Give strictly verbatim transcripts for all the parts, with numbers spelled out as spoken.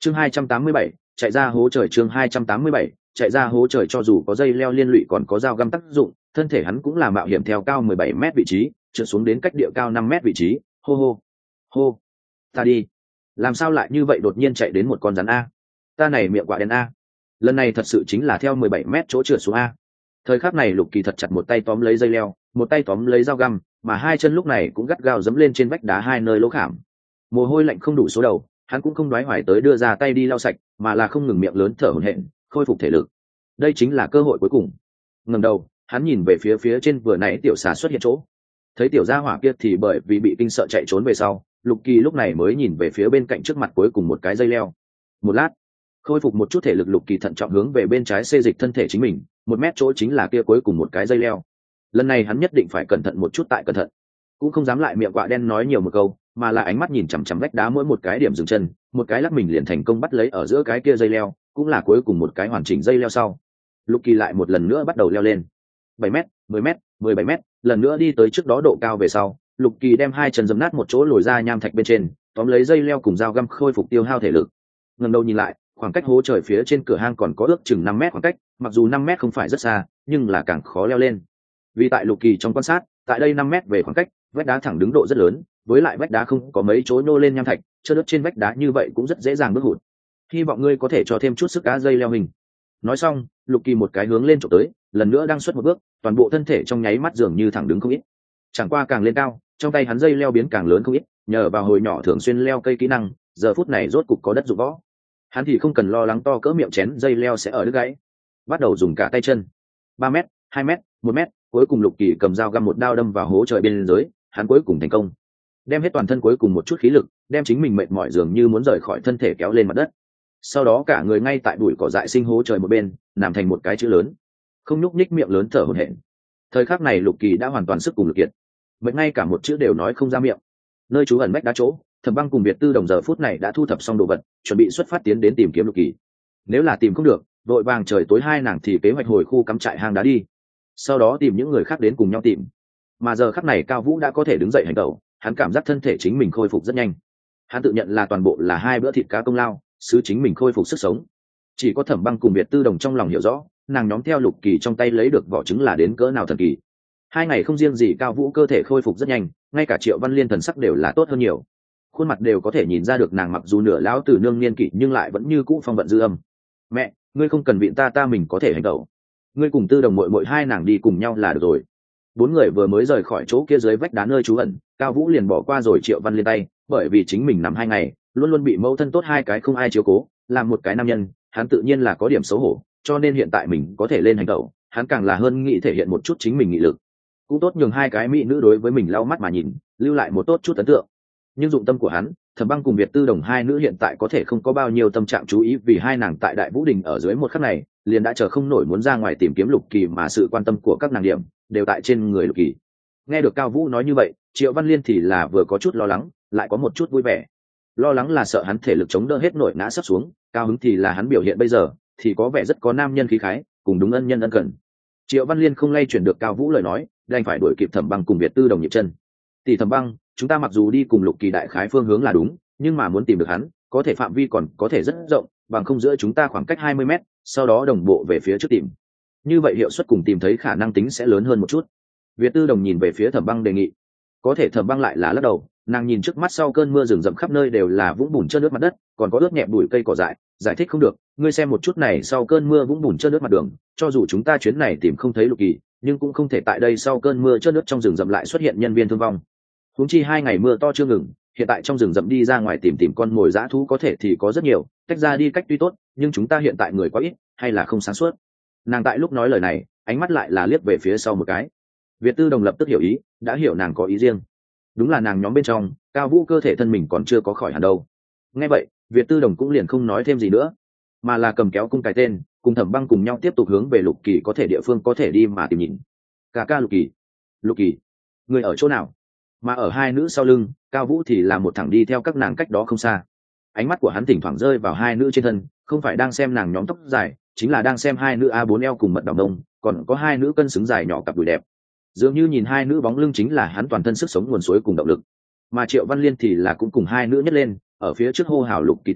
chương hai trăm tám mươi bảy chạy ra hố trời. chương hai trăm tám mươi bảy chạy ra hố trời. Cho dù có dây leo liên lụy còn có dao găm tác dụng, thân thể hắn cũng là mạo hiểm theo cao mười bảy mét vị trí trượt xuống đến cách địa cao năm mét vị trí. Hô hô hô, ta đi, làm sao lại như vậy đột nhiên chạy đến một con rắn a, ta này miệng quả đen a, lần này thật sự chính là theo mười bảy mét chỗ trượt xuống a. Thời khắc này Lục Kỳ thật chặt một tay tóm lấy dây leo, một tay tóm lấy dao găm, mà hai chân lúc này cũng gắt gao dẫm lên trên vách đá hai nơi lỗ khảm. Mồ hôi lạnh không đủ số đầu, hắn cũng không đoái hoài tới đưa ra tay đi lau sạch, mà là không ngừng miệng lớn thở hổn hển, khôi phục thể lực. Đây chính là cơ hội cuối cùng. Ngẩng đầu, hắn nhìn về phía phía trên vừa nãy tiểu xà xuất hiện chỗ. Thấy tiểu gia hỏa kia thì bởi vì bị kinh sợ chạy trốn về sau, Lục Kỳ lúc này mới nhìn về phía bên cạnh trước mặt cuối cùng một cái dây leo. Một lát, khôi phục một chút thể lực, Lục Kỳ thận trọng hướng về bên trái xê dịch thân thể chính mình, một mét chỗ chính là kia cuối cùng một cái dây leo. Lần này hắn nhất định phải cẩn thận một chút tại cẩn thận, cũng không dám lại miệng quạ đen nói nhiều một câu, mà là ánh mắt nhìn chằm chằm vách đá mỗi một cái điểm dừng chân, một cái lắc mình liền thành công bắt lấy ở giữa cái kia dây leo, cũng là cuối cùng một cái hoàn chỉnh dây leo sau. Lục Kỳ lại một lần nữa bắt đầu leo lên. bảy mét, mười mét, mười bảy mét, lần nữa đi tới trước đó độ cao về sau, Lục Kỳ đem hai chân giẫm nát một chỗ lồi ra nham thạch bên trên, tóm lấy dây leo cùng dao găm khôi phục tiêu hao thể lực. Ngẩng đầu nhìn lại, khoảng cách hố trời phía trên cửa hang còn có ước chừng năm mét khoảng cách, mặc dù năm mét không phải rất xa, nhưng là càng khó leo lên. Vì tại Lục Kỳ trong quan sát, tại đây năm mét về khoảng cách, vách đá thẳng đứng độ rất lớn, với lại vách đá không có mấy chỗ nô lên nham thạch, trơn đất trên vách đá như vậy cũng rất dễ dàng bước hụt. Hy vọng ngươi có thể cho thêm chút sức cá dây leo mình. Nói xong, Lục Kỳ một cái hướng lên trộm tới, lần nữa đang xuất một bước, toàn bộ thân thể trong nháy mắt dường như thẳng đứng không ít. Chẳng qua càng lên cao, trong tay hắn dây leo biến càng lớn không ít, nhờ vào hồi nhỏ thường xuyên leo cây kỹ năng, giờ phút này rốt cục có đất dụng võ. Hắn thì không cần lo lắng to cỡ miệng chén dây leo sẽ ở đứt gãy, bắt đầu dùng cả tay chân. ba mét, hai mét, một mét, cuối cùng Lục Kỳ cầm dao găm một đao đâm vào hố trời bên dưới, hắn cuối cùng thành công. Đem hết toàn thân cuối cùng một chút khí lực, đem chính mình mệt mỏi dường như muốn rời khỏi thân thể kéo lên mặt đất. Sau đó cả người ngay tại bụi cỏ dại sinh hố trời một bên, nằm thành một cái chữ lớn, không nhúc nhích miệng lớn thở hổn hển. Thời khắc này Lục Kỳ đã hoàn toàn sức cùng lực kiệt, vậy ngay cả một chữ đều nói không ra miệng. Nơi trú ẩn vách đá chỗ, Thẩm Băng cùng Việt Tư Đồng giờ phút này đã thu thập xong đồ vật, chuẩn bị xuất phát tiến đến tìm kiếm Lục Kỳ. Nếu là tìm không được, vội vàng trời tối hai nàng thì kế hoạch hồi khu cắm trại hang đá đi, sau đó tìm những người khác đến cùng nhau tìm. Mà giờ khắc này Cao Vũ đã có thể đứng dậy hành động, hắn cảm giác thân thể chính mình khôi phục rất nhanh. Hắn tự nhận là toàn bộ là hai bữa thịt cá công lao, sứ chính mình khôi phục sức sống. Chỉ có Thẩm Băng cùng Việt Tư Đồng trong lòng hiểu rõ, nàng nhóm theo Lục Kỳ trong tay lấy được vỏ trứng là đến cỡ nào thần kỳ. Hai ngày không riêng gì Cao Vũ cơ thể khôi phục rất nhanh, ngay cả Triệu Văn Liên thần sắc đều là tốt hơn nhiều. Khuôn mặt đều có thể nhìn ra được nàng mặc dù nửa lão tử nương niên kỷ nhưng lại vẫn như cũ phong vận dư âm. Mẹ, ngươi không cần viện ta, ta mình có thể hành động. Ngươi cùng Tư Đồng muội muội hai nàng đi cùng nhau là được rồi. Bốn người vừa mới rời khỏi chỗ kia dưới vách đá nơi trú ẩn, Cao Vũ liền bỏ qua rồi Triệu Văn Liên tay, bởi vì chính mình nằm hai ngày, luôn luôn bị mẫu thân tốt hai cái không ai chiếu cố, làm một cái nam nhân, hắn tự nhiên là có điểm xấu hổ, cho nên hiện tại mình có thể lên hành động, hắn càng là hơn nghĩ thể hiện một chút chính mình nghị lực. Cũng tốt nhường hai cái mỹ nữ đối với mình lau mắt mà nhìn, lưu lại một tốt chút ấn tượng. Nhưng dụng tâm của hắn, Thẩm Băng cùng Việt Tư Đồng hai nữ hiện tại có thể không có bao nhiêu tâm trạng chú ý, vì hai nàng tại Đại Vũ Đình ở dưới một khắc này, liền đã chờ không nổi muốn ra ngoài tìm kiếm Lục Kỳ, mà sự quan tâm của các nàng điểm đều tại trên người Lục Kỳ. Nghe được Cao Vũ nói như vậy, Triệu Văn Liên thì là vừa có chút lo lắng, lại có một chút vui vẻ. Lo lắng là sợ hắn thể lực chống đỡ hết nổi ngã sắp xuống, cao hứng thì là hắn biểu hiện bây giờ thì có vẻ rất có nam nhân khí khái, cùng đúng ân nhân ân cần. Triệu Văn Liên không lay chuyển được Cao Vũ lời nói, đành phải đuổi kịp Thẩm Băng cùng Việt Tư Đồng nhịp chân. Tỷ Thẩm Băng, chúng ta mặc dù đi cùng Lục Kỳ đại khái phương hướng là đúng, nhưng mà muốn tìm được hắn, có thể phạm vi còn có thể rất rộng, bằng không giữa chúng ta khoảng cách hai mươi mét, sau đó đồng bộ về phía trước tìm. Như vậy hiệu suất cùng tìm thấy khả năng tính sẽ lớn hơn một chút. Việt Tư Đồng nhìn về phía Thẩm Băng đề nghị. Có thể Thẩm Băng lại là lắc đầu, nàng nhìn trước mắt sau cơn mưa rừng rậm khắp nơi đều là vũng bùn trơn nước mặt đất, còn có ướt nhẹ bụi cây cỏ dại, giải thích không được. Ngươi xem một chút này, sau cơn mưa vũng bùn trơn nước mặt đường, cho dù chúng ta chuyến này tìm không thấy Lục Kỳ, nhưng cũng không thể tại đây sau cơn mưa trơn nước trong rừng rậm lại xuất hiện nhân viên thương vong. Huống chi hai ngày mưa to chưa ngừng, hiện tại trong rừng rậm đi ra ngoài tìm tìm con mồi dã thú có thể thì có rất nhiều, tách ra đi cách tuy tốt, nhưng chúng ta hiện tại người quá ít, hay là không sáng suốt. Nàng tại lúc nói lời này, ánh mắt lại là liếc về phía sau một cái. Việt Tư Đồng lập tức hiểu ý, đã hiểu nàng có ý riêng. Đúng là nàng nhóm bên trong, Cao Vũ cơ thể thân mình còn chưa có khỏi hẳn đâu. Nghe vậy, Việt Tư Đồng cũng liền không nói thêm gì nữa, mà là cầm kéo cung cái tên, cùng Thẩm Băng cùng nhau tiếp tục hướng về Lục Kỳ có thể địa phương có thể đi mà tìm nhìn. Ca ca Lục Kỳ, Lục Kỳ, người ở chỗ nào? Mà ở hai nữ sau lưng, Cao Vũ thì là một thẳng đi theo các nàng cách đó không xa. Ánh mắt của hắn thỉnh thoảng rơi vào hai nữ trên thân, không phải đang xem nàng nhóm tóc dài, chính là đang xem hai nữ a bốn eo cùng mật đỏng đông, còn có hai nữ cân xứng dài nhỏ cặp đùi đẹp. Dường như nhìn hai nữ bóng lưng chính là hắn toàn thân sức sống nguồn suối cùng động lực. Mà Triệu Văn Liên thì là cũng cùng hai nữ nhất lên, ở phía trước hô hào Lục Kỳ tên,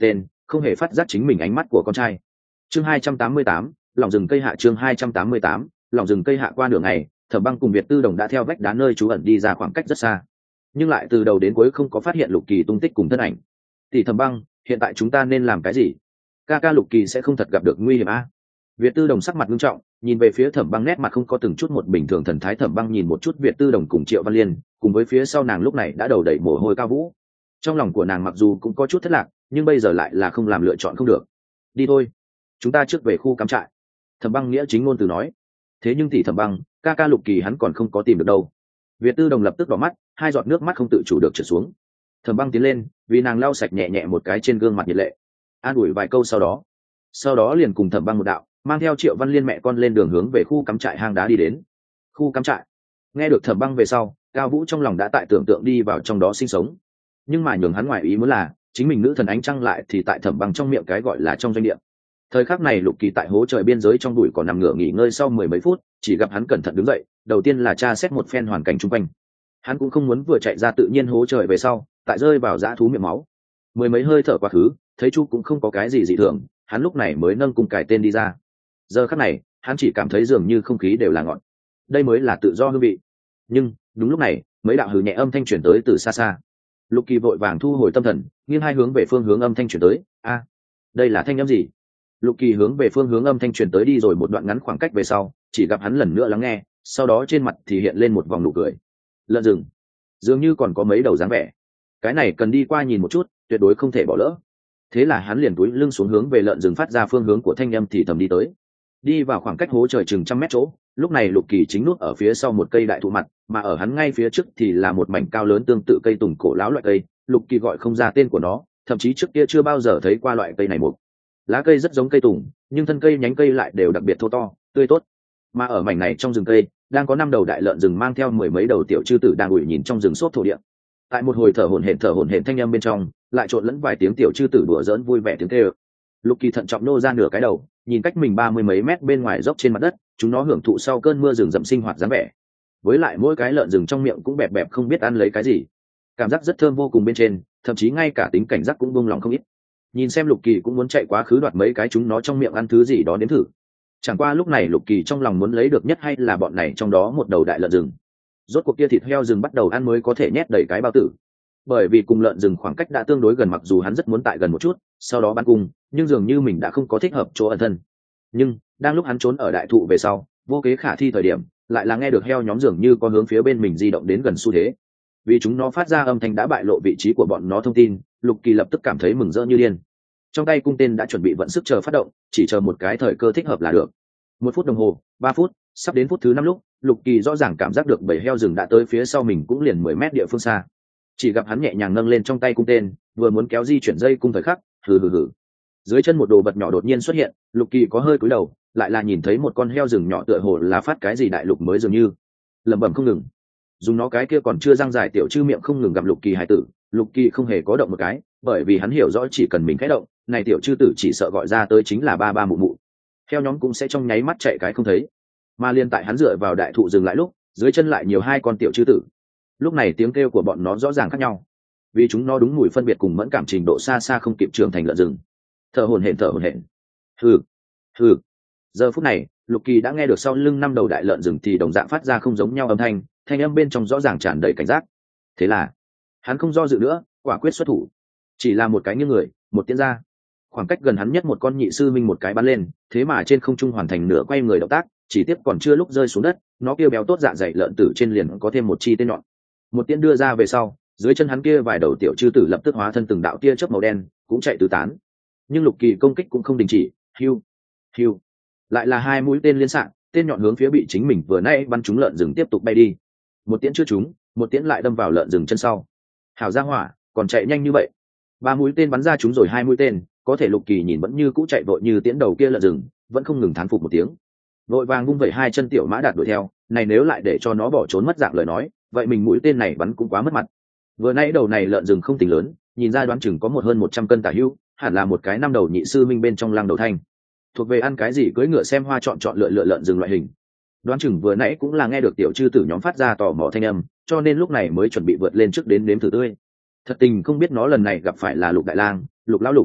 không hề phát giác chính mình ánh mắt của con trai. Chương hai trăm tám mươi tám, lòng rừng cây hạ. Chương hai trăm tám mươi tám, lòng rừng cây hạ. Qua nửa ngày, Thẩm Băng cùng Việt Tư Đồng đã theo vách đá nơi trú ẩn đi ra khoảng cách rất xa, nhưng lại từ đầu đến cuối không có phát hiện Lục Kỳ tung tích cùng thân ảnh. Tỷ Thẩm Băng, hiện tại chúng ta nên làm cái gì? Ca ca Lục Kỳ sẽ không thật gặp được nguy hiểm a? Việt Tư Đồng sắc mặt nghiêm trọng, nhìn về phía Thẩm Băng, nét mặt không có từng chút một bình thường thần thái. Thẩm Băng nhìn một chút Việt Tư Đồng cùng Triệu Văn Liên, cùng với phía sau nàng lúc này đã đầu đầy mồ hôi Cao Vũ. Trong lòng của nàng mặc dù cũng có chút thất lạc, nhưng bây giờ lại là không làm lựa chọn không được. Đi thôi, chúng ta trước về khu cắm trại. Thẩm Băng nghĩa chính ngôn từ nói. Thế nhưng tỷ Thẩm Băng, ca ca Lục Kỳ hắn còn không có tìm được đâu. Việt Tư Đồng lập tức đỏ mắt, hai giọt nước mắt không tự chủ được trượt xuống. Thẩm Băng tiến lên, vì nàng lau sạch nhẹ nhẹ một cái trên gương mặt nhiệt lệ, an ủi vài câu, sau đó sau đó liền cùng Thẩm Băng một đạo mang theo Triệu Văn Liên mẹ con lên đường hướng về khu cắm trại hang đá đi đến. Khu cắm trại. Nghe được Thẩm Băng về sau, Cao Vũ trong lòng đã tại tưởng tượng đi vào trong đó sinh sống, nhưng mà nhường hắn ngoài ý muốn là chính mình nữ thần ánh trăng lại thì tại Thẩm Băng trong miệng cái gọi là trong doanh địa. Thời khắc này Lục Kỳ tại hố trời biên giới trong bụi còn nằm ngửa nghỉ ngơi, sau mười mấy phút chỉ gặp hắn cẩn thận đứng dậy, đầu tiên là tra xét một phen hoàn cảnh xung quanh. Hắn cũng không muốn vừa chạy ra tự nhiên hố trời về sau tại rơi vào dã thú miệng máu. Mười mấy hơi thở quá khứ, thấy chu cũng không có cái gì dị thường, hắn lúc này mới nâng cung cải tên đi ra. Giờ khắc này hắn chỉ cảm thấy dường như không khí đều là ngọt, đây mới là tự do hương vị. Nhưng đúng lúc này mấy đạo hừ nhẹ âm thanh chuyển tới từ xa xa. Lục Kỳ vội vàng thu hồi tâm thần, nghiêng hai hướng về phương hướng âm thanh chuyển tới. A, đây là thanh âm gì? Lục Kỳ hướng về phương hướng âm thanh chuyển tới đi rồi một đoạn ngắn khoảng cách về sau, chỉ gặp hắn lần nữa lắng nghe, sau đó trên mặt thì hiện lên một vòng nụ cười. Lợn rừng, dường như còn có mấy đầu dáng vẻ, cái này cần đi qua nhìn một chút, tuyệt đối không thể bỏ lỡ. Thế là hắn liền túi lưng xuống hướng về lợn rừng phát ra phương hướng của thanh âm thì thầm đi tới. Đi vào khoảng cách hố trời chừng trăm mét chỗ, lúc này Lục Kỳ chính nuốt ở phía sau một cây đại thụ mặt, mà ở hắn ngay phía trước thì là một mảnh cao lớn tương tự cây tùng cổ lão loại cây. Lục Kỳ gọi không ra tên của nó, thậm chí trước kia chưa bao giờ thấy qua loại cây này. Một lá cây rất giống cây tùng, nhưng thân cây nhánh cây lại đều đặc biệt thô to, tươi tốt. Mà ở mảnh này trong rừng cây đang có năm đầu đại lợn rừng mang theo mười mấy đầu tiểu chư tử đang ủi nhìn trong rừng xốp thổ địa. Tại một hồi thở hổn hển thở hổn hển thanh âm bên trong, lại trộn lẫn vài tiếng tiểu chư tử đùa giỡn vui vẻ tiếng kêu. Lục Kỳ thận trọng nô ra nửa cái đầu, nhìn cách mình ba mươi mấy mét bên ngoài dốc trên mặt đất, chúng nó hưởng thụ sau cơn mưa rừng rậm sinh hoạt dáng vẻ. Với lại mỗi cái lợn rừng trong miệng cũng bẹp bẹp không biết ăn lấy cái gì, cảm giác rất thơm vô cùng bên trên, thậm chí ngay cả tính cảnh giác cũng buông lòng không ít. Nhìn xem Lục Kỳ cũng muốn chạy quá khứ đoạt mấy cái chúng nó trong miệng ăn thứ gì đó đến thử. Chẳng qua lúc này Lục Kỳ trong lòng muốn lấy được nhất hay là bọn này trong đó một đầu đại lợn rừng. Rốt cuộc kia thịt heo rừng bắt đầu ăn mới có thể nhét đầy cái bao tử. Bởi vì cùng lợn rừng khoảng cách đã tương đối gần, mặc dù hắn rất muốn tại gần một chút, sau đó bắn cung, nhưng dường như mình đã không có thích hợp chỗ ẩn thân. Nhưng đang lúc hắn trốn ở đại thụ về sau, vô kế khả thi thời điểm, lại là nghe được heo nhóm dường như có hướng phía bên mình di động đến gần xu thế. Vì chúng nó phát ra âm thanh đã bại lộ vị trí của bọn nó thông tin, Lục Kỳ lập tức cảm thấy mừng rỡ như điên. Trong tay cung tên đã chuẩn bị vận sức chờ phát động, chỉ chờ một cái thời cơ thích hợp là được. Một phút đồng hồ, ba phút, sắp đến phút thứ năm lúc, Lục Kỳ rõ ràng cảm giác được bầy heo rừng đã tới phía sau mình cũng liền mười mét địa phương xa. Chỉ gặp hắn nhẹ nhàng nâng lên trong tay cung tên, vừa muốn kéo di chuyển dây cung thời khắc, hừ hừ hừ. Dưới chân một đồ vật nhỏ đột nhiên xuất hiện, Lục Kỳ có hơi cúi đầu, lại là nhìn thấy một con heo rừng nhỏ tựa hồ là phát cái gì đại lục mới dường như, lẩm bẩm không ngừng. Dùng nó cái kia còn chưa răng dài tiểu chư miệng không ngừng gặp Lục Kỳ hải tử, Lục Kỳ không hề có động một cái, bởi vì hắn hiểu rõ chỉ cần mình khẽ động, này tiểu chư tử chỉ sợ gọi ra tới chính là ba ba mụ mụ. Heo nhóm cũng sẽ trong nháy mắt chạy cái không thấy. Mà liên tại hắn dựa vào đại thụ dừng lại lúc, dưới chân lại nhiều hai con tiểu chư tử. Lúc này tiếng kêu của bọn nó rõ ràng khác nhau, vì chúng nó đúng mùi phân biệt cùng mẫn cảm trình độ xa xa không kịp trưởng thành lợn rừng. Thở hổn hển thở hổn hển. Hừ, hừ. Giờ phút này, Lục Kỳ đã nghe được sau lưng năm đầu đại lợn rừng thì đồng dạng phát ra không giống nhau âm thanh, thanh âm bên trong rõ ràng tràn đầy cảnh giác. Thế là, hắn không do dự nữa, quả quyết xuất thủ. Chỉ là một cái nghiêng người, một tiến ra. Khoảng cách gần hắn nhất một con nhị sư minh một cái bắn lên, thế mà trên không trung hoàn thành nửa quay người động tác, chỉ tiếp còn chưa lúc rơi xuống đất, nó kêu béo tốt dạ dày lợn tử trên liền có thêm một chi tên nhọn. Một tiễn đưa ra về sau, dưới chân hắn kia vài đầu tiểu chư tử lập tức hóa thân từng đạo tia chớp màu đen, cũng chạy tứ tán. Nhưng Lục Kỳ công kích cũng không đình chỉ, hiu, hiu, lại là hai mũi tên liên xạ, tên nhọn hướng phía bị chính mình vừa nãy bắn trúng lợn rừng tiếp tục bay đi. Một tiễn chưa trúng, một tiễn lại đâm vào lợn rừng chân sau. Hảo gia hỏa, còn chạy nhanh như vậy. Ba mũi tên bắn ra trúng rồi hai mũi tên, có thể Lục Kỳ nhìn vẫn như cũ chạy vội như tiễn đầu kia lợn rừng, vẫn không ngừng thán phục một tiếng. Vội vàng vung vẩy hai chân tiểu mã đạt đuổi theo, này nếu lại để cho nó bỏ trốn mất dạng lời nói, vậy mình mũi tên này bắn cũng quá mất mặt. Vừa nãy đầu này lợn rừng không tính lớn, nhìn ra đoán chừng có một hơn một trăm cân tả hữu, hẳn là một cái năm đầu nhị sư minh bên trong lăng đầu thanh, thuộc về ăn cái gì cưỡi ngựa xem hoa chọn chọn lựa lựa lợn rừng loại hình. Đoán chừng vừa nãy cũng là nghe được tiểu chư tử nhóm phát ra tò mò thanh âm, cho nên lúc này mới chuẩn bị vượt lên trước đến nếm thử tươi. Thật tình không biết nó lần này gặp phải là Lục đại lang, Lục lão Lục.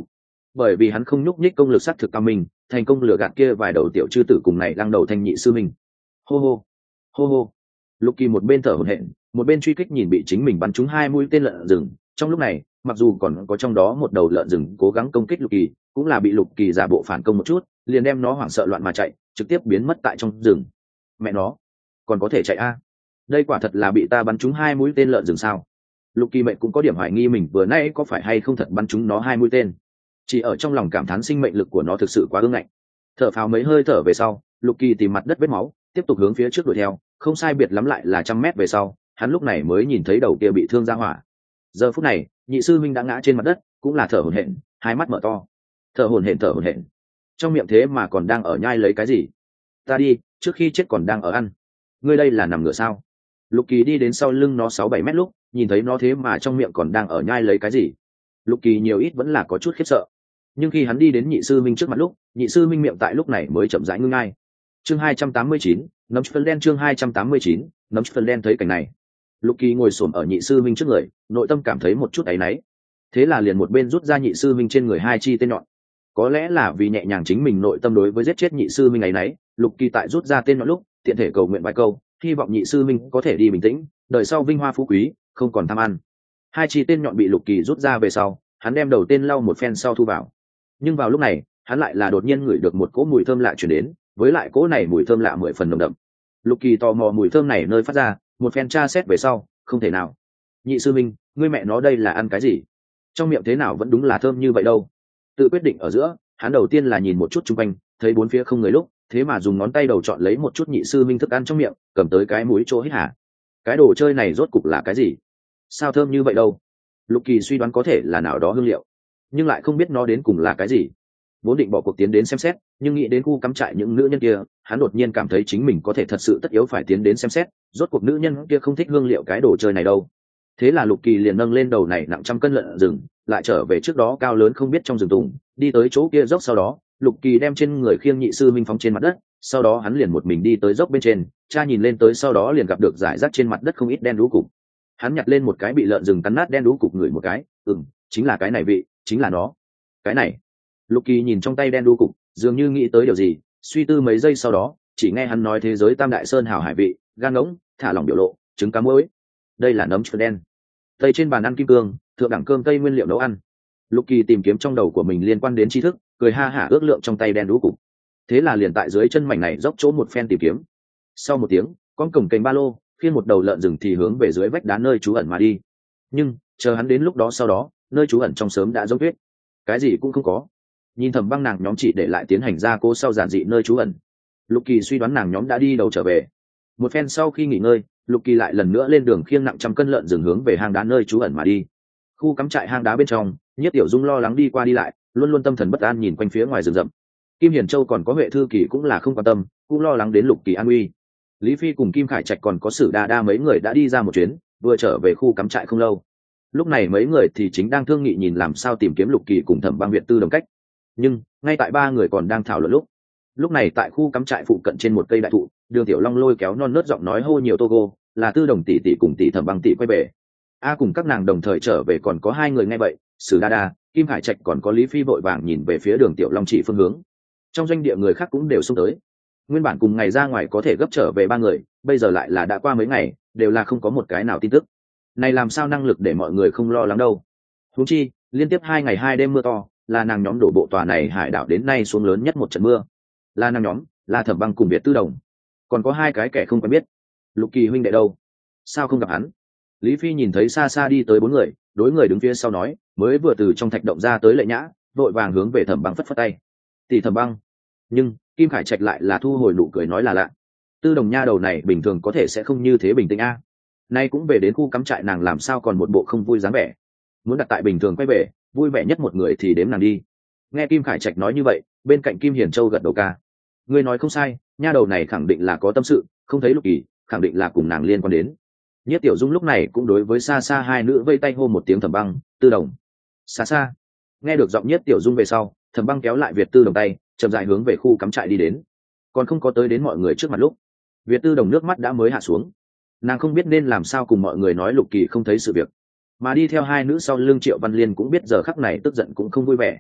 bởi vì hắn không nhúc nhích công lực sát thực cao minh, thành công lừa gạt kia vài đầu tiểu chư tử cùng này lăng đầu thanh nhị sư minh. Hô hô hô hô. Lục Kỳ một bên thở hổn hển, một bên truy kích nhìn bị chính mình bắn trúng hai mũi tên lợn rừng. Trong lúc này, mặc dù còn có trong đó một đầu lợn rừng cố gắng công kích Lục Kỳ, cũng là bị Lục Kỳ giả bộ phản công một chút, liền đem nó hoảng sợ loạn mà chạy, trực tiếp biến mất tại trong rừng. Mẹ nó, còn có thể chạy a? Đây quả thật là bị ta bắn trúng hai mũi tên lợn rừng sao? Lục Kỳ mệnh cũng có điểm hoài nghi mình vừa nãy có phải hay không thật bắn trúng nó hai mũi tên. Chỉ ở trong lòng cảm thán sinh mệnh lực của nó thực sự quá ương ngạnh. Thở phào mấy hơi thở về sau, Lục Kỳ tìm mặt đất vết máu, tiếp tục hướng phía trước đuổi theo, không sai biệt lắm lại là trăm mét về sau, hắn lúc này mới nhìn thấy đầu kia bị thương ra hỏa. Giờ phút này, nhị sư minh đã ngã trên mặt đất, cũng là thở hổn hển, hai mắt mở to. Thở hổn hển thở hổn hển. Trong miệng thế mà còn đang ở nhai lấy cái gì? Ta đi, trước khi chết còn đang ở ăn. Ngươi đây là nằm ngửa sao? Lục Kỳ đi đến sau lưng nó sáu bảy mét lúc, nhìn thấy nó thế mà trong miệng còn đang ở nhai lấy cái gì. Lục Kỳ nhiều ít vẫn là có chút khiếp sợ. Nhưng khi hắn đi đến nhị sư minh trước mặt lúc, nhị sư minh miệng tại lúc này mới chậm rãi ngưng ngai. Chương hai trăm tám mươi chín, nấm phân đen chương hai trăm tám mươi chín, nấm phân đen thấy cảnh này. Lục Kỳ ngồi xổm ở nhị sư minh trước người, nội tâm cảm thấy một chút áy náy. Thế là liền một bên rút ra nhị sư minh trên người hai chi tên nhọn. Có lẽ là vì nhẹ nhàng chính mình nội tâm đối với giết chết nhị sư minh ấy nấy, Lục Kỳ tại rút ra tên nhọn lúc, tiện thể cầu nguyện vài câu, hy vọng nhị sư minh có thể đi bình tĩnh, đời sau vinh hoa phú quý, không còn tham ăn. Hai chi tên nhọn bị Lục Kỳ rút ra về sau, hắn đem đầu tên lau một phen sau thu vào. Nhưng vào lúc này, hắn lại là đột nhiên ngửi được một cỗ mùi thơm lạ truyền đến, với lại cỗ này mùi thơm lạ mười phần nồng đậm. Lục Kỳ tò mò mùi thơm này nơi phát ra, một phen tra xét về sau, không thể nào. Nhị sư minh, ngươi mẹ nó đây là ăn cái gì? Trong miệng thế nào vẫn đúng là thơm như vậy đâu? Tự quyết định ở giữa, hắn đầu tiên là nhìn một chút xung quanh, thấy bốn phía không người lúc, thế mà dùng ngón tay đầu chọn lấy một chút nhị sư minh thức ăn trong miệng, cầm tới cái mũi chỗ hít hả. Cái đồ chơi này rốt cục là cái gì? Sao thơm như vậy đâu? Lục Kỳ suy đoán có thể là nào đó hương liệu, nhưng lại không biết nó đến cùng là cái gì. Vốn định bỏ cuộc tiến đến xem xét, nhưng nghĩ đến khu cắm trại những nữ nhân kia, hắn đột nhiên cảm thấy chính mình có thể thật sự tất yếu phải tiến đến xem xét, rốt cuộc nữ nhân kia không thích hương liệu cái đồ chơi này đâu. Thế là Lục Kỳ liền nâng lên đầu này nặng trăm cân lợn rừng, lại trở về trước đó cao lớn không biết trong rừng tùng, đi tới chỗ kia dốc. Sau đó Lục Kỳ đem trên người khiêng nhị sư minh phóng trên mặt đất, sau đó hắn liền một mình đi tới dốc bên trên, cha nhìn lên tới sau đó liền gặp được rải rác trên mặt đất không ít đen đú cục. Hắn nhặt lên một cái bị lợn rừng cắn nát đen đú cục ngửi một cái, ừm, chính là cái này vị, chính là nó. Cái này. Lục Kỳ nhìn trong tay đen đu cục, dường như nghĩ tới điều gì, suy tư mấy giây sau đó, chỉ nghe hắn nói thế giới tam đại sơn hào hải vị, gan ngỗng, thả lỏng biểu lộ, trứng cá muối. Đây là nấm đen. Tây trên bàn ăn kim cương, thượng đẳng cơm tây nguyên liệu nấu ăn. Lục Kỳ tìm kiếm trong đầu của mình liên quan đến tri thức, cười ha hả ước lượng trong tay đen đu cục. Thế là liền tại dưới chân mảnh này dốc chỗ một phen tìm kiếm. Sau một tiếng, con cổng kềnh ba lô, khiêng một đầu lợn rừng thì hướng về dưới vách đá nơi trú ẩn mà đi. Nhưng chờ hắn đến lúc đó sau đó, nơi trú ẩn trong sớm đã giống tuyết, cái gì cũng không có. Nhìn Thẩm Băng nàng nhóm chỉ để lại tiến hành gia cố sau giản dị nơi trú ẩn, Lục Kỳ suy đoán nàng nhóm đã đi đâu trở về. Một phen sau khi nghỉ ngơi, Lục Kỳ lại lần nữa lên đường khiêng nặng trăm cân lợn rừng hướng về hang đá nơi trú ẩn mà đi. Khu cắm trại hang đá bên trong, Nhất Tiểu Dung lo lắng đi qua đi lại, luôn luôn tâm thần bất an nhìn quanh phía ngoài rừng rậm. Kim Hiển Châu còn có Huệ Thư Kỳ cũng là không quan tâm, cũng lo lắng đến Lục Kỳ an nguy. Lý Phi cùng Kim Khải Trạch còn có Sử Đa Đa mấy người đã đi ra một chuyến, vừa trở về khu cắm trại không lâu. Lúc này mấy người thì chính đang thương nghị nhìn làm sao tìm kiếm Lục Kỳ cùng Thẩm Băng Việt Tư đồng cách. Nhưng ngay tại ba người còn đang thảo luận lúc, lúc này tại khu cắm trại phụ cận trên một cây đại thụ, Đường Tiểu Long lôi kéo non nớt giọng nói hô nhiều Togo, là Tư Đồng tỷ tỷ cùng tỷ Thẩm Băng tỷ quay về. A cùng các nàng đồng thời trở về còn có hai người nghe vậy, Sử Đa Đa, Kim Hải Trạch còn có Lý Phi vội vàng nhìn về phía Đường Tiểu Long chỉ phương hướng. Trong doanh địa người khác cũng đều xông tới. Nguyên bản cùng ngày ra ngoài có thể gấp trở về ba người, bây giờ lại là đã qua mấy ngày, đều là không có một cái nào tin tức. Này làm sao năng lực để mọi người không lo lắng đâu. Huống chi, liên tiếp hai ngày hai đêm mưa to, là nàng nhóm đổ bộ tòa này hải đảo đến nay xuống lớn nhất một trận mưa. Là nàng nhóm, là Thẩm Băng cùng Việt Tư Đồng. Còn có hai cái kẻ không quen biết. Lục Kỳ huynh đệ đâu? Sao không gặp hắn? Lý Phi nhìn thấy xa xa đi tới bốn người, đối người đứng phía sau nói, mới vừa từ trong thạch động ra tới Lệ Nhã, vội vàng hướng về Thẩm Băng phất phất tay. Tỷ Thẩm Băng. Nhưng Kim Khải Trạch lại là thu hồi nụ cười nói là lạ. Tư Đồng nha đầu này bình thường có thể sẽ không như thế bình tĩnh a. Nay cũng về đến khu cắm trại nàng làm sao còn một bộ không vui dáng vẻ. Muốn đặt tại bình thường quay về, vui vẻ nhất một người thì đếm nàng đi. Nghe Kim Khải Trạch nói như vậy, bên cạnh Kim Hiền Châu gật đầu ca. Ngươi nói không sai, nha đầu này khẳng định là có tâm sự, không thấy Lục Kỳ, khẳng định là cùng nàng liên quan đến. Nhất Tiểu Dung lúc này cũng đối với xa xa hai nữ vây tay hô một tiếng Thẩm Băng, Tư Đồng. Xa xa. Nghe được giọng Nhất Tiểu Dung về sau, Thẩm Băng kéo lại Việt Tư Đồng tay, chậm rãi hướng về khu cắm trại đi đến. Còn không có tới đến mọi người trước mặt lúc, Việt Tư Đồng nước mắt đã mới hạ xuống. Nàng không biết nên làm sao cùng mọi người nói Lục Kỳ không thấy sự việc, mà đi theo hai nữ sau lưng Triệu Văn Liên cũng biết giờ khắc này tức giận cũng không vui vẻ.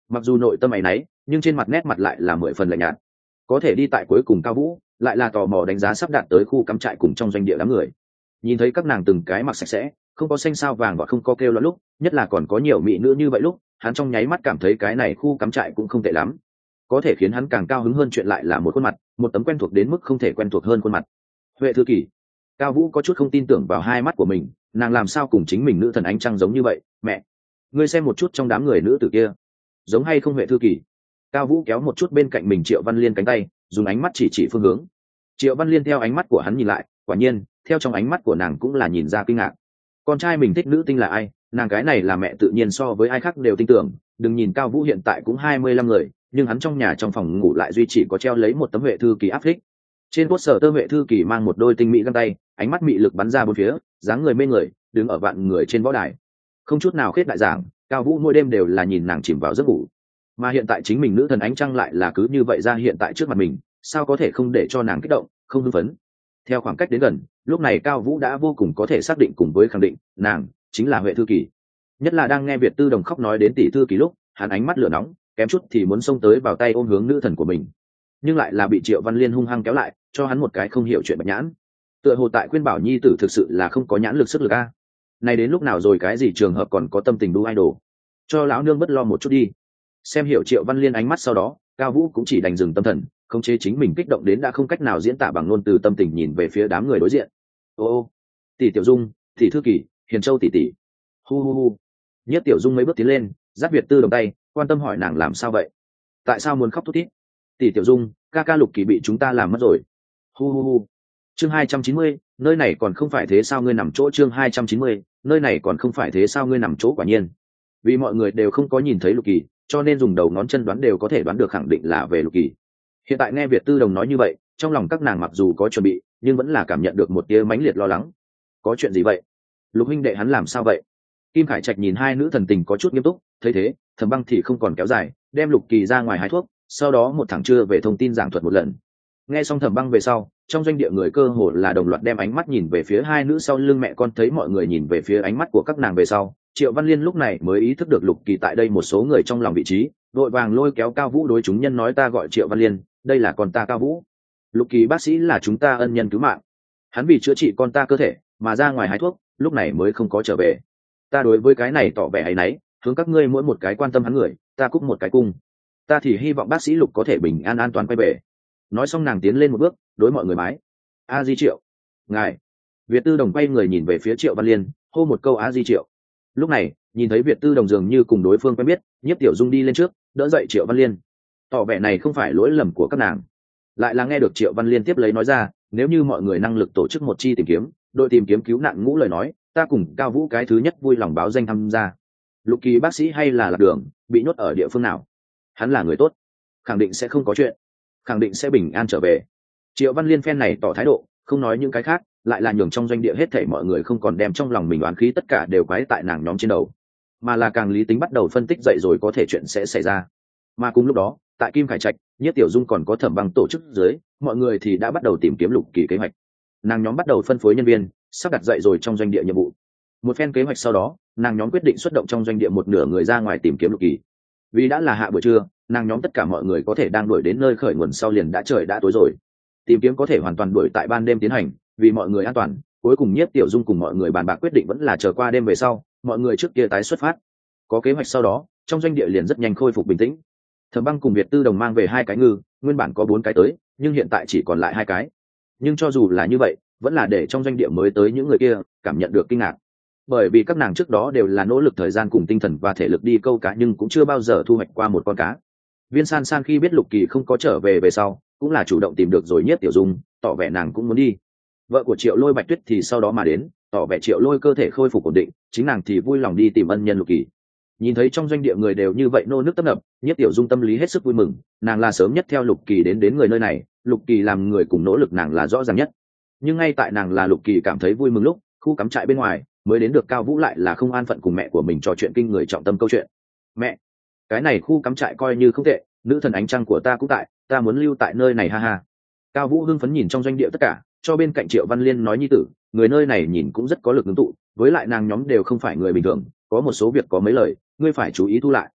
mặc dù nội tâm áy náy nhưng trên mặt nét mặt lại là mười phần lạnh nhạt. Có thể đi tại cuối cùng cao vũ lại là tò mò đánh giá sắp đạt tới khu cắm trại cùng trong doanh địa đám người. Nhìn thấy các nàng từng cái mặc sạch sẽ, không có xanh sao vàng và không có kêu loạn lúc, nhất là còn có nhiều mỹ nữ như vậy lúc, hắn trong nháy mắt cảm thấy cái này khu cắm trại cũng không tệ lắm. Có thể khiến hắn càng cao hứng hơn chuyện lại là một khuôn mặt, một tấm quen thuộc đến mức không thể quen thuộc hơn khuôn mặt. Huệ Thư Kỳ. Cao Vũ có chút không tin tưởng vào hai mắt của mình, nàng làm sao cùng chính mình nữ thần ánh trăng giống như vậy? Mẹ, ngươi xem một chút trong đám người nữ tử kia, giống hay không Huệ Thư Kỳ? Cao Vũ kéo một chút bên cạnh mình Triệu Văn Liên cánh tay, dùng ánh mắt chỉ chỉ phương hướng. Triệu Văn Liên theo ánh mắt của hắn nhìn lại, quả nhiên, theo trong ánh mắt của nàng cũng là nhìn ra kinh ngạc. Con trai mình thích nữ tinh là ai, nàng cái này là mẹ tự nhiên so với ai khác đều tin tưởng. Đừng nhìn Cao Vũ hiện tại cũng hai mươi lăm người, nhưng hắn trong nhà trong phòng ngủ lại duy chỉ có treo lấy một tấm Huệ Thư Kỳ áp phích. Trên cốt sở tơ Huệ Thư Kỳ mang một đôi tinh mỹ găng tay, ánh mắt mị lực bắn ra bốn phía, dáng người mê người, đứng ở vạn người trên võ đài, không chút nào khết đại giảng. Cao Vũ mỗi đêm đều là nhìn nàng chìm vào giấc ngủ, mà hiện tại chính mình nữ thần ánh trăng lại là cứ như vậy ra hiện tại trước mặt mình, sao có thể không để cho nàng kích động, không hưng phấn. Theo khoảng cách đến gần, lúc này Cao Vũ đã vô cùng có thể xác định cùng với khẳng định, nàng chính là Huệ Thư Kỳ. Nhất là đang nghe Việt Tư Đồng khóc nói đến tỷ Thư Kỳ lúc, hắn ánh mắt lửa nóng, kém chút thì muốn xông tới vào tay ôm hướng nữ thần của mình, nhưng lại là bị Triệu Văn Liên hung hăng kéo lại, cho hắn một cái không hiểu chuyện bạch nhãn. Tựa hồ tại khuyên bảo nhi tử thực sự là không có nhãn lực sức lực a. Này đến lúc nào rồi, cái gì trường hợp còn có tâm tình đu idol, cho lão nương bất lo một chút đi. Xem hiểu Triệu Văn Liên ánh mắt sau đó, Cao Vũ cũng chỉ đành dừng tâm thần, khống chế chính mình kích động đến đã không cách nào diễn tả bằng ngôn từ tâm tình, nhìn về phía đám người đối diện. Ô ô, tỷ Tiểu Dung, tỷ Thư Kỳ, Hiền Châu tỷ tỷ. Hu hu hu. Nhất Tiểu Dung mấy bước tiến lên, giáp Việt Tư Đồng tay, quan tâm hỏi nàng làm sao vậy, tại sao muốn khóc thút thít. Tỷ Tiểu Dung, ca ca Lục Kỳ bị chúng ta làm mất rồi. Hu hu hu. Chương hai trăm chín mươi, nơi này còn không phải thế sao ngươi nằm chỗ. Chương hai trăm chín mươi, nơi này còn không phải thế sao ngươi nằm chỗ. Quả nhiên, vì mọi người đều không có nhìn thấy Lục Kỳ, cho nên dùng đầu ngón chân đoán đều có thể đoán được khẳng định là về Lục Kỳ. Hiện tại nghe Việt Tư Đồng nói như vậy, trong lòng các nàng mặc dù có chuẩn bị, nhưng vẫn là cảm nhận được một tia mãnh liệt lo lắng. Có chuyện gì vậy? Lục huynh đệ hắn làm sao vậy? Kim Khải Trạch nhìn hai nữ thần tình có chút nghiêm túc, thấy thế, Thẩm Băng thì không còn kéo dài, đem Lục Kỳ ra ngoài hái thuốc, sau đó một thằng trưa về thông tin giảng thuật một lần. Nghe xong Thẩm Băng về sau, trong doanh địa người cơ hồ là đồng loạt đem ánh mắt nhìn về phía hai nữ sau lưng mẹ con. Thấy mọi người nhìn về phía ánh mắt của các nàng về sau, Triệu Văn Liên lúc này mới ý thức được Lục Kỳ tại đây một số người trong lòng vị trí, vội vàng lôi kéo Cao Vũ đối chúng nhân nói, ta gọi Triệu Văn Liên, đây là con ta Cao Vũ. Lục Kỳ bác sĩ là chúng ta ân nhân cứu mạng, hắn vì chữa trị con ta cơ thể mà ra ngoài hái thuốc, lúc này mới không có trở về. Ta đối với cái này tỏ vẻ áy náy, hướng các ngươi mỗi một cái quan tâm hắn người, ta cúc một cái cung. Ta thì hy vọng bác sĩ Lục có thể bình an an toàn quay về. Nói xong nàng tiến lên một bước, đối mọi người bái. A Di Triệu, ngài. Việt Tư Đồng quay người nhìn về phía Triệu Văn Liên, hô một câu A Di Triệu. Lúc này nhìn thấy Việt Tư Đồng dường như cùng đối phương quen biết, Nhiếp Tiểu Dung đi lên trước, đỡ dậy Triệu Văn Liên, tỏ vẻ này không phải lỗi lầm của các nàng. Lại là nghe được Triệu Văn Liên tiếp lấy nói ra, nếu như mọi người năng lực tổ chức một chi tìm kiếm, đội tìm kiếm cứu nạn ngũ lời nói, ta cùng Cao Vũ cái thứ nhất vui lòng báo danh tham gia. Lục Kỳ bác sĩ hay là lạc đường, bị nhốt ở địa phương nào? Hắn là người tốt, khẳng định sẽ không có chuyện, khẳng định sẽ bình an trở về. Triệu Văn Liên phen này tỏ thái độ, không nói những cái khác, lại là nhường trong doanh địa hết thảy mọi người không còn đem trong lòng mình oán khí tất cả đều quái tại nàng nhóm trên đầu, mà là càng lý tính bắt đầu phân tích dậy rồi có thể chuyện sẽ xảy ra. Mà cùng lúc đó, tại Kim Khải Trạch, Nhiếp Tiểu Dung còn có Thẩm Băng tổ chức dưới, mọi người thì đã bắt đầu tìm kiếm Lục Kỳ kế hoạch. Nàng nhóm bắt đầu phân phối nhân viên, sắp đặt dậy rồi trong doanh địa nhiệm vụ. Một phen kế hoạch sau đó, nàng nhóm quyết định xuất động trong doanh địa một nửa người ra ngoài tìm kiếm Lục Kỳ. Vì đã là hạ buổi trưa, nàng nhóm tất cả mọi người có thể đang đuổi đến nơi khởi nguồn sau liền đã trời đã tối rồi. Tìm kiếm có thể hoàn toàn đuổi tại ban đêm tiến hành, vì mọi người an toàn, cuối cùng Nhiếp Tiểu Dung cùng mọi người bàn bạc quyết định vẫn là chờ qua đêm về sau, mọi người trước kia tái xuất phát. Có kế hoạch sau đó, trong doanh địa liền rất nhanh khôi phục bình tĩnh. Thẩm Băng cùng Việt Tư Đồng mang về hai cái ngư, nguyên bản có bốn cái tới, nhưng hiện tại chỉ còn lại hai cái. Nhưng cho dù là như vậy, vẫn là để trong doanh địa mới tới những người kia cảm nhận được kinh ngạc, bởi vì các nàng trước đó đều là nỗ lực thời gian cùng tinh thần và thể lực đi câu cá, nhưng cũng chưa bao giờ thu hoạch qua một con cá. Viên San San khi biết Lục Kỳ không có trở về về sau, cũng là chủ động tìm được rồi Nhiếp Tiểu Dung, tỏ vẻ nàng cũng muốn đi. Vợ của Triệu Lôi Bạch Tuyết thì sau đó mà đến, tỏ vẻ Triệu Lôi cơ thể khôi phục ổn định, chính nàng thì vui lòng đi tìm ân nhân Lục Kỳ. Nhìn thấy trong doanh địa người đều như vậy nô nước tấp nập, Nhiếp Tiểu Dung tâm lý hết sức vui mừng, nàng là sớm nhất theo Lục Kỳ đến đến người nơi này, Lục Kỳ làm người cùng nỗ lực nàng là rõ ràng nhất. Nhưng ngay tại nàng là Lục Kỳ cảm thấy vui mừng lúc, khu cắm trại bên ngoài mới đến được Cao Vũ lại là không an phận cùng mẹ của mình trò chuyện kinh người trọng tâm câu chuyện. Mẹ, cái này khu cắm trại coi như không tệ, nữ thần ánh trăng của ta cũng tại, ta muốn lưu tại nơi này ha ha. Cao Vũ hưng phấn nhìn trong doanh địa tất cả, cho bên cạnh Triệu Văn Liên nói, nhi tử, người nơi này nhìn cũng rất có lực ứng tụ, với lại nàng nhóm đều không phải người bình thường, có một số việc có mấy lời ngươi phải chú ý thu lại.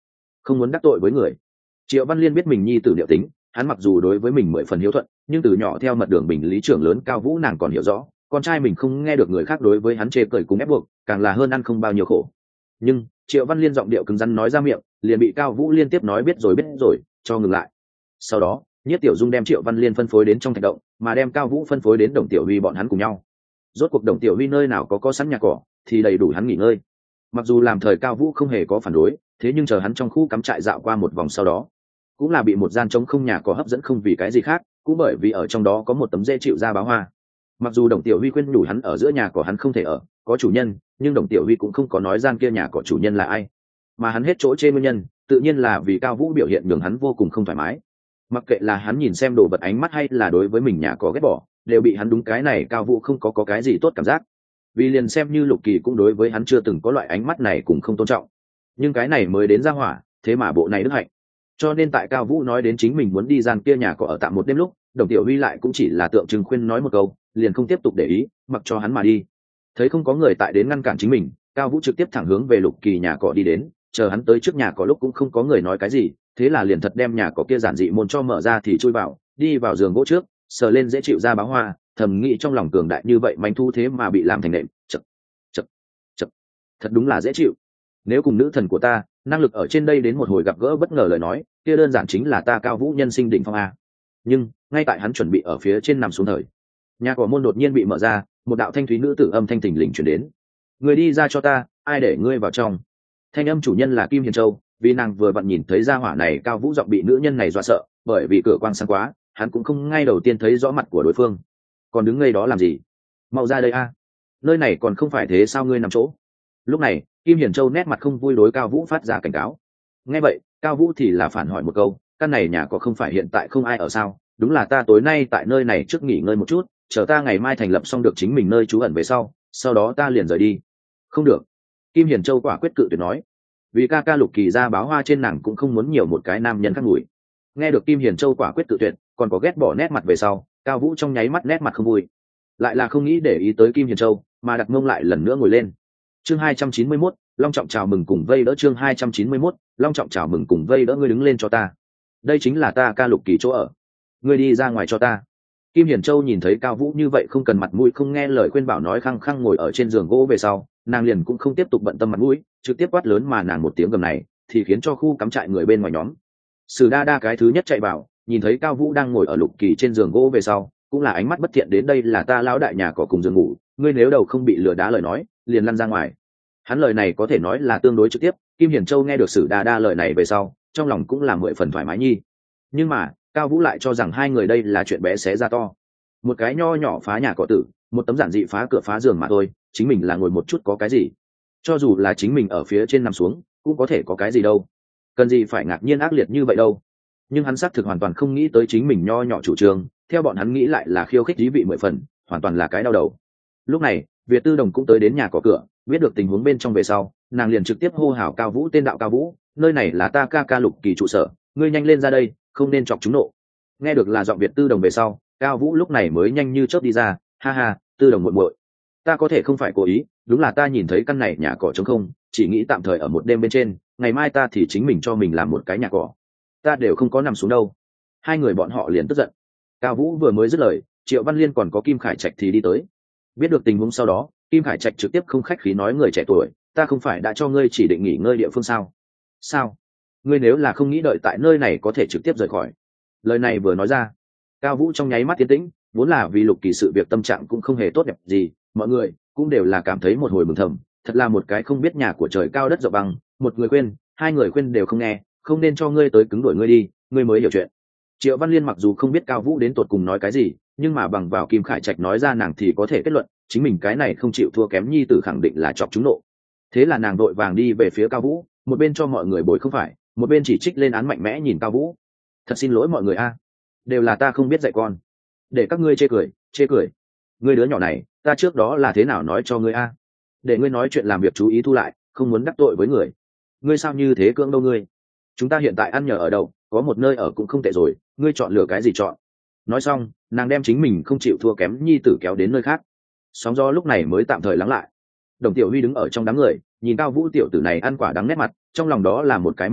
không muốn đắc tội với người. Triệu Văn Liên biết mình nhi tử liệu tính, hắn mặc dù đối với mình mười phần hiếu thuận, nhưng từ nhỏ theo mật đường bình lý trưởng lớn Cao Vũ nàng còn hiểu rõ, con trai mình không nghe được người khác đối với hắn chê cười cùng ép buộc, càng là hơn ăn không bao nhiêu khổ. Nhưng Triệu Văn Liên giọng điệu cứng rắn nói ra miệng, liền bị Cao Vũ liên tiếp nói biết rồi biết rồi, cho ngừng lại. Sau đó, Nhiếp Tiểu Dung đem Triệu Văn Liên phân phối đến trong thạch động, mà đem Cao Vũ phân phối đến Đồng Tiểu Huy bọn hắn cùng nhau. Rốt cuộc Đồng Tiểu Huy nơi nào có có sẵn nhà cỏ, thì đầy đủ hắn nghỉ ngơi. Mặc dù làm thời Cao Vũ không hề có phản đối, thế nhưng chờ hắn trong khu cắm trại dạo qua một vòng sau đó, cũng là bị một gian trống không nhà cỏ hấp dẫn, không vì cái gì khác, cũng bởi vì ở trong đó có một tấm dễ chịu ra báo hoa. Mặc dù Đồng Tiểu Huy khuyên nhủ hắn ở giữa nhà cỏ hắn không thể ở, có chủ nhân, nhưng Đồng Tiểu Huy cũng không có nói gian kia nhà cỏ chủ nhân là ai, mà hắn hết chỗ chê nguyên nhân tự nhiên là vì Cao Vũ biểu hiện nhường hắn vô cùng không thoải mái. Mặc kệ là hắn nhìn xem đồ vật ánh mắt hay là đối với mình nhà có ghét bỏ, đều bị hắn đúng cái này Cao Vũ không có có cái gì tốt cảm giác. Vì liền xem như Lục Kỳ cũng đối với hắn chưa từng có loại ánh mắt này cũng không tôn trọng, nhưng cái này mới đến ra hỏa, thế mà bộ này đức hạnh. Cho nên tại Cao Vũ nói đến chính mình muốn đi gian kia nhà có ở tạm một đêm lúc, Đồng Tiểu Huy lại cũng chỉ là tượng trưng khuyên nói một câu, liền không tiếp tục để ý, mặc cho hắn mà đi. Thấy không có người tại đến ngăn cản chính mình, Cao Vũ trực tiếp thẳng hướng về Lục Kỳ nhà cỏ đi đến, chờ hắn tới trước nhà cỏ lúc cũng không có người nói cái gì, thế là liền thật đem nhà cỏ kia giản dị môn cho mở ra thì chui vào, đi vào giường gỗ trước, sờ lên dễ chịu ra báo hoa, thầm nghĩ trong lòng cường đại như vậy manh thu thế mà bị làm thành nệm, chậc chậc chậc, thật đúng là dễ chịu. Nếu cùng nữ thần của ta, năng lực ở trên đây đến một hồi gặp gỡ bất ngờ lời nói, kia đơn giản chính là ta Cao Vũ nhân sinh đỉnh phong a. Nhưng ngay tại hắn chuẩn bị ở phía trên nằm xuống thời, nhà cỏ môn đột nhiên bị mở ra, một đạo thanh thúy nữ tử âm thanh thình lình truyền đến. Người đi ra cho ta, ai để ngươi vào trong. Thanh âm chủ nhân là Kim Hiền Châu, vì nàng vừa vặn nhìn thấy gia hỏa này Cao Vũ giọng bị nữ nhân này dọa sợ, bởi vì cửa quang sáng quá, hắn cũng không ngay đầu tiên thấy rõ mặt của đối phương. Còn đứng ngây đó làm gì? Mau ra đây a. Nơi này còn không phải thế sao ngươi nằm chỗ? Lúc này, Kim Hiền Châu nét mặt không vui đối Cao Vũ phát ra cảnh cáo. Nghe vậy, Cao Vũ thì là phản hỏi một câu, căn này nhà có không phải hiện tại không ai ở sao? Đúng là ta tối nay tại nơi này trước nghỉ ngơi một chút, chờ ta ngày mai thành lập xong được chính mình nơi trú ẩn về sau, sau đó ta liền rời đi. Không được. Kim Hiền Châu quả quyết cự tuyệt nói, vì ca ca Lục Kỳ ra báo hoa trên nàng cũng không muốn nhiều một cái nam nhân khác ngủi. Nghe được Kim Hiền Châu quả quyết cự tuyệt, còn có ghét bỏ nét mặt về sau, Cao Vũ trong nháy mắt nét mặt không vui, lại là không nghĩ để ý tới Kim Hiền Châu, mà đặt mông lại lần nữa ngồi lên. Chương hai trăm chín mươi mốt, long trọng chào mừng cùng vây đỡ. Chương hai trăm chín mươi mốt, long trọng chào mừng cùng vây đỡ. Ngươi đứng lên cho ta, đây chính là ta ca Lục Kỳ chỗ ở, ngươi đi ra ngoài cho ta. Kim Hiền Châu nhìn thấy Cao Vũ như vậy không cần mặt mũi không nghe lời khuyên bảo nói khăng khăng ngồi ở trên giường gỗ về sau, nàng liền cũng không tiếp tục bận tâm mặt mũi, trực tiếp quát lớn, mà nàng một tiếng gầm này thì khiến cho khu cắm trại người bên ngoài nhóm Sử Đa Đa cái thứ nhất chạy vào, nhìn thấy Cao Vũ đang ngồi ở Lục Kỳ trên giường gỗ về sau, cũng là ánh mắt bất thiện đến, đây là ta lão đại nhà có cùng giường ngủ, ngươi nếu đầu không bị lừa đá lời nói, liền lăn ra ngoài. Hắn lời này có thể nói là tương đối trực tiếp, Kim Hiền Châu nghe được Sử Đa Đa lời này về sau, trong lòng cũng là mười phần thoải mái nhi. Nhưng mà, Cao Vũ lại cho rằng hai người đây là chuyện bé xé ra to. Một cái nho nhỏ phá nhà cỏ tử, một tấm giản dị phá cửa phá giường mà thôi, chính mình là ngồi một chút có cái gì? Cho dù là chính mình ở phía trên nằm xuống, cũng có thể có cái gì đâu. Cần gì phải ngạc nhiên ác liệt như vậy đâu. Nhưng hắn xác thực hoàn toàn không nghĩ tới chính mình nho nhỏ chủ trương, theo bọn hắn nghĩ lại là khiêu khích dí vị mười phần, hoàn toàn là cái đau đầu. Lúc này, Việt Tư Đồng cũng tới đến nhà cỏ cửa, biết được tình huống bên trong về sau, nàng liền trực tiếp hô hào Cao Vũ tên đạo Cao Vũ, nơi này là ta ca ca Lục Kỳ trụ sở, ngươi nhanh lên ra đây, không nên chọc chúng nộ. Nghe được là giọng Việt Tư Đồng về sau, Cao Vũ lúc này mới nhanh như chớp đi ra, ha ha, Tư Đồng muội muội, ta có thể không phải cố ý, đúng là ta nhìn thấy căn này nhà cỏ trống không, chỉ nghĩ tạm thời ở một đêm bên trên, ngày mai ta thì chính mình cho mình làm một cái nhà cỏ, ta đều không có nằm xuống đâu. Hai người bọn họ liền tức giận. Cao Vũ vừa mới dứt lời, Triệu Văn Liên còn có Kim Khải Trạch thì đi tới. Biết được tình huống sau đó, Kim Khải Trạch trực tiếp không khách khí nói, người trẻ tuổi, ta không phải đã cho ngươi chỉ định nghỉ ngơi địa phương sao? Sao? Ngươi nếu là không nghĩ đợi tại nơi này có thể trực tiếp rời khỏi. Lời này vừa nói ra, Cao Vũ trong nháy mắt tiến tĩnh, vốn là vì Lục Kỳ sự việc tâm trạng cũng không hề tốt đẹp gì, mọi người cũng đều là cảm thấy một hồi mừng thầm, thật là một cái không biết nhà của trời cao đất rộng bằng, một người khuyên, hai người khuyên đều không nghe, không nên cho ngươi tới cứng đuổi ngươi đi, ngươi mới hiểu chuyện. Triệu Văn Liên mặc dù không biết Cao Vũ đến tột cùng nói cái gì, nhưng mà bằng vào Kim Khải Trạch nói ra, nàng thì có thể kết luận, chính mình cái này không chịu thua kém nhi tử khẳng định là chọc chúng nộ. Thế là nàng đội vàng đi về phía Cao Vũ, một bên cho mọi người bồi không phải, một bên chỉ trích lên án mạnh mẽ nhìn Cao Vũ. Thật xin lỗi mọi người a, đều là ta không biết dạy con, để các ngươi chê cười, chê cười. Ngươi đứa nhỏ này, ta trước đó là thế nào nói cho ngươi a? Để ngươi nói chuyện làm việc chú ý thu lại, không muốn đắc tội với người. Ngươi sao như thế cưỡng đâu ngươi? Chúng ta hiện tại ăn nhờ ở đâu, có một nơi ở cũng không tệ rồi, ngươi chọn lựa cái gì chọn? Nói xong, nàng đem chính mình không chịu thua kém nhi tử kéo đến nơi khác. Sóng gió lúc này mới tạm thời lắng lại. Đồng Tiểu Huy đứng ở trong đám người, nhìn Cao Vũ tiểu tử này ăn quả đắng nét mặt, trong lòng đó là một cái mừng thầm,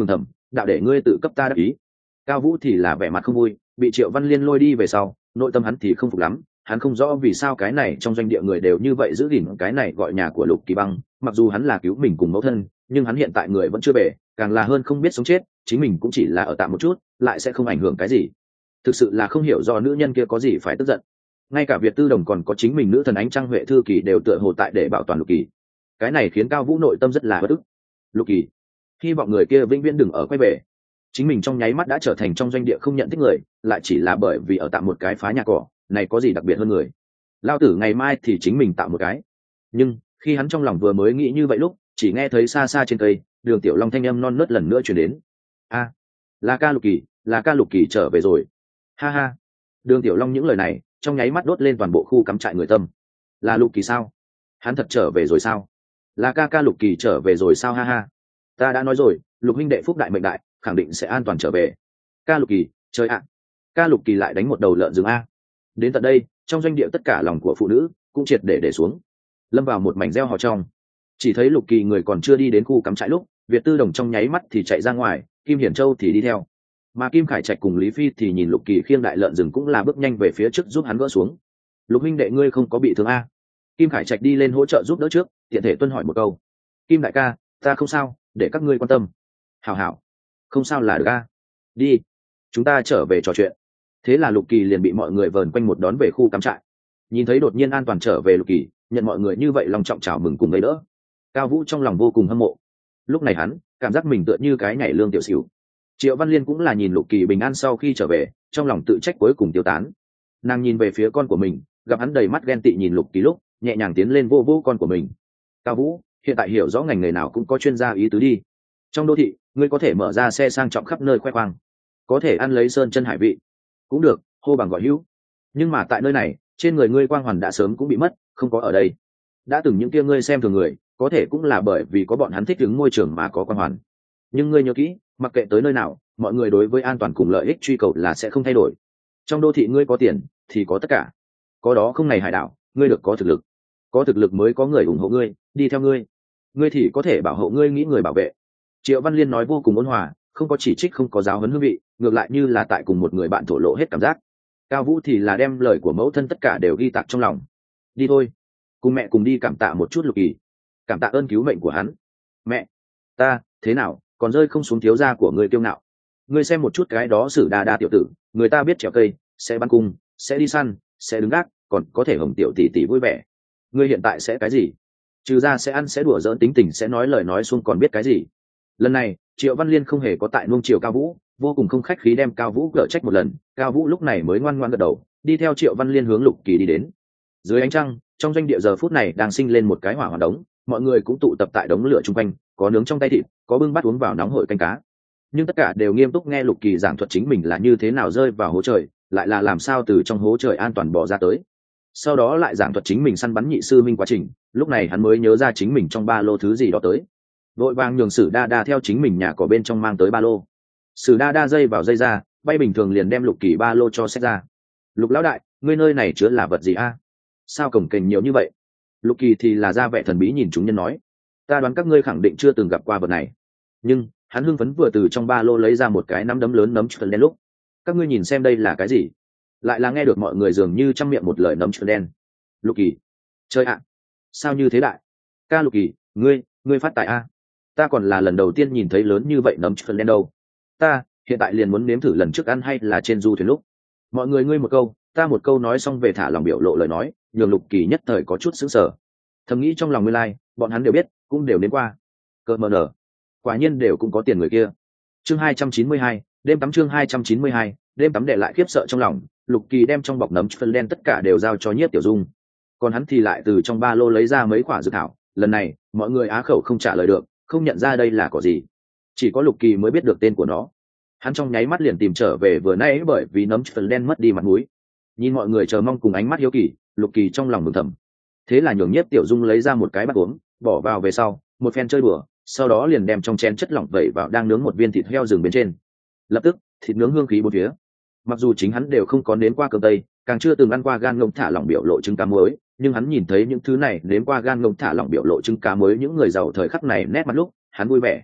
đạo để ngươi tự cấp ta đắc ý. Cao Vũ thì là vẻ mặt không vui, bị Triệu Văn Liên lôi đi về sau, nội tâm hắn thì không phục lắm, hắn không rõ vì sao cái này trong doanh địa người đều như vậy giữ gìn cái này gọi nhà của Lục Kỳ Băng, mặc dù hắn là cứu mình cùng mẫu thân, nhưng hắn hiện tại người vẫn chưa về, càng là hơn không biết sống chết, chính mình cũng chỉ là ở tạm một chút, lại sẽ không ảnh hưởng cái gì. Thực sự là không hiểu do nữ nhân kia có gì phải tức giận. Ngay cả Việt Tư Đồng còn có chính mình nữ thần ánh trăng Huệ Thư Kỳ đều tựa hồ tại để bảo toàn Lục Kỳ. Cái này khiến Cao Vũ nội tâm rất là bất ức. Lục Kỳ, hy vọng người kia vĩnh viễn đừng ở quay về. Chính mình trong nháy mắt đã trở thành trong doanh địa không nhận thích người, lại chỉ là bởi vì ở tạm một cái phá nhà cỏ, này có gì đặc biệt hơn người. Lao tử ngày mai thì chính mình tạo một cái. Nhưng khi hắn trong lòng vừa mới nghĩ như vậy lúc, chỉ nghe thấy xa xa trên cây, Đường Tiểu Long thanh âm non nớt lần nữa truyền đến. A, là ca Lục Kỳ, là ca Lục Kỳ trở về rồi. Ha ha. Đường Tiểu Long những lời này trong nháy mắt đốt lên toàn bộ khu cắm trại người tâm. Là Lục Kỳ sao? Hắn thật trở về rồi sao? Là ca ca Lục Kỳ trở về rồi sao? Ha ha. Ta đã nói rồi, Lục huynh đệ phúc đại mệnh đại, khẳng định sẽ an toàn trở về. Ca Lục Kỳ, trời ạ. Ca Lục Kỳ lại đánh một đầu lợn rừng a. Đến tận đây, trong doanh địa tất cả lòng của phụ nữ cũng triệt để để xuống, lâm vào một mảnh reo hò trong. Chỉ thấy Lục Kỳ người còn chưa đi đến khu cắm trại lúc, Việt Tư Đồng trong nháy mắt thì chạy ra ngoài, Kim Hiển Châu thì đi theo, mà Kim Khải Trạch cùng Lý Phi thì nhìn Lục Kỳ khiêng đại lợn rừng cũng là bước nhanh về phía trước giúp hắn gỡ xuống. Lục huynh đệ ngươi không có bị thương a? Kim Khải Trạch đi lên hỗ trợ giúp đỡ trước, tiện thể tuân hỏi một câu. Kim đại ca, ta không sao, để các ngươi quan tâm. Hảo hảo, không sao là được a. Đi, chúng ta trở về trò chuyện. Thế là Lục Kỳ liền bị mọi người vờn quanh một đón về khu cắm trại. Nhìn thấy đột nhiên an toàn trở về Lục Kỳ, nhận mọi người như vậy lòng trọng chào mừng cùng lấy đỡ. Cao Vũ trong lòng vô cùng hâm mộ. Lúc này hắn cảm giác mình tựa như cái nhảy lương tiểu xỉu. Triệu Văn Liên cũng là nhìn Lục Kỳ bình an sau khi trở về, trong lòng tự trách cuối cùng tiêu tán. Nàng nhìn về phía con của mình, gặp hắn đầy mắt ghen tị nhìn Lục Kỳ lúc, nhẹ nhàng tiến lên vô vô con của mình. Cao Vũ, hiện tại hiểu rõ ngành nghề nào cũng có chuyên gia ý tứ đi. Trong đô thị, ngươi có thể mở ra xe sang trọng khắp nơi khoe khoang, có thể ăn lấy sơn chân hải vị, cũng được, hô bằng gọi hữu. Nhưng mà tại nơi này, trên người ngươi quang hoàn đã sớm cũng bị mất, không có ở đây. Đã từng những kia ngươi xem thường người, có thể cũng là bởi vì có bọn hắn thích ứng môi trường mà có quang hoàn. Nhưng ngươi nhớ kỹ, mặc kệ tới nơi nào, mọi người đối với an toàn cùng lợi ích truy cầu là sẽ không thay đổi. Trong đô thị ngươi có tiền thì có tất cả, có đó không này hải đảo, ngươi được có thực lực, có thực lực mới có người ủng hộ ngươi, đi theo ngươi, ngươi thì có thể bảo hộ ngươi nghĩ người bảo vệ. Triệu Văn Liên nói vô cùng ôn hòa, không có chỉ trích, không có giáo huấn hương vị, ngược lại như là tại cùng một người bạn thổ lộ hết cảm giác. Cao Vũ thì là đem lời của mẫu thân tất cả đều ghi tạc trong lòng. Đi thôi, cùng mẹ cùng đi cảm tạ một chút Lục Kỳ, cảm tạ ơn cứu mệnh của hắn. Mẹ, ta thế nào còn rơi không xuống thiếu gia của ngươi kiêu ngạo. Ngươi xem một chút cái đó Sử Đa Đa tiểu tử, người ta biết trèo cây, sẽ bắn cung, sẽ đi săn, sẽ đứng gác, còn có thể hồng tiểu tỷ tỷ vui vẻ. Ngươi hiện tại sẽ cái gì? Trừ ra sẽ ăn, sẽ đùa giỡn, tính tình, sẽ nói lời nói xuông, còn biết cái gì? Lần này Triệu Văn Liên không hề có tại nuông chiều Cao Vũ, vô cùng không khách khí đem Cao Vũ cở trách một lần. Cao Vũ lúc này mới ngoan ngoãn gật đầu, đi theo Triệu Văn Liên hướng Lục Kỳ đi đến. Dưới ánh trăng, trong doanh địa giờ phút này đang sinh lên một cái hỏa hoàn đống, mọi người cũng tụ tập tại đống lửa chung quanh, có nướng trong tay thịt, có bưng bát uống vào nóng hổi canh cá. Nhưng tất cả đều nghiêm túc nghe Lục Kỳ giảng thuật chính mình là như thế nào rơi vào hố trời, lại là làm sao từ trong hố trời an toàn bỏ ra tới. Sau đó lại giảng thuật chính mình săn bắn nhị sư minh quá trình, lúc này hắn mới nhớ ra chính mình trong ba lô thứ gì đó tới. Vội vàng nhường Sử Đa Đa theo chính mình nhà cỏ bên trong mang tới ba lô. Sử Đa Đa dây vào dây ra, bay bình thường liền đem Lục Kỳ ba lô cho xách ra. Lục lão đại, ngươi nơi này chứa là vật gì a? Sao cồng kềnh nhiều như vậy? Lục Kỳ thì là ra vẻ thần bí nhìn chúng nhân nói, ta đoán các ngươi khẳng định chưa từng gặp qua vật này. Nhưng hắn hưng phấn vừa từ trong ba lô lấy ra một cái nắm đấm lớn nấm trơn đen lúc, các ngươi nhìn xem đây là cái gì? Lại là nghe được mọi người dường như trăm miệng một lời nấm trơn đen. Lục Kỳ, chơi ạ, sao như thế đại? Ca Lục Kỳ, ngươi, ngươi phát tài a? Ta còn là lần đầu tiên nhìn thấy lớn như vậy nấm trơn đen đâu. Ta hiện tại liền muốn nếm thử lần trước ăn hay là trên du thuyền lúc. Mọi người ngươi một câu, ta một câu nói xong về thả lòng biểu lộ lời nói, nhường Lục Kỳ nhất thời có chút sững sờ. Thầm nghĩ trong lòng nguyên lai, like, bọn hắn đều biết, cũng đều đến qua. Cơ mờ nở, quả nhiên đều cũng có tiền người kia. Chương hai trăm chín mươi hai, đêm tắm chương hai trăm chín mươi hai, đêm tắm để lại khiếp sợ trong lòng, Lục Kỳ đem trong bọc nấm phân đen tất cả đều giao cho Nhiếp Tiểu Dung. Còn hắn thì lại từ trong ba lô lấy ra mấy quả dược thảo, lần này, mọi người á khẩu không trả lời được, không nhận ra đây là cỏ gì. Chỉ có Lục Kỳ mới biết được tên của nó. Hắn trong nháy mắt liền tìm trở về vừa nãy bởi vì nấm phân đen mất đi mặt mũi. Nhìn mọi người chờ mong cùng ánh mắt hiếu kỳ, Lục Kỳ trong lòng mừng thầm. Thế là nhường Nhiếp Tiểu Dung lấy ra một cái bát uống, bỏ vào về sau, một phen chơi bừa, sau đó liền đem trong chén chất lỏng vẩy vào đang nướng một viên thịt heo rừng bên trên. Lập tức, thịt nướng hương khí bốn phía. Mặc dù chính hắn đều không có nếm qua cơm tây, càng chưa từng ăn qua gan ngỗng thả lỏng biểu lộ trứng cá muối, nhưng hắn nhìn thấy những thứ này nếm qua gan ngỗng thả lỏng biểu lộ trứng cá muối những người giàu thời khắc này nét mặt lúc, hắn vui vẻ.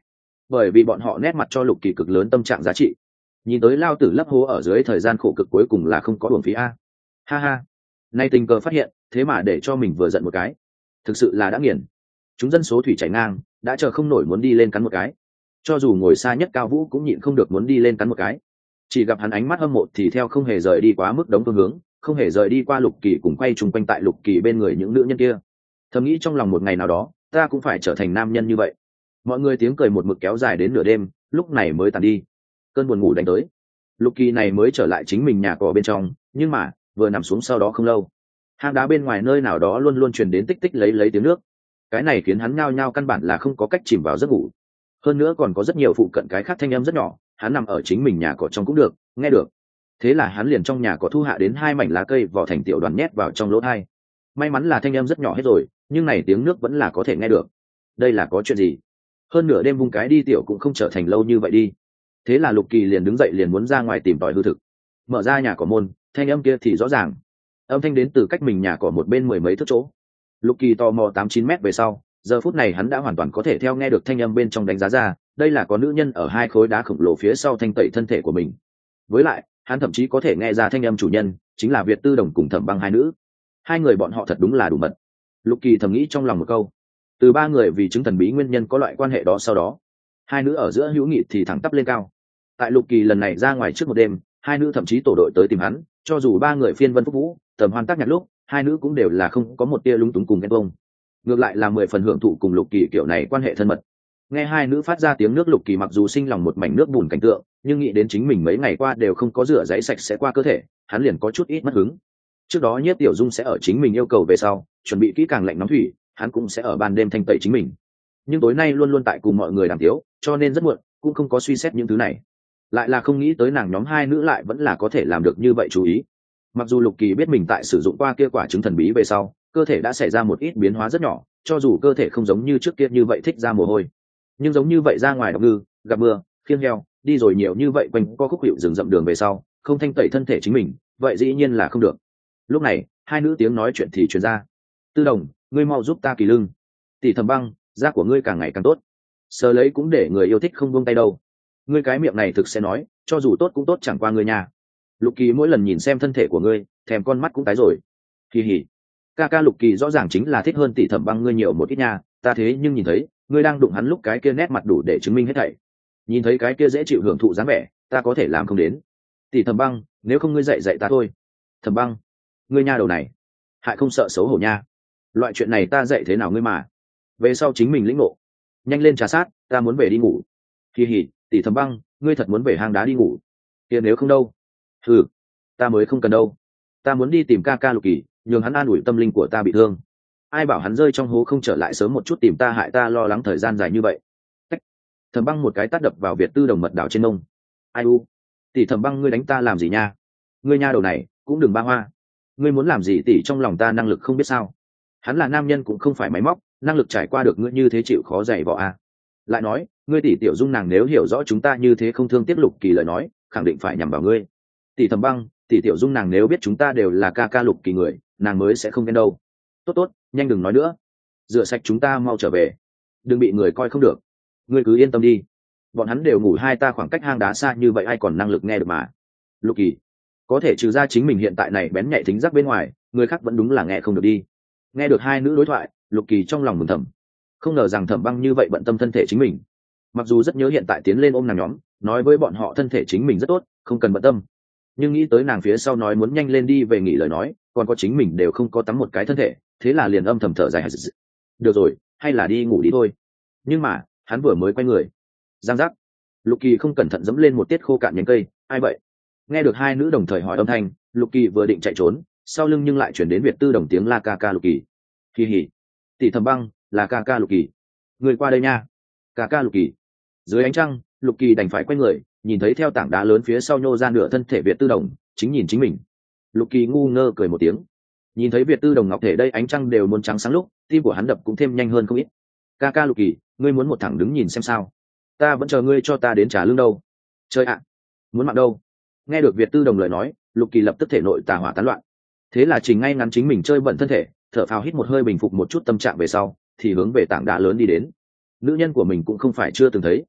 bởi vì bọn họ nét mặt cho Lục Kỳ cực lớn tâm trạng giá trị. Nhìn tới lao tử lấp hố ở dưới thời gian khổ cực cuối cùng là không có uổng phí a. Ha ha, nay tình cờ phát hiện, thế mà để cho mình vừa giận một cái, thực sự là đã nghiền. Chúng dân số thủy chảy ngang, đã chờ không nổi muốn đi lên cắn một cái. Cho dù ngồi xa nhất Cao Vũ cũng nhịn không được muốn đi lên cắn một cái. Chỉ gặp hắn ánh mắt hâm mộ thì theo không hề rời đi quá mức đống phương hướng, không hề rời đi qua Lục Kỳ cùng quay trùng quanh tại Lục Kỳ bên người những nữ nhân kia. Thầm nghĩ trong lòng một ngày nào đó, ta cũng phải trở thành nam nhân như vậy. Mọi người tiếng cười một mực kéo dài đến nửa đêm, lúc này mới tàn đi. Cơn buồn ngủ đánh tới. Lục Kỳ này mới trở lại chính mình nhà cỏ bên trong, nhưng mà vừa nằm xuống sau đó không lâu, hang đá bên ngoài nơi nào đó luôn luôn truyền đến tích tích lấy lấy tiếng nước. Cái này khiến hắn nhao nhao căn bản là không có cách chìm vào giấc ngủ. Hơn nữa còn có rất nhiều phụ cận cái khác thanh âm rất nhỏ, hắn nằm ở chính mình nhà cỏ trong cũng được, nghe được. Thế là hắn liền trong nhà cỏ thu hạ đến hai mảnh lá cây vỏ thành tiểu đoàn nhét vào trong lỗ tai. May mắn là thanh âm rất nhỏ hết rồi, nhưng này tiếng nước vẫn là có thể nghe được. Đây là có chuyện gì? Hơn nửa đêm vung cái đi tiểu cũng không trở thành lâu như vậy đi. Thế là Lục Kỳ liền đứng dậy liền muốn ra ngoài tìm tòi hư thực. Mở ra nhà cỏ môn, thanh âm kia thì rõ ràng. Âm thanh đến từ cách mình nhà cỏ một bên mười mấy thước chỗ. Lục Kỳ tò mò tám chín mét về sau, giờ phút này hắn đã hoàn toàn có thể theo nghe được thanh âm bên trong đánh giá ra, đây là có nữ nhân ở hai khối đá khổng lồ phía sau thanh tẩy thân thể của mình. Với lại, hắn thậm chí có thể nghe ra thanh âm chủ nhân chính là Việt Tư Đồng cùng Thẩm Băng hai nữ. Hai người bọn họ thật đúng là đủ mật. Lục Kỳ thầm nghĩ trong lòng một câu. Từ ba người vì chứng thần bí nguyên nhân có loại quan hệ đó sau đó, hai nữ ở giữa hữu nghị thì thẳng tắp lên cao. Tại Lục Kỳ lần này ra ngoài trước một đêm, hai nữ thậm chí tổ đội tới tìm hắn, cho dù ba người phiên vân phúc vũ, tầm hoan tác nhạc lúc, hai nữ cũng đều là không có một tia lúng túng cùng ghen tuông. Ngược lại là mười phần hưởng thụ cùng Lục Kỳ kiểu này quan hệ thân mật. Nghe hai nữ phát ra tiếng nước, Lục Kỳ mặc dù sinh lòng một mảnh nước bùn cảnh tượng, nhưng nghĩ đến chính mình mấy ngày qua đều không có rửa giấy sạch sẽ qua cơ thể, hắn liền có chút ít mất hứng. Trước đó Nhiếp Tiểu Dung sẽ ở chính mình yêu cầu về sau, chuẩn bị kỹ càng lạnh nóng thủy, hắn cũng sẽ ở ban đêm thanh tẩy chính mình. Nhưng tối nay luôn luôn tại cùng mọi người đàm tiếu, cho nên rất muộn, cũng không có suy xét những thứ này. Lại là không nghĩ tới nàng nhóm hai nữ lại vẫn là có thể làm được như vậy chú ý. Mặc dù Lục Kỳ biết mình tại sử dụng qua kia quả trứng thần bí về sau, cơ thể đã xảy ra một ít biến hóa rất nhỏ, cho dù cơ thể không giống như trước kia như vậy thích ra mồ hôi, nhưng giống như vậy ra ngoài đọc ngư, gặp mưa, khiêng heo, đi rồi nhiều như vậy quanh co khúc hiệu rừng rậm đường về sau, không thanh tẩy thân thể chính mình, vậy dĩ nhiên là không được. Lúc này, hai nữ tiếng nói chuyện thì truyền ra. Tư Đồng, ngươi mau giúp ta kỳ lưng. Tỷ Thẩm Băng, da của ngươi càng ngày càng tốt. Sờ lấy cũng để người yêu thích không buông tay đâu. Ngươi cái miệng này thực sẽ nói, cho dù tốt cũng tốt chẳng qua ngươi nhà. Lục Kỳ mỗi lần nhìn xem thân thể của ngươi, thèm con mắt cũng tái rồi. Kỳ hỉ. Ca ca Lục Kỳ rõ ràng chính là thích hơn Tỷ Thẩm Băng ngươi nhiều một ít nha, ta thế nhưng nhìn thấy, ngươi đang đụng hắn lúc cái kia nét mặt đủ để chứng minh hết thảy. Nhìn thấy cái kia dễ chịu hưởng thụ dáng vẻ, ta có thể làm không đến. Tỷ Thẩm Băng, nếu không ngươi dạy dạy ta thôi. Thẩm Băng, ngươi nha đầu này, hại không sợ xấu hổ nha. Loại chuyện này ta dạy thế nào ngươi mà? Về sau chính mình lĩnh ngộ. Nhanh lên trà sát, ta muốn về đi ngủ. Kỳ hỉ, Tỷ Thẩm Băng, ngươi thật muốn về hang đá đi ngủ? Tiền nếu không đâu. Ừ, ta mới không cần đâu. Ta muốn đi tìm ca ca Lục Kỳ, nhường hắn an ủi tâm linh của ta bị thương. Ai bảo hắn rơi trong hố không trở lại sớm một chút tìm ta hại ta lo lắng thời gian dài như vậy. Thẩm Băng một cái tát đập vào Việt Tư Đồng mật đảo trên nông. Ai u, Tỷ Thẩm Băng ngươi đánh ta làm gì nha? Ngươi nha đầu này cũng đừng ba hoa. Ngươi muốn làm gì tỷ, trong lòng ta năng lực không biết sao? Hắn là nam nhân cũng không phải máy móc, năng lực trải qua được ngươi như thế chịu khó dày vò à? Lại nói, ngươi tỷ Tiểu Dung nàng nếu hiểu rõ chúng ta như thế không thương tiếc Lục Kỳ lời nói, khẳng định phải nhằm vào ngươi. Tỷ Thẩm Băng, tỷ Tiểu Dung nàng nếu biết chúng ta đều là ca ca Lục Kỳ người, nàng mới sẽ không ghen đâu. Tốt tốt, nhanh đừng nói nữa. Rửa sạch chúng ta mau trở về. Đừng bị người coi không được. Ngươi cứ yên tâm đi. Bọn hắn đều ngủ hai ta khoảng cách hang đá xa như vậy ai còn năng lực nghe được mà. Lục Kỳ, có thể trừ ra chính mình hiện tại này bén nhạy thính giác bên ngoài, người khác vẫn đúng là nghe không được đi. Nghe được hai nữ đối thoại, Lục Kỳ trong lòng mừng thầm. Không ngờ rằng Thẩm Băng như vậy bận tâm thân thể chính mình. Mặc dù rất nhớ hiện tại tiến lên ôm nàng nhóm, nói với bọn họ thân thể chính mình rất tốt, không cần bận tâm. Nhưng nghĩ tới nàng phía sau nói muốn nhanh lên đi về nghỉ lời nói, còn có chính mình đều không có tắm một cái thân thể, thế là liền âm thầm thở dài. Được rồi, hay là đi ngủ đi thôi. Nhưng mà, hắn vừa mới quay người, giang giác, Lục Kỳ không cẩn thận dẫm lên một tiết khô cạn nhánh cây. Ai vậy? Nghe được hai nữ đồng thời hỏi âm thanh, Lục Kỳ vừa định chạy trốn, sau lưng nhưng lại chuyển đến Việt Tư Đồng tiếng la ca ca Lục Kỳ. Kỳ hỉ, Tỷ Thẩm Băng, là ca ca Lục Kỳ, người qua đây nha. Ca ca Lục Kỳ. Dưới ánh trăng, Lục Kỳ đành phải quay người, nhìn thấy theo tảng đá lớn phía sau nhô ra nửa thân thể Việt Tư Đồng, chính nhìn chính mình. Lục Kỳ ngu ngơ cười một tiếng. Nhìn thấy Việt Tư Đồng ngọc thể đây ánh trăng đều muốn trắng sáng lúc, tim của hắn đập cũng thêm nhanh hơn không ít. Ca ca Lục Kỳ, ngươi muốn một thẳng đứng nhìn xem sao? Ta vẫn chờ ngươi cho ta đến trả lương đâu. Chơi ạ, muốn mạng đâu? Nghe được Việt Tư Đồng lời nói, Lục Kỳ lập tức thể nội tà hỏa tán loạn. Thế là trình ngay ngắn chính mình chơi bẩn thân thể, thở phào hít một hơi bình phục một chút tâm trạng về sau, thì hướng về tảng đá lớn đi đến. Nữ nhân của mình cũng không phải chưa từng thấy.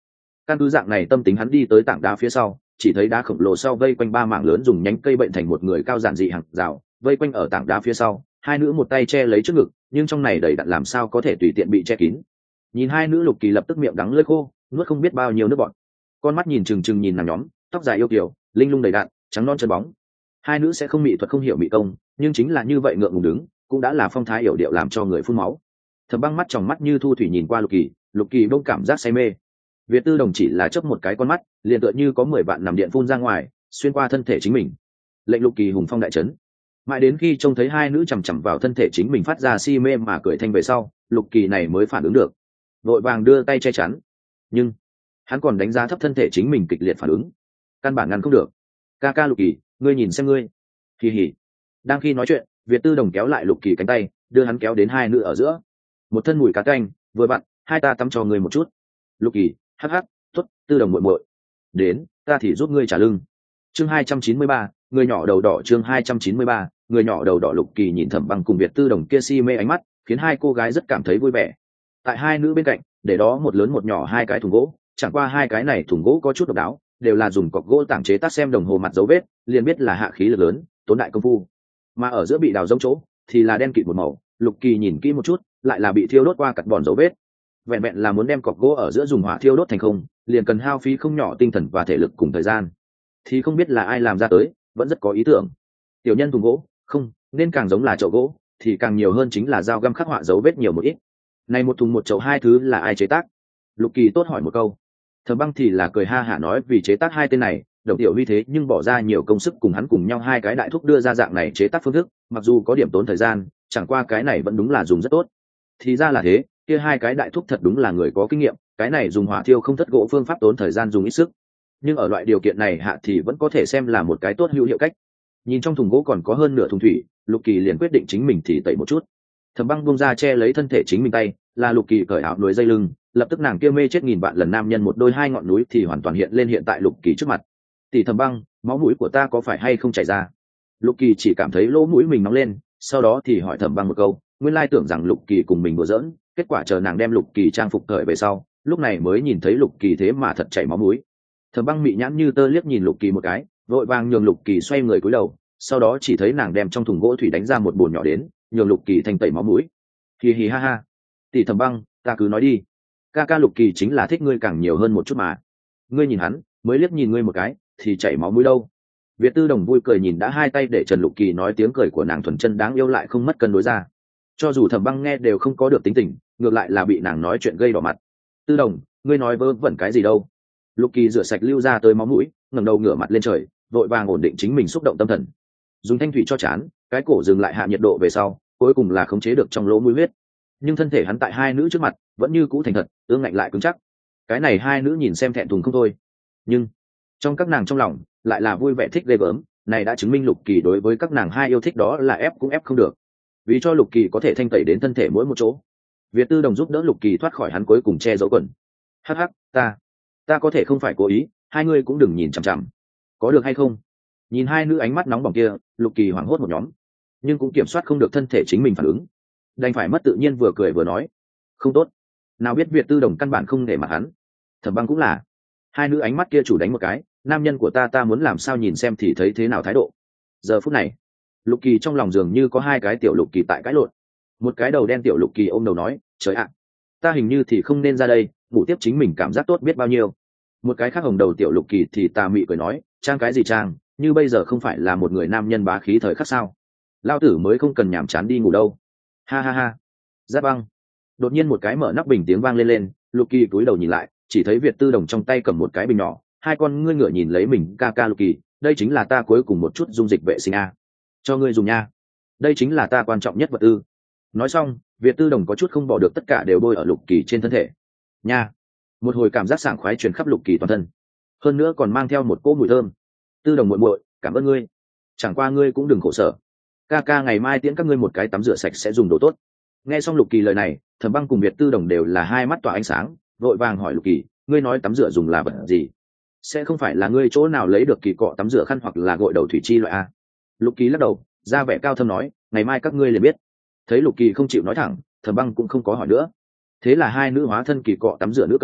căn cứ dạng này tâm tính hắn đi tới tảng đá phía sau, chỉ thấy đá khổng lồ sau vây quanh ba mảng lớn dùng nhánh cây bệnh thành một người cao giản dị hàng rào, vây quanh ở tảng đá phía sau, hai nữ một tay che lấy trước ngực, nhưng trong này đầy đặn làm sao có thể tùy tiện bị che kín. Nhìn hai nữ, Lục Kỳ lập tức miệng đắng lưỡi khô, nuốt không biết bao nhiêu nước bọt. Con mắt nhìn trừng trừng nhìn nàng nhóm, tóc dài yêu kiều, linh lung đầy đặn, trắng non chân bóng. Hai nữ sẽ không mỹ thuật không hiểu mỹ công, nhưng chính là như vậy ngượng ngùng đứng, cũng đã là phong thái yểu điệu làm cho người phun máu. Thẩm Băng mắt trong mắt như thu thủy nhìn qua Lục Kỳ, Lục Kỳ bỗng cảm giác say mê. Việt Tư Đồng chỉ là chớp một cái con mắt, liền tựa như có mười vạn nằm điện phun ra ngoài, xuyên qua thân thể chính mình. Lệnh Lục Kỳ hùng phong đại chấn. Mãi đến khi trông thấy hai nữ chằm chằm vào thân thể chính mình phát ra si mê mà cười thanh về sau, Lục Kỳ này mới phản ứng được, vội vàng đưa tay che chắn. Nhưng hắn còn đánh giá thấp thân thể chính mình kịch liệt phản ứng, căn bản ngăn không được. Ca ca Lục Kỳ, ngươi nhìn xem ngươi. Kỳ hỉ. Đang khi nói chuyện, Việt Tư Đồng kéo lại Lục Kỳ cánh tay, đưa hắn kéo đến hai nữ ở giữa. Một thân mùi cá canh, vừa vặn, hai ta tắm cho ngươi một chút. Lục Kỳ, hắc hắc, tốt, Tư Đồng muội muội. Đến, ta thì giúp ngươi trả lưng. Chương hai trăm chín mươi ba, người nhỏ đầu đỏ. Chương hai trăm chín mươi ba, người nhỏ đầu đỏ. Lục Kỳ nhìn Thẩm Băng cùng Việt Tư Đồng kia si mê ánh mắt, khiến hai cô gái rất cảm thấy vui vẻ. Tại hai nữ bên cạnh, để đó một lớn một nhỏ hai cái thùng gỗ, chẳng qua hai cái này thùng gỗ có chút độc đáo, đều là dùng cọc gỗ tảng chế tác, xem đồng hồ mặt dấu vết, liền biết là hạ khí lực lớn, tốn đại công phu. Mà ở giữa bị đào rỗng chỗ, thì là đen kịt một màu, Lục Kỳ nhìn kỹ một chút, lại là bị thiêu đốt qua cặt bòn dấu vết. Vẹn vẹn là muốn đem cọc gỗ ở giữa dùng hỏa thiêu đốt thành không, liền cần hao phí không nhỏ tinh thần và thể lực cùng thời gian. Thì không biết là ai làm ra tới, vẫn rất có ý tưởng. Tiểu nhân thùng gỗ, không, nên càng giống là chậu gỗ, thì càng nhiều hơn chính là dao găm khắc họa dấu vết nhiều một ít. Này một thùng một chậu hai thứ là ai chế tác? Lục Kỳ tốt hỏi một câu. Thẩm Băng thì là cười ha hả nói, vì chế tác hai tên này, Đồng Tiểu Huy thế nhưng bỏ ra nhiều công sức cùng hắn cùng nhau hai cái đại thúc đưa ra dạng này chế tác phương thức, mặc dù có điểm tốn thời gian, chẳng qua cái này vẫn đúng là dùng rất tốt. Thì ra là thế, kia hai cái đại thúc thật đúng là người có kinh nghiệm, cái này dùng hỏa thiêu không thất gỗ phương pháp tốn thời gian dùng ít sức, nhưng ở loại điều kiện này hạ thì vẫn có thể xem là một cái tốt hữu hiệu cách. Nhìn trong thùng gỗ còn có hơn nửa thùng thủy, Lục Kỳ liền quyết định chính mình thì tẩy một chút. Thẩm Băng buông ra che lấy thân thể chính mình tay, là Lục Kỳ cởi áo núi dây lưng, lập tức nàng kia mê chết nghìn vạn lần nam nhân một đôi hai ngọn núi thì hoàn toàn hiện lên hiện tại Lục Kỳ trước mặt. Tỷ Thẩm Băng, máu mũi của ta có phải hay không chảy ra? Lục Kỳ chỉ cảm thấy lỗ mũi mình nóng lên, sau đó thì hỏi Thẩm Băng một câu, nguyên lai tưởng rằng Lục Kỳ cùng mình đùa giỡn, kết quả chờ nàng đem Lục Kỳ trang phục cởi về sau, lúc này mới nhìn thấy Lục Kỳ thế mà thật chảy máu mũi. Thẩm Băng mị nhãn như tơ liếc nhìn Lục Kỳ một cái, vội vàng nhường Lục Kỳ xoay người cúi đầu, sau đó chỉ thấy nàng đem trong thùng gỗ thủy đánh ra một bồn nhỏ đến, nhường Lục Kỳ thanh tẩy máu mũi. Hì hì ha ha. Tỷ Thẩm Băng, ta cứ nói đi. Ca ca Lục Kỳ chính là thích ngươi càng nhiều hơn một chút mà. Ngươi nhìn hắn, mới liếc nhìn ngươi một cái, thì chảy máu mũi đâu. Việt Tư Đồng vui cười nhìn đã hai tay để Trần Lục Kỳ nói tiếng cười của nàng thuần chân đáng yêu lại không mất cân đối ra. Cho dù Thẩm Băng nghe đều không có được tính tình, ngược lại là bị nàng nói chuyện gây đỏ mặt. Tư Đồng, ngươi nói vớ vẩn cái gì đâu? Lục Kỳ rửa sạch lưu ra tới máu mũi, ngẩng đầu ngửa mặt lên trời, vội vàng ổn định chính mình xúc động tâm thần. Dùng thanh thủy cho chán, cái cổ dừng lại hạ nhiệt độ về sau, cuối cùng là khống chế được trong lỗ mũi huyết. Nhưng thân thể hắn tại hai nữ trước mặt vẫn như cũ thành thật, ương ngạnh lại cứng chắc. Cái này hai nữ nhìn xem thẹn thùng không thôi, nhưng trong các nàng trong lòng lại là vui vẻ thích ghê gớm. Này đã chứng minh Lục Kỳ đối với các nàng hai yêu thích đó là ép cũng ép không được. Vì cho Lục Kỳ có thể thanh tẩy đến thân thể mỗi một chỗ, Việt Tư Đồng giúp đỡ Lục Kỳ thoát khỏi hắn cuối cùng che giấu quần. Hắc hắc, ta ta có thể không phải cố ý, hai ngươi cũng đừng nhìn chằm chằm, có được hay không? Nhìn hai nữ ánh mắt nóng bỏng kia, Lục Kỳ hoảng hốt một nhóm, nhưng cũng kiểm soát không được thân thể chính mình phản ứng, đành phải mất tự nhiên vừa cười vừa nói, không tốt. Nào biết Việt Tư Đồng căn bản không để mặt hắn. Thẩm Băng cũng là. Hai nữ ánh mắt kia chủ đánh một cái, nam nhân của ta ta muốn làm sao nhìn xem thì thấy thế nào thái độ. Giờ phút này, Lục Kỳ trong lòng dường như có hai cái tiểu Lục Kỳ tại cãi lộn. Một cái đầu đen tiểu Lục Kỳ ôm đầu nói, trời ạ, ta hình như thì không nên ra đây, ngủ tiếp chính mình cảm giác tốt biết bao nhiêu. Một cái khác hồng đầu tiểu Lục Kỳ thì tà mị cười nói, trang cái gì trang, như bây giờ không phải là một người nam nhân bá khí thời khắc sao? Lao tử mới không cần nhảm chán đi ngủ đâu. Ha ha ha. Giáp Băng. Đột nhiên một cái mở nắp bình tiếng vang lên lên, Lục Kỳ cúi đầu nhìn lại, chỉ thấy Việt Tư Đồng trong tay cầm một cái bình nhỏ, hai con ngươi ngửa nhìn lấy mình, ca ca Lục Kỳ, đây chính là ta cuối cùng một chút dung dịch vệ sinh a, cho ngươi dùng nha, đây chính là ta quan trọng nhất vật tư. Nói xong, Việt Tư Đồng có chút không bỏ được tất cả đều bôi ở Lục Kỳ trên thân thể. Nha. Một hồi cảm giác sảng khoái truyền khắp Lục Kỳ toàn thân, hơn nữa còn mang theo một cỗ mùi thơm. Tư Đồng muội muội, cảm ơn ngươi, chẳng qua ngươi cũng đừng khổ sở, ca ca ngày mai tiễn các ngươi một cái tắm rửa sạch sẽ dùng đồ tốt. Nghe xong Lục Kỳ lời này, Thẩm Băng cùng Việt Tư Đồng đều là hai mắt tỏa ánh sáng, vội vàng hỏi Lục Kỳ, ngươi nói tắm rửa dùng là vật gì? Sẽ không phải là ngươi chỗ nào lấy được kỳ cọ tắm rửa khăn hoặc là gội đầu thủy chi loại a? Lục Kỳ lắc đầu, ra vẻ cao thâm nói, ngày mai các ngươi liền biết. Thấy Lục Kỳ không chịu nói thẳng, Thẩm Băng cũng không có hỏi nữa. Thế là hai nữ hóa thân kỳ cọ tắm rửa nữ công,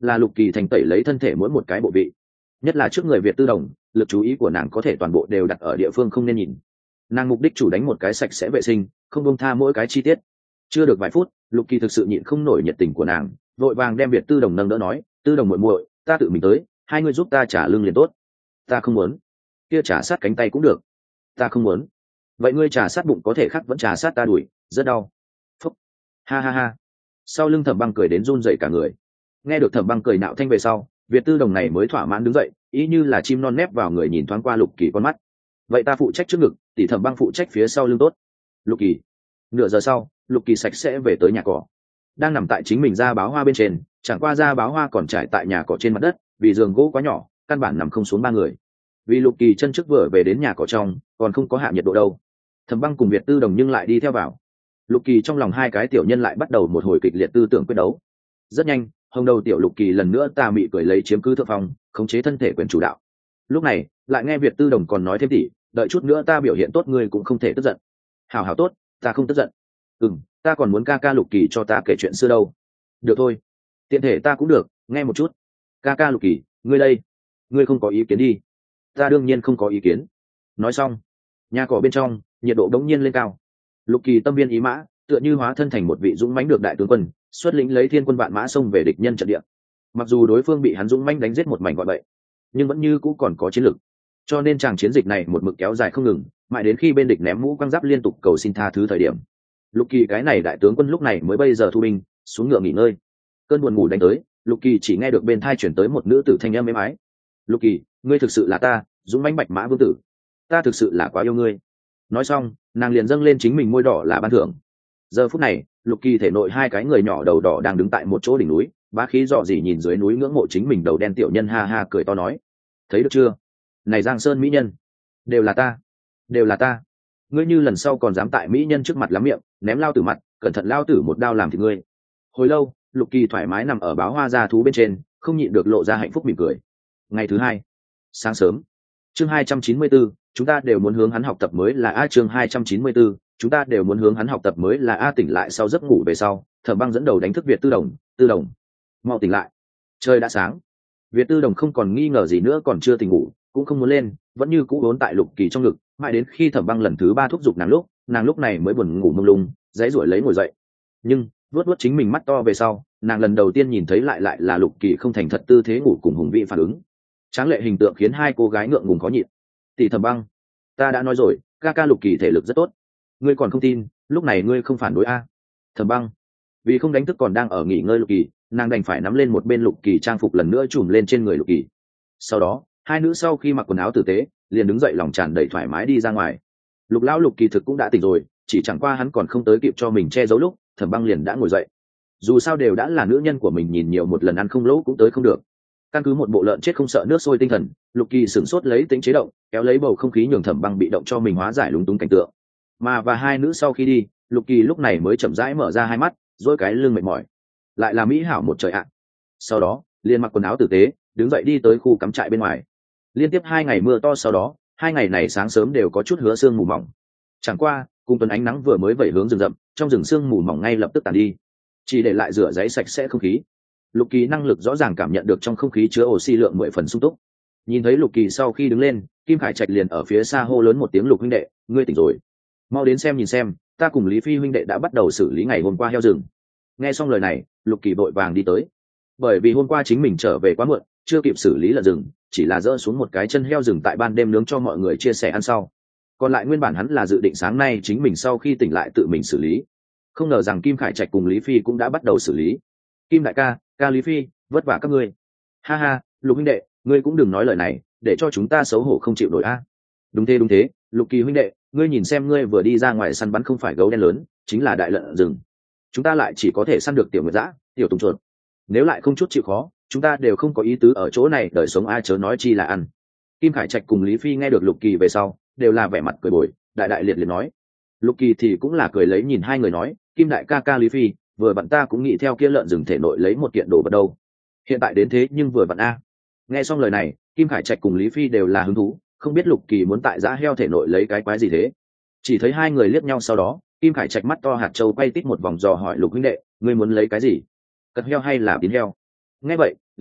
là Lục Kỳ thành tẩy lấy thân thể mỗi một cái bộ vị, nhất là trước người Việt Tư Đồng, lực chú ý của nàng có thể toàn bộ đều đặt ở địa phương không nên nhìn. Nàng mục đích chủ đánh một cái sạch sẽ vệ sinh, không buông tha mỗi cái chi tiết. Chưa được vài phút, Lục Kỳ thực sự nhịn không nổi nhiệt tình của nàng, vội vàng đem Việt Tư Đồng nâng đỡ nói, Tư Đồng muội muội, ta tự mình tới, hai người giúp ta trả lưng liền tốt. Ta không muốn. Kia trả sát cánh tay cũng được. Ta không muốn. Vậy ngươi trả sát bụng có thể khác vẫn trả sát ta đuổi, rất đau. Phúc. Ha ha ha. Sau lưng Thẩm Băng cười đến run rẩy cả người. Nghe được Thẩm Băng cười nạo thanh về sau, Việt Tư Đồng này mới thỏa mãn đứng dậy, ý như là chim non nép vào người nhìn thoáng qua Lục Kỳ con mắt. Vậy ta phụ trách trước ngực, tỷ Thẩm Băng phụ trách phía sau lưng tốt. Lục Kỳ. Nửa giờ sau, Lục Kỳ sạch sẽ về tới nhà cỏ. Đang nằm tại chính mình ra báo hoa bên trên, chẳng qua ra báo hoa còn trải tại nhà cỏ trên mặt đất, vì giường gỗ quá nhỏ, căn bản nằm không xuống ba người. Vì Lục Kỳ chân trước vừa về đến nhà cỏ trong, còn không có hạ nhiệt độ đâu. Thẩm Băng cùng Việt Tư Đồng nhưng lại đi theo vào. Lục Kỳ trong lòng hai cái tiểu nhân lại bắt đầu một hồi kịch liệt tư tưởng quyết đấu. Rất nhanh, hồng đầu tiểu Lục Kỳ lần nữa tà mị cười lấy chiếm cứ thượng phong, khống chế thân thể quyền chủ đạo. Lúc này, lại nghe Việt Tư Đồng còn nói thêm tỉ, đợi chút nữa ta biểu hiện tốt ngươi cũng không thể tức giận. Hảo hảo tốt, ta không tức giận. Ừm, ta còn muốn ca ca Lục Kỳ cho ta kể chuyện xưa đâu. Được thôi, tiện thể ta cũng được, nghe một chút. Ca ca Lục Kỳ, ngươi đây, ngươi không có ý kiến đi. Ta đương nhiên không có ý kiến. Nói xong, nhà cỏ bên trong nhiệt độ đống nhiên lên cao. Lục Kỳ tâm viên ý mã, tựa như hóa thân thành một vị dũng mãnh được đại tướng quân, xuất lĩnh lấy thiên quân vạn mã xông về địch nhân trận địa. Mặc dù đối phương bị hắn dũng mãnh đánh giết một mảnh gọi bậy, nhưng vẫn như cũ còn có chiến lực. Cho nên chàng chiến dịch này một mực kéo dài không ngừng, mãi đến khi bên địch ném mũ quăng giáp liên tục cầu xin tha thứ thời điểm, Lục Kỳ cái này đại tướng quân lúc này mới bây giờ thu binh, xuống ngựa nghỉ ngơi. Cơn buồn ngủ đánh tới, Lục Kỳ chỉ nghe được bên tai chuyển tới một nữ tử thanh âm êm ái. Lục Kỳ, ngươi thực sự là ta, dũng mãnh bạch mã vương tử. Ta thực sự là quá yêu ngươi. Nói xong, nàng liền dâng lên chính mình môi đỏ là ban thưởng. Giờ phút này, Lục Kỳ thể nội hai cái người nhỏ đầu đỏ đang đứng tại một chỗ đỉnh núi, bá khí dọ dỉ nhìn dưới núi ngưỡng mộ chính mình đầu đen tiểu nhân, ha ha cười to nói: thấy được chưa, này Giang Sơn mỹ nhân, đều là ta, đều là ta. Ngươi như lần sau còn dám tại mỹ nhân trước mặt lắm miệng, ném lao tử mặt, cẩn thận lao tử một đao làm thịt ngươi. Hồi lâu, Lục Kỳ thoải mái nằm ở báo hoa gia thú bên trên, không nhịn được lộ ra hạnh phúc mỉm cười. Ngày thứ hai, sáng sớm, chương hai trăm chín mươi 4, chúng ta đều muốn hướng hắn học tập mới là a chương hai trăm chín mươi 4, chúng ta đều muốn hướng hắn học tập mới là a tỉnh lại sau giấc ngủ về sau, Thẩm Băng dẫn đầu đánh thức Việt Tư Đồng, Tư Đồng, mau tỉnh lại, trời đã sáng. Việt Tư Đồng không còn nghi ngờ gì nữa, còn chưa tỉnh ngủ, cũng không muốn lên, vẫn như cũ vốn tại Lục Kỳ trong ngực, mãi đến khi Thẩm Băng lần thứ ba thúc giục nàng lúc, nàng lúc này mới buồn ngủ mông lung, dãy rủi lấy ngồi dậy. Nhưng vuốt vuốt chính mình mắt to về sau, nàng lần đầu tiên nhìn thấy lại lại là Lục Kỳ không thành thật tư thế ngủ cùng hùng vĩ phản ứng. Tráng lệ hình tượng khiến hai cô gái ngượng ngùng khó nhịn. Tỷ Thẩm Băng, ta đã nói rồi, ca ca Lục Kỳ thể lực rất tốt, ngươi còn không tin, lúc này ngươi không phản đối a? Thẩm Băng vì không đánh thức còn đang ở nghỉ ngơi Lục Kỳ, nàng đành phải nắm lên một bên Lục Kỳ trang phục lần nữa trùm lên trên người Lục Kỳ. Sau đó, hai nữ sau khi mặc quần áo tử tế, liền đứng dậy lòng tràn đầy thoải mái đi ra ngoài. Lục lão Lục Kỳ thực cũng đã tỉnh rồi, chỉ chẳng qua hắn còn không tới kịp cho mình che giấu lúc, Thẩm Băng liền đã ngồi dậy. Dù sao đều đã là nữ nhân của mình, nhìn nhiều một lần ăn không lỗ cũng tới không được. Căn cứ một bộ lợn chết không sợ nước sôi tinh thần, Lục Kỳ sửng sốt lấy tính chế động, kéo lấy bầu không khí nhường Thẩm Băng bị động cho mình hóa giải lúng túng cảnh tượng. Mà và hai nữ sau khi đi, Lục Kỳ lúc này mới chậm rãi mở ra hai mắt, dỗi cái lưng mệt mỏi. Lại là mỹ hảo một trời ạ. Sau đó, liền mặc quần áo tử tế, đứng dậy đi tới khu cắm trại bên ngoài. Liên tiếp hai ngày mưa to sau đó, hai ngày này sáng sớm đều có chút hứa sương mù mỏng. Chẳng qua, cùng tuần ánh nắng vừa mới vẩy hướng rừng rậm, trong rừng sương mù mỏng ngay lập tức tàn đi, chỉ để lại rửa giấy sạch sẽ không khí. Lục Kỳ năng lực rõ ràng cảm nhận được trong không khí chứa oxy lượng mười phần sung túc. Nhìn thấy Lục Kỳ sau khi đứng lên, Kim Khải Trạch liền ở phía xa hô lớn một tiếng: Lục huynh đệ, ngươi tỉnh rồi, mau đến xem nhìn xem, ta cùng Lý Phi huynh đệ đã bắt đầu xử lý ngày hôm qua heo rừng. Nghe xong lời này, Lục Kỳ vội vàng đi tới. Bởi vì hôm qua chính mình trở về quá muộn, chưa kịp xử lý lợn rừng, chỉ là dỡ xuống một cái chân heo rừng tại ban đêm nướng cho mọi người chia sẻ ăn sau. Còn lại nguyên bản hắn là dự định sáng nay chính mình sau khi tỉnh lại tự mình xử lý. Không ngờ rằng Kim Khải Trạch cùng Lý Phi cũng đã bắt đầu xử lý. Kim đại ca, ca Lý Phi, vất vả các ngươi. Ha ha, Lục huynh đệ, ngươi cũng đừng nói lời này, để cho chúng ta xấu hổ không chịu nổi a. Đúng thế đúng thế, Lục Kỳ huynh đệ, ngươi nhìn xem, ngươi vừa đi ra ngoài săn bắn không phải gấu đen lớn, chính là đại lợn rừng. Chúng ta lại chỉ có thể săn được tiểu nguyệt dã, tiểu tùng chuột. Nếu lại không chút chịu khó, chúng ta đều không có ý tứ ở chỗ này đời sống, ai chớ nói chi là ăn. Kim Khải Trạch cùng Lý Phi nghe được Lục Kỳ về sau, đều là vẻ mặt cười bồi, đại đại liệt liệt nói. Lục Kỳ thì cũng là cười lấy nhìn hai người nói: Kim đại ca ca Lý Phi, vừa vặn ta cũng nghĩ theo kia lợn rừng thể nội lấy một kiện đồ vật đâu. Hiện tại đến thế nhưng vừa vặn a. Nghe xong lời này, Kim Khải Trạch cùng Lý Phi đều là hứng thú, không biết Lục Kỳ muốn tại giã heo thể nội lấy cái quái gì thế. Chỉ thấy hai người liếc nhau sau đó, Kim Khải Trạch mắt to hạt châu quay tít một vòng dò hỏi Lục huynh đệ: ngươi muốn lấy cái gì, cật heo hay là tín heo? Nghe vậy,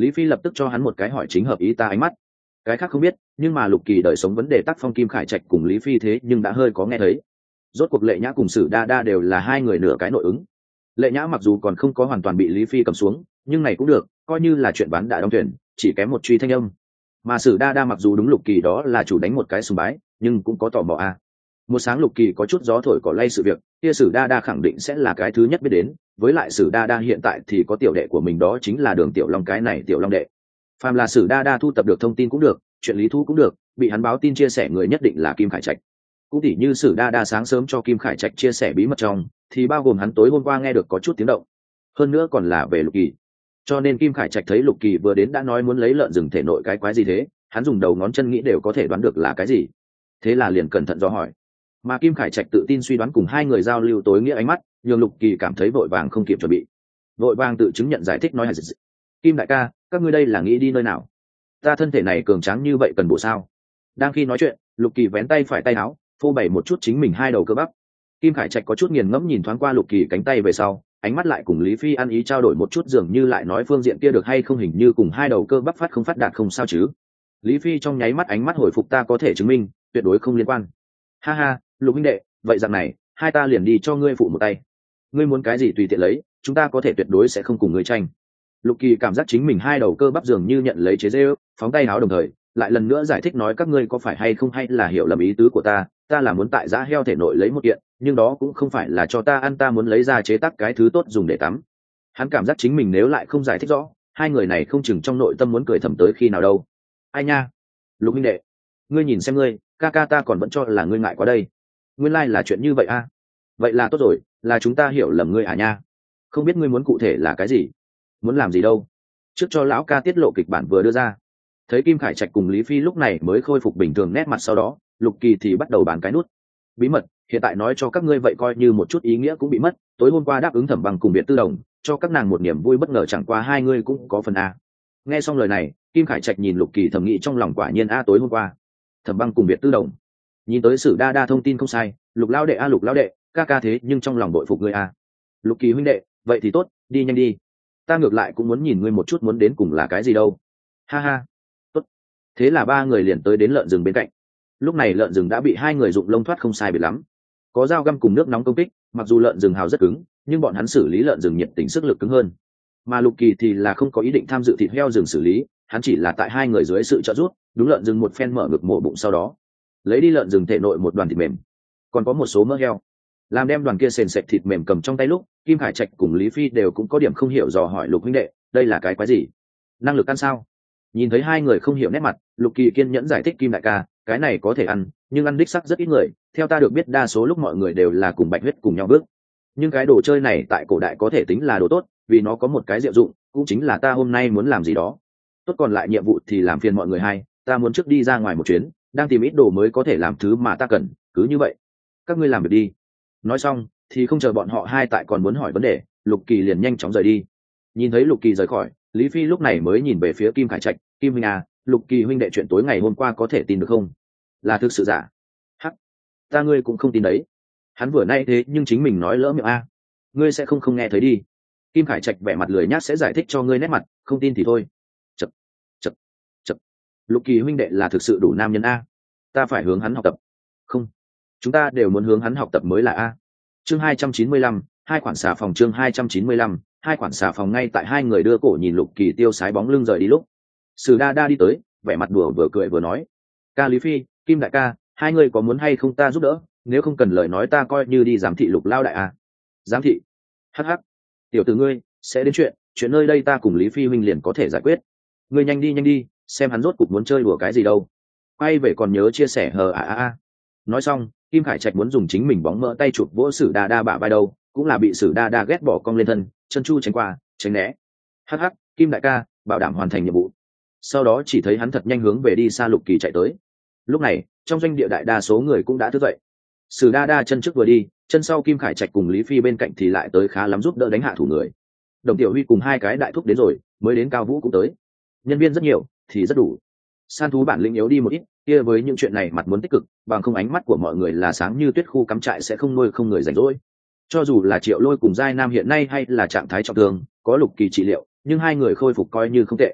Lý Phi lập tức cho hắn một cái hỏi chính hợp ý ta ánh mắt. Cái khác không biết, nhưng mà Lục Kỳ đời sống vấn đề tác phong Kim Khải Trạch cùng Lý Phi thế nhưng đã hơi có nghe thấy. Rốt cuộc Lệ Nhã cùng Sử Đa Đa đều là hai người nửa cái nội ứng. Lệ Nhã mặc dù còn không có hoàn toàn bị Lý Phi cầm xuống, nhưng này cũng được, coi như là chuyện bán đã đóng thuyền, chỉ kém một truy thanh âm. Mà Sử Đa Đa mặc dù đúng Lục Kỳ đó là chủ đánh một cái sùng bái, nhưng cũng có tò mò a. Một sáng Lục Kỳ có chút gió thổi cỏ lay sự việc, kia Sử Đa Đa khẳng định sẽ là cái thứ nhất biết đến, với lại Sử Đa Đa hiện tại thì có tiểu đệ của mình đó chính là Đường Tiểu Long, cái này Tiểu Long đệ. Phàm là Sử Đa Đa thu tập được thông tin cũng được, chuyện lý thú cũng được, bị hắn báo tin chia sẻ người nhất định là Kim Khải Trạch. Cũng tỉ như Sử Đa Đa sáng sớm cho Kim Khải Trạch chia sẻ bí mật trong, thì bao gồm hắn tối hôm qua nghe được có chút tiếng động, hơn nữa còn là về Lục Kỳ. Cho nên Kim Khải Trạch thấy Lục Kỳ vừa đến đã nói muốn lấy lợn rừng thể nội cái quái gì thế, hắn dùng đầu ngón chân nghĩ đều có thể đoán được là cái gì, thế là liền cẩn thận do hỏi. Mà Kim Khải Trạch tự tin suy đoán cùng hai người giao lưu tối nghĩa ánh mắt, nhường Lục Kỳ cảm thấy vội vàng không kịp chuẩn bị, vội vàng tự chứng nhận giải thích nói: Kim đại ca, các ngươi đây là nghĩ đi nơi nào? Ta thân thể này cường tráng như vậy cần bổ sao? Đang khi nói chuyện, Lục Kỳ vén tay phải tay áo, phô bày một chút chính mình hai đầu cơ bắp. Kim Khải Trạch có chút nghiền ngẫm nhìn thoáng qua Lục Kỳ cánh tay về sau, ánh mắt lại cùng Lý Phi ăn ý trao đổi một chút, dường như lại nói phương diện kia được hay không, hình như cùng hai đầu cơ bắp phát không phát đạt không sao chứ. Lý Phi trong nháy mắt ánh mắt hồi phục, ta có thể chứng minh, tuyệt đối không liên quan. Ha ha, Lục huynh đệ, vậy rằng này, hai ta liền đi cho ngươi phụ một tay. Ngươi muốn cái gì tùy tiện lấy, chúng ta có thể tuyệt đối sẽ không cùng ngươi tranh. Lục Kỳ cảm giác chính mình hai đầu cơ bắp dường như nhận lấy chế giễu, phóng tay áo đồng thời lại lần nữa giải thích nói: các ngươi có phải hay không hay là hiểu lầm ý tứ của ta, ta là muốn tại giá heo thể nội lấy một kiện, nhưng đó cũng không phải là cho ta ăn, ta muốn lấy ra chế tác cái thứ tốt dùng để tắm. Hắn cảm giác chính mình nếu lại không giải thích rõ, hai người này không chừng trong nội tâm muốn cười thầm tới khi nào đâu. Ai nha, Lục huynh đệ, ngươi nhìn xem ngươi, ca ca ta còn vẫn cho là ngươi ngại quá đây. Nguyên lai là chuyện như vậy a. À? Vậy là tốt rồi, là chúng ta hiểu lầm ngươi à nha. Không biết ngươi muốn cụ thể là cái gì, muốn làm gì đâu. Trước cho lão ca tiết lộ kịch bản vừa đưa ra. Thấy Kim Khải Trạch cùng Lý Phi lúc này mới khôi phục bình thường nét mặt, sau đó Lục Kỳ thì bắt đầu bàn cái nút. Bí mật, hiện tại nói cho các ngươi vậy coi như một chút ý nghĩa cũng bị mất. Tối hôm qua đáp ứng Thẩm Băng cùng Biệt Tư Đồng, cho các nàng một niềm vui bất ngờ, chẳng qua hai ngươi cũng có phần a. Nghe xong lời này, Kim Khải Trạch nhìn Lục Kỳ thầm nghĩ trong lòng, quả nhiên a, tối hôm qua Thẩm Băng cùng Biệt Tư Đồng. Nhìn tới Sử Đa Đa thông tin không sai, Lục lão đệ a, Lục lão đệ, ca ca thế nhưng trong lòng bội phục ngươi a. Lục Kỳ huynh đệ, vậy thì tốt, đi nhanh đi. Ta ngược lại cũng muốn nhìn ngươi một chút muốn đến cùng là cái gì đâu. Ha ha. Tốt. Thế là ba người liền tới đến lợn rừng bên cạnh. Lúc này lợn rừng đã bị hai người dụng lông thoát không sai biệt lắm. Có dao găm cùng nước nóng công kích, mặc dù lợn rừng hào rất cứng, nhưng bọn hắn xử lý lợn rừng nhiệt tình sức lực cứng hơn. Mà Lục Kỳ thì là không có ý định tham dự thịt heo rừng xử lý, hắn chỉ là tại hai người dưới sự trợ giúp, đúng lợn rừng một phen mở ngực mổ bụng, sau đó lấy đi lợn rừng thể nội một đoàn thịt mềm, còn có một số mỡ heo. Làm đem đoàn kia sền sệt thịt mềm cầm trong tay lúc, Kim Khải Trạch cùng Lý Phi đều cũng có điểm không hiểu, dò hỏi: Lục huynh đệ, đây là cái quái gì? Năng lực ăn sao? Nhìn thấy hai người không hiểu nét mặt, Lục Kỳ kiên nhẫn giải thích: Kim đại ca, cái này có thể ăn, nhưng ăn đích sắc rất ít người, theo ta được biết đa số lúc mọi người đều là cùng bạch huyết cùng nhau bước. Nhưng cái đồ chơi này tại cổ đại có thể tính là đồ tốt, vì nó có một cái diệu dụng, cũng chính là ta hôm nay muốn làm gì đó tốt, còn lại nhiệm vụ thì làm phiền mọi người hay, ta muốn trước đi ra ngoài một chuyến, đang tìm ít đồ mới có thể làm thứ mà ta cần, cứ như vậy các ngươi làm việc đi. Nói xong thì không chờ bọn họ hai tại còn muốn hỏi vấn đề, Lục Kỳ liền nhanh chóng rời đi. Nhìn thấy Lục Kỳ rời khỏi, Lý Phi lúc này mới nhìn về phía Kim Khải Trạch: Kim huynh à, Lục Kỳ huynh đệ chuyện tối ngày hôm qua có thể tin được không? Là thực sự giả? Hắc, ta ngươi cũng không tin đấy, hắn vừa nay thế nhưng chính mình nói lỡ miệng a. Ngươi sẽ không không nghe thấy đi. Kim Khải Trạch vẻ mặt lười nhác sẽ giải thích cho ngươi nét mặt, không tin thì thôi. Chật, chật, chật. Lục Kỳ huynh đệ là thực sự đủ nam nhân a, ta phải hướng hắn học tập. Không, chúng ta đều muốn hướng hắn học tập mới là a. Chương hai trăm chín mươi lăm, hai khoản xà phòng. Chương hai trăm chín mươi lăm, hai khoản xà phòng. Ngay tại hai người đưa cổ nhìn Lục Kỳ tiêu sái bóng lưng rời đi lúc, Sử Đa Đa đi tới, vẻ mặt đùa vừa cười vừa nói: Ca Lý Phi, Kim đại ca, hai người có muốn hay không ta giúp đỡ, nếu không cần lời nói ta coi như đi giám thị Lục lao đại a. Giám thị? Hắc hắc, tiểu tử ngươi sẽ đến chuyện chuyện nơi đây ta cùng Lý Phi huynh liền có thể giải quyết. Ngươi nhanh đi nhanh đi, xem hắn rốt cục muốn chơi đùa cái gì đâu. Quay về còn nhớ chia sẻ hờ à à à. Nói xong, Kim Khải Trạch muốn dùng chính mình bóng mỡ tay chụp vỗ Sử Đa Đa bả vai đâu, cũng là bị Sử Đa Đa ghét bỏ cong lên thân, chân chu tránh qua tránh né. Hắc hắc, Kim đại ca, bảo đảm hoàn thành nhiệm vụ. Sau đó chỉ thấy hắn thật nhanh hướng về đi xa Lục Kỳ chạy tới. Lúc này trong doanh địa đại đa số người cũng đã thức dậy. Sử Đa Đa chân trước vừa đi, chân sau Kim Khải Trạch cùng Lý Phi bên cạnh thì lại tới khá lắm giúp đỡ đánh hạ thủ người. Đồng Tiểu Huy cùng hai cái đại thúc đến rồi, mới đến Cao Vũ cũng tới. Nhân viên rất nhiều thì rất đủ. San thú bản lĩnh yếu đi một ít, kia với những chuyện này mặt muốn tích cực, bằng không ánh mắt của mọi người là sáng như tuyết, khu cắm trại sẽ không nuôi không người rảnh rỗi. Cho dù là Triệu Lôi cùng Giai Nam hiện nay hay là trạng thái trọng thương, có Lục Kỳ trị liệu, nhưng hai người khôi phục coi như không tệ.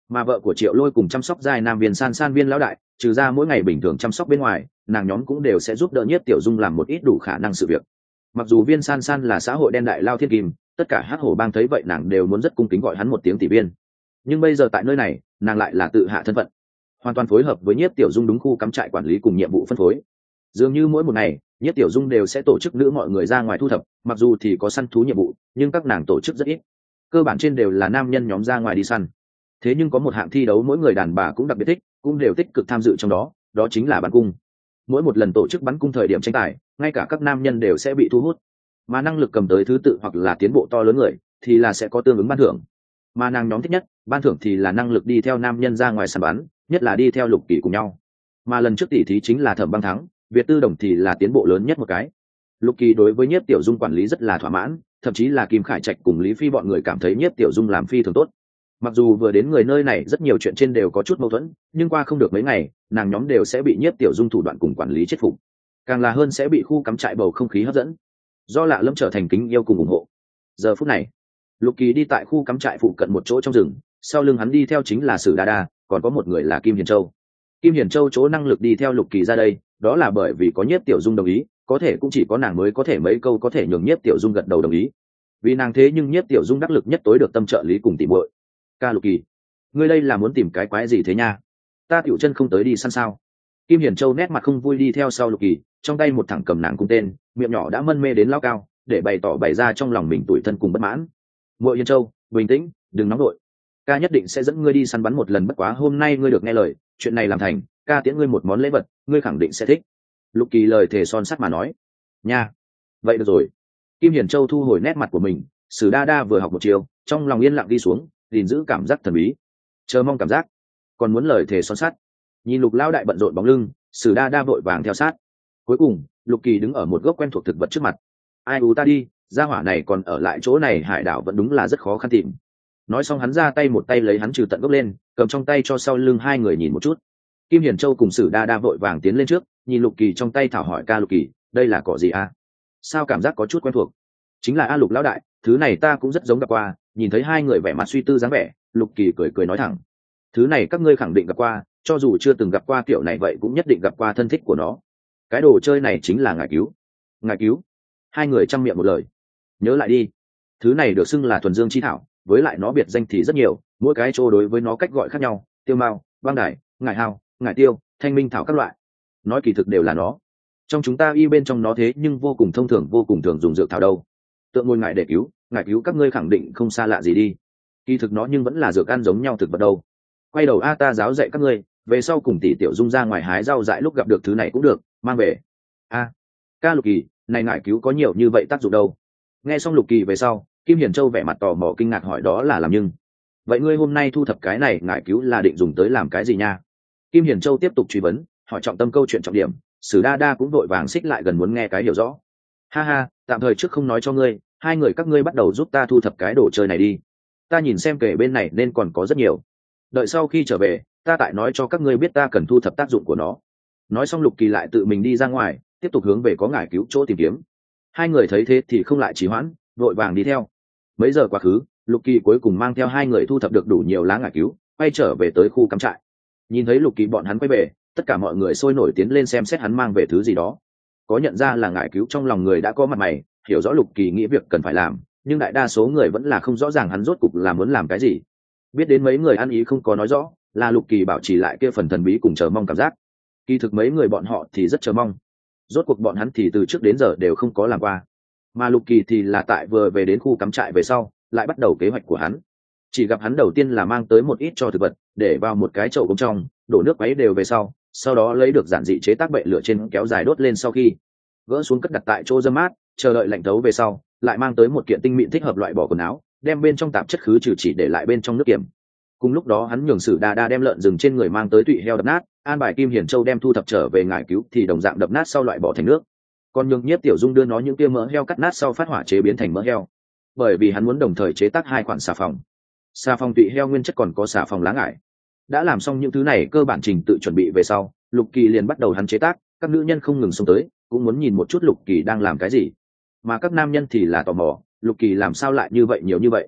Mà vợ của Triệu Lôi cùng chăm sóc giai nam viên san san viên lão đại, trừ ra mỗi ngày bình thường chăm sóc bên ngoài, nàng nhóm cũng đều sẽ giúp đỡ Nhiếp Tiểu Dung làm một ít đủ khả năng sự việc. Mặc dù viên san san là xã hội đen đại lao thiên kim, tất cả hắc hổ bang thấy vậy nàng đều muốn rất cung kính gọi hắn một tiếng tỷ viên, nhưng bây giờ tại nơi này nàng lại là tự hạ thân phận, hoàn toàn phối hợp với Nhiếp Tiểu Dung đúng khu cắm trại quản lý cùng nhiệm vụ phân phối. Dường như mỗi một ngày Nhiếp Tiểu Dung đều sẽ tổ chức nữ mọi người ra ngoài thu thập, mặc dù thì có săn thú nhiệm vụ, nhưng các nàng tổ chức rất ít, cơ bản trên đều là nam nhân nhóm ra ngoài đi săn. Thế nhưng có một hạng thi đấu mỗi người đàn bà cũng đặc biệt thích, cũng đều tích cực tham dự trong đó, đó chính là bắn cung. Mỗi một lần tổ chức bắn cung thời điểm tranh tài, ngay cả các nam nhân đều sẽ bị thu hút, mà năng lực cầm tới thứ tự hoặc là tiến bộ to lớn người thì là sẽ có tương ứng ban thưởng. Mà nàng nhóm thích nhất ban thưởng thì là năng lực đi theo nam nhân ra ngoài săn bắn, nhất là đi theo Lục Kỳ cùng nhau. Mà lần trước tỷ thí chính là Thẩm Băng thắng, Việt Tư Đồng thì là tiến bộ lớn nhất một cái. Lục Kỳ đối với Nhiếp Tiểu Dung quản lý rất là thỏa mãn, thậm chí là Kim Khải Trạch cùng Lý Phi bọn người cảm thấy Nhiếp Tiểu Dung làm phi thường tốt. Mặc dù vừa đến người nơi này rất nhiều chuyện trên đều có chút mâu thuẫn, nhưng qua không được mấy ngày nàng nhóm đều sẽ bị Nhiếp Tiểu Dung thủ đoạn cùng quản lý chết phục, càng là hơn sẽ bị khu cắm trại bầu không khí hấp dẫn, do lạ lẫm trở thành kính yêu cùng ủng hộ. Giờ phút này Lục Kỳ đi tại khu cắm trại phụ cận một chỗ trong rừng, sau lưng hắn đi theo chính là Sử Đa Đa, còn có một người là Kim Hiền Châu. Kim Hiền Châu chỗ năng lực đi theo Lục Kỳ ra đây, đó là bởi vì có Nhiếp Tiểu Dung đồng ý, có thể cũng chỉ có nàng mới có thể mấy câu có thể nhường Nhiếp Tiểu Dung gật đầu đồng ý, vì nàng thế nhưng Nhiếp Tiểu Dung đắc lực nhất tối được tâm trợ lý cùng tỉ muội. Ca Lục Kỳ, ngươi đây là muốn tìm cái quái gì thế nha? Ta tiểu chân không tới đi săn sao? Kim Hiền Châu nét mặt không vui đi theo sau Lục Kỳ, trong tay một thẳng cầm nàng cung tên, miệng nhỏ đã mân mê đến lao cao, để bày tỏ bày ra trong lòng mình tủi thân cùng bất mãn. Muội Hiền Châu, bình tĩnh, đừng nóng đội. Ca nhất định sẽ dẫn ngươi đi săn bắn một lần, bất quá hôm nay ngươi được nghe lời, chuyện này làm thành, ca tiễn ngươi một món lễ vật, ngươi khẳng định sẽ thích. Lục Kỳ lời thề son sắt mà nói. Nha, vậy được rồi. Kim Hiền Châu thu hồi nét mặt của mình, Sử Đa Đa vừa học một chiều, trong lòng yên lặng đi xuống, gìn giữ cảm giác thần bí, chờ mong cảm giác, còn muốn lời thề son sắt. Nhìn Lục lão đại bận rộn bóng lưng, Sử Đa Đa vội vàng theo sát. Cuối cùng Lục Kỳ đứng ở một gốc quen thuộc thực vật trước mặt. Ai u ta đi, gia hỏa này còn ở lại chỗ này, hải đảo vẫn đúng là rất khó khăn tìm. Nói xong hắn ra tay một tay lấy hắn trừ tận gốc lên, cầm trong tay cho sau lưng hai người nhìn một chút. Kim Hiền Châu cùng Sử Đa Đa vội vàng tiến lên trước, nhìn Lục Kỳ trong tay thảo hỏi: Ca Lục Kỳ, đây là cỏ gì a? Sao cảm giác có chút quen thuộc? Chính là A Lục lão đại, thứ này ta cũng rất giống gặp qua. Nhìn thấy hai người vẻ mặt suy tư dáng vẻ, Lục Kỳ cười cười nói thẳng: thứ này các ngươi khẳng định gặp qua, cho dù chưa từng gặp qua kiểu này vậy cũng nhất định gặp qua thân thích của nó. Cái đồ chơi này chính là ngải cứu. Ngải cứu? Hai người chăm miệng một lời. Nhớ lại đi, thứ này được xưng là thuần dương chi thảo, với lại nó biệt danh thì rất nhiều, mỗi cái chỗ đối với nó cách gọi khác nhau: tiêu mao, băng đài, ngải hao, ngải tiêu, thanh minh thảo các loại. Nói kỳ thực đều là nó. Trong chúng ta y bên trong nó thế nhưng vô cùng thông thường, vô cùng thường dùng dược thảo đâu. Tượng ngôi ngải để cứu, ngải cứu các ngươi khẳng định không xa lạ gì đi. Kỳ thực nó nhưng vẫn là dược ăn giống nhau thực vật đâu. Quay đầu a ta giáo dạy các ngươi, về sau cùng tỷ Tiểu Dung ra ngoài hái rau dại lúc gặp được thứ này cũng được, mang về. A, Ca Lục Kỳ, này ngải cứu có nhiều như vậy tác dụng đâu? Nghe xong Lục Kỳ về sau, Kim Hiền Châu vẻ mặt tò mò kinh ngạc hỏi: đó là làm nhưng vậy ngươi hôm nay thu thập cái này ngải cứu là định dùng tới làm cái gì nha? Kim Hiền Châu tiếp tục truy vấn, hỏi trọng tâm câu chuyện trọng điểm. Sử Đa Đa cũng vội vàng xích lại gần muốn nghe cái hiểu rõ. Ha ha, tạm thời trước không nói cho ngươi, hai người các ngươi bắt đầu giúp ta thu thập cái đồ chơi này đi. Ta nhìn xem kể bên này nên còn có rất nhiều, đợi sau khi trở về ta tại nói cho các ngươi biết ta cần thu thập tác dụng của nó. Nói xong Lục Kỳ lại tự mình đi ra ngoài, tiếp tục hướng về có ngải cứu chỗ tìm kiếm. Hai người thấy thế thì không lại trì hoãn, vội vàng đi theo. Mấy giờ quá khứ, Lục Kỳ cuối cùng mang theo hai người thu thập được đủ nhiều lá ngải cứu, quay trở về tới khu cắm trại. Nhìn thấy Lục Kỳ bọn hắn quay về, tất cả mọi người sôi nổi tiến lên xem xét hắn mang về thứ gì đó. Có nhận ra là ngải cứu trong lòng người đã có mặt mày, hiểu rõ Lục Kỳ nghĩ việc cần phải làm, nhưng đại đa số người vẫn là không rõ ràng hắn rốt cục là muốn làm cái gì. Biết đến mấy người ăn ý không có nói rõ, là Lục Kỳ bảo trì lại kia phần thần bí cùng chờ mong cảm giác. Kỳ thực mấy người bọn họ thì rất chờ mong, rốt cuộc bọn hắn thì từ trước đến giờ đều không có làm qua, mà Lục Kỳ thì là tại vừa về đến khu cắm trại về sau lại bắt đầu kế hoạch của hắn. Chỉ gặp hắn đầu tiên là mang tới một ít cho thực vật, để vào một cái chậu công trong, đổ nước quấy đều về sau, sau đó lấy được giản dị chế tác bệ lửa trên kéo dài đốt lên, sau khi gỡ xuống cất đặt tại chỗ dâm mát, chờ đợi lạnh thấu về sau, lại mang tới một kiện tinh mịn thích hợp loại bỏ quần áo, đem bên trong tạp chất khứ trừ, chỉ để lại bên trong nước kiểm. Cùng lúc đó hắn nhường Sử Đa Đa đem lợn rừng trên người mang tới tụy heo đập nát, an bài Kim Hiền Châu đem thu thập trở về ngải cứu thì đồng dạng đập nát sau loại bỏ thành nước. Còn nhường Nhiếp Tiểu Dung đưa nó những tia mỡ heo cắt nát sau phát hỏa chế biến thành mỡ heo, bởi vì hắn muốn đồng thời chế tác hai khoản xà phòng. Xà phòng tụy heo nguyên chất còn có xà phòng lá ngải. Đã làm xong những thứ này cơ bản trình tự chuẩn bị về sau, Lục Kỳ liền bắt đầu hắn chế tác. Các nữ nhân không ngừng xông tới, cũng muốn nhìn một chút Lục Kỳ đang làm cái gì, mà các nam nhân thì là tò mò, Lục Kỳ làm sao lại như vậy nhiều như vậy.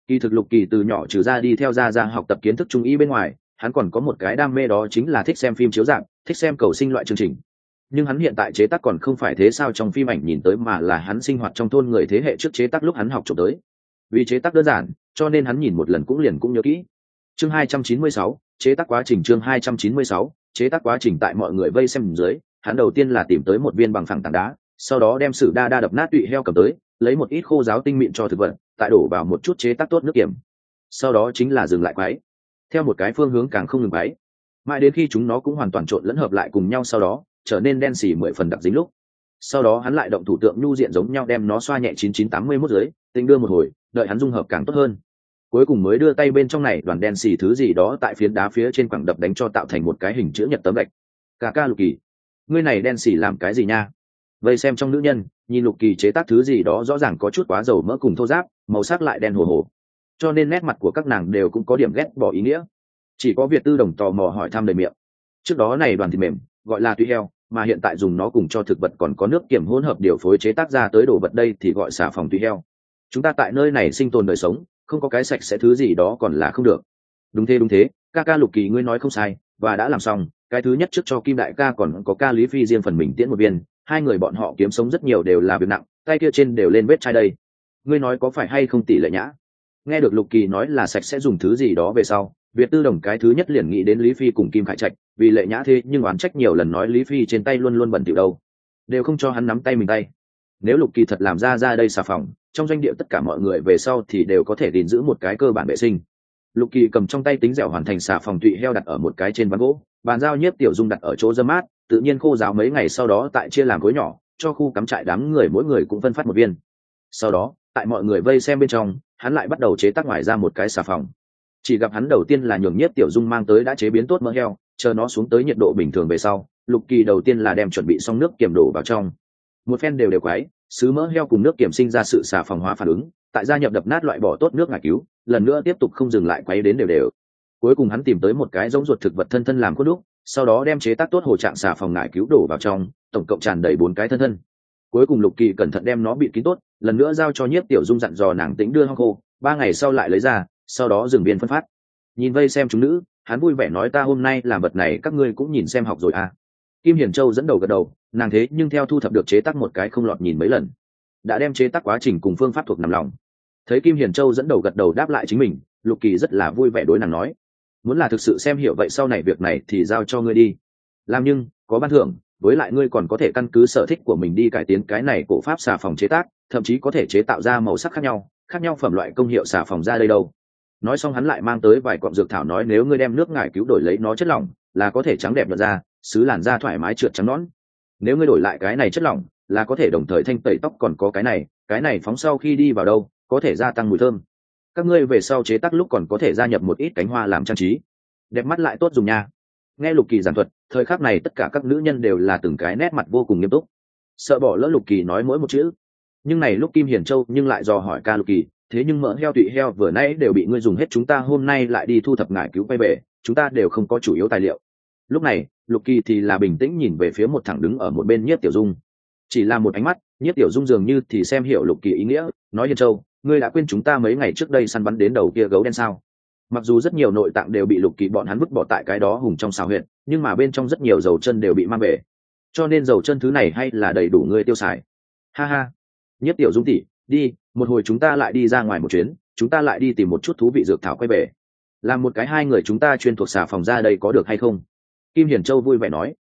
Kỳ thực Lục Kỳ từ nhỏ trừ ra đi theo gia gia học tập kiến thức trung y bên ngoài, hắn còn có một cái đam mê, đó chính là thích xem phim chiếu rạp, thích xem cầu sinh loại chương trình. Nhưng hắn hiện tại chế tác còn không phải thế sao trong phim ảnh nhìn tới, mà là hắn sinh hoạt trong thôn người thế hệ trước chế tác lúc hắn học trộm tới. Vì chế tác đơn giản, cho nên hắn nhìn một lần cũng liền cũng nhớ kỹ. Chương hai trăm chín mươi sáu, chế tác quá trình chương hai trăm chín mươi sáu, chế tác quá trình tại mọi người vây xem dưới, hắn đầu tiên là tìm tới một viên bằng phẳng tảng đá, sau đó đem sử đa đa đập nát tụy heo cầm tới, lấy một ít khô giáo tinh mịn cho thực vật, tại đổ vào một chút chế tác tốt nước kiểm. Sau đó chính là dừng lại quấy, theo một cái phương hướng càng không ngừng quấy, mãi đến khi chúng nó cũng hoàn toàn trộn lẫn hợp lại cùng nhau, sau đó trở nên đen xì mười phần đặc dính lúc. Sau đó hắn lại động thủ tượng nhu diện giống nhau đem nó xoa nhẹ chín chín tám mươi mốt dưới, tinh đưa một hồi, đợi hắn dung hợp càng tốt hơn. Cuối cùng mới đưa tay bên trong này đoàn đen xì thứ gì đó tại phiến đá phía trên quẳng đập đánh cho tạo thành một cái hình chữ nhật tấm gạch. Cả ca Lục Kỳ, ngươi này đen xì làm cái gì nha? Vây xem trong nữ nhân, nhìn Lục Kỳ chế tác thứ gì đó rõ ràng có chút quá dầu mỡ cùng thô ráp, màu sắc lại đen hồ hồ, cho nên nét mặt của các nàng đều cũng có điểm ghét bỏ ý nghĩa. Chỉ có Việt Tư Đồng tò mò hỏi thăm đầy miệng. Trước đó này đoàn thịt mềm gọi là tùy heo, mà hiện tại dùng nó cùng cho thực vật còn có nước kiểm hỗn hợp điều phối chế tác ra tới đồ vật đây thì gọi xà phòng tùy heo. Chúng ta tại nơi này sinh tồn đời sống, không có cái sạch sẽ thứ gì đó còn là không được. Đúng thế đúng thế, ca ca Lục Kỳ ngươi nói không sai, và đã làm xong cái thứ nhất trước cho Kim đại ca còn có ca Lý Phi riêng phần mình tiễn một viên, hai người bọn họ kiếm sống rất nhiều đều là việc nặng, tay kia trên đều lên vết chai đây. Ngươi nói có phải hay không tỷ lệ nhã? Nghe được Lục Kỳ nói là sạch sẽ dùng thứ gì đó về sau, Việt Tư Đồng cái thứ nhất liền nghĩ đến Lý Phi cùng Kim Khải Trạch, vì lệ nhã thế nhưng oán trách nhiều lần nói Lý Phi trên tay luôn luôn bẩn thỉu đâu, đều không cho hắn nắm tay mình tay. Nếu Lục Kỳ thật làm ra ra đây xà phòng, trong doanh địa tất cả mọi người về sau thì đều có thể gìn giữ một cái cơ bản vệ sinh. Lục Kỳ cầm trong tay tính dẻo hoàn thành xà phòng tụy heo đặt ở một cái trên ván gỗ, bàn giao Nhiếp Tiểu Dung đặt ở chỗ dâm mát, tự nhiên khô ráo mấy ngày sau đó tại chia làm khối nhỏ, cho khu cắm trại đám người mỗi người cũng phân phát một viên. Sau đó, tại mọi người vây xem bên trong, hắn lại bắt đầu chế tác ngoài ra một cái xà phòng. Chỉ gặp hắn đầu tiên là nhường Nhiếp Tiểu Dung mang tới đã chế biến tốt mỡ heo, chờ nó xuống tới nhiệt độ bình thường về sau, Lục Kỳ đầu tiên là đem chuẩn bị xong nước kiềm đổ vào trong. Một phen đều đều quấy, sứ mỡ heo cùng nước kiềm sinh ra sự xà phòng hóa phản ứng, tại gia nhập đập nát loại bỏ tốt nước ngải cứu, lần nữa tiếp tục không dừng lại quấy đến đều đều. Cuối cùng hắn tìm tới một cái giống ruột thực vật thân thân làm cốt đúc, sau đó đem chế tác tốt hồ trạng xà phòng ngải cứu đổ vào trong, tổng cộng tràn đầy bốn cái thân thân. Cuối cùng Lục Kỳ cẩn thận đem nó bịt kín tốt, lần nữa giao cho Nhiếp Tiểu Dung dặn dò nàng tĩnh đưa hong khô, ba ngày sau lại lấy ra, sau đó dừng biên phân phát. Nhìn vây xem chúng nữ, hắn vui vẻ nói ta hôm nay làm vật này các ngươi cũng nhìn xem học rồi à. Kim Hiền Châu dẫn đầu gật đầu, nàng thế nhưng theo thu thập được chế tác một cái không lọt nhìn mấy lần, đã đem chế tác quá trình cùng phương pháp thuộc nằm lòng. Thấy Kim Hiền Châu dẫn đầu gật đầu đáp lại chính mình, Lục Kỳ rất là vui vẻ đối nàng nói, muốn là thực sự xem hiểu vậy sau này việc này thì giao cho ngươi đi làm, nhưng có ban thưởng, với lại ngươi còn có thể căn cứ sở thích của mình đi cải tiến cái này cổ pháp xà phòng chế tác, thậm chí có thể chế tạo ra màu sắc khác nhau khác nhau phẩm loại công hiệu xà phòng ra đây đâu. Nói xong hắn lại mang tới vài cọng dược thảo nói nếu ngươi đem nước ngải cứu đổi lấy nó chất lỏng là có thể trắng đẹp lượt ra, xứ làn da thoải mái trượt trắng nõn. Nếu ngươi đổi lại cái này chất lỏng là có thể đồng thời thanh tẩy tóc, còn có cái này cái này phóng sau khi đi vào đâu có thể gia tăng mùi thơm. Các ngươi về sau chế tác lúc còn có thể gia nhập một ít cánh hoa làm trang trí, đẹp mắt lại tốt dùng nha. Nghe Lục Kỳ giảng thuật, thời khắc này tất cả các nữ nhân đều là từng cái nét mặt vô cùng nghiêm túc, sợ bỏ lỡ Lục Kỳ nói mỗi một chữ. Nhưng này lúc Kim Hiền Châu nhưng lại dò hỏi ca Lục Kỳ, thế nhưng mỡ heo tụy heo vừa nãy đều bị ngươi dùng hết, chúng ta hôm nay lại đi thu thập ngải cứu quay về, chúng ta đều không có chủ yếu tài liệu. Lúc này Lục Kỳ thì là bình tĩnh nhìn về phía một thằng đứng ở một bên Nhiếp Tiểu Dung, chỉ là một ánh mắt, Nhiếp Tiểu Dung dường như thì xem hiểu Lục Kỳ ý nghĩa, nói Hiền Châu, ngươi đã quên chúng ta mấy ngày trước đây săn bắn đến đầu kia gấu đen sao? Mặc dù rất nhiều nội tạng đều bị Lục Kỳ bọn hắn vứt bỏ tại cái đó hùng trong xào huyện, nhưng mà bên trong rất nhiều dầu chân đều bị mang về, cho nên dầu chân thứ này hay là đầy đủ ngươi tiêu xài. Ha ha, Nhiếp Tiểu Dung tỷ, đi, một hồi chúng ta lại đi ra ngoài một chuyến, chúng ta lại đi tìm một chút thú vị dược thảo quay về, làm một cái hai người chúng ta chuyên thuộc xà phòng ra đây có được hay không? Kim Hiền Châu vui vẻ nói.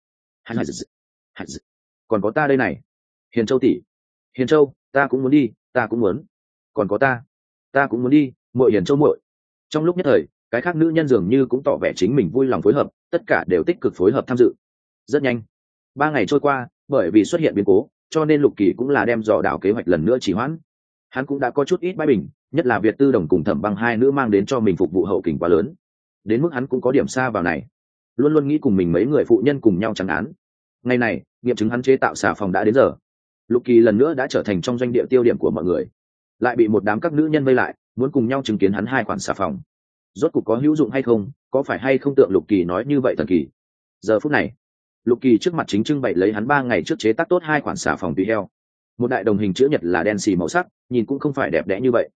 Còn có ta đây này. Hiền Châu tỷ, Hiền Châu, ta cũng muốn đi, ta cũng muốn. Còn có ta, ta cũng muốn đi, muội Hiền Châu muội. Trong lúc nhất thời, cái khác nữ nhân dường như cũng tỏ vẻ chính mình vui lòng phối hợp, tất cả đều tích cực phối hợp tham dự. Rất nhanh, ba ngày trôi qua, bởi vì xuất hiện biến cố, cho nên Lục Kỳ cũng là đem dò đảo kế hoạch lần nữa trì hoãn. Hắn cũng đã có chút ít bãi bình, nhất là Việt Tư Đồng cùng Thẩm Băng hai nữ mang đến cho mình phục vụ hậu kình quá lớn, đến mức hắn cũng có điểm xa vào này, luôn luôn nghĩ cùng mình mấy người phụ nhân cùng nhau trắng án. Ngày này, nghiệm chứng hắn chế tạo xà phòng đã đến giờ. Lục Kỳ lần nữa đã trở thành trong doanh địa tiêu điểm của mọi người, lại bị một đám các nữ nhân vây lại, muốn cùng nhau chứng kiến hắn hai khoản xà phòng rốt cục có hữu dụng hay không, có phải hay không tượng Lục Kỳ nói như vậy thần kỳ. Giờ phút này, Lục Kỳ trước mặt chính trưng bày lấy hắn ba ngày trước chế tác tốt hai khoản xà phòng tùy heo. Một đại đồng hình chữ nhật là đen xì màu sắc, nhìn cũng không phải đẹp đẽ như vậy.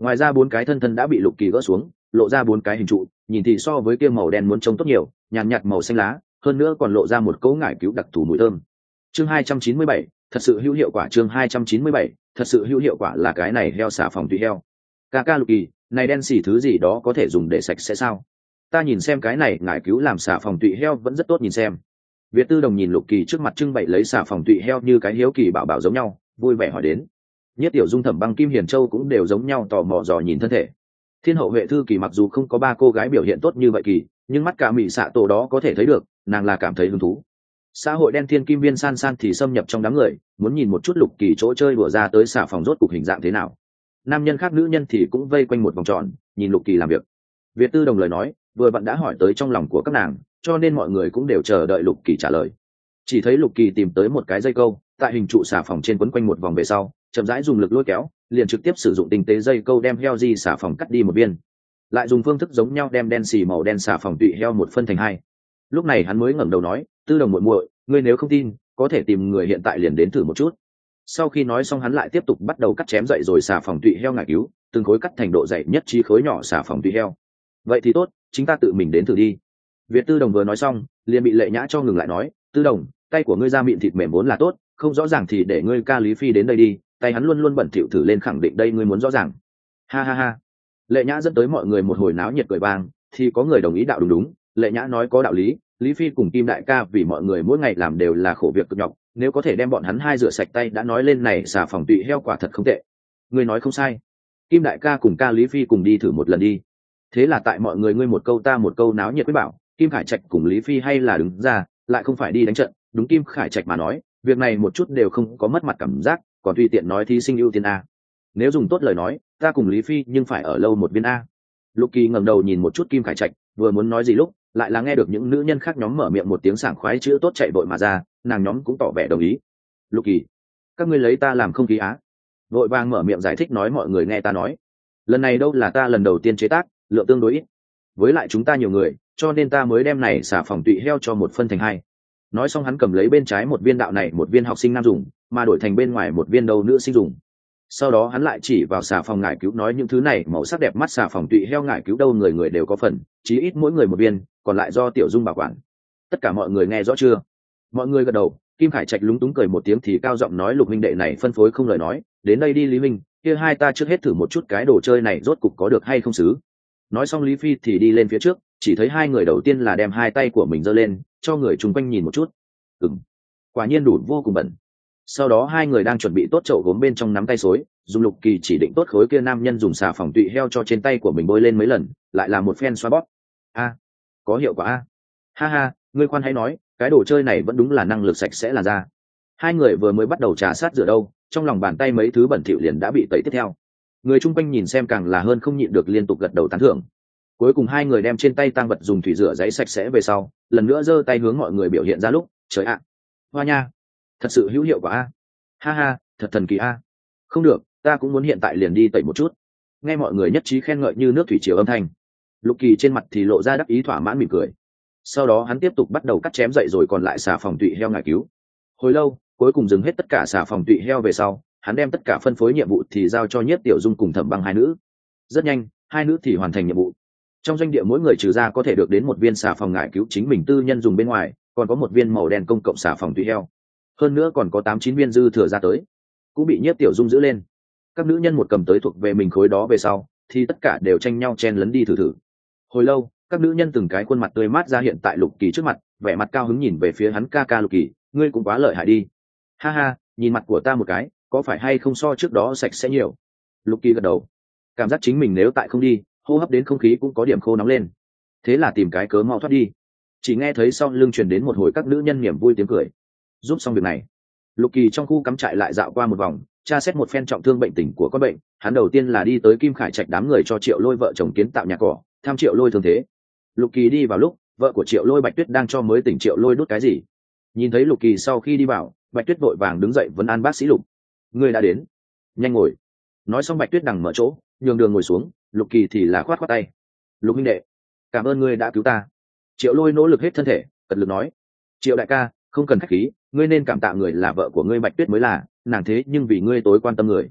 Ngoài ra bốn cái thân thân đã bị Lục Kỳ gỡ xuống, lộ ra bốn cái hình trụ, nhìn thì so với kia màu đen muốn trông tốt nhiều, nhàn nhạt, nhạt màu xanh lá, hơn nữa còn lộ ra một cỗ ngải cứu đặc thù mùi thơm. Chương hai trăm chín mươi bảy, thật sự hữu hiệu quả. Chương hai trăm chín mươi bảy, thật sự hữu hiệu quả là cái này heo xà phòng tùy heo. Ca ca Lục Kỳ, này đen xỉ thứ gì đó có thể dùng để sạch sẽ sao? Ta nhìn xem cái này ngải cứu làm xà phòng tụy heo vẫn rất tốt nhìn xem. Việt Tư Đồng nhìn Lục Kỳ trước mặt trưng bày lấy xà phòng tụy heo như cái hiếu kỳ bảo bảo giống nhau, vui vẻ hỏi đến. Nhất Tiểu Dung, Thẩm Băng, Kim Hiền Châu cũng đều giống nhau tò mò dò nhìn thân thể. Thiên hậu Huệ Thư Kỳ mặc dù không có ba cô gái biểu hiện tốt như vậy kỳ, nhưng mắt cả mỹ xạ tổ đó có thể thấy được, nàng là cảm thấy hứng thú. Xã hội đen thiên kim viên san san thì xâm nhập trong đám người, muốn nhìn một chút Lục Kỳ chỗ chơi đùa ra tới xà phòng rốt cục hình dạng thế nào. Nam nhân khác nữ nhân thì cũng vây quanh một vòng tròn, nhìn Lục Kỳ làm việc. Việt Tư Đồng lời nói, vừa vặn đã hỏi tới trong lòng của các nàng, cho nên mọi người cũng đều chờ đợi Lục Kỳ trả lời. Chỉ thấy Lục Kỳ tìm tới một cái dây câu, tại hình trụ xà phòng trên quấn quanh một vòng về sau, chậm rãi dùng lực lôi kéo, liền trực tiếp sử dụng tinh tế dây câu đem heo di xà phòng cắt đi một viên, lại dùng phương thức giống nhau đem đen xì màu đen xà phòng tụy heo một phân thành hai. Lúc này hắn mới ngẩng đầu nói, Tư Đồng muội muội, ngươi nếu không tin, có thể tìm người hiện tại liền đến thử một chút. Sau khi nói xong hắn lại tiếp tục bắt đầu cắt chém dậy rồi xà phòng tụy heo ngải cứu, từng khối cắt thành độ dày nhất trí khối nhỏ xà phòng tụy heo. Vậy thì tốt, chính ta tự mình đến thử đi. Việt Tư Đồng vừa nói xong, liền bị Lệ Nhã cho ngừng lại nói, Tư Đồng, tay của ngươi da mịn thịt mềm vốn là tốt, không rõ ràng thì để ngươi ca Lý Phi đến đây đi, tay hắn luôn luôn bẩn thỉu thử lên khẳng định đây ngươi muốn rõ ràng. Ha ha ha. Lệ Nhã dẫn tới mọi người một hồi náo nhiệt cười vang, thì có người đồng ý đạo đúng đúng, Lệ Nhã nói có đạo lý, Lý Phi cùng Kim đại ca vì mọi người mỗi ngày làm đều là khổ việc cực nhọc, nếu có thể đem bọn hắn hai rửa sạch tay đã nói lên này xà phòng tụy heo quả thật không tệ. Ngươi nói không sai. Kim đại ca cùng ca Lý Phi cùng đi thử một lần đi. Thế là tại mọi người ngươi một câu ta một câu náo nhiệt quyết bảo, Kim Khải Trạch cùng Lý Phi hay là đứng ra, lại không phải đi đánh trận, đúng Kim Khải Trạch mà nói, việc này một chút đều không có mất mặt cảm giác, còn tùy tiện nói thí sinh ưu tiên a. Nếu dùng tốt lời nói, ta cùng Lý Phi nhưng phải ở lâu một viên a. Lục Kỳ ngẩng đầu nhìn một chút Kim Khải Trạch, vừa muốn nói gì lúc, lại là nghe được những nữ nhân khác nhóm mở miệng một tiếng sảng khoái chữ tốt chạy vội mà ra, nàng nhóm cũng tỏ vẻ đồng ý. Lục Kỳ, các ngươi lấy ta làm không khí á? Vội vàng mở miệng giải thích nói mọi người nghe ta nói. Lần này đâu là ta lần đầu tiên chế tác, lượng tương đối ít. Với lại chúng ta nhiều người, cho nên ta mới đem này xả phòng tụy heo cho một phân thành hai. Nói xong hắn cầm lấy bên trái một viên đạo này một viên học sinh nam dùng, mà đổi thành bên ngoài một viên đầu nữ sinh dùng. Sau đó hắn lại chỉ vào xà phòng ngải cứu nói những thứ này màu sắc đẹp mắt xà phòng tụy heo ngải cứu đâu người người đều có phần, chí ít mỗi người một viên, còn lại do Tiểu Dung bảo quản. Tất cả mọi người nghe rõ chưa? Mọi người gật đầu. Kim Khải Trạch lúng túng cười một tiếng thì cao giọng nói Lục minh đệ này phân phối không lời nói, đến đây đi Lý minh, kia hai ta trước hết thử một chút cái đồ chơi này rốt cục có được hay không xứ. Nói xong Lý Phi thì đi lên phía trước, chỉ thấy hai người đầu tiên là đem hai tay của mình giơ lên, cho người chung quanh nhìn một chút. Ừm, quả nhiên đủ vô cùng bẩn. Sau đó hai người đang chuẩn bị tốt chậu gốm bên trong nắm tay xối, dùng Lục Kỳ chỉ định tốt khối kia nam nhân dùng xà phòng tụy heo cho trên tay của mình bôi lên mấy lần, lại là một phen xoa bóp. A, có hiệu quả a. Ha ha, ngươi khoan hãy nói, cái đồ chơi này vẫn đúng là năng lực sạch sẽ là ra. Hai người vừa mới bắt đầu trà sát rửa đâu, trong lòng bàn tay mấy thứ bẩn thỉu liền đã bị tẩy tiếp theo. Người chung quanh nhìn xem càng là hơn không nhịn được liên tục gật đầu tán thưởng. Cuối cùng hai người đem trên tay tang vật dùng thủy rửa giấy sạch sẽ về sau, lần nữa giơ tay hướng mọi người biểu hiện ra lúc, trời ạ, hoa nha, thật sự hữu hiệu quả a. Ha ha, thật thần kỳ a. Không được, ta cũng muốn hiện tại liền đi tẩy một chút. Nghe mọi người nhất trí khen ngợi như nước thủy triều âm thanh, Lục Kỳ trên mặt thì lộ ra đắc ý thỏa mãn mỉm cười. Sau đó hắn tiếp tục bắt đầu cắt chém dậy rồi còn lại xà phòng tụy heo ngải cứu. Hồi lâu, cuối cùng dừng hết tất cả xà phòng tụy heo về sau, hắn đem tất cả phân phối nhiệm vụ thì giao cho Nhiếp Tiểu Dung cùng Thẩm Băng hai nữ. Rất nhanh, hai nữ thì hoàn thành nhiệm vụ. Trong doanh địa mỗi người trừ ra có thể được đến một viên xà phòng ngải cứu chính mình tư nhân dùng bên ngoài, còn có một viên màu đen công cộng xà phòng tụy heo. Hơn nữa còn có tám chín viên dư thừa ra tới, cũng bị Nhiếp Tiểu Dung giữ lên. Các nữ nhân một cầm tới thuộc về mình khối đó về sau, thì tất cả đều tranh nhau chen lấn đi thử thử. Hồi lâu, các nữ nhân từng cái khuôn mặt tươi mát ra hiện tại Lục Kỳ trước mặt, vẻ mặt cao hứng nhìn về phía hắn, ca ca Lục Kỳ, ngươi cũng quá lợi hại đi. Ha ha, nhìn mặt của ta một cái, có phải hay không so trước đó sạch sẽ nhiều. Lục Kỳ gật đầu, cảm giác chính mình nếu tại không đi, hô hấp đến không khí cũng có điểm khô nóng lên. Thế là tìm cái cớ mau thoát đi. Chỉ nghe thấy sau lưng truyền đến một hồi các nữ nhân niềm vui tiếng cười. Giúp xong việc này, Lục Kỳ trong khu cắm trại lại dạo qua một vòng, tra xét một phen trọng thương bệnh tình của con bệnh. Hắn đầu tiên là đi tới Kim Khải Trạch đám người cho Triệu Lôi vợ chồng kiến tạo nhà cỏ, tham Triệu Lôi thương thế. Lục Kỳ đi vào lúc, vợ của Triệu Lôi Bạch Tuyết đang cho mới tỉnh Triệu Lôi đút cái gì. Nhìn thấy Lục Kỳ sau khi đi vào, Bạch Tuyết vội vàng đứng dậy vấn an bác sĩ Lục. Người đã đến, nhanh ngồi. Nói xong Bạch Tuyết đằng mở chỗ, nhường đường ngồi xuống. Lục Kỳ thì là khoát khoát tay. Lục huynh đệ, cảm ơn ngươi đã cứu ta. Triệu Lôi nỗ lực hết thân thể, cật lực nói. Triệu đại ca, không cần khách khí, ngươi nên cảm tạ người là vợ của ngươi Bạch Tuyết mới là, nàng thế nhưng vì ngươi tối quan tâm người.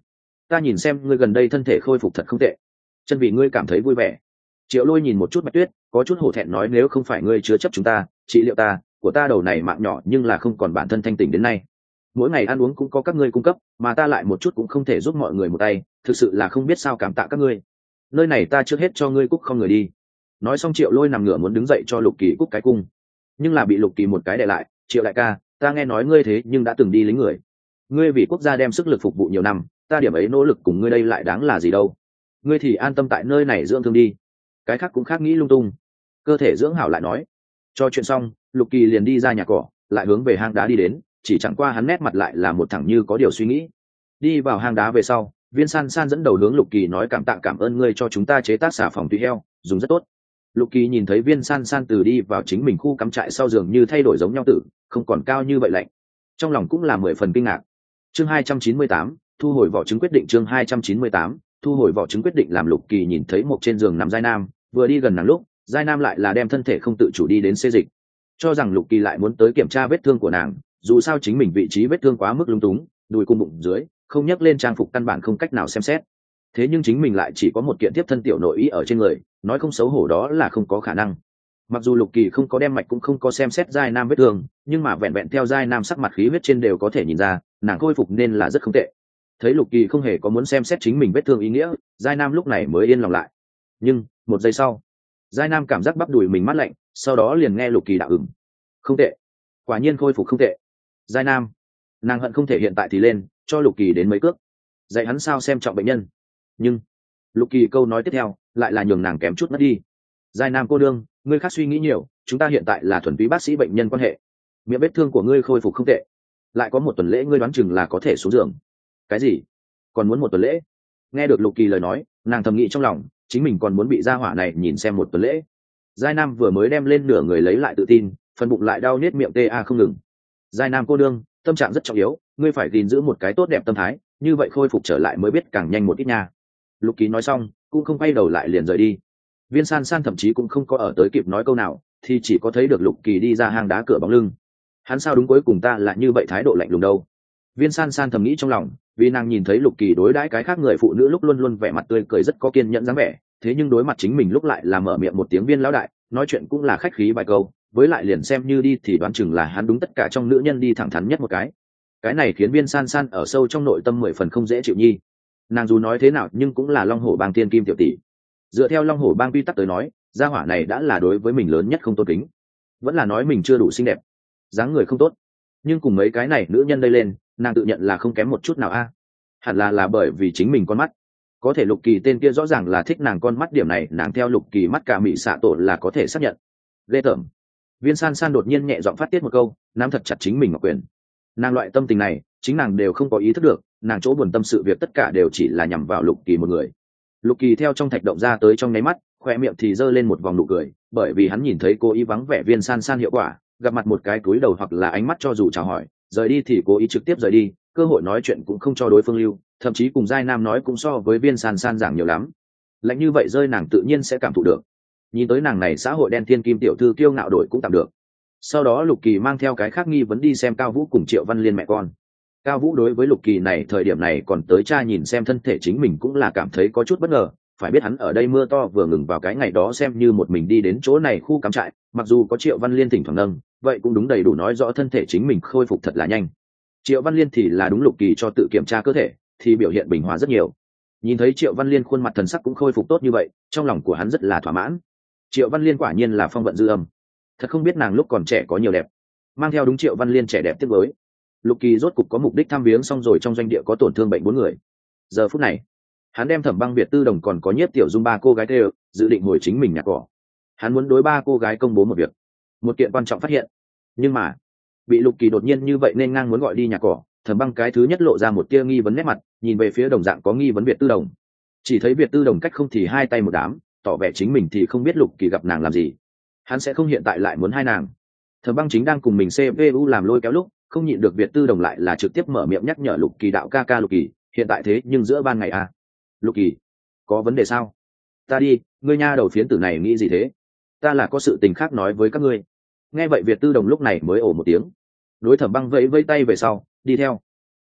ta nhìn xem ngươi gần đây thân thể khôi phục thật không tệ, chân vì ngươi cảm thấy vui vẻ. Triệu Lôi nhìn một chút Bạch Tuyết, có chút hổ thẹn nói nếu không phải ngươi chứa chấp chúng ta trị liệu ta, của ta đầu này mạng nhỏ nhưng là không còn bản thân thanh tỉnh đến nay. Mỗi ngày ăn uống cũng có các ngươi cung cấp, mà ta lại một chút cũng không thể giúp mọi người một tay, thực sự là không biết sao cảm tạ các ngươi. Nơi này ta trước hết cho ngươi cúc không người đi. Nói xong Triệu Lôi nằm ngửa muốn đứng dậy cho Lục Kỳ cúc cái cung, nhưng là bị Lục Kỳ một cái đè lại. Triệu đại ca, ta nghe nói ngươi thế nhưng đã từng đi lính người, ngươi vì quốc gia đem sức lực phục vụ nhiều năm, ta điểm ấy nỗ lực cùng ngươi đây lại đáng là gì đâu. Ngươi thì an tâm tại nơi này dưỡng thương đi, cái khác cũng khác nghĩ lung tung. Cơ thể dưỡng hảo lại nói. Cho chuyện xong, Lục Kỳ liền đi ra nhà cỏ, lại hướng về hang đá đi đến, chỉ chẳng qua hắn nét mặt lại là một thằng như có điều suy nghĩ. Đi vào hang đá về sau, Viên San San dẫn đầu hướng Lục Kỳ nói cảm tạ cảm ơn ngươi cho chúng ta chế tác xà phòng tùy heo, dùng rất tốt. Lục Kỳ nhìn thấy Viên San San từ đi vào chính mình khu cắm trại sau giường như thay đổi giống nhau tử, không còn cao như vậy lạnh, trong lòng cũng là mười phần kinh ngạc. Chương hai trăm chín mươi tám, thu hồi vỏ trứng quyết định. Chương hai trăm chín mươi tám, thu hồi vỏ trứng quyết định. Làm Lục Kỳ nhìn thấy một trên giường nằm Giai Nam, vừa đi gần nàng lúc, Giai Nam lại là đem thân thể không tự chủ đi đến xê dịch, cho rằng Lục Kỳ lại muốn tới kiểm tra vết thương của nàng, dù sao chính mình vị trí vết thương quá mức lung túng, đùi cùng bụng dưới không nhấc lên trang phục căn bản không cách nào xem xét. Thế nhưng chính mình lại chỉ có một kiện tiếp thân tiểu nội y ở trên người, nói không xấu hổ đó là không có khả năng. Mặc dù Lục Kỳ không có đem mạch cũng không có xem xét Giai Nam vết thương, nhưng mà vẹn vẹn theo Giai Nam sắc mặt khí huyết trên đều có thể nhìn ra nàng khôi phục nên là rất không tệ. Thấy Lục Kỳ không hề có muốn xem xét chính mình vết thương ý nghĩa, Giai Nam lúc này mới yên lòng lại. Nhưng một giây sau, Giai Nam cảm giác bắp đùi mình mát lạnh, sau đó liền nghe Lục Kỳ đạo ửng. Không tệ, quả nhiên khôi phục không tệ. Giai Nam, nàng hận không thể hiện tại thì lên cho Lục Kỳ đến mấy cước, dạy hắn sao xem trọng bệnh nhân. Nhưng Lục Kỳ câu nói tiếp theo lại là nhường nàng kém chút mất đi. Giai Nam cô đương, ngươi khác suy nghĩ nhiều, chúng ta hiện tại là thuần túy bác sĩ bệnh nhân quan hệ. Miệng vết thương của ngươi khôi phục không tệ, lại có một tuần lễ ngươi đoán chừng là có thể xuống giường. Cái gì? Còn muốn một tuần lễ? Nghe được Lục Kỳ lời nói, nàng thầm nghĩ trong lòng, chính mình còn muốn bị gia hỏa này nhìn xem một tuần lễ. Giai Nam vừa mới đem lên nửa người lấy lại tự tin, phần bụng lại đau nhếch miệng tê a không ngừng. Giai Nam cô đương, tâm trạng rất trọng yếu, ngươi phải gìn giữ một cái tốt đẹp tâm thái, như vậy khôi phục trở lại mới biết càng nhanh một ít nha. Lục Kỳ nói xong, cũng không quay đầu lại liền rời đi. Viên San San thậm chí cũng không có ở tới kịp nói câu nào, thì chỉ có thấy được Lục Kỳ đi ra hang đá cửa bóng lưng. Hắn sao đúng cuối cùng ta lại như vậy thái độ lạnh lùng đâu? Viên San San thầm nghĩ trong lòng, vì nàng nhìn thấy Lục Kỳ đối đãi cái khác người phụ nữ lúc luôn luôn vẻ mặt tươi cười rất có kiên nhẫn dáng vẻ, thế nhưng đối mặt chính mình lúc lại là mở miệng một tiếng Viên lão đại, nói chuyện cũng là khách khí vài câu, với lại liền xem như đi thì đoán chừng là hắn đúng tất cả trong nữ nhân đi thẳng thắn nhất một cái. Cái này khiến Viên San San ở sâu trong nội tâm mười phần không dễ chịu nhi. Nàng dù nói thế nào nhưng cũng là Long Hổ Bang tiên kim tiểu tỷ. Dựa theo Long Hổ Bang quy tắc tới nói, gia hỏa này đã là đối với mình lớn nhất không tôn kính, vẫn là nói mình chưa đủ xinh đẹp, dáng người không tốt. Nhưng cùng mấy cái này nữ nhân đây lên, nàng tự nhận là không kém một chút nào a. Hẳn là là bởi vì chính mình con mắt. Có thể Lục Kỳ tên kia rõ ràng là thích nàng con mắt, điểm này nàng theo Lục Kỳ mắt cả mị xạ tổ là có thể xác nhận. Ghê tởm. Viên San San đột nhiên nhẹ giọng phát tiết một câu, nắm thật chặt chính mình ngọc quyền. Nàng loại tâm tình này, chính nàng đều không có ý thức được, nàng chỗ buồn tâm sự việc tất cả đều chỉ là nhằm vào Lục Kỳ một người. Lục Kỳ theo trong thạch động ra tới trong nháy mắt, khoe miệng thì giơ lên một vòng nụ cười, bởi vì hắn nhìn thấy cô ý vắng vẻ Viên San San hiệu quả, gặp mặt một cái cúi đầu hoặc là ánh mắt cho dù chào hỏi, rời đi thì cố ý trực tiếp rời đi, cơ hội nói chuyện cũng không cho đối phương lưu, thậm chí cùng Giai Nam nói cũng so với Viên San San giảng nhiều lắm. Lạnh như vậy rơi nàng tự nhiên sẽ cảm thụ được. Nhìn tới nàng này xã hội đen thiên kim tiểu thư kiêu ngạo đổi cũng tạm được. Sau đó Lục Kỳ mang theo cái khác nghi vấn đi xem Cao Vũ cùng Triệu Văn Liên mẹ con. Cao Vũ đối với Lục Kỳ này thời điểm này còn tới cha nhìn xem thân thể chính mình cũng là cảm thấy có chút bất ngờ, phải biết hắn ở đây mưa to vừa ngừng vào cái ngày đó xem như một mình đi đến chỗ này khu cắm trại, mặc dù có Triệu Văn Liên thỉnh thoảng nâng, vậy cũng đúng đầy đủ nói rõ thân thể chính mình khôi phục thật là nhanh. Triệu Văn Liên thì là đúng Lục Kỳ cho tự kiểm tra cơ thể, thì biểu hiện bình hòa rất nhiều. Nhìn thấy Triệu Văn Liên khuôn mặt thần sắc cũng khôi phục tốt như vậy, trong lòng của hắn rất là thỏa mãn. Triệu Văn Liên quả nhiên là phong vận dư âm, thật không biết nàng lúc còn trẻ có nhiều đẹp. Mang theo đúng Triệu Văn Liên trẻ đẹp tiếp với, Lục Kỳ rốt cục có mục đích thăm viếng xong rồi trong doanh địa có tổn thương bệnh bốn người. Giờ phút này, hắn đem Thẩm Băng Việt Tư Đồng còn có Nhiếp Tiểu Dung ba cô gái tê dự định ngồi chính mình nhà cỏ. Hắn muốn đối ba cô gái công bố một việc, một kiện quan trọng phát hiện. Nhưng mà bị Lục Kỳ đột nhiên như vậy nên ngang muốn gọi đi nhà cỏ, Thẩm Băng cái thứ nhất lộ ra một tia nghi vấn nét mặt, nhìn về phía đồng dạng có nghi vấn Việt Tư Đồng. Chỉ thấy Việt Tư Đồng cách không thì hai tay một đám, tỏ vẻ chính mình thì không biết Lục Kỳ gặp nàng làm gì, hắn sẽ không hiện tại lại muốn hai nàng. Thẩm Băng chính đang cùng mình xê pê u làm lôi kéo lúc, không nhịn được Việt Tư Đồng lại là trực tiếp mở miệng nhắc nhở Lục Kỳ đạo ca ca Lục Kỳ, hiện tại thế nhưng giữa ban ngày à. Lục Kỳ, có vấn đề sao? Ta đi, ngươi nha đầu phiến tử này nghĩ gì thế? Ta là có sự tình khác nói với các ngươi. Nghe vậy Việt Tư Đồng lúc này mới ồ một tiếng, đối Thẩm Băng vẫy vẫy tay về sau đi theo. Nhưng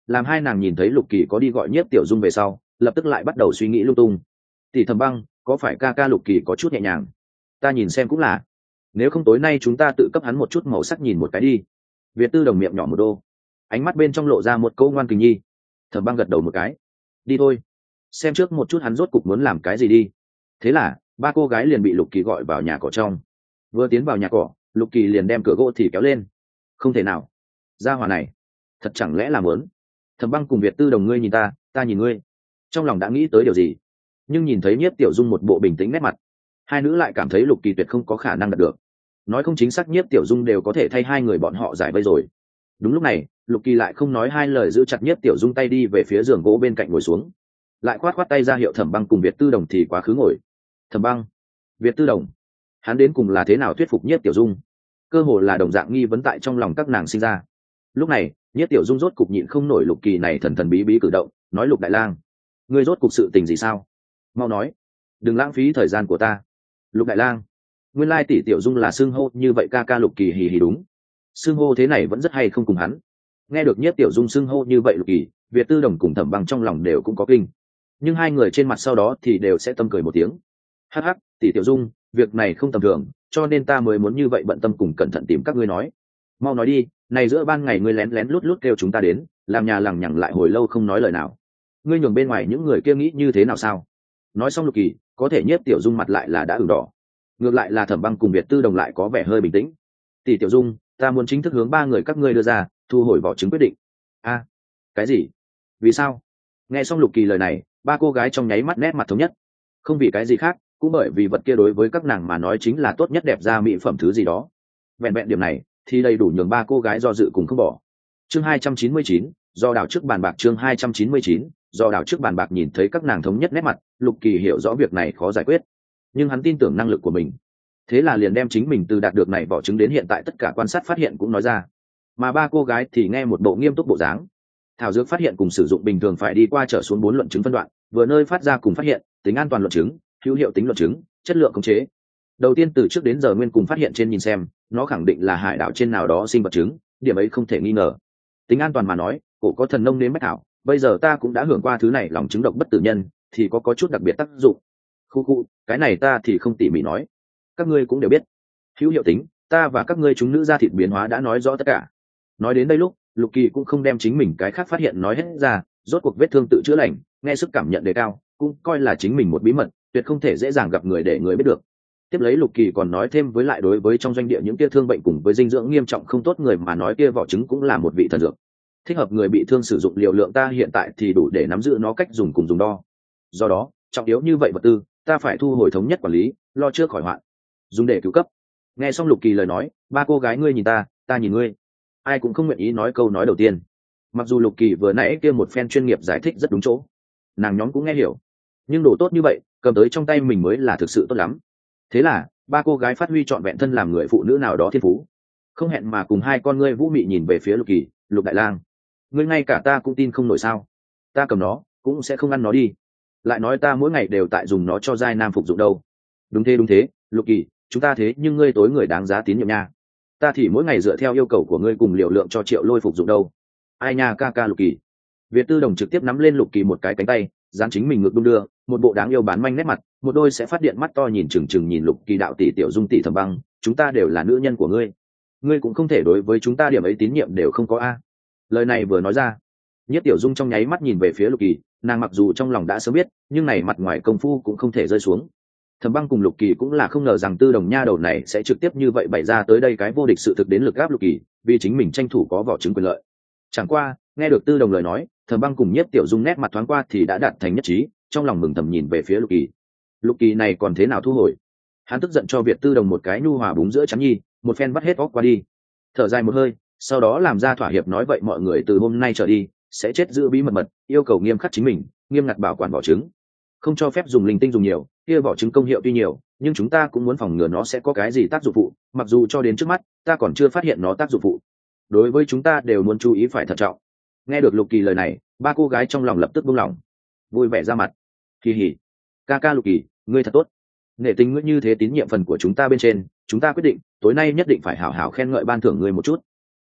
làm hai nàng nhìn thấy Lục Kỳ có đi gọi Nhiếp Tiểu Dung về sau, lập tức lại bắt đầu suy nghĩ lung tung. Tỷ Thẩm Băng, có phải ca ca Lục Kỳ có chút nhẹ nhàng? Ta nhìn xem cũng là. Nếu không tối nay chúng ta tự cấp hắn một chút màu sắc nhìn một cái đi. Việt Tư Đồng miệng nhỏ một đô, ánh mắt bên trong lộ ra một câu ngoan kình nhi. Thẩm Băng gật đầu một cái. Đi thôi, xem trước một chút hắn rốt cục muốn làm cái gì đi. Thế là ba cô gái liền bị Lục Kỳ gọi vào nhà cỏ trong. Vừa tiến vào nhà cỏ, Lục Kỳ liền đem cửa gỗ thì kéo lên. Không thể nào, gia hỏa này thật chẳng lẽ là muốn? Thẩm Băng cùng Việt Tư Đồng ngươi nhìn ta, ta nhìn ngươi, trong lòng đã nghĩ tới điều gì, nhưng nhìn thấy Nhiếp Tiểu Dung một bộ bình tĩnh nét mặt, hai nữ lại cảm thấy Lục Kỳ tuyệt không có khả năng đạt được. Nói không chính xác Nhiếp Tiểu Dung đều có thể thay hai người bọn họ giải vây rồi. Đúng lúc này, Lục Kỳ lại không nói hai lời giữ chặt Nhiếp Tiểu Dung tay đi về phía giường gỗ bên cạnh ngồi xuống, lại khoát khoát tay ra hiệu Thẩm Băng cùng Việt Tư Đồng thì quá khứ ngồi. Thẩm Băng, Việt Tư Đồng, hắn đến cùng là thế nào thuyết phục Nhiếp Tiểu Dung? Cơ hồ là đồng dạng nghi vấn tại trong lòng các nàng sinh ra. Lúc này, Nhiếp Tiểu Dung rốt cục nhịn không nổi Lục Kỳ này thần thần bí bí cử động, nói Lục đại lang, ngươi rốt cục sự tình gì sao? Mau nói, đừng lãng phí thời gian của ta. Lục đại lang, nguyên lai tỷ Tiểu Dung là xưng hô như vậy ca ca Lục Kỳ hì hì đúng. Xưng hô thế này vẫn rất hay không cùng hắn. Nghe được Nhiếp Tiểu Dung xưng hô như vậy Lục Kỳ, Việt Tư Đồng cùng Thẩm Băng trong lòng đều cũng có kinh, nhưng hai người trên mặt sau đó thì đều sẽ tâm cười một tiếng. Hắc hắc, tỷ Tiểu Dung, việc này không tầm thường, cho nên ta mới muốn như vậy bận tâm cùng cẩn thận tìm các ngươi nói. Mau nói đi, này giữa ban ngày ngươi lén lén lút lút kêu chúng ta đến, làm nhà lằng nhằng lại hồi lâu không nói lời nào. Ngươi nhường bên ngoài những người kia nghĩ như thế nào sao? Nói xong Lục Kỳ, có thể Nhiếp Tiểu Dung mặt lại là đã ửng đỏ. Ngược lại là Thẩm Băng cùng Việt Tư Đồng lại có vẻ hơi bình tĩnh. Tỷ Tiểu Dung, ta muốn chính thức hướng ba người các ngươi đưa ra, thu hồi vỏ trứng quyết định. A, cái gì? Vì sao? Nghe xong Lục Kỳ lời này, ba cô gái trong nháy mắt nét mặt thống nhất. Không vì cái gì khác, cũng bởi vì vật kia đối với các nàng mà nói chính là tốt nhất đẹp ra mỹ phẩm thứ gì đó. Vẹn vẹn điểm này thì đầy đủ nhường ba cô gái do dự cùng không bỏ. Chương hai trăm chín mươi chín, do đảo trước bàn bạc. Chương hai trăm chín mươi chín, do đảo trước bàn bạc. Nhìn thấy các nàng thống nhất nét mặt, Lục Kỳ hiểu rõ việc này khó giải quyết, nhưng hắn tin tưởng năng lực của mình, thế là liền đem chính mình từ đạt được này vỏ trứng đến hiện tại tất cả quan sát phát hiện cũng nói ra. Mà ba cô gái thì nghe một bộ nghiêm túc bộ dáng. Thảo dược phát hiện cùng sử dụng bình thường phải đi qua trở xuống bốn luận chứng phân đoạn, vừa nơi phát ra cùng phát hiện, tính an toàn luận chứng, hữu hiệu tính luận chứng, chất lượng khống chế. Đầu tiên từ trước đến giờ nguyên cùng phát hiện trên nhìn xem, nó khẳng định là hải đảo trên nào đó sinh vật chứng, điểm ấy không thể nghi ngờ. Tính an toàn mà nói, cổ có thần nông nếm bách thảo, bây giờ ta cũng đã hưởng qua thứ này, lòng chứng độc bất tử nhân thì có có chút đặc biệt tác dụng. Khu khu, cái này ta thì không tỉ mỉ nói, các ngươi cũng đều biết. Hữu hiệu tính, ta và các ngươi chúng nữ ra thịt biến hóa đã nói rõ tất cả. Nói đến đây lúc, Lục Kỳ cũng không đem chính mình cái khác phát hiện nói hết ra, rốt cuộc vết thương tự chữa lành, nghe sức cảm nhận đề cao, cũng coi là chính mình một bí mật, tuyệt không thể dễ dàng gặp người để người biết được. Tiếp lấy Lục Kỳ còn nói thêm với lại đối với trong doanh địa những kia thương bệnh cùng với dinh dưỡng nghiêm trọng không tốt người mà nói kia vỏ trứng cũng là một vị thần dược, thích hợp người bị thương sử dụng liều lượng ta hiện tại thì đủ để nắm giữ nó cách dùng cùng dùng đo. Do đó, trọng yếu như vậy vật tư, ta phải thu hồi thống nhất quản lý, lo trước khỏi hoạn, dùng để cứu cấp. Nghe xong Lục Kỳ lời nói, ba cô gái ngươi nhìn ta, ta nhìn ngươi, ai cũng không nguyện ý nói câu nói đầu tiên. Mặc dù Lục Kỳ vừa nãy kia một phen chuyên nghiệp giải thích rất đúng chỗ, nàng nhóm cũng nghe hiểu, nhưng đồ tốt như vậy cầm tới trong tay mình mới là thực sự tốt lắm. Thế là ba cô gái phát huy trọn vẹn thân làm người phụ nữ nào đó thiên phú, không hẹn mà cùng hai con ngươi vũ mị nhìn về phía Lục Kỳ. Lục đại lang, ngươi ngay cả ta cũng tin không nổi sao? Ta cầm nó cũng sẽ không ăn nó đi, lại nói ta mỗi ngày đều tại dùng nó cho giai nam phục dụng đâu. Đúng thế đúng thế, Lục Kỳ, chúng ta thế nhưng ngươi tối người đáng giá tín nhiệm nha. Ta thì mỗi ngày dựa theo yêu cầu của ngươi cùng liều lượng cho Triệu Lôi phục dụng đâu. Ai nha ca ca Lục Kỳ. Việt Tư Đồng trực tiếp nắm lên Lục Kỳ một cái cánh tay, dán chính mình ngực đung đưa, một bộ đáng yêu bán manh nét mặt, một đôi sẽ phát điện mắt to nhìn chừng chừng nhìn Lục Kỳ đạo tỷ Tiểu Dung tỷ Thẩm Băng, chúng ta đều là nữ nhân của ngươi, ngươi cũng không thể đối với chúng ta điểm ấy tín nhiệm đều không có a. Lời này vừa nói ra, Nhiếp Tiểu Dung trong nháy mắt nhìn về phía Lục Kỳ, nàng mặc dù trong lòng đã sớm biết, nhưng này mặt ngoài công phu cũng không thể rơi xuống. Thẩm Băng cùng Lục Kỳ cũng là không ngờ rằng Tư Đồng nha đầu này sẽ trực tiếp như vậy bày ra tới đây cái vô địch sự thực đến lực gáp Lục Kỳ, vì chính mình tranh thủ có vỏ trứng quyền lợi. Chẳng qua, nghe được Tư Đồng lời nói, Thẩm Băng cùng Nhiếp Tiểu Dung nét mặt thoáng qua thì đã đạt thành nhất trí, trong lòng mừng thầm nhìn về phía Lục Kỳ. Lục Kỳ này còn thế nào thu hồi? Hắn tức giận cho Việt Tư Đồng một cái nhu hòa búng giữa chắn nhi, một phen bắt hết óc qua đi. Thở dài một hơi, sau đó làm ra thỏa hiệp nói vậy mọi người từ hôm nay trở đi sẽ chết giữ bí mật mật, yêu cầu nghiêm khắc chính mình, nghiêm ngặt bảo quản vỏ trứng, không cho phép dùng linh tinh dùng nhiều, kia vỏ trứng công hiệu tuy nhiều, nhưng chúng ta cũng muốn phòng ngừa nó sẽ có cái gì tác dụng phụ, mặc dù cho đến trước mắt ta còn chưa phát hiện nó tác dụng phụ. Đối với chúng ta đều muốn chú ý phải thận trọng. Nghe được Lục Kỳ lời này, ba cô gái trong lòng lập tức buông lỏng, vui vẻ ra mặt. Kỳ hỉ, ca ca Lục Kỳ, ngươi thật tốt, nể tình ngươi như thế tín nhiệm phần của chúng ta bên trên, chúng ta quyết định tối nay nhất định phải hảo hảo khen ngợi ban thưởng ngươi một chút.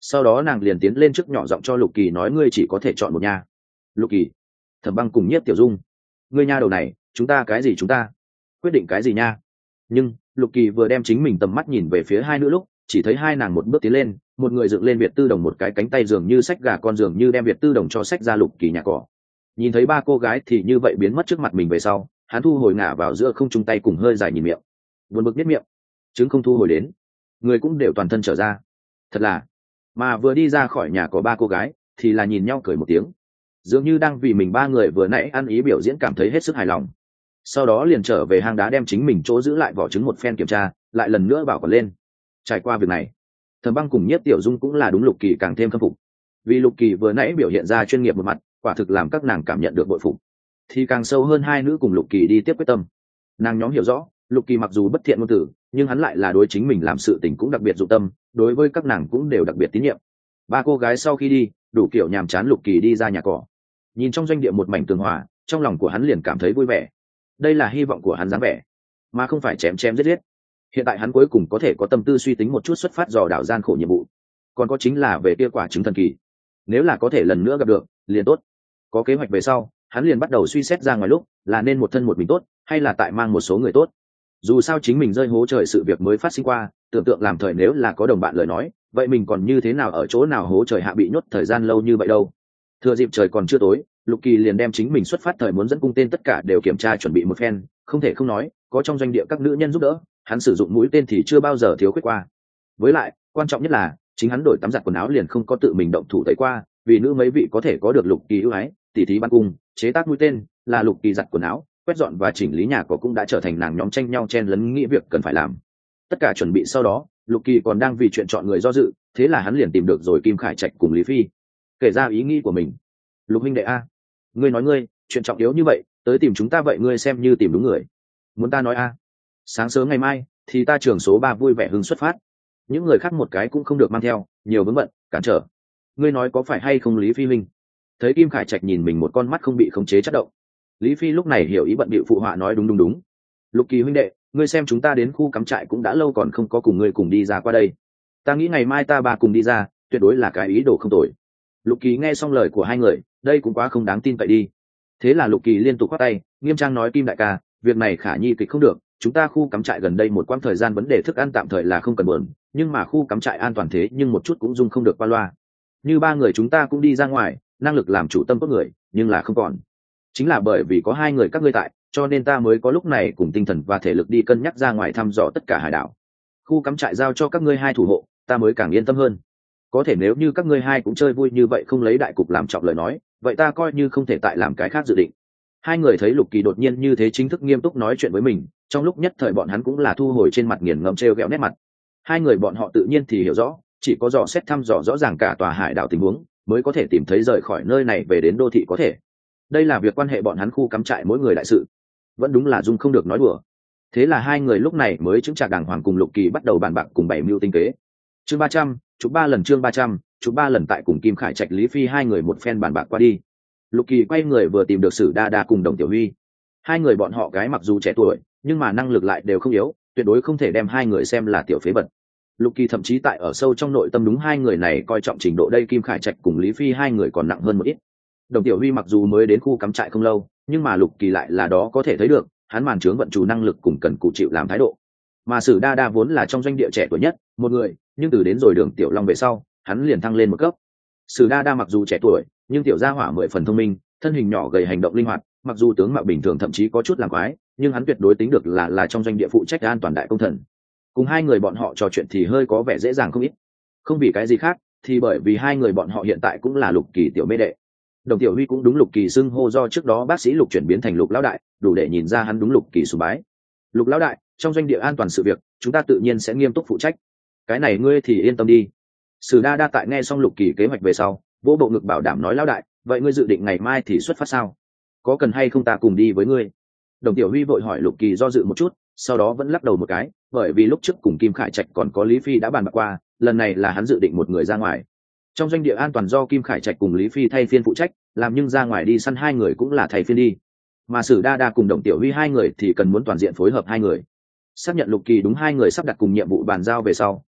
sau đó nàng liền tiến lên trước nhỏ giọng cho Lục Kỳ nói ngươi chỉ có thể chọn một nha. Lục Kỳ, Thẩm Băng cùng Nhiếp Tiểu Dung, ngươi nha đầu này, chúng ta cái gì chúng ta quyết định cái gì nha. Nhưng Lục Kỳ vừa đem chính mình tầm mắt nhìn về phía hai nữ lúc chỉ thấy hai nàng một bước tiến lên, một người dựng lên Việt Tư Đồng một cái cánh tay dường như xách gà con dường như đem Việt Tư Đồng cho xách ra Lục Kỳ nhà cỏ. Nhìn thấy ba cô gái thì như vậy biến mất trước mặt mình về sau, hắn thu hồi ngả vào giữa không trung tay cùng hơi dài nhìn miệng, buồn bực biết miệng, chứng không thu hồi đến, người cũng đều toàn thân trở ra. Thật là, mà vừa đi ra khỏi nhà có ba cô gái thì là nhìn nhau cười một tiếng, dường như đang vì mình ba người vừa nãy ăn ý biểu diễn cảm thấy hết sức hài lòng. Sau đó liền trở về hang đá đem chính mình chỗ giữ lại vỏ trứng một phen kiểm tra, lại lần nữa bảo còn lên. Trải qua việc này, Thẩm Băng cùng Nhiếp Tiểu Dung cũng là đúng Lục Kỳ càng thêm khâm phục, vì Lục Kỳ vừa nãy biểu hiện ra chuyên nghiệp một mặt, quả thực làm các nàng cảm nhận được bội phục. Thì càng sâu hơn hai nữ cùng Lục Kỳ đi tiếp quyết tâm. Nàng nhóm hiểu rõ, Lục Kỳ mặc dù bất thiện ngôn tử, nhưng hắn lại là đối chính mình làm sự tình cũng đặc biệt dụng tâm, đối với các nàng cũng đều đặc biệt tín nhiệm. Ba cô gái sau khi đi, đủ kiểu nhàm chán Lục Kỳ đi ra nhà cỏ, nhìn trong doanh địa một mảnh tường hòa, trong lòng của hắn liền cảm thấy vui vẻ. Đây là hy vọng của hắn dáng vẻ, mà không phải chém chém giết giết. Hiện tại hắn cuối cùng có thể có tâm tư suy tính một chút xuất phát dò đảo gian khổ nhiệm vụ, còn có chính là về kia quả trứng thần kỳ. Nếu là có thể lần nữa gặp được, liền tốt. Có kế hoạch về sau, hắn liền bắt đầu suy xét ra ngoài lúc là nên một thân một mình tốt, hay là tại mang một số người tốt. Dù sao chính mình rơi hố trời sự việc mới phát sinh qua, tưởng tượng làm thời nếu là có đồng bạn lời nói, vậy mình còn như thế nào ở chỗ nào hố trời hạ bị nhốt thời gian lâu như vậy đâu. Thừa dịp trời còn chưa tối, Lục Kỳ liền đem chính mình xuất phát thời muốn dẫn cung tên tất cả đều kiểm tra chuẩn bị một phen, không thể không nói, có trong doanh địa các nữ nhân giúp đỡ, hắn sử dụng mũi tên thì chưa bao giờ thiếu khuyết qua. Với lại, quan trọng nhất là, chính hắn đổi tắm giặt quần áo liền không có tự mình động thủ tẩy qua, vì nữ mấy vị có thể có được Lục Kỳ ưu ái, tỉ thí ban cung, chế tác mũi tên, là Lục Kỳ giặt quần áo, quét dọn và chỉnh lý nhà cỏ cũng đã trở thành nàng nhóm tranh nhau chen lấn nghĩ việc cần phải làm. Tất cả chuẩn bị sau đó, Lục Kỳ còn đang vì chuyện chọn người do dự, thế là hắn liền tìm được rồi Kim Khải Trạch cùng Lý Phi, kể ra ý nghĩ của mình. Lục huynh đệ a, ngươi nói ngươi chuyện trọng yếu như vậy tới tìm chúng ta vậy ngươi xem như tìm đúng người. Muốn ta nói a, sáng sớm ngày mai thì ta trường số ba vui vẻ hưng xuất phát, những người khác một cái cũng không được mang theo, nhiều vướng bận cản trở. Ngươi nói có phải hay không Lý Phi huynh? Thấy Kim Khải Trạch nhìn mình một con mắt không bị khống chế chất động, Lý Phi lúc này hiểu ý bận bịu phụ họa nói đúng đúng đúng. Lục Kỳ huynh đệ, ngươi xem chúng ta đến khu cắm trại cũng đã lâu còn không có cùng ngươi cùng đi ra qua đây. Ta nghĩ ngày mai ta ba cùng đi ra, tuyệt đối là cái ý đồ không tồi. Lục Kỳ nghe xong lời của hai người, đây cũng quá không đáng tin cậy đi. Thế là Lục Kỳ liên tục khoát tay, nghiêm trang nói Kim đại ca, việc này khả nhi kịch không được, chúng ta khu cắm trại gần đây một quãng thời gian vấn đề thức ăn tạm thời là không cần buồn, nhưng mà khu cắm trại an toàn thế nhưng một chút cũng dung không được qua loa. Như ba người chúng ta cũng đi ra ngoài, năng lực làm chủ tâm tốt người, nhưng là không còn. Chính là bởi vì có hai người các ngươi tại, cho nên ta mới có lúc này cùng tinh thần và thể lực đi cân nhắc ra ngoài thăm dò tất cả hải đảo. Khu cắm trại giao cho các ngươi hai thủ hộ, ta mới càng yên tâm hơn. Có thể nếu như các ngươi hai cũng chơi vui như vậy không lấy đại cục làm trọng lời nói, vậy ta coi như không thể tại làm cái khác dự định. Hai người thấy Lục Kỳ đột nhiên như thế chính thức nghiêm túc nói chuyện với mình, trong lúc nhất thời bọn hắn cũng là thu hồi trên mặt nghiền ngẫm trêu ghẹo nét mặt. Hai người bọn họ tự nhiên thì hiểu rõ, chỉ có dò xét thăm dò rõ ràng cả tòa hải đảo tình huống, mới có thể tìm thấy rời khỏi nơi này về đến đô thị có thể. Đây là việc quan hệ bọn hắn khu cắm trại mỗi người đại sự, vẫn đúng là dung không được nói đùa. Thế là hai người lúc này mới chứng trả đàng hoàng cùng Lục Kỳ bắt đầu bàn bạc cùng bảy mưu tinh kế. Chương ba trăm, chụp ba lần chương ba trăm, chụp ba lần tại cùng Kim Khải Trạch Lý Phi hai người một phen bàn bạc qua đi. Lục Kỳ quay người vừa tìm được Sử Đa Đa cùng Đồng Tiểu Huy. Hai người bọn họ gái mặc dù trẻ tuổi, nhưng mà năng lực lại đều không yếu, tuyệt đối không thể đem hai người xem là tiểu phế vật. Lục Kỳ thậm chí tại ở sâu trong nội tâm đúng hai người này coi trọng trình độ đây Kim Khải Trạch cùng Lý Phi hai người còn nặng hơn một ít. Đồng Tiểu Huy mặc dù mới đến khu cắm trại không lâu, nhưng mà Lục Kỳ lại là đó có thể thấy được, hắn màn trướng vận chủ năng lực cùng cần cụ chịu làm thái độ. Mà Sử Đa Đa vốn là trong doanh địa trẻ tuổi nhất, một người, nhưng từ đến rồi Đường Tiểu Long về sau, hắn liền thăng lên một cấp. Sử Đa Đa mặc dù trẻ tuổi, nhưng tiểu gia hỏa mười phần thông minh, thân hình nhỏ gầy hành động linh hoạt, mặc dù tướng mạo bình thường thậm chí có chút làm quái, nhưng hắn tuyệt đối tính được là là trong doanh địa phụ trách an toàn đại công thần. Cùng hai người bọn họ trò chuyện thì hơi có vẻ dễ dàng không ít. Không vì cái gì khác, thì bởi vì hai người bọn họ hiện tại cũng là Lục Kỳ tiểu mê đệ. Đồng Tiểu Huy cũng đúng Lục Kỳ xưng hô do trước đó bác sĩ Lục chuyển biến thành Lục lão đại, đủ để nhìn ra hắn đúng Lục Kỳ sùng bái. Lục lão đại, trong doanh địa an toàn sự việc, chúng ta tự nhiên sẽ nghiêm túc phụ trách. Cái này ngươi thì yên tâm đi. Sử Đa Đa tại nghe xong Lục Kỳ kế hoạch về sau, vỗ bộ ngực bảo đảm nói lão đại, vậy ngươi dự định ngày mai thì xuất phát sao? Có cần hay không ta cùng đi với ngươi? Đồng Tiểu Huy vội hỏi Lục Kỳ do dự một chút, sau đó vẫn lắc đầu một cái, bởi vì lúc trước cùng Kim Khải Trạch còn có Lý Phi đã bàn bạc qua, lần này là hắn dự định một người ra ngoài. Trong doanh địa an toàn do Kim Khải Trạch cùng Lý Phi thay phiên phụ trách, làm nhưng ra ngoài đi săn hai người cũng là thay phiên đi. Mà Sử Đa Đa cùng Đồng Tiểu Huy hai người thì cần muốn toàn diện phối hợp hai người. Xác nhận Lục Kỳ đúng hai người sắp đặt cùng nhiệm vụ bàn giao về sau,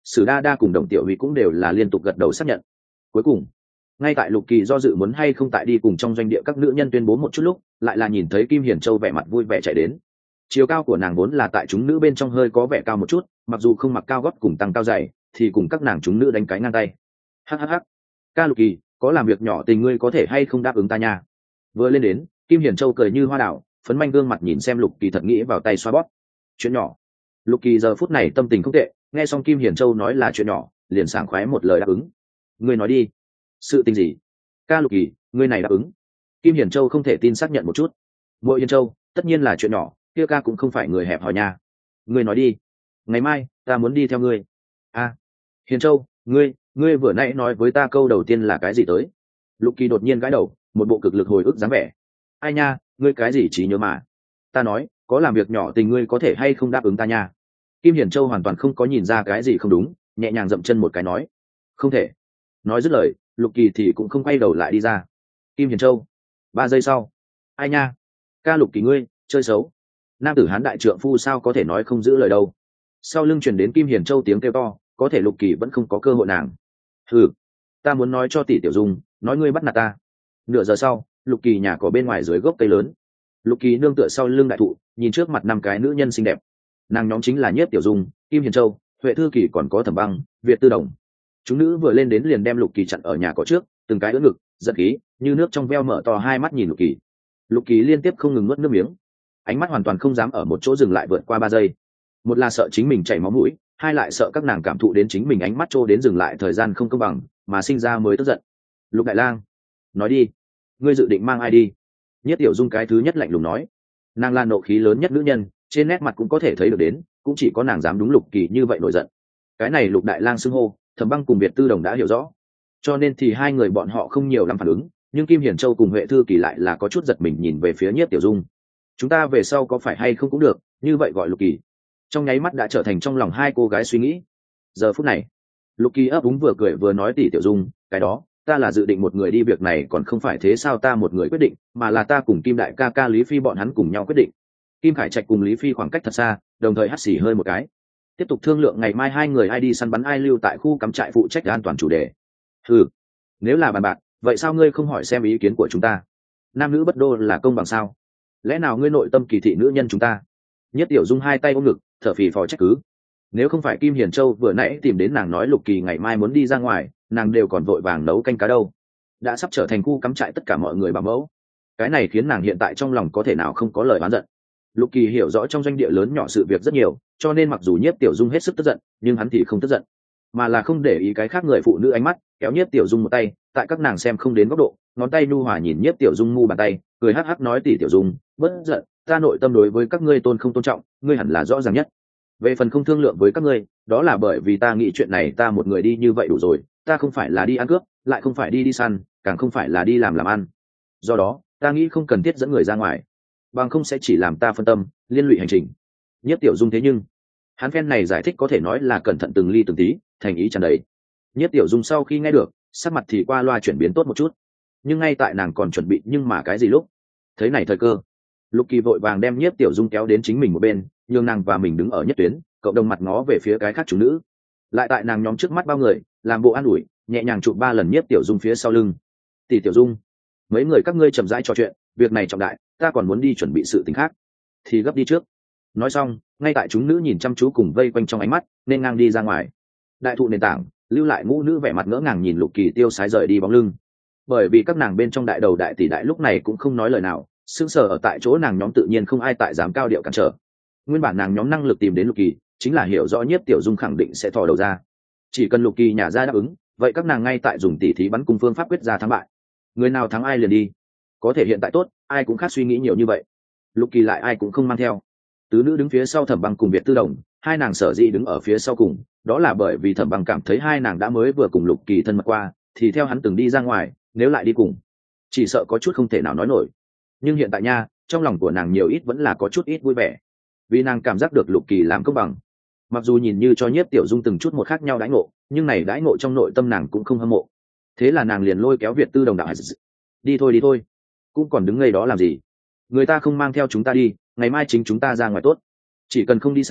Sử Đa Đa cùng Đồng Tiểu Huy cũng đều là liên tục gật đầu xác nhận. Cuối cùng, ngay tại Lục Kỳ do dự muốn hay không tại đi cùng trong doanh địa các nữ nhân tuyên bố một chút lúc, lại là nhìn thấy Kim Hiền Châu vẻ mặt vui vẻ chạy đến. Chiều cao của nàng vốn là tại chúng nữ bên trong hơi có vẻ cao một chút, mặc dù không mặc cao gót cùng tăng cao dày, thì cùng các nàng chúng nữ đánh cái ngang tay. Hắc hắc hắc, ca Lục Kỳ, có làm việc nhỏ tình ngươi có thể hay không đáp ứng ta nha. Vừa lên đến, Kim Hiền Châu cười như hoa đào, phấn manh gương mặt nhìn xem Lục Kỳ thật nghĩ vào tay xoa bóp. Chuyện nhỏ. Lục Kỳ giờ phút này tâm tình không tệ, nghe xong Kim Hiền Châu nói là chuyện nhỏ, liền sảng khoái một lời đáp ứng. Ngươi nói đi. Sự tình gì? Ca Lục Kỳ, ngươi này đáp ứng. Kim Hiền Châu không thể tin xác nhận một chút. Muội Hiền Châu, tất nhiên là chuyện nhỏ, kia ca cũng không phải người hẹp hòi nha. Ngươi nói đi. Ngày mai, ta muốn đi theo ngươi. A, à, Hiền Châu, ngươi, ngươi vừa nãy nói với ta câu đầu tiên là cái gì tới? Lục Kỳ đột nhiên gãi đầu, một bộ cực lực hồi ức dáng vẻ. Ai nha, ngươi cái gì trí nhớ mà? Ta nói, có làm việc nhỏ tình ngươi có thể hay không đáp ứng ta nha. Kim Hiền Châu hoàn toàn không có nhìn ra cái gì không đúng, nhẹ nhàng dậm chân một cái nói. Không thể. Nói dứt lời, Lục Kỳ thì cũng không quay đầu lại đi ra. Kim Hiền Châu. Ba giây sau. Ai nha? Ca Lục Kỳ ngươi, chơi xấu. Nam tử hán đại trượng phu sao có thể nói không giữ lời đâu. Sau lưng truyền đến Kim Hiền Châu tiếng kêu to, có thể Lục Kỳ vẫn không có cơ hội nàng. Ừ, ta muốn nói cho tỷ Tiểu Dung, nói ngươi bắt nạt ta. Nửa giờ sau, Lục Kỳ nhà có bên ngoài dưới gốc cây lớn. Lục Kỳ nương tựa sau lưng đại thụ, nhìn trước mặt năm cái nữ nhân xinh đẹp. Nàng nhóm chính là Nhiếp Tiểu Dung, Kim Hiền Châu, Huệ Thư Kỳ còn có Thẩm Băng, Việt Tư Đồng. Chúng nữ vừa lên đến liền đem Lục Kỳ chặn ở nhà cỏ trước, từng cái ưỡn ngực, giật khí, như nước trong veo mở to hai mắt nhìn Lục Kỳ. Lục Kỳ liên tiếp không ngừng nuốt nước miếng, ánh mắt hoàn toàn không dám ở một chỗ dừng lại vượt qua ba giây. Một là sợ chính mình chảy máu mũi, hai lại sợ các nàng cảm thụ đến chính mình ánh mắt trô đến dừng lại thời gian không công bằng, mà sinh ra mới tức giận. Lục Đại Lang, nói đi, ngươi dự định mang ai đi? Nhất Tiểu Dung cái thứ nhất lạnh lùng nói. Nàng là nộ khí lớn nhất nữ nhân, trên nét mặt cũng có thể thấy được đến, cũng chỉ có nàng dám đúng Lục Kỳ như vậy nổi giận. Cái này Lục Đại Lang xưng hô, Thẩm Băng cùng Việt Tư Đồng đã hiểu rõ, cho nên thì hai người bọn họ không nhiều lắm phản ứng, nhưng Kim Hiền Châu cùng Huệ Thư Kỳ lại là có chút giật mình nhìn về phía Nhiếp Tiểu Dung. Chúng ta về sau có phải hay không cũng được, như vậy gọi Lục Kỳ. Trong nháy mắt đã trở thành trong lòng hai cô gái suy nghĩ. Giờ phút này, Lục Kỳ ấp úng vừa cười vừa nói tỷ Tiểu Dung, cái đó, ta là dự định một người đi việc này còn không phải thế sao ta một người quyết định, mà là ta cùng Kim đại ca ca Lý Phi bọn hắn cùng nhau quyết định. Kim Khải Trạch cùng Lý Phi khoảng cách thật xa, đồng thời hắt xì hơi một cái. Tiếp tục thương lượng ngày mai hai người ai đi săn bắn ai lưu tại khu cắm trại phụ trách an toàn chủ đề. Ừ, nếu là bàn bạc, vậy sao ngươi không hỏi xem ý kiến của chúng ta? Nam nữ bất đô là công bằng sao? Lẽ nào ngươi nội tâm kỳ thị nữ nhân chúng ta? Nhất Tiểu Dung hai tay ôm ngực, thở phì phò trách cứ. Nếu không phải Kim Hiền Châu vừa nãy tìm đến nàng nói Lục Kỳ ngày mai muốn đi ra ngoài, nàng đều còn vội vàng nấu canh cá đâu. Đã sắp trở thành khu cắm trại tất cả mọi người bảo mẫu. Cái này khiến nàng hiện tại trong lòng có thể nào không có lời oán giận. Lục Kỳ hiểu rõ trong doanh địa lớn nhỏ sự việc rất nhiều, cho nên mặc dù Nhiếp Tiểu Dung hết sức tức giận, nhưng hắn thì không tức giận, mà là không để ý cái khác người phụ nữ ánh mắt, kéo Nhiếp Tiểu Dung một tay, tại các nàng xem không đến góc độ, ngón tay nhu hòa nhìn Nhiếp Tiểu Dung mu bàn tay, cười hắc hắc nói tỷ Tiểu Dung, bất giận, ta nội tâm đối với các ngươi tôn không tôn trọng, ngươi hẳn là rõ ràng nhất. Về phần không thương lượng với các ngươi, đó là bởi vì ta nghĩ chuyện này ta một người đi như vậy đủ rồi, ta không phải là đi ăn cướp, lại không phải đi đi săn, càng không phải là đi làm làm ăn. Do đó, ta nghĩ không cần thiết dẫn người ra ngoài, bằng không sẽ chỉ làm ta phân tâm, liên lụy hành trình. Nhiếp Tiểu Dung thế nhưng, hắn phen này giải thích có thể nói là cẩn thận từng ly từng tí, thành ý tràn đầy. Nhiếp Tiểu Dung sau khi nghe được, sắc mặt thì qua loa chuyển biến tốt một chút, nhưng ngay tại nàng còn chuẩn bị nhưng mà cái gì lúc thấy này thời cơ, Lục Kỳ vội vàng đem Nhiếp Tiểu Dung kéo đến chính mình một bên, nhường nàng và mình đứng ở nhất tuyến, cộng đồng mặt ngó về phía cái khác chủ nữ, lại tại nàng nhóm trước mắt bao người làm bộ an ủi, nhẹ nhàng chụp ba lần Nhiếp Tiểu Dung phía sau lưng. Tỷ Tiểu Dung, mấy người các ngươi chậm rãi trò chuyện, việc này trọng đại, ta còn muốn đi chuẩn bị sự tình khác, thì gấp đi trước. Nói xong, ngay tại chúng nữ nhìn chăm chú cùng vây quanh trong ánh mắt, nên ngang đi ra ngoài. Đại thụ nền tảng, lưu lại ngũ nữ vẻ mặt ngỡ ngàng nhìn Lục Kỳ tiêu sái rời đi bóng lưng. Bởi vì các nàng bên trong đại đầu đại tỷ đại lúc này cũng không nói lời nào, sững sờ ở tại chỗ, nàng nhóm tự nhiên không ai tại dám cao điệu cản trở. Nguyên bản nàng nhóm năng lực tìm đến Lục Kỳ, chính là hiểu rõ Nhiếp Tiểu Dung khẳng định sẽ thò đầu ra. Chỉ cần Lục Kỳ nhả ra đáp ứng, vậy các nàng ngay tại dùng tỉ thí bắn cung phương pháp quyết ra thắng bại. Người nào thắng ai liền đi. Có thể hiện tại tốt, ai cũng khác suy nghĩ nhiều như vậy. Lục Kỳ lại ai cũng không mang theo. Tứ nữ đứng phía sau Thẩm Băng cùng Việt Tư Đồng, hai nàng sở dĩ đứng ở phía sau cùng, đó là bởi vì Thẩm Băng cảm thấy hai nàng đã mới vừa cùng Lục Kỳ thân mật qua, thì theo hắn từng đi ra ngoài, nếu lại đi cùng, chỉ sợ có chút không thể nào nói nổi. Nhưng hiện tại nha, trong lòng của nàng nhiều ít vẫn là có chút ít vui vẻ, vì nàng cảm giác được Lục Kỳ làm công bằng. Mặc dù nhìn như cho Nhiếp Tiểu Dung từng chút một khác nhau đãi ngộ, nhưng này đãi ngộ trong nội tâm nàng cũng không hâm mộ. Thế là nàng liền lôi kéo Việt Tư Đồng đạo: đi thôi đi thôi, cũng còn đứng ngây đó làm gì, người ta không mang theo chúng ta đi, ngày mai chính chúng ta ra ngoài tốt, chỉ cần không đi xa,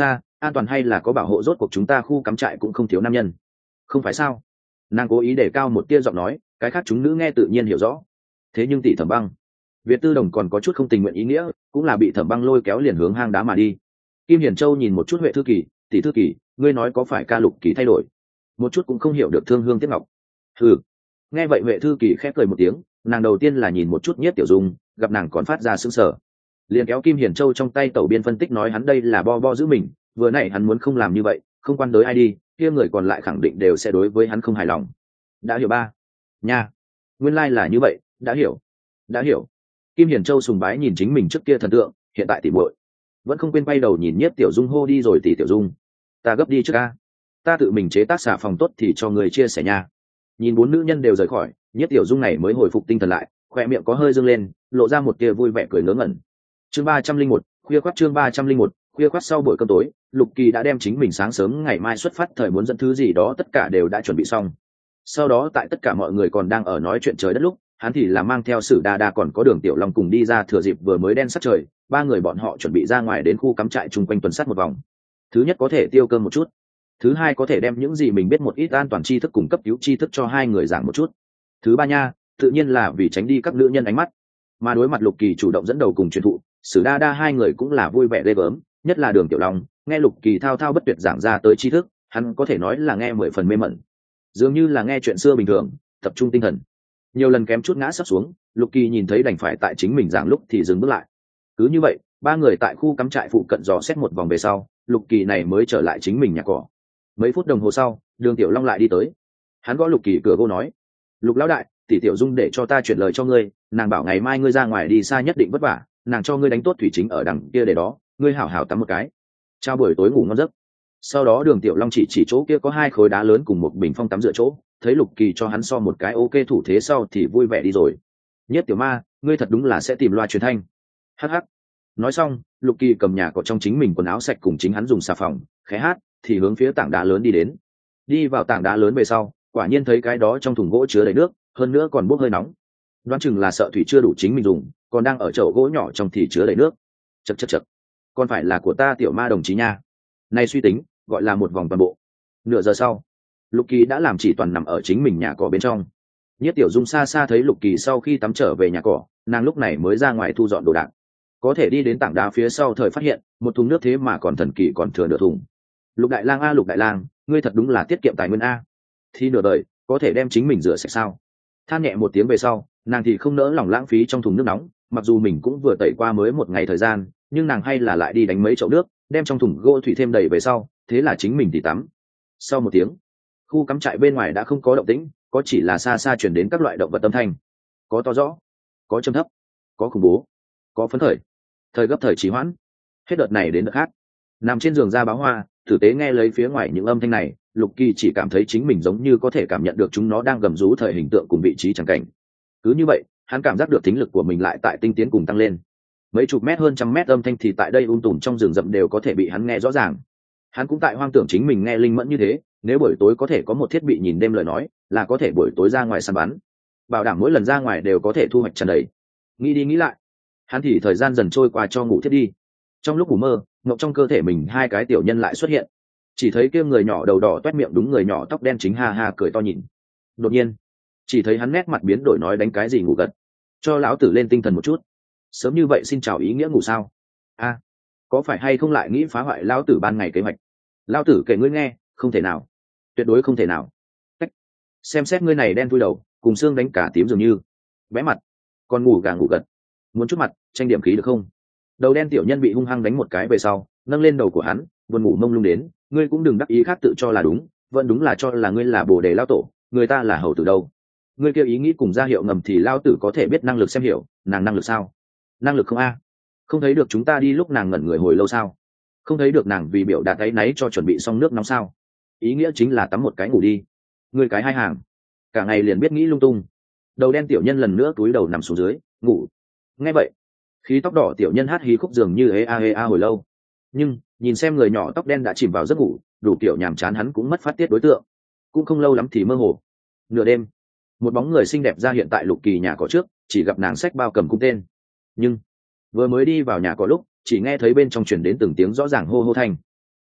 an toàn hay là có bảo hộ, rốt cuộc chúng ta khu cắm trại cũng không thiếu nam nhân, không phải sao? Nàng cố ý để cao một tia giọng nói, cái khác chúng nữ nghe tự nhiên hiểu rõ. Thế nhưng tỷ Thẩm Băng, Việt Tư Đồng còn có chút không tình nguyện ý nghĩa, cũng là bị Thẩm Băng lôi kéo liền hướng hang đá mà đi. Kim Hiển Châu nhìn một chút Huệ Thư Kỳ, tỷ Thư Kỳ, ngươi nói có phải ca Lục Kỳ thay đổi? Một chút cũng không hiểu được Thương Hương Tiếc Ngọc. Ừ. Nghe vậy Huệ Thư Kỳ khép cười một tiếng, nàng đầu tiên là nhìn một chút Nhiếp Tiểu Dung, gặp nàng còn phát ra sững sờ, liền kéo Kim Hiển Châu trong tay tẩu biên phân tích nói hắn đây là bo bo giữ mình, vừa nãy hắn muốn không làm như vậy, không quan tới ai đi, kia người còn lại khẳng định đều sẽ đối với hắn không hài lòng. Đã hiểu ba? Nha. Nguyên lai like là như vậy, đã hiểu. Đã hiểu. Kim Hiển Châu sùng bái nhìn chính mình trước kia thần tượng, hiện tại tỷ muội vẫn không quên quay đầu nhìn Nhiếp Tiểu Dung hô đi rồi tỷ Tiểu Dung, ta gấp đi trước a, ta tự mình chế tác xà phòng tốt thì cho người chia sẻ nha. Nhìn bốn nữ nhân đều rời khỏi, Nhiếp Tiểu Dung này mới hồi phục tinh thần lại, khoe miệng có hơi dương lên, lộ ra một tia vui vẻ cười ngớ ngẩn. Chương ba trăm linh một, khuya khoắt chương ba trăm linh một, khuya khoắt sau buổi cơm tối, Lục Kỳ đã đem chính mình sáng sớm ngày mai xuất phát thời muốn dẫn thứ gì đó tất cả đều đã chuẩn bị xong. Sau đó tại tất cả mọi người còn đang ở nói chuyện trời đất lúc, hắn thì là mang theo Sử Đa Đa còn có Đường Tiểu Long cùng đi ra thừa dịp vừa mới đen sắc trời, ba người bọn họ chuẩn bị ra ngoài đến khu cắm trại chung quanh tuần sát một vòng. Thứ nhất có thể tiêu cơm một chút, thứ hai có thể đem những gì mình biết một ít an toàn tri thức cùng cấp cứu tri thức cho hai người giảng một chút, thứ ba nha tự nhiên là vì tránh đi các nữ nhân ánh mắt. Mà đối mặt Lục Kỳ chủ động dẫn đầu cùng truyền thụ, Sử Đa Đa hai người cũng là vui vẻ ghê gớm, nhất là Đường Tiểu Long, nghe Lục Kỳ thao thao bất tuyệt giảng ra tới tri thức, hắn có thể nói là nghe mười phần mê mẩn, dường như là nghe chuyện xưa bình thường, tập trung tinh thần. Nhiều lần kém chút ngã sắp xuống, Lục Kỳ nhìn thấy đành phải tại chính mình giảng lúc thì dừng bước lại. Cứ như vậy, ba người tại khu cắm trại phụ cận dò xét một vòng về sau, Lục Kỳ này mới trở lại chính mình nhà cỏ. Mấy phút đồng hồ sau, Đường Tiểu Long lại đi tới, hắn gõ Lục Kỳ cửa gỗ nói, Lục lão đại, tỷ Tiểu Dung để cho ta chuyển lời cho ngươi, nàng bảo ngày mai ngươi ra ngoài đi xa nhất định vất vả, nàng cho ngươi đánh tốt thủy chính ở đằng kia để đó, ngươi hảo hảo tắm một cái, chào buổi tối ngủ ngon giấc. Sau đó Đường Tiểu Long chỉ chỉ chỗ kia có hai khối đá lớn cùng một bình phong tắm dựa chỗ, thấy Lục Kỳ cho hắn so một cái ok thủ thế sau thì vui vẻ đi rồi. Nhất Tiểu Ma, ngươi thật đúng là sẽ tìm loa truyền thanh. Hắc hắc. Nói xong, Lục Kỳ cầm nhà cỏ trong chính mình quần áo sạch cùng chính hắn dùng xà phòng, khẽ hát, thì hướng phía tảng đá lớn đi đến. Đi vào tảng đá lớn về sau, quả nhiên thấy cái đó trong thùng gỗ chứa đầy nước, hơn nữa còn bốc hơi nóng. Đoán chừng là sợ thủy chưa đủ chính mình dùng, còn đang ở chậu gỗ nhỏ trong thì chứa đầy nước. Chậc chậc chậc. Còn phải là của ta Tiểu Ma đồng chí nha. Này suy tính, gọi là một vòng toàn bộ. Nửa giờ sau, Lục Kỳ đã làm chỉ toàn nằm ở chính mình nhà cỏ bên trong. Nhất Tiểu Dung xa xa thấy Lục Kỳ sau khi tắm trở về nhà cỏ, nàng lúc này mới ra ngoài thu dọn đồ đạc. Có thể đi đến tảng đá phía sau thời phát hiện, một thùng nước thế mà còn thần kỳ còn thừa nửa thùng. Lục Đại Lang a Lục Đại Lang, ngươi thật đúng là tiết kiệm tài nguyên a. Thì nửa đời, có thể đem chính mình rửa sạch sao? Than nhẹ một tiếng về sau, nàng thì không nỡ lòng lãng phí trong thùng nước nóng, mặc dù mình cũng vừa tẩy qua mới một ngày thời gian, nhưng nàng hay là lại đi đánh mấy chậu nước, đem trong thùng gỗ thủy thêm đầy về sau, thế là chính mình thì tắm. Sau một tiếng, khu cắm trại bên ngoài đã không có động tĩnh, có chỉ là xa xa chuyển đến các loại động vật âm thanh, có to rõ, có trầm thấp, có khủng bố, có phấn khởi, thời gấp thời trì hoãn, hết đợt này đến đợt khác. Nằm trên giường da báo hoa, tử tế nghe lấy phía ngoài những âm thanh này, Lục Kỳ chỉ cảm thấy chính mình giống như có thể cảm nhận được chúng nó đang gầm rú thời hình tượng cùng vị trí chẳng cảnh. Cứ như vậy, hắn cảm giác được thính lực của mình lại tại tinh tiến cùng tăng lên. Mấy chục mét hơn trăm mét âm thanh thì tại đây um tùm trong rừng rậm đều có thể bị hắn nghe rõ ràng. Hắn cũng tại hoang tưởng chính mình nghe linh mẫn như thế, nếu buổi tối có thể có một thiết bị nhìn đêm lời nói, là có thể buổi tối ra ngoài săn bắn, bảo đảm mỗi lần ra ngoài đều có thể thu hoạch tràn đầy. Nghĩ đi nghĩ lại, hắn thì thời gian dần trôi qua cho ngủ thiết đi. Trong lúc ngủ mơ, ngộng trong cơ thể mình hai cái tiểu nhân lại xuất hiện, chỉ thấy kia người nhỏ đầu đỏ toét miệng đúng người nhỏ tóc đen chính ha ha cười to nhìn. Đột nhiên, chỉ thấy hắn nét mặt biến đổi nói đánh cái gì ngủ gật, cho lão tử lên tinh thần một chút. Sớm như vậy xin chào ý nghĩa ngủ sao? A, có phải hay không lại nghĩ phá hoại lão tử ban ngày kế hoạch? Lão tử kể ngươi nghe, không thể nào, tuyệt đối không thể nào. Cách, xem xét ngươi này đen thui đầu, cùng xương đánh cả tím dường như, bé mặt, còn ngủ gà ngủ gật, muốn chút mặt, tranh điểm khí được không? Đầu đen tiểu nhân bị hung hăng đánh một cái về sau, nâng lên đầu của hắn, buồn ngủ mông lung đến, ngươi cũng đừng đắc ý khác tự cho là đúng, vẫn đúng là cho là ngươi là bồ đề lao tổ, người ta là hầu tử đâu. Ngươi kêu ý nghĩ cùng ra hiệu ngầm thì lao tử có thể biết năng lực xem hiểu, nàng năng lực sao? Năng lực không a? Không thấy được chúng ta đi lúc nàng ngẩn người hồi lâu sao? Không thấy được nàng vì biểu đạt ấy náy cho chuẩn bị xong nước nóng sao? Ý nghĩa chính là tắm một cái ngủ đi. Ngươi cái hai hàng, cả ngày liền biết nghĩ lung tung. Đầu đen tiểu nhân lần nữa túi đầu nằm xuống dưới, ngủ. Nghe vậy, khí tóc đỏ tiểu nhân hát hí khúc dường như ê a ê a hồi lâu. Nhưng nhìn xem người nhỏ tóc đen đã chìm vào giấc ngủ, đủ kiểu nhàm chán hắn cũng mất phát tiết đối tượng. Cũng không lâu lắm thì mơ hồ. Nửa đêm, một bóng người xinh đẹp ra hiện tại Lục Kỳ nhà cỏ trước, chỉ gặp nàng xách bao cầm cung tên. Nhưng vừa mới đi vào nhà cỏ lúc, chỉ nghe thấy bên trong truyền đến từng tiếng rõ ràng hô hô thanh.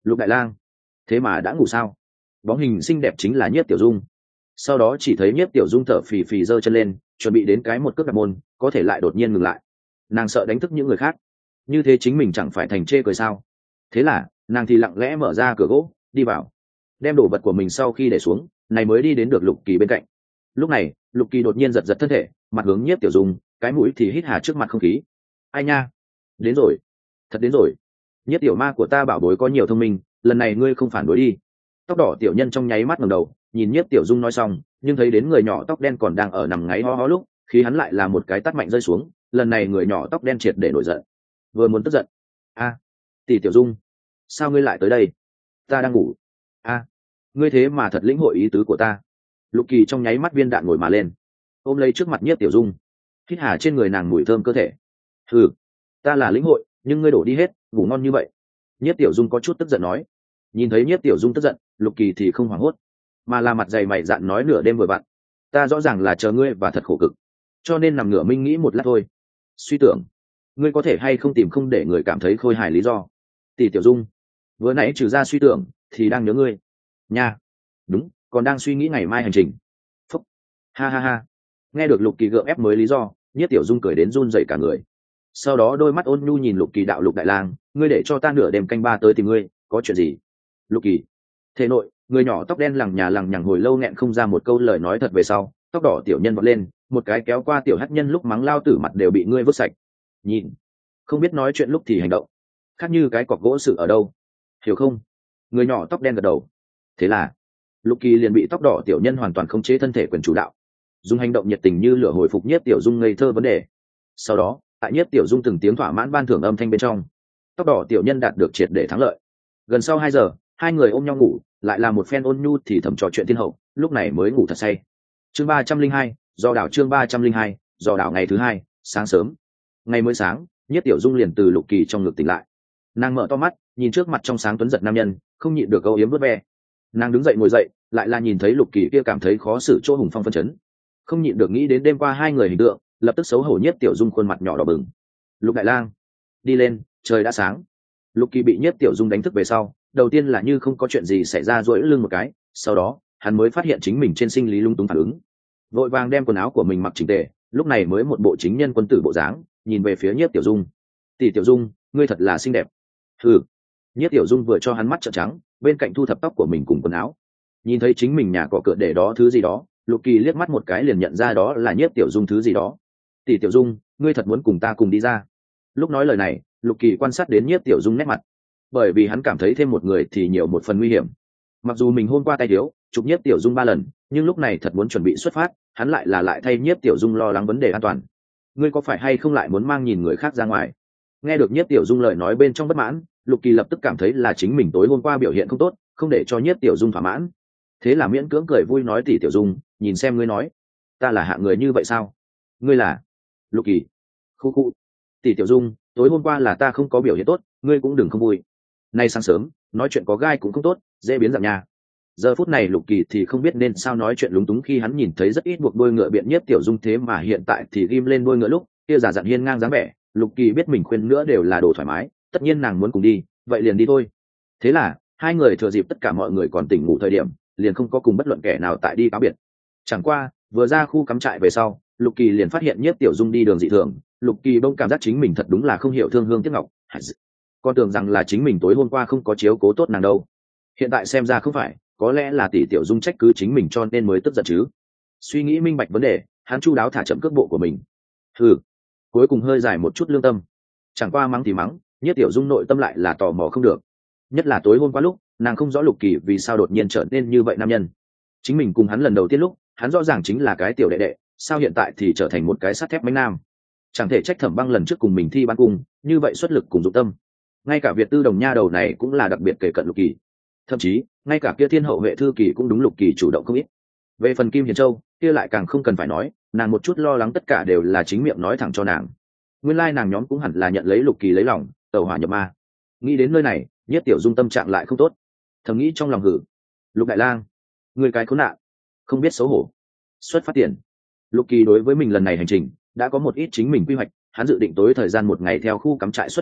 Lục đại lang, thế mà đã ngủ sao? Bóng hình xinh đẹp chính là Nhiếp Tiểu Dung. Sau đó chỉ thấy Nhiếp Tiểu Dung thở phì phì giơ chân lên, chuẩn bị đến cái một cước đặt môn, có thể lại đột nhiên ngừng lại. Nàng sợ đánh thức những người khác, như thế chính mình chẳng phải thành chê cười sao? Thế là nàng thì lặng lẽ mở ra cửa gỗ, đi vào, đem đồ vật của mình sau khi để xuống, này mới đi đến được Lục Kỳ bên cạnh. Lúc này Lục Kỳ đột nhiên giật giật thân thể, mặt hướng Nhiếp Tiểu Dung, cái mũi thì hít hà trước mặt không khí. Ai nha, đến rồi, thật đến rồi. Nhiếp tiểu ma của ta bảo bối có nhiều thông minh, lần này ngươi không phản đối đi. Tóc đỏ tiểu nhân trong nháy mắt ngẩng đầu nhìn Nhiếp Tiểu Dung nói xong, nhưng thấy đến người nhỏ tóc đen còn đang ở nằm ngáy ho ho lúc, khi hắn lại là một cái tát mạnh rơi xuống. Lần này người nhỏ tóc đen triệt để nổi giận, vừa muốn tức giận. A, tỷ Tiểu Dung, sao ngươi lại tới đây? Ta đang ngủ. A, ngươi thế mà thật lĩnh hội ý tứ của ta. Lục Kỳ trong nháy mắt viên đạn ngồi mà lên, ôm lấy trước mặt Nhiếp Tiểu Dung, hít hà trên người nàng mùi thơm cơ thể. Ừ, ta là lĩnh hội, nhưng ngươi đổ đi hết, ngủ ngon như vậy. Nhiếp Tiểu Dung có chút tức giận nói. Nhìn thấy Nhiếp Tiểu Dung tức giận, Lục Kỳ thì không hoảng hốt, mà là mặt dày mày dạn nói nửa đêm vừa vặn, ta rõ ràng là chờ ngươi và thật khổ cực, cho nên nằm ngửa minh nghĩ một lát thôi. Suy tưởng, ngươi có thể hay không tìm không để người cảm thấy khôi hài lý do. Tỷ Tiểu Dung, vừa nãy trừ ra suy tưởng thì đang nhớ ngươi nha. Đúng, còn đang suy nghĩ ngày mai hành trình. Phúc, ha ha ha. Nghe được Lục Kỳ gượng ép mới lý do, Nhiếp Tiểu Dung cười đến run rẩy cả người. Sau đó đôi mắt ôn nhu nhìn Lục Kỳ đạo: Lục đại lang, ngươi để cho ta nửa đêm canh ba tới tìm ngươi, có chuyện gì? Lục Kỳ, thế nội, người nhỏ tóc đen lằng nhà lằng nhằng hồi lâu nghẹn không ra một câu lời nói thật về sau, tóc đỏ tiểu nhân vọt lên, một cái kéo qua tiểu hắc nhân lúc mắng lao tử mặt đều bị ngươi vứt sạch. Nhìn, không biết nói chuyện lúc thì hành động, khác như cái cọc gỗ sự ở đâu, hiểu không? Người nhỏ tóc đen gật đầu. Thế là Lục Kỳ liền bị tóc đỏ tiểu nhân hoàn toàn khống chế thân thể quyền chủ đạo, dùng hành động nhiệt tình như lửa hồi phục Nhiếp Tiểu Dung ngây thơ vấn đề. Sau đó tại Nhiếp Tiểu Dung từng tiếng thỏa mãn ban thưởng âm thanh bên trong, tóc đỏ tiểu nhân đạt được triệt để thắng lợi. Gần sau hai giờ, hai người ôm nhau ngủ, lại là một phen ôn nhu thì thầm trò chuyện thiên hậu, lúc này mới ngủ thật say. Chương ba trăm linh hai, do đảo chương ba trăm linh hai, do đảo ngày thứ hai, sáng sớm. Ngày mới sáng, Nhiếp Tiểu Dung liền từ Lục Kỳ trong ngực tỉnh lại. Nàng mở to mắt, nhìn trước mặt trong sáng tuấn giật nam nhân, không nhịn được âu yếm vuốt ve. Nàng đứng dậy ngồi dậy, lại là nhìn thấy Lục Kỳ kia cảm thấy khó xử chỗ hùng phong phân chấn, không nhịn được nghĩ đến đêm qua hai người hình tượng, lập tức xấu hổ. Nhiếp Tiểu Dung khuôn mặt nhỏ đỏ bừng. Lục đại lang, đi lên, trời đã sáng. Lục Kỳ bị Nhiếp Tiểu Dung đánh thức về sau, đầu tiên là như không có chuyện gì xảy ra duỗi lưng một cái, sau đó hắn mới phát hiện chính mình trên sinh lý lung túng phản ứng, vội vàng đem quần áo của mình mặc chỉnh tề, lúc này mới một bộ chính nhân quân tử bộ dáng, nhìn về phía Nhiếp Tiểu Dung. Tỷ Tiểu Dung, ngươi thật là xinh đẹp. Ừ. Nhiếp Tiểu Dung vừa cho hắn mắt trợn trắng, bên cạnh thu thập tóc của mình cùng quần áo, nhìn thấy chính mình nhà cọ cửa để đó thứ gì đó, Lục Kỳ liếc mắt một cái liền nhận ra đó là Nhiếp Tiểu Dung thứ gì đó. Tỷ Tiểu Dung, ngươi thật muốn cùng ta cùng đi ra? Lúc nói lời này, Lục Kỳ quan sát đến Nhiếp Tiểu Dung nét mặt, bởi vì hắn cảm thấy thêm một người thì nhiều một phần nguy hiểm. Mặc dù mình hôm qua tay thiếu chụp Nhiếp Tiểu Dung ba lần, nhưng lúc này thật muốn chuẩn bị xuất phát, hắn lại là lại thay Nhiếp Tiểu Dung lo lắng vấn đề an toàn. Ngươi có phải hay không lại muốn mang nhìn người khác ra ngoài? Nghe được Nhiếp Tiểu Dung lời nói bên trong bất mãn, Lục Kỳ lập tức cảm thấy là chính mình tối hôm qua biểu hiện không tốt, không để cho Nhiếp Tiểu Dung thỏa mãn. Thế là miễn cưỡng cười vui nói: Tỷ Tiểu Dung, nhìn xem ngươi nói, ta là hạng người như vậy sao? Ngươi là? Lục Kỳ, khu khu. Tỷ Tiểu Dung, tối hôm qua là ta không có biểu hiện tốt, ngươi cũng đừng không vui. Nay sáng sớm nói chuyện có gai cũng không tốt, dễ biến dạng nhà. Giờ phút này Lục Kỳ thì không biết nên sao nói chuyện lúng túng khi hắn nhìn thấy rất ít buộc đôi ngựa biện Nhiếp Tiểu Dung, thế mà hiện tại thì ghim lên đôi ngựa lúc kia giả dặn hiên ngang dáng vẻ. Lục Kỳ biết mình khuyên nữa đều là đồ thoải mái, tất nhiên nàng muốn cùng đi, vậy liền đi thôi. Thế là hai người thừa dịp tất cả mọi người còn tỉnh ngủ thời điểm, liền không có cùng bất luận kẻ nào tại đi cáo biệt. Chẳng qua vừa ra khu cắm trại về sau, Lục Kỳ liền phát hiện Nhiếp Tiểu Dung đi đường dị thường. Lục Kỳ bỗng cảm giác chính mình thật đúng là không hiểu thương hương tiếc ngọc, con tưởng rằng là chính mình tối hôm qua không có chiếu cố tốt nàng đâu. Hiện tại xem ra không phải, có lẽ là tỷ Tiểu Dung trách cứ chính mình cho nên mới tức giận chứ. Suy nghĩ minh bạch vấn đề, hắn chu đáo thả chậm cước bộ của mình. Hừ, cuối cùng hơi dài một chút lương tâm. Chẳng qua mắng thì mắng, Nhiếp Tiểu Dung nội tâm lại là tò mò không được. Nhất là tối hôm qua lúc nàng không rõ Lục Kỳ vì sao đột nhiên trở nên như vậy nam nhân. Chính mình cùng hắn lần đầu tiên lúc, hắn rõ ràng chính là cái tiểu đệ đệ, sao hiện tại thì trở thành một cái sắt thép mánh nam? Chẳng thể trách Thẩm Băng lần trước cùng mình thi ban cung, như vậy xuất lực cùng dụng tâm. Ngay cả Việt Tư Đồng nha đầu này cũng là đặc biệt kể cận Lục Kỳ. Thậm chí, ngay cả kia Thiên Hậu Huệ thư kỳ cũng đúng Lục Kỳ chủ động không ít. Về phần Kim Hiền Châu, kia lại càng không cần phải nói, nàng một chút lo lắng tất cả đều là chính miệng nói thẳng cho nàng. Nguyên lai nàng nhóm cũng hẳn là nhận lấy Lục Kỳ lấy lòng, tẩu hỏa nhập ma. Nghĩ đến nơi này, Nhiếp Tiểu Dung tâm trạng lại không tốt, thầm nghĩ trong lòng hử: Lục đại lang, người cái khốn nạn, không biết xấu hổ. Xuất phát tiền. Lục Kỳ đối với mình lần này hành trình đã có một ít chính mình quy hoạch, hắn dự định tối thời gian một ngày theo khu cắm trại xuất phát,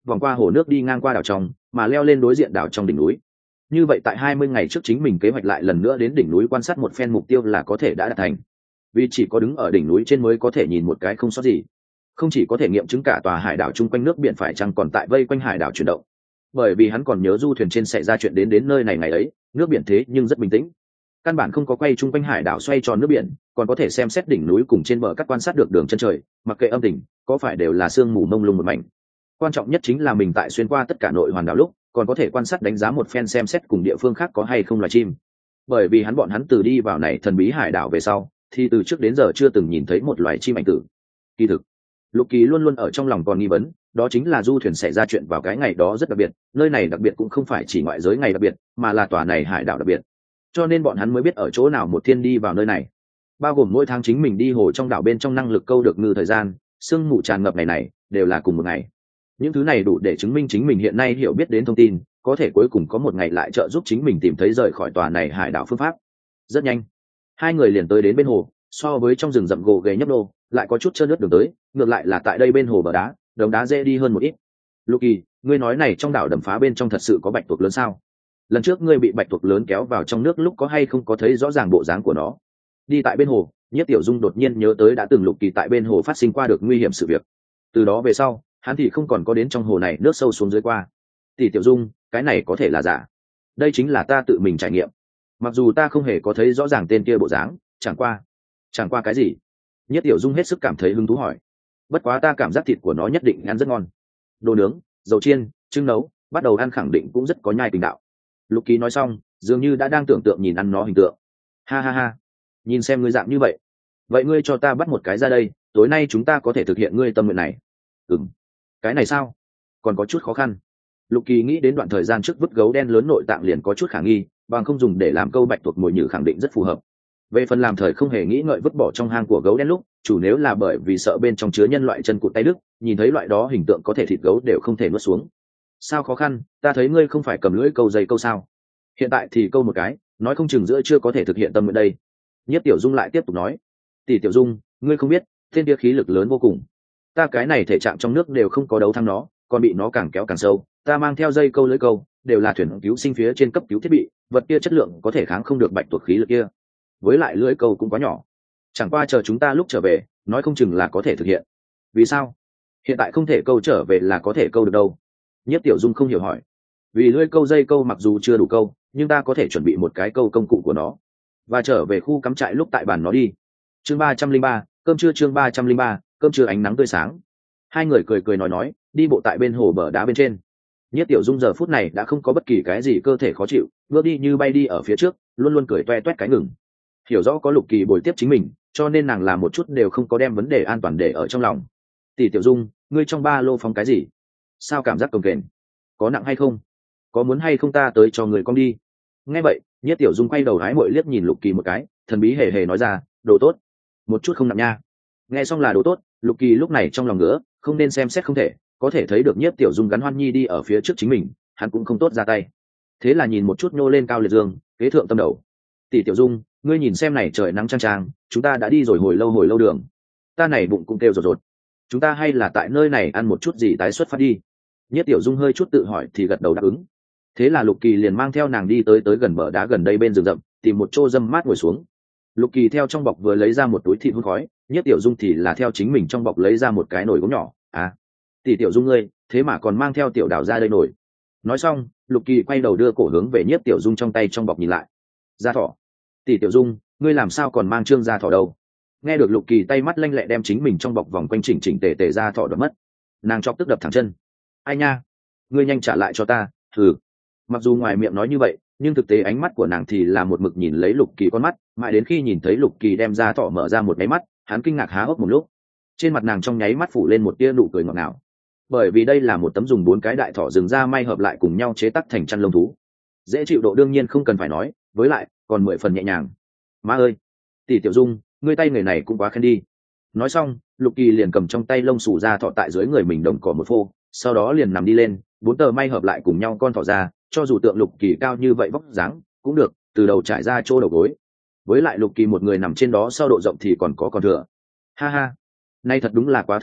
vòng qua hồ nước đi ngang qua đảo trong, mà leo lên đối diện đảo trong đỉnh núi. Như vậy tại hai mươi ngày trước chính mình kế hoạch lại lần nữa đến đỉnh núi quan sát một phen, mục tiêu là có thể đã đạt thành. Vì chỉ có đứng ở đỉnh núi trên mới có thể nhìn một cái không sót gì, không chỉ có thể nghiệm chứng cả tòa hải đảo chung quanh nước biển phải chăng còn tại vây quanh hải đảo chuyển động. Bởi vì hắn còn nhớ du thuyền trên xảy ra chuyện đến đến nơi này ngày ấy, nước biển thế nhưng rất bình tĩnh, căn bản không có quay chung quanh hải đảo xoay tròn nước biển, còn có thể xem xét đỉnh núi cùng trên bờ cát quan sát được đường chân trời, mặc kệ âm tình có phải đều là sương mù mông lung một mảnh. Quan trọng nhất chính là mình tại xuyên qua tất cả nội hoàn đảo lúc còn có thể quan sát đánh giá một phen xem xét cùng địa phương khác có hay không loài chim. Bởi vì hắn bọn hắn từ đi vào này thần bí hải đảo về sau thì từ trước đến giờ chưa từng nhìn thấy một loài chim ảnh tử. Kỳ thực Lục Kỳ luôn luôn ở trong lòng còn nghi vấn, đó chính là du thuyền xảy ra chuyện vào cái ngày đó rất đặc biệt, nơi này đặc biệt cũng không phải chỉ ngoại giới ngày đặc biệt, mà là tòa này hải đảo đặc biệt. Cho nên bọn hắn mới biết ở chỗ nào một thiên đi vào nơi này, bao gồm mỗi tháng chính mình đi hồ trong đảo bên trong năng lực câu được ngư thời gian, sương mù tràn ngập ngày này đều là cùng một ngày. Những thứ này đủ để chứng minh chính mình hiện nay hiểu biết đến thông tin, có thể cuối cùng có một ngày lại trợ giúp chính mình tìm thấy rời khỏi tòa này hải đảo phương pháp. Rất nhanh hai người liền tới đến bên hồ, so với trong rừng rậm gồ ghề nhấp đô lại có chút trơn nước đường tới, ngược lại là tại đây bên hồ bờ đá đống đá dễ đi hơn một ít. Lục Kỳ, ngươi nói này trong đảo đầm phá bên trong thật sự có bạch tuộc lớn sao? Lần trước ngươi bị bạch tuộc lớn kéo vào trong nước lúc có hay không có thấy rõ ràng bộ dáng của nó? Đi tại bên hồ, Nhiếp Tiểu Dung đột nhiên nhớ tới đã từng Lục Kỳ tại bên hồ phát sinh qua được nguy hiểm sự việc. Từ đó về sau hắn thì không còn có đến trong hồ này nước sâu xuống dưới qua. Tỷ Tiểu Dung, cái này có thể là giả, đây chính là ta tự mình trải nghiệm, mặc dù ta không hề có thấy rõ ràng tên kia bộ dáng, chẳng qua chẳng qua cái gì? Nhất Tiểu Dung hết sức cảm thấy hứng thú hỏi. Bất quá ta cảm giác thịt của nó nhất định ăn rất ngon, đồ nướng, dầu chiên, trưng nấu, bắt đầu ăn khẳng định cũng rất có nhai tình đạo. Lục Kỳ nói xong dường như đã đang tưởng tượng nhìn ăn nó hình tượng. Ha ha ha, nhìn xem ngươi dạng như vậy, vậy ngươi cho ta bắt một cái ra đây, tối nay chúng ta có thể thực hiện ngươi tâm nguyện này. Ừm, cái này sao? Còn có chút khó khăn. Lục Kỳ nghĩ đến đoạn thời gian trước vứt gấu đen lớn nội tạng liền có chút khả nghi, bằng không dùng để làm câu bạch tuộc mồi nhử khẳng định rất phù hợp. Về phần làm thời không hề nghĩ ngợi vứt bỏ trong hang của gấu đen lúc, chủ nếu là bởi vì sợ bên trong chứa nhân loại chân cụt tay đứt, nhìn thấy loại đó hình tượng có thể thịt gấu đều không thể nuốt xuống. Sao khó khăn? Ta thấy ngươi không phải cầm lưỡi câu dây câu sao? Hiện tại thì câu một cái, nói không chừng giữa chưa có thể thực hiện tâm nguyện đây. Nhất Tiểu Dung lại tiếp tục nói. Tỷ Tiểu Dung, ngươi không biết, thiên địa khí lực lớn vô cùng. Ta cái này thể trạng trong nước đều không có đấu thắng nó, còn bị nó càng kéo càng sâu. Ta mang theo dây câu lưỡi câu, đều là thuyền cứu sinh phía trên cấp cứu thiết bị, vật kia chất lượng có thể kháng không được bạch tuộc khí lực kia. Với lại lưỡi câu cũng quá nhỏ, chẳng qua chờ chúng ta lúc trở về, nói không chừng là có thể thực hiện. Vì sao? Hiện tại không thể câu trở về là có thể câu được đâu? Nhất Tiểu Dung không hiểu hỏi. Vì lưỡi câu dây câu mặc dù chưa đủ câu, nhưng ta có thể chuẩn bị một cái câu công cụ của nó, và trở về khu cắm trại lúc tại bàn nó đi. Chương ba trăm linh ba, cơm trưa. Chương ba trăm linh ba, cơm trưa. Ánh nắng tươi sáng, hai người cười cười nói nói đi bộ tại bên hồ bờ đá bên trên. Nhất Tiểu Dung giờ phút này đã không có bất kỳ cái gì cơ thể khó chịu, bước đi như bay đi ở phía trước, luôn luôn cười toe toét cái ngừng. Hiểu rõ có Lục Kỳ bồi tiếp chính mình, cho nên nàng làm một chút đều không có đem vấn đề an toàn để ở trong lòng. Tỷ Tiểu Dung, ngươi trong ba lô phóng cái gì? Sao cảm giác cồng kềnh? Có nặng hay không? Có muốn hay không ta tới cho người con đi? Nghe vậy, Nhất Tiểu Dung quay đầu hái mội liếc nhìn Lục Kỳ một cái, thần bí hề hề nói ra, đồ tốt, một chút không nặng nha. Nghe xong là đồ tốt, Lục Kỳ lúc này trong lòng ngứa, không nên xem xét không thể, có thể thấy được Nhiếp Tiểu Dung gắn Hoan Nhi đi ở phía trước chính mình, hắn cũng không tốt ra tay. Thế là nhìn một chút nhô lên cao liệt dương, kế thượng tâm đầu. Tỷ Tiểu Dung, ngươi nhìn xem này trời nắng trang trang, chúng ta đã đi rồi hồi lâu hồi lâu đường, ta này bụng cũng kêu rột rột, chúng ta hay là tại nơi này ăn một chút gì tái xuất phát đi. Nhiếp Tiểu Dung hơi chút tự hỏi thì gật đầu đáp ứng. Thế là Lục Kỳ liền mang theo nàng đi tới tới gần bờ đá gần đây bên rừng rậm, tìm một chỗ râm mát ngồi xuống. Lục Kỳ theo trong bọc vừa lấy ra một túi thịt hun khói, Nhiếp Tiểu Dung thì là theo chính mình trong bọc lấy ra một cái nồi gốm nhỏ. À, tỷ Tiểu Dung ngươi, thế mà còn mang theo tiểu đào ra đây nồi. Nói xong, Lục Kỳ quay đầu đưa cổ hướng về Nhiếp Tiểu Dung trong tay trong bọc nhìn lại. Da thỏ. Tỷ Tiểu Dung, ngươi làm sao còn mang trương da thỏ đâu? Nghe được Lục Kỳ tay mắt lanh lẹ đem chính mình trong bọc vòng quanh chỉnh chỉnh tề tề da thỏ đoạt mất, nàng chọc tức đập thẳng chân. Ai nha, ngươi nhanh trả lại cho ta. Thử. Mặc dù ngoài miệng nói như vậy, nhưng thực tế ánh mắt của nàng thì là một mực nhìn lấy Lục Kỳ con mắt, mãi đến khi nhìn thấy Lục Kỳ đem da thỏ mở ra một nháy mắt, hắn kinh ngạc há hốc một lúc. Trên mặt nàng trong nháy mắt phủ lên một tia nụ cười ngọt ngào, bởi vì đây là một tấm dùng bốn cái đại thỏ rừng da may hợp lại cùng nhau chế tác thành chăn lông thú, dễ chịu độ đương nhiên không cần phải nói, với lại còn mười phần nhẹ nhàng. Má ơi, tỷ Tiểu Dung, ngươi tay người này cũng quá khen đi. Nói xong, Lục Kỳ liền cầm trong tay lông xù da thỏ tại dưới người mình đồng cỏ một phô, sau đó liền nằm đi lên, bốn tờ may hợp lại cùng nhau con thỏ ra, cho dù tượng Lục Kỳ cao như vậy vóc dáng cũng được, từ đầu trải ra chỗ đầu gối. Với lại Lục Kỳ một người nằm trên đó sau độ rộng thì còn có còn thừa. Ha ha, nay thật đúng là quá thư thái,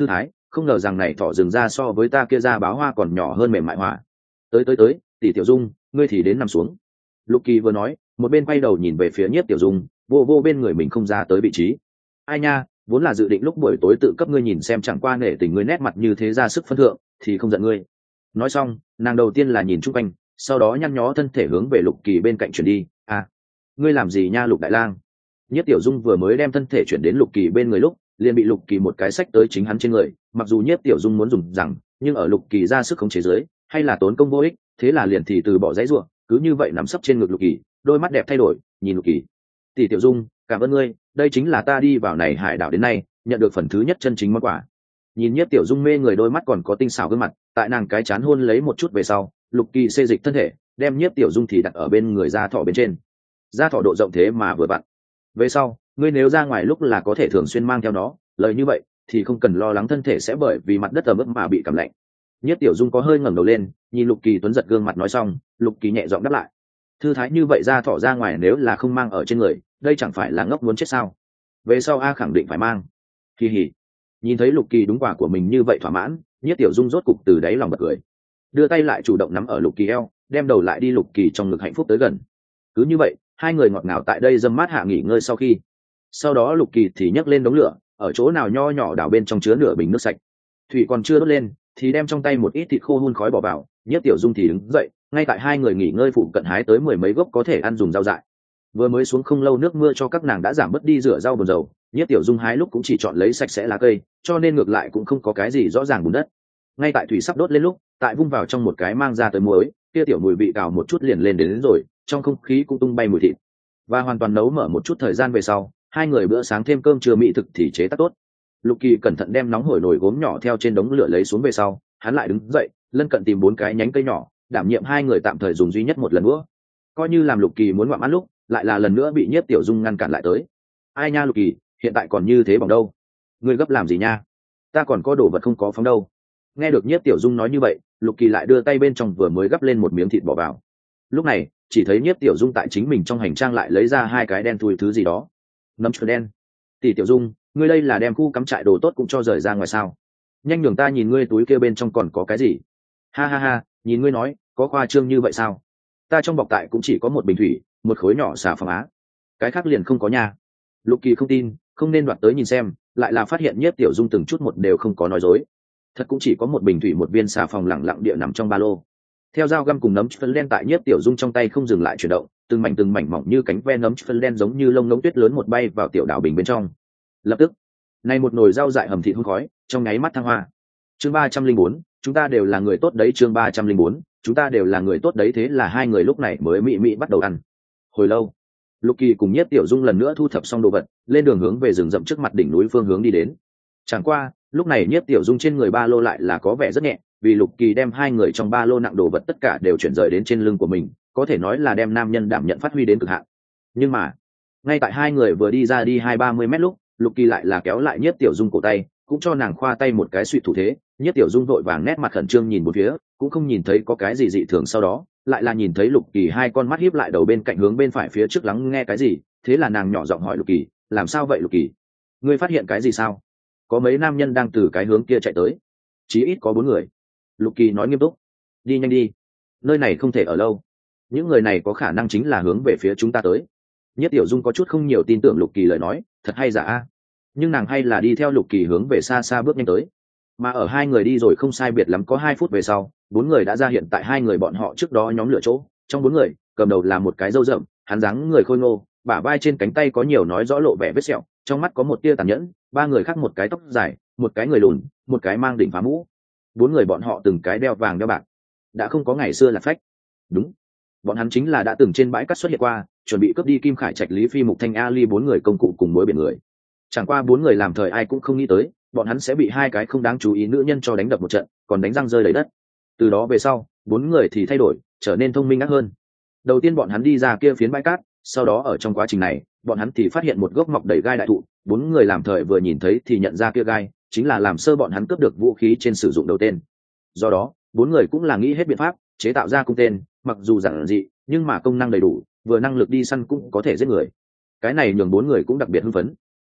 không ngờ rằng này thỏ rừng ra so với ta kia ra báo hoa còn nhỏ hơn mềm mại hòa. Tới tới tới, tỷ Tiểu Dung, ngươi thì đến nằm xuống. Lục Kỳ vừa nói, một bên quay đầu nhìn về phía Nhiếp Tiểu Dung, vô vô bên người mình không ra tới vị trí. Ai nha, vốn là dự định lúc buổi tối tự cấp ngươi nhìn xem, chẳng qua nể tình ngươi nét mặt như thế ra sức phân thượng, thì không giận ngươi. Nói xong, nàng đầu tiên là nhìn chung quanh, sau đó nhăn nhó thân thể hướng về Lục Kỳ bên cạnh chuyển đi. À, ngươi làm gì nha Lục đại lang? Nhiếp Tiểu Dung vừa mới đem thân thể chuyển đến Lục Kỳ bên người lúc, liền bị Lục Kỳ một cái xách tới chính hắn trên người. Mặc dù Nhiếp Tiểu Dung muốn dùng rằng, nhưng ở Lục Kỳ ra sức khống chế dưới, hay là tốn công vô ích, thế là liền thì từ bỏ dãy rủa, cứ như vậy nằm sấp trên ngực Lục Kỳ, đôi mắt đẹp thay đổi, nhìn Lục Kỳ. Tỷ Tiểu Dung, cảm ơn ngươi, đây chính là ta đi vào này hải đảo đến nay, nhận được phần thứ nhất chân chính món quà. Nhìn Nhiếp Tiểu Dung mê người đôi mắt còn có tinh xảo gương mặt, tại nàng cái chán hôn lấy một chút về sau, Lục Kỳ xê dịch thân thể, đem Nhiếp Tiểu Dung thì đặt ở bên người da thỏ bên trên. Da thỏ độ rộng thế mà vừa vặn. Về sau, ngươi nếu ra ngoài lúc là có thể thường xuyên mang theo nó, lời như vậy thì không cần lo lắng thân thể sẽ bởi vì mặt đất ẩm ướt mà bị cảm lạnh. Nhiếp Tiểu Dung có hơi ngẩng đầu lên, nhìn Lục Kỳ tuấn giật gương mặt nói xong, Lục Kỳ nhẹ giọng đáp lại. Thư thái như vậy ra thỏ ra ngoài nếu là không mang ở trên người, đây chẳng phải là ngốc muốn chết sao? Về sau a khẳng định phải mang. Kỳ hỉ. Nhìn thấy Lục Kỳ đúng quả của mình như vậy thỏa mãn, Nhiếp Tiểu Dung rốt cục từ đáy lòng bật cười, đưa tay lại chủ động nắm ở Lục Kỳ eo, đem đầu lại đi Lục Kỳ trong ngực hạnh phúc tới gần. Cứ như vậy, hai người ngọt ngào tại đây dâm mát hạ nghỉ ngơi sau khi. Sau đó Lục Kỳ thì nhấc lên đống lửa, ở chỗ nào nho nhỏ đảo bên trong chứa nửa bình nước sạch. Thủy còn chưa đốt lên, thì đem trong tay một ít thịt khô hun khói bỏ vào. Nhiếp Tiểu Dung thì đứng dậy, ngay tại hai người nghỉ ngơi phụ cận hái tới mười mấy gốc có thể ăn dùng rau dại. Vừa mới xuống không lâu nước mưa cho các nàng đã giảm bớt đi rửa rau bùn dầu, Nhiếp Tiểu Dung hái lúc cũng chỉ chọn lấy sạch sẽ lá cây, cho nên ngược lại cũng không có cái gì rõ ràng bùn đất. Ngay tại thủy sắp đốt lên lúc, tại vung vào trong một cái mang ra tới muối, kia tiểu mùi vị cào một chút liền lên đến, đến rồi, trong không khí cũng tung bay mùi thịt. Và hoàn toàn nấu mở một chút thời gian về sau, hai người bữa sáng thêm cơm trưa mỹ thực thì chế tác tốt. Lục Kỳ cẩn thận đem nóng hổi nồi gốm nhỏ theo trên đống lửa lấy xuống về sau, hắn lại đứng dậy, lân cận tìm bốn cái nhánh cây nhỏ, đảm nhiệm hai người tạm thời dùng duy nhất một lần nữa. Coi như làm Lục Kỳ muốn ngoạm ăn lúc, lại là lần nữa bị Nhiếp Tiểu Dung ngăn cản lại tới. Ai nha Lục Kỳ, hiện tại còn như thế bỏng đâu? Ngươi gấp làm gì nha? Ta còn có đồ vật không có phóng đâu. Nghe được Nhiếp Tiểu Dung nói như vậy, Lục Kỳ lại đưa tay bên trong vừa mới gấp lên một miếng thịt bỏ vào. Lúc này, chỉ thấy Nhiếp Tiểu Dung tại chính mình trong hành trang lại lấy ra hai cái đen thui thứ gì đó. Nấm chuột đen. Tỷ Tiểu Dung, ngươi đây là đem khu cắm trại đồ tốt cũng cho rời ra ngoài sao? Nhanh nhường ta nhìn ngươi túi kia bên trong còn có cái gì? Ha ha ha, nhìn ngươi nói, có khoa trương như vậy sao? Ta trong bọc tại cũng chỉ có một bình thủy, một khối nhỏ xà phòng á, cái khác liền không có nha. Lục Kỳ không tin, không nên đoạt tới nhìn xem, lại là phát hiện Nhiếp Tiểu Dung từng chút một đều không có nói dối. Thật cũng chỉ có một bình thủy, một viên xà phòng lẳng lặng địa nằm trong ba lô. Theo dao găm cùng nấm phấn đen tại Nhiếp Tiểu Dung trong tay không dừng lại chuyển động, từng mảnh từng mảnh mỏng như cánh ve nấm phấn đen giống như lông ngỗng tuyết lớn một bay vào tiểu đảo bình bên trong. Lập tức, này một nồi rau dại hầm thịt hun khói, trong nháy mắt thăng hoa. Chương ba trăm linh bốn, chúng ta đều là người tốt đấy. Chương ba trăm linh bốn, chúng ta đều là người tốt đấy. Thế là hai người lúc này mới mị mị bắt đầu ăn. Hồi lâu, Lục Kỳ cùng Nhiếp Tiểu Dung lần nữa thu thập xong đồ vật, lên đường hướng về rừng rậm trước mặt đỉnh núi phương hướng đi đến. Chẳng qua, lúc này Nhiếp Tiểu Dung trên người ba lô lại là có vẻ rất nhẹ, vì Lục Kỳ đem hai người trong ba lô nặng đồ vật tất cả đều chuyển rời đến trên lưng của mình, có thể nói là đem nam nhân đảm nhận phát huy đến cực hạn. Nhưng mà, ngay tại hai người vừa đi ra đi hai ba mươi mét lúc, Lục Kỳ lại là kéo lại Nhiếp Tiểu Dung cổ tay, cũng cho nàng khoa tay một cái suy thủ thế. Nhiếp Tiểu Dung vội vàng nét mặt khẩn trương nhìn một phía, cũng không nhìn thấy có cái gì dị thường, sau đó lại là nhìn thấy Lục Kỳ hai con mắt híp lại đầu bên cạnh hướng bên phải phía trước lắng nghe cái gì, thế là nàng nhỏ giọng hỏi Lục Kỳ, làm sao vậy Lục Kỳ? Ngươi phát hiện cái gì sao? Có mấy nam nhân đang từ cái hướng kia chạy tới, chí ít có bốn người. Lục Kỳ nói nghiêm túc, đi nhanh đi, nơi này không thể ở lâu, những người này có khả năng chính là hướng về phía chúng ta tới. Nhất Tiểu Dung có chút không nhiều tin tưởng Lục Kỳ lời nói, thật hay giả a? Nhưng nàng hay là đi theo Lục Kỳ hướng về xa xa bước nhanh tới. Mà ở hai người đi rồi không sai biệt lắm có hai phút về sau, bốn người đã ra hiện tại hai người bọn họ trước đó nhóm lửa chỗ. Trong bốn người, cầm đầu là một cái râu rậm, hắn dáng người khôi ngô, bả vai trên cánh tay có nhiều nói rõ lộ vẻ vết sẹo, trong mắt có một tia tàn nhẫn. Ba người khác một cái tóc dài, một cái người lùn, một cái mang đỉnh phá mũ. Bốn người bọn họ từng cái đeo vàng đeo bạc, đã không có ngày xưa là phách. Đúng, bọn hắn chính là đã từng trên bãi cát xuất hiện qua, chuẩn bị cướp đi Kim Khải Trạch, Lý Phi, Mục Thanh, Ali bốn người công cụ cùng mối biển người. Chẳng qua bốn người làm thời ai cũng không nghĩ tới, bọn hắn sẽ bị hai cái không đáng chú ý nữ nhân cho đánh đập một trận, còn đánh răng rơi đầy đất. Từ đó về sau, bốn người thì thay đổi, trở nên thông minh ác hơn. Đầu tiên bọn hắn đi ra kia phiến bãi cát, sau đó ở trong quá trình này, bọn hắn thì phát hiện một gốc mọc đầy gai đại thụ. Bốn người làm thời vừa nhìn thấy thì nhận ra kia gai chính là làm sơ bọn hắn cướp được vũ khí trên sử dụng đầu tên. Do đó, bốn người cũng là nghĩ hết biện pháp chế tạo ra cung tên, mặc dù giản dị, nhưng mà công năng đầy đủ, vừa năng lực đi săn cũng có thể giết người. Cái này nhường bốn người cũng đặc biệt hưng phấn.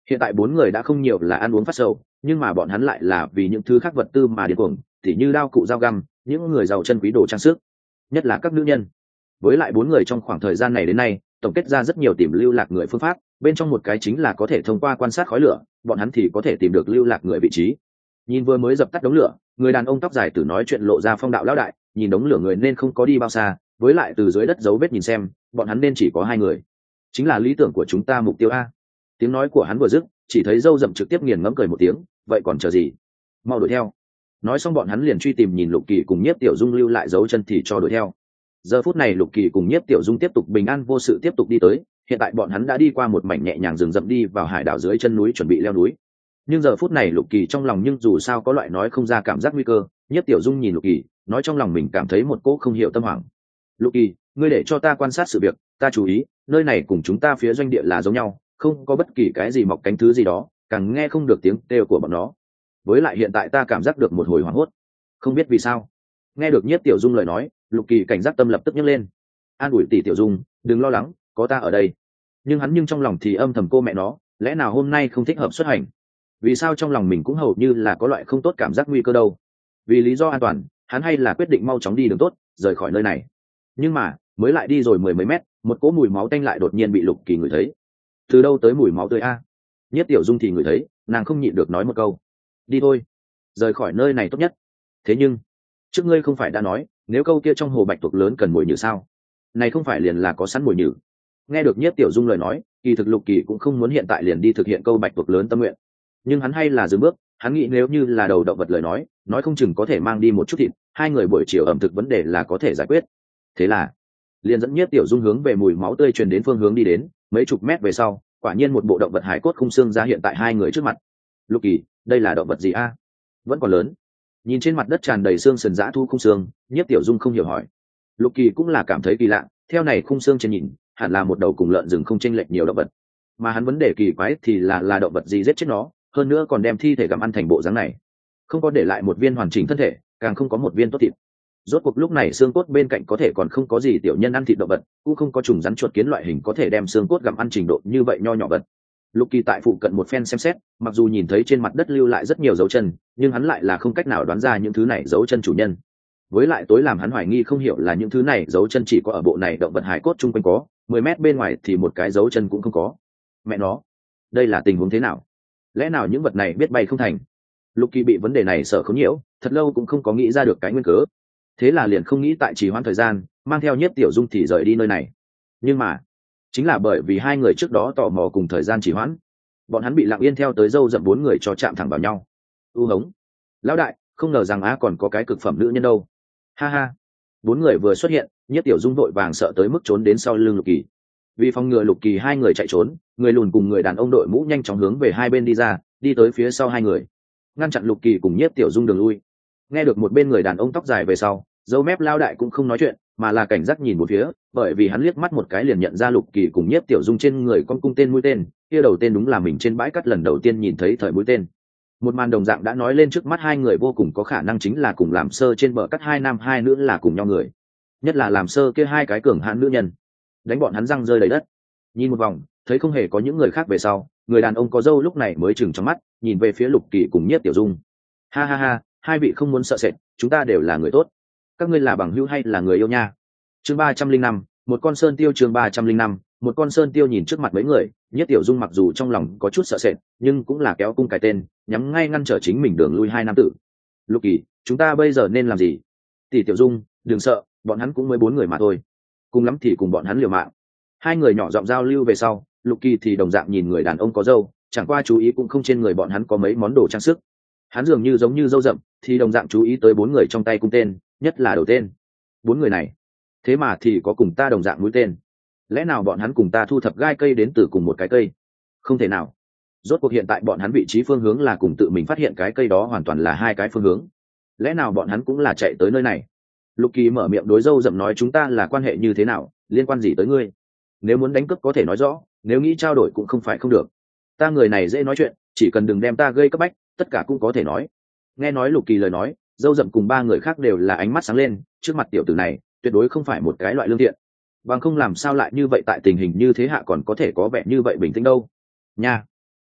Hiện tại bốn người đã không nhiều là ăn uống phát sầu, nhưng mà bọn hắn lại là vì những thứ khác vật tư mà điên cuồng, tỉ như đao cụ dao găm, những người giàu chân quý đồ trang sức, nhất là các nữ nhân. Với lại bốn người trong khoảng thời gian này đến nay tổng kết ra rất nhiều tìm lưu lạc người phương pháp, bên trong một cái chính là có thể thông qua quan sát khói lửa, bọn hắn thì có thể tìm được lưu lạc người vị trí. Nhìn vừa mới dập tắt đống lửa, người đàn ông tóc dài tử nói chuyện lộ ra phong đạo lão đại, nhìn đống lửa người nên không có đi bao xa, với lại từ dưới đất dấu vết nhìn xem bọn hắn nên chỉ có hai người, chính là lý tưởng của chúng ta, mục tiêu a. Tiếng nói của hắn vừa dứt, chỉ thấy dâu rậm trực tiếp nghiền ngẫm cười một tiếng, vậy còn chờ gì, mau đuổi theo. Nói xong bọn hắn liền truy tìm, nhìn Lục Kỳ cùng Nhiếp Tiểu Dung lưu lại dấu chân thì cho đuổi theo. Giờ phút này Lục Kỳ cùng Nhiếp Tiểu Dung tiếp tục bình an vô sự tiếp tục đi tới, hiện tại bọn hắn đã đi qua một mảnh nhẹ nhàng rừng rậm, đi vào hải đảo dưới chân núi chuẩn bị leo núi. Nhưng giờ phút này Lục Kỳ trong lòng nhưng dù sao có loại nói không ra cảm giác nguy cơ. Nhiếp Tiểu Dung nhìn Lục Kỳ, nói trong lòng mình cảm thấy một cỗ không hiểu tâm hoảng. Lục Kỳ, ngươi để cho ta quan sát sự việc, ta chú ý, nơi này cùng chúng ta phía doanh địa là giống nhau, không có bất kỳ cái gì mọc cánh thứ gì đó, càng nghe không được tiếng kêu của bọn nó. Với lại hiện tại ta cảm giác được một hồi hoảng hốt, không biết vì sao. Nghe được Nhiếp Tiểu Dung lời nói, Lục Kỳ cảnh giác tâm lập tức nhấc lên, an ủi tỷ Tiểu Dung, đừng lo lắng, có ta ở đây. Nhưng hắn nhưng trong lòng thì âm thầm cô mẹ nó, lẽ nào hôm nay không thích hợp xuất hành? Vì sao trong lòng mình cũng hầu như là có loại không tốt cảm giác nguy cơ đâu? Vì lý do an toàn, hắn hay là quyết định mau chóng đi đường tốt, rời khỏi nơi này. Nhưng mà mới lại đi rồi mười mấy mét, một cỗ mùi máu tanh lại đột nhiên bị Lục Kỳ ngửi thấy. Từ đâu tới mùi máu tươi a? Nhiếp Tiểu Dung thì ngửi thấy, nàng không nhịn được nói một câu, đi thôi, rời khỏi nơi này tốt nhất. Thế nhưng trước ngươi không phải đã nói nếu câu kia trong hồ bạch tuộc lớn cần mồi nhử sao? Này không phải liền là có sẵn mồi nhử? Nghe được Nhiếp Tiểu Dung lời nói, kỳ thực Lục Kỳ cũng không muốn hiện tại liền đi thực hiện câu bạch tuộc lớn tâm nguyện, nhưng hắn hay là dừng bước. Hắn nghĩ nếu như là đầu động vật lời nói, nói không chừng có thể mang đi một chút thịt, hai người buổi chiều ẩm thực vấn đề là có thể giải quyết. Thế là liền dẫn Nhiếp Tiểu Dung hướng về mùi máu tươi truyền đến phương hướng đi đến. Mấy chục mét về sau, quả nhiên một bộ động vật hải cốt khung xương ra hiện tại hai người trước mặt. Lục Kỳ, đây là động vật gì a? Vẫn còn lớn. Nhìn trên mặt đất tràn đầy xương sườn dã thu khung xương, Nhiếp Tiểu Dung không hiểu hỏi. Lục Kỳ cũng là cảm thấy kỳ lạ, theo này khung xương trên nhìn hẳn là một đầu cùng lợn rừng không chênh lệch nhiều động vật, mà hắn vấn đề kỳ quái thì là là động vật gì giết chết nó, hơn nữa còn đem thi thể gặm ăn thành bộ dáng này, không có để lại một viên hoàn chỉnh thân thể, càng không có một viên tốt thịt. Rốt cuộc lúc này xương cốt bên cạnh có thể còn không có gì tiểu nhân ăn thịt động vật, cũng không có trùng rắn chuột kiến loại hình có thể đem xương cốt gặm ăn trình độ như vậy nho nhỏ vật. Lục Kỳ tại phụ cận một phen xem xét, mặc dù nhìn thấy trên mặt đất lưu lại rất nhiều dấu chân, nhưng hắn lại là không cách nào đoán ra những thứ này dấu chân chủ nhân. Với lại tối làm hắn hoài nghi không hiểu là những thứ này dấu chân chỉ có ở bộ này động vật hải cốt chung quanh có, mười mét bên ngoài thì một cái dấu chân cũng không có. Mẹ nó, đây là tình huống thế nào? Lẽ nào những vật này biết bay không thành? Lục Kỳ bị vấn đề này sợ không nhiễu, thật lâu cũng không có nghĩ ra được cái nguyên cớ. Thế là liền không nghĩ tại trì hoãn thời gian, mang theo Nhiếp Tiểu Dung thì rời đi nơi này. Nhưng mà chính là bởi vì hai người trước đó tò mò cùng thời gian trì hoãn, bọn hắn bị lặng yên theo tới dâu dậm bốn người cho chạm thẳng vào nhau. U hống, lão đại, không ngờ rằng á còn có cái cực phẩm nữ nhân đâu. Ha ha. Bốn người vừa xuất hiện, Nhiếp Tiểu Dung vội vàng sợ tới mức trốn đến sau lưng Lục Kỳ. Vì phòng ngừa Lục Kỳ hai người chạy trốn, người lùn cùng người đàn ông đội mũ nhanh chóng hướng về hai bên đi ra, đi tới phía sau hai người, ngăn chặn Lục Kỳ cùng Nhiếp Tiểu Dung đường lui. Nghe được một bên người đàn ông tóc dài về sau, dâu mép lao đại cũng không nói chuyện, mà là cảnh giác nhìn một phía, bởi vì hắn liếc mắt một cái liền nhận ra Lục Kỳ cùng Nhiếp Tiểu Dung trên người con cung tên mũi tên, kia đầu tên đúng là mình trên bãi cắt lần đầu tiên nhìn thấy thời mũi tên. Một màn đồng dạng đã nói lên trước mắt hai người vô cùng có khả năng chính là cùng làm sơ trên bờ cắt hai nam hai nữ là cùng nhau người, nhất là làm sơ kia hai cái cường hãn nữ nhân, đánh bọn hắn răng rơi đầy đất. Nhìn một vòng thấy không hề có những người khác về sau, người đàn ông có râu lúc này mới chừng trong mắt, nhìn về phía Lục Kỳ cùng Nhiếp Tiểu Dung. Ha ha ha, hai vị không muốn sợ sệt, chúng ta đều là người tốt. Các ngươi là bằng hữu hay là người yêu nha? Chương ba trăm linh năm, một con sơn tiêu. Chương ba trăm linh năm, một con sơn tiêu. Nhìn trước mặt mấy người, Nhiếp Tiểu Dung mặc dù trong lòng có chút sợ sệt, nhưng cũng là kéo cung cái tên, nhắm ngay ngăn trở chính mình đường lui hai nam tử. Lục Kỳ, chúng ta bây giờ nên làm gì? Tỷ Tiểu Dung, đừng sợ, bọn hắn cũng mới bốn người mà thôi, cùng lắm thì cùng bọn hắn liều mạng. Hai người nhỏ giọng giao lưu về sau, Lục Kỳ thì đồng dạng nhìn người đàn ông có râu, chẳng qua chú ý cũng không trên người bọn hắn có mấy món đồ trang sức. Hắn dường như giống như râu rậm, thì đồng dạng chú ý tới bốn người trong tay cung tên, nhất là đầu tên. Bốn người này, thế mà thì có cùng ta đồng dạng mũi tên. Lẽ nào bọn hắn cùng ta thu thập gai cây đến từ cùng một cái cây? Không thể nào. Rốt cuộc hiện tại bọn hắn vị trí phương hướng là cùng tự mình phát hiện cái cây đó hoàn toàn là hai cái phương hướng. Lẽ nào bọn hắn cũng là chạy tới nơi này? Lục Kỳ mở miệng đối râu rậm nói, chúng ta là quan hệ như thế nào, liên quan gì tới ngươi? Nếu muốn đánh cướp có thể nói rõ, nếu nghĩ trao đổi cũng không phải không được. Ta người này dễ nói chuyện, chỉ cần đừng đem ta gây cấp bách, tất cả cũng có thể nói. Nghe nói Lục Kỳ lời nói, dâu rậm cùng ba người khác đều là ánh mắt sáng lên, trước mặt tiểu tử này tuyệt đối không phải một cái loại lương thiện, bằng không làm sao lại như vậy, tại tình hình như thế hạ còn có thể có vẻ như vậy bình tĩnh đâu nha.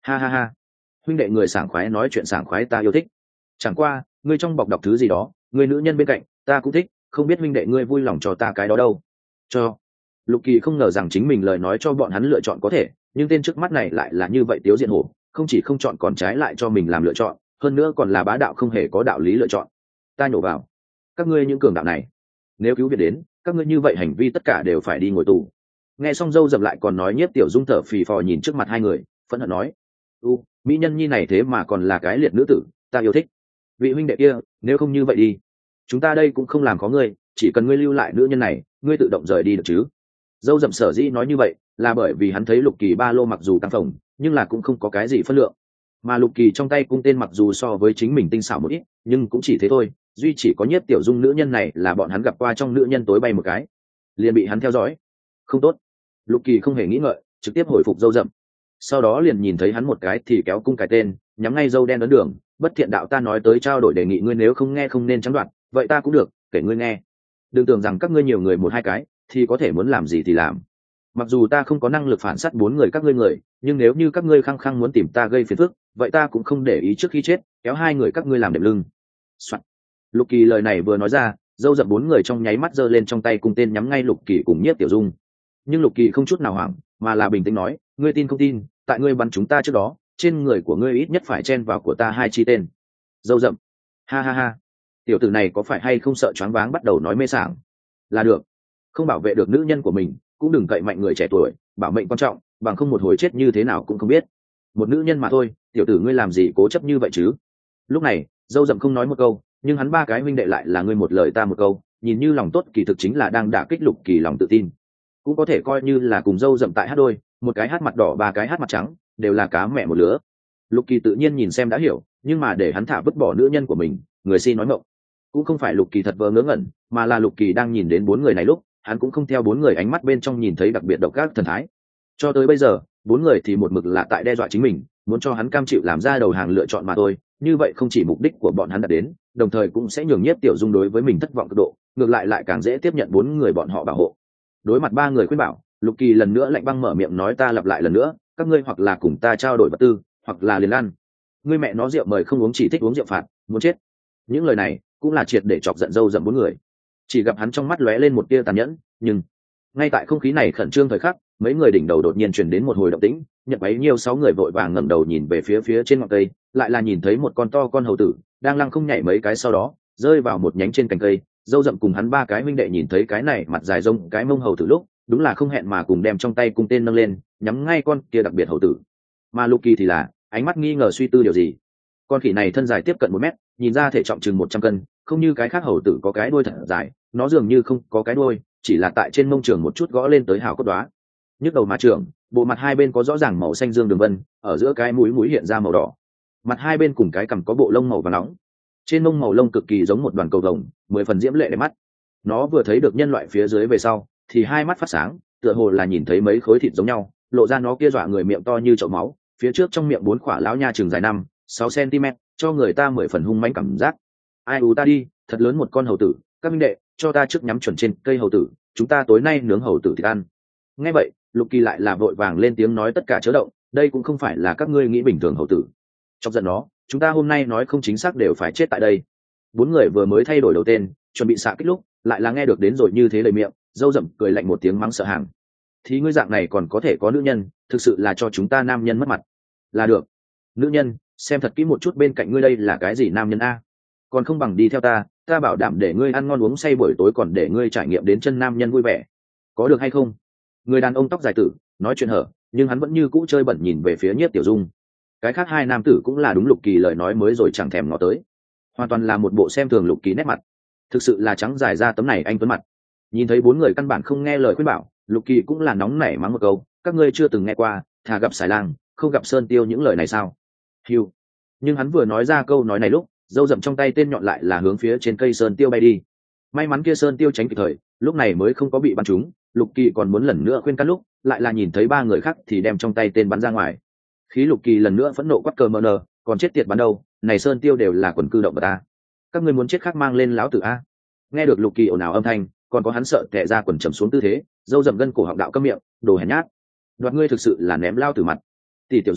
Ha ha ha, huynh đệ người sảng khoái nói chuyện sảng khoái ta yêu thích. Chẳng qua ngươi trong bọc đọc thứ gì đó, người nữ nhân bên cạnh ta cũng thích, không biết huynh đệ ngươi vui lòng cho ta cái đó đâu. Cho. Lục Kỳ không ngờ rằng chính mình lời nói cho bọn hắn lựa chọn có thể, nhưng tên trước mắt này lại là như vậy tiếu diện hổ, không chỉ không chọn còn trái lại cho mình làm lựa chọn, hơn nữa còn là bá đạo không hề có đạo lý lựa chọn. Ta nhổ vào, các ngươi những cường đạo này, nếu cứu viện đến, các ngươi như vậy hành vi tất cả đều phải đi ngồi tù. Nghe xong dâu dập lại còn nói Nhiếp Tiểu Dung thở phì phò nhìn trước mặt hai người, phẫn hận nói: "U, mỹ nhân nhi này thế mà còn là cái liệt nữ tử, ta yêu thích. Vị huynh đệ kia, nếu không như vậy đi, chúng ta đây cũng không làm có ngươi, chỉ cần ngươi lưu lại nữ nhân này, ngươi tự động rời đi được chứ?" Dâu dậm sở dĩ nói như vậy là bởi vì hắn thấy Lục Kỳ ba lô mặc dù căng phồng nhưng là cũng không có cái gì phân lượng, mà Lục Kỳ trong tay cung tên mặc dù so với chính mình tinh xảo một ít nhưng cũng chỉ thế thôi, duy chỉ có Nhiếp Tiểu Dung nữ nhân này là bọn hắn gặp qua trong nữ nhân tối bay một cái, liền bị hắn theo dõi. Không tốt. Lục Kỳ không hề nghĩ ngợi trực tiếp hồi phục dâu dậm, sau đó liền nhìn thấy hắn một cái thì kéo cung cái tên nhắm ngay dâu đen ấn đường: "Bất thiện đạo, ta nói tới trao đổi đề nghị ngươi nếu không nghe không nên trắng đoạn, vậy ta cũng được kể ngươi nghe. Đừng tưởng rằng các ngươi nhiều người một hai cái thì có thể muốn làm gì thì làm. Mặc dù ta không có năng lực phản sát bốn người các ngươi người, nhưng nếu như các ngươi khăng khăng muốn tìm ta gây phiền phức, vậy ta cũng không để ý trước khi chết kéo hai người các ngươi làm đệm lưng." Soạn. Lục Kỳ lời này vừa nói ra, dâu dập bốn người trong nháy mắt giơ lên trong tay cung tên nhắm ngay Lục Kỳ cùng Nhiếp Tiểu Dung. Nhưng Lục Kỳ không chút nào hoảng, mà là bình tĩnh nói: "Ngươi tin không tin, tại ngươi bắn chúng ta trước đó, trên người của ngươi ít nhất phải chen vào của ta hai chi tên." Dâu dậm: "Ha ha ha, tiểu tử này có phải hay không sợ choáng váng bắt đầu nói mê sảng. Là được, không bảo vệ được nữ nhân của mình cũng đừng cậy mạnh người trẻ tuổi, bảo mệnh quan trọng, bằng không một hồi chết như thế nào cũng không biết. Một nữ nhân mà thôi, tiểu tử ngươi làm gì cố chấp như vậy chứ?" Lúc này dâu dậm không nói một câu, nhưng hắn ba cái huynh đệ lại là ngươi một lời ta một câu, nhìn như lòng tốt kỳ thực chính là đang đả kích Lục Kỳ lòng tự tin, cũng có thể coi như là cùng dâu dậm tại hát đôi, một cái hát mặt đỏ ba cái hát mặt trắng, đều là cá mẹ một lứa. Lục Kỳ tự nhiên nhìn xem đã hiểu, nhưng mà để hắn thả vứt bỏ nữ nhân của mình, người si nói mộng. Cũng không phải Lục Kỳ thật vờ ngớ ngẩn, mà là Lục Kỳ đang nhìn đến bốn người này lúc, hắn cũng không theo bốn người ánh mắt bên trong nhìn thấy đặc biệt độc ác thần thái. Cho tới bây giờ bốn người thì một mực là tại đe dọa chính mình, muốn cho hắn cam chịu làm ra đầu hàng lựa chọn mà thôi. Như vậy không chỉ mục đích của bọn hắn đạt đến, đồng thời cũng sẽ nhường Nhiếp Tiểu Dung đối với mình thất vọng cực độ, ngược lại lại càng dễ tiếp nhận bốn người bọn họ bảo hộ. Đối mặt ba người khuyên bảo, Lục Kỳ lần nữa lạnh băng mở miệng nói: "Ta lặp lại lần nữa, các ngươi hoặc là cùng ta trao đổi vật tư, hoặc là liền ăn. Ngươi mẹ nó rượu mời không uống chỉ thích uống rượu phạt, muốn chết." Những lời này cũng là triệt để chọc giận dâu dậm bốn người. Chỉ gặp hắn trong mắt lóe lên một tia tàn nhẫn, nhưng ngay tại không khí này khẩn trương thời khắc, mấy người đỉnh đầu đột nhiên truyền đến một hồi động tĩnh, nhận bấy nhiêu sáu người vội vàng ngẩng đầu nhìn về phía phía trên ngọn cây, lại là nhìn thấy một con to con hầu tử đang lăng không nhảy mấy cái, sau đó rơi vào một nhánh trên cành cây. Dâu dậm cùng hắn ba cái huynh đệ nhìn thấy cái này mặt dài rông cái mông hầu tử lúc, đúng là không hẹn mà cùng đem trong tay cung tên nâng lên nhắm ngay con kia đặc biệt hầu tử. Mà Lục Kỳ thì là ánh mắt nghi ngờ suy tư điều gì. Con khỉ này thân dài tiếp cận một mét, nhìn ra thể trọng chừng một trăm cân, không như cái khác hầu tử có cái đuôi thật dài, nó dường như không có cái đuôi, chỉ là tại trên mông trường một chút gõ lên tới hào cốt đoá. Nhức đầu mà trường, bộ mặt hai bên có rõ ràng màu xanh dương đường vân, ở giữa cái mũi mũi hiện ra màu đỏ, mặt hai bên cùng cái cằm có bộ lông màu vàng nóng, trên mông màu lông cực kỳ giống một đoàn cầu vồng, mười phần diễm lệ đẹp mắt. Nó vừa thấy được nhân loại phía dưới về sau thì hai mắt phát sáng, tựa hồ là nhìn thấy mấy khối thịt giống nhau, lộ ra nó kia dọa người miệng to như chậu máu, phía trước trong miệng bốn khỏa lão nha chừng dài năm sáu cm, cho người ta mười phần hung mãnh cảm giác. Ai ù ta đi, thật lớn một con hầu tử, các minh đệ cho ta trước nhắm chuẩn trên cây hầu tử, chúng ta tối nay nướng hầu tử thịt ăn. Nghe vậy Lục Kỳ lại là vội vàng lên tiếng nói: "Tất cả chớ động, đây cũng không phải là các ngươi nghĩ bình thường hầu tử. Chọc giận nó, chúng ta hôm nay nói không chính xác đều phải chết tại đây." Bốn người vừa mới thay đổi đầu tên, chuẩn bị xạ kích lúc, lại là nghe được đến rồi như thế lời miệng, dâu dậm cười lạnh một tiếng mắng sợ hàng: "Thì ngươi dạng này còn có thể có nữ nhân, thực sự là cho chúng ta nam nhân mất mặt." "Là được, nữ nhân, xem thật kỹ một chút bên cạnh ngươi đây là cái gì nam nhân a? Còn không bằng đi theo ta, ta bảo đảm để ngươi ăn ngon uống say buổi tối, còn để ngươi trải nghiệm đến chân nam nhân vui vẻ, có được hay không?" Người đàn ông tóc dài tử nói chuyện hở, nhưng hắn vẫn như cũ chơi bẩn nhìn về phía Nhiếp Tiểu Dung. Cái khác hai nam tử cũng là đúng Lục Kỳ lời nói mới rồi chẳng thèm ngó tới, hoàn toàn là một bộ xem thường Lục Kỳ nét mặt, thực sự là trắng dài ra tấm này anh tuấn mặt. Nhìn thấy bốn người căn bản không nghe lời khuyên bảo, Lục Kỳ cũng là nóng nảy mắng một câu: "Các ngươi chưa từng nghe qua thà gặp xài lang không gặp sơn tiêu những lời này sao?" Hiu. Nhưng hắn vừa nói ra câu nói này lúc, dâu dậm trong tay tên nhọn lại là hướng phía trên cây sơn tiêu bay đi. May mắn kia sơn tiêu tránh kịp thời, lúc này mới không có bị bắn trúng. Lục Kỳ còn muốn lần nữa khuyên can lúc, lại là nhìn thấy ba người khác thì đem trong tay tên bắn ra ngoài. Khí Lục Kỳ lần nữa phẫn nộ quát: "Cờ mờ nờ, còn chết tiệt bắn đâu, này sơn tiêu đều là quần cư động vật ta, các ngươi muốn chết khác mang lên lão tử a." Nghe được Lục Kỳ ồn ào âm thanh, còn có hắn sợ tè ra quần trầm xuống tư thế, dâu dậm gân cổ họng đạo câm miệng, đồ hèn nhát, đoạt ngươi thực sự là ném lao tử mặt. "Tỷ Tiểu Dung,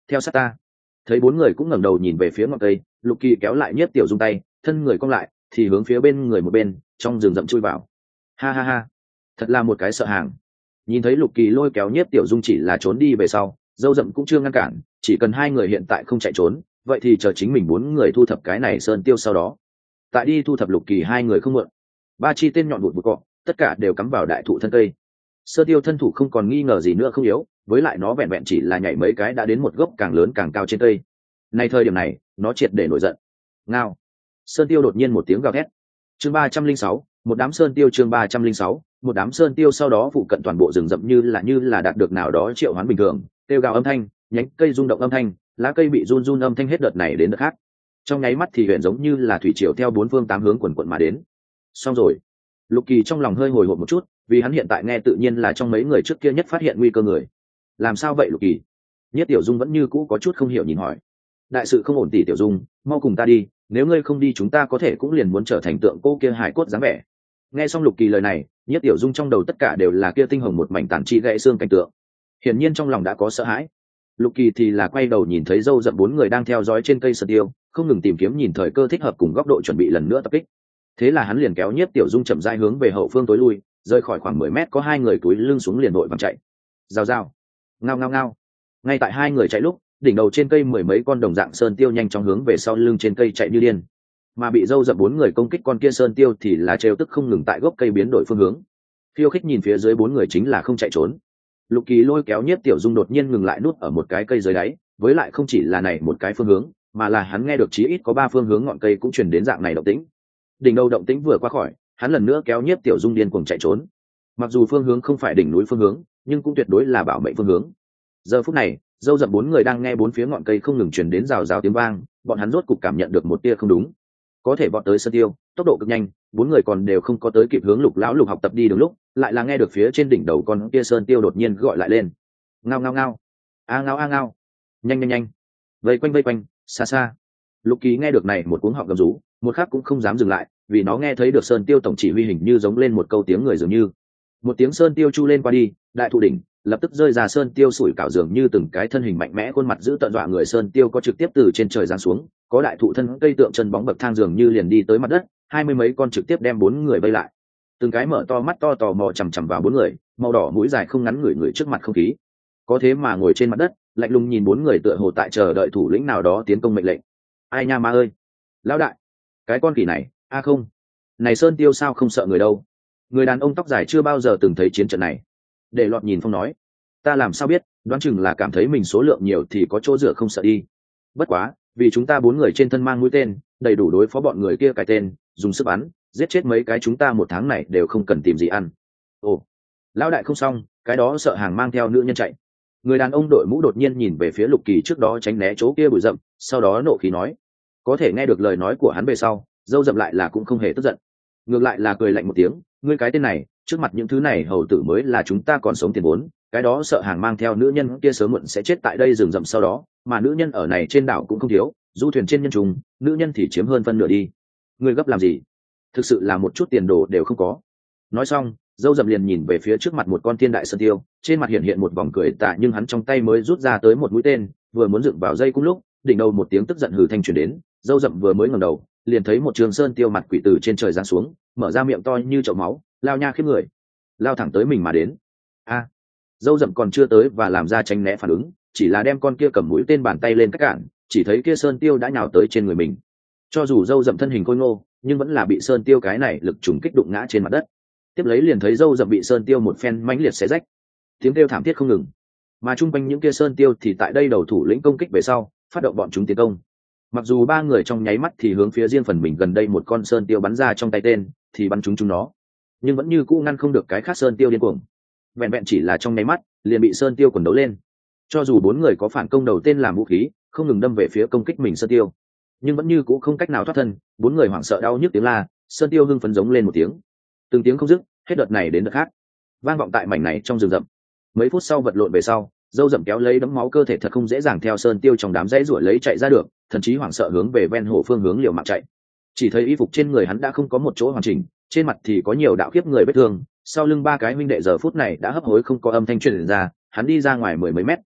theo sát ta. Thấy bốn người cũng ngẩng đầu nhìn về phía ngọn cây, Lục Kỳ kéo lại Nhiếp Tiểu Dung tay, thân người cong lại thì hướng phía bên người một bên trong rừng rậm chui vào. Ha ha ha, thật là một cái sợ hàng. Nhìn thấy Lục Kỳ lôi kéo Nhiếp Tiểu Dung chỉ là trốn đi về sau, dâu rậm cũng chưa ngăn cản, chỉ cần hai người hiện tại không chạy trốn, vậy thì chờ chính mình bốn người thu thập cái này sơn tiêu sau đó tại đi thu thập Lục Kỳ hai người không mượn. Ba chi tên nhọn vụt vụt cọ, tất cả đều cắm vào đại thụ thân cây. Sơn tiêu thân thủ không còn nghi ngờ gì nữa không yếu, với lại nó vẹn vẹn chỉ là nhảy mấy cái đã đến một gốc càng lớn càng cao trên cây. Nay thời điểm này, nó triệt để nổi giận. Ngao. Sơn tiêu đột nhiên một tiếng gào thét. Chương ba trăm linh sáu, một đám sơn tiêu chương ba trăm linh sáu, một đám sơn tiêu sau đó phụ cận toàn bộ rừng rậm như là như là đạt được nào đó triệu hoán bình thường, kêu gào âm thanh, nhánh cây rung động âm thanh, lá cây bị run run âm thanh hết đợt này đến đợt khác. Trong nháy mắt thì huyện giống như là thủy triều theo bốn phương tám hướng quần quần mà đến. Xong rồi. Lục Kỳ trong lòng hơi hồi hộp một chút, vì hắn hiện tại nghe tự nhiên là trong mấy người trước kia nhất phát hiện nguy cơ người. Làm sao vậy Lục Kỳ? Nhất Tiểu Dung vẫn như cũ có chút không hiểu nhìn hỏi. Đại sự không ổn tỷ Tiểu Dung, mau cùng ta đi, nếu ngươi không đi chúng ta có thể cũng liền muốn trở thành tượng cô kia hài cốt dáng vẻ. Nghe xong Lục Kỳ lời này, Nhất Tiểu Dung trong đầu tất cả đều là kia tinh hồng một mảnh tàn chi gãy xương cảnh tượng. Hiển nhiên trong lòng đã có sợ hãi. Lục Kỳ thì là quay đầu nhìn thấy dâu rậm bốn người đang theo dõi trên cây sơn tiêu, không ngừng tìm kiếm nhìn thời cơ thích hợp cùng góc độ chuẩn bị lần nữa tập kích. Thế là hắn liền kéo Nhiếp Tiểu Dung chậm rãi hướng về hậu phương tối lui, rơi khỏi khoảng mười mét có hai người túi lưng xuống liền đội vàng chạy. Rào rào, ngao ngao ngao. Ngay tại hai người chạy lúc, đỉnh đầu trên cây mười mấy con đồng dạng sơn tiêu nhanh chóng hướng về sau lưng trên cây chạy như điên. Mà bị dâu rậm bốn người công kích con kia sơn tiêu thì là trêu tức không ngừng tại gốc cây biến đổi phương hướng. Khiêu khích nhìn phía dưới bốn người chính là không chạy trốn. Lục Kỳ lôi kéo Nhiếp Tiểu Dung đột nhiên ngừng lại nút ở một cái cây dưới đáy, với lại không chỉ là này một cái phương hướng, mà là hắn nghe được chí ít có ba phương hướng ngọn cây cũng truyền đến dạng này động tĩnh. Đỉnh đầu động tĩnh vừa qua khỏi, hắn lần nữa kéo Nhiếp Tiểu Dung điên cuồng chạy trốn. Mặc dù phương hướng không phải đỉnh núi phương hướng, nhưng cũng tuyệt đối là bảo mệnh phương hướng. Giờ phút này, dâu rậm bốn người đang nghe bốn phía ngọn cây không ngừng truyền đến rào rào tiếng vang, bọn hắn rốt cục cảm nhận được một tia không đúng. Có thể vọt tới sơn tiêu, tốc độ cực nhanh, bốn người còn đều không có tới kịp hướng Lục lão Lục học tập đi đường lúc, lại là nghe được phía trên đỉnh đầu con kia sơn tiêu đột nhiên gọi lại lên. Ngao ngao ngao, a ngao a ngao, nhanh nhanh nhanh, vây quanh vây quanh, xa xa. Lục Kỳ nghe được này một cuống họng gầm rú, một khắc cũng không dám dừng lại, vì nó nghe thấy được sơn tiêu tổng chỉ huy hình như giống lên một câu tiếng người dường như. Một tiếng sơn tiêu chu lên qua đi, đại thụ đỉnh lập tức rơi ra sơn tiêu sủi cảo dường như từng cái thân hình mạnh mẽ khuôn mặt giữ tận dọa người sơn tiêu có trực tiếp từ trên trời giáng xuống, có đại thụ thân cây tượng chân bóng bậc thang dường như liền đi tới mặt đất, hai mươi mấy con trực tiếp đem bốn người vây lại. Từng cái mở to mắt to tò mò chằm chằm vào bốn người, màu đỏ mũi dài không ngắn người người trước mặt không khí. Có thế mà ngồi trên mặt đất, lạnh lùng nhìn bốn người tựa hồ tại chờ đợi thủ lĩnh nào đó tiến công mệnh lệnh. Ai nha ma ơi, lão đại, cái con khỉ này, a không, này sơn tiêu sao không sợ người đâu. Người đàn ông tóc dài chưa bao giờ từng thấy chiến trận này. Để lọt nhìn phong nói, ta làm sao biết, đoán chừng là cảm thấy mình số lượng nhiều thì có chỗ dựa không sợ đi. Bất quá, vì chúng ta bốn người trên thân mang mũi tên, đầy đủ đối phó bọn người kia cài tên, dùng sức bắn, giết chết mấy cái chúng ta một tháng này đều không cần tìm gì ăn. Ồ, lão đại không xong, cái đó sợ hàng mang theo nữ nhân chạy. Người đàn ông đội mũ đột nhiên nhìn về phía Lục Kỳ trước đó tránh né chỗ kia bụi rậm, sau đó nộ khí nói. Có thể nghe được lời nói của hắn về sau, dâu rậm lại là cũng không hề tức giận. Ngược lại là cười lạnh một tiếng, ngươi cái tên này, trước mặt những thứ này hầu tử mới là chúng ta còn sống tiền vốn, cái đó sợ hàng mang theo nữ nhân kia sớm muộn sẽ chết tại đây rừng rậm sau đó, mà nữ nhân ở này trên đảo cũng không thiếu, du thuyền trên nhân trùng, nữ nhân thì chiếm hơn phân nửa đi. Ngươi gấp làm gì? Thực sự là một chút tiền đồ đều không có. Nói xong, dâu rậm liền nhìn về phía trước mặt một con thiên đại sơn tiêu, trên mặt hiện hiện một vòng cười tạ, nhưng hắn trong tay mới rút ra tới một mũi tên, vừa muốn dựng vào dây cung lúc, đỉnh đầu một tiếng tức giận hừ thanh truyền đến, dâu rậm vừa mới ngẩng đầu, liền thấy một trường sơn tiêu mặt quỷ từ trên trời giáng xuống, mở ra miệng to như chậu máu, lao nha khiếp người, lao thẳng tới mình mà đến. A, dâu rậm còn chưa tới và làm ra tránh né phản ứng, chỉ là đem con kia cầm mũi tên bàn tay lên cách cản, chỉ thấy kia sơn tiêu đã nhào tới trên người mình. Cho dù dâu rậm thân hình khôi ngô, nhưng vẫn là bị sơn tiêu cái này lực trùng kích đụng ngã trên mặt đất. Tiếp lấy liền thấy dâu rậm bị sơn tiêu một phen mãnh liệt xé rách, tiếng kêu thảm thiết không ngừng. Mà chung quanh những kia sơn tiêu thì tại đây đầu thủ lĩnh công kích về sau, phát động bọn chúng tiến công. Mặc dù ba người trong nháy mắt thì hướng phía riêng phần mình gần đây một con sơn tiêu bắn ra trong tay tên, thì bắn chúng chúng nó, nhưng vẫn như cũ ngăn không được cái khác sơn tiêu điên cuồng. Vẹn vẹn chỉ là trong nháy mắt, liền bị sơn tiêu quần đấu lên. Cho dù bốn người có phản công đầu tên làm vũ khí, không ngừng đâm về phía công kích mình sơn tiêu, nhưng vẫn như cũ không cách nào thoát thân. Bốn người hoảng sợ đau nhức tiếng la, sơn tiêu hưng phấn giống lên một tiếng, từng tiếng không dứt, hết đợt này đến đợt khác, vang vọng tại mảnh này trong rừng rậm. Mấy phút sau vật lộn về sau, dâu rậm kéo lấy đấm máu cơ thể thật không dễ dàng theo sơn tiêu trong đám dãy ruổi lấy chạy ra được, thậm chí hoảng sợ hướng về ven hồ phương hướng liều mạng chạy. Chỉ thấy y phục trên người hắn đã không có một chỗ hoàn chỉnh, trên mặt thì có nhiều đạo khiếp người vết thương, sau lưng ba cái huynh đệ giờ phút này đã hấp hối không có âm thanh truyền ra. Hắn đi ra ngoài mười mấy mét,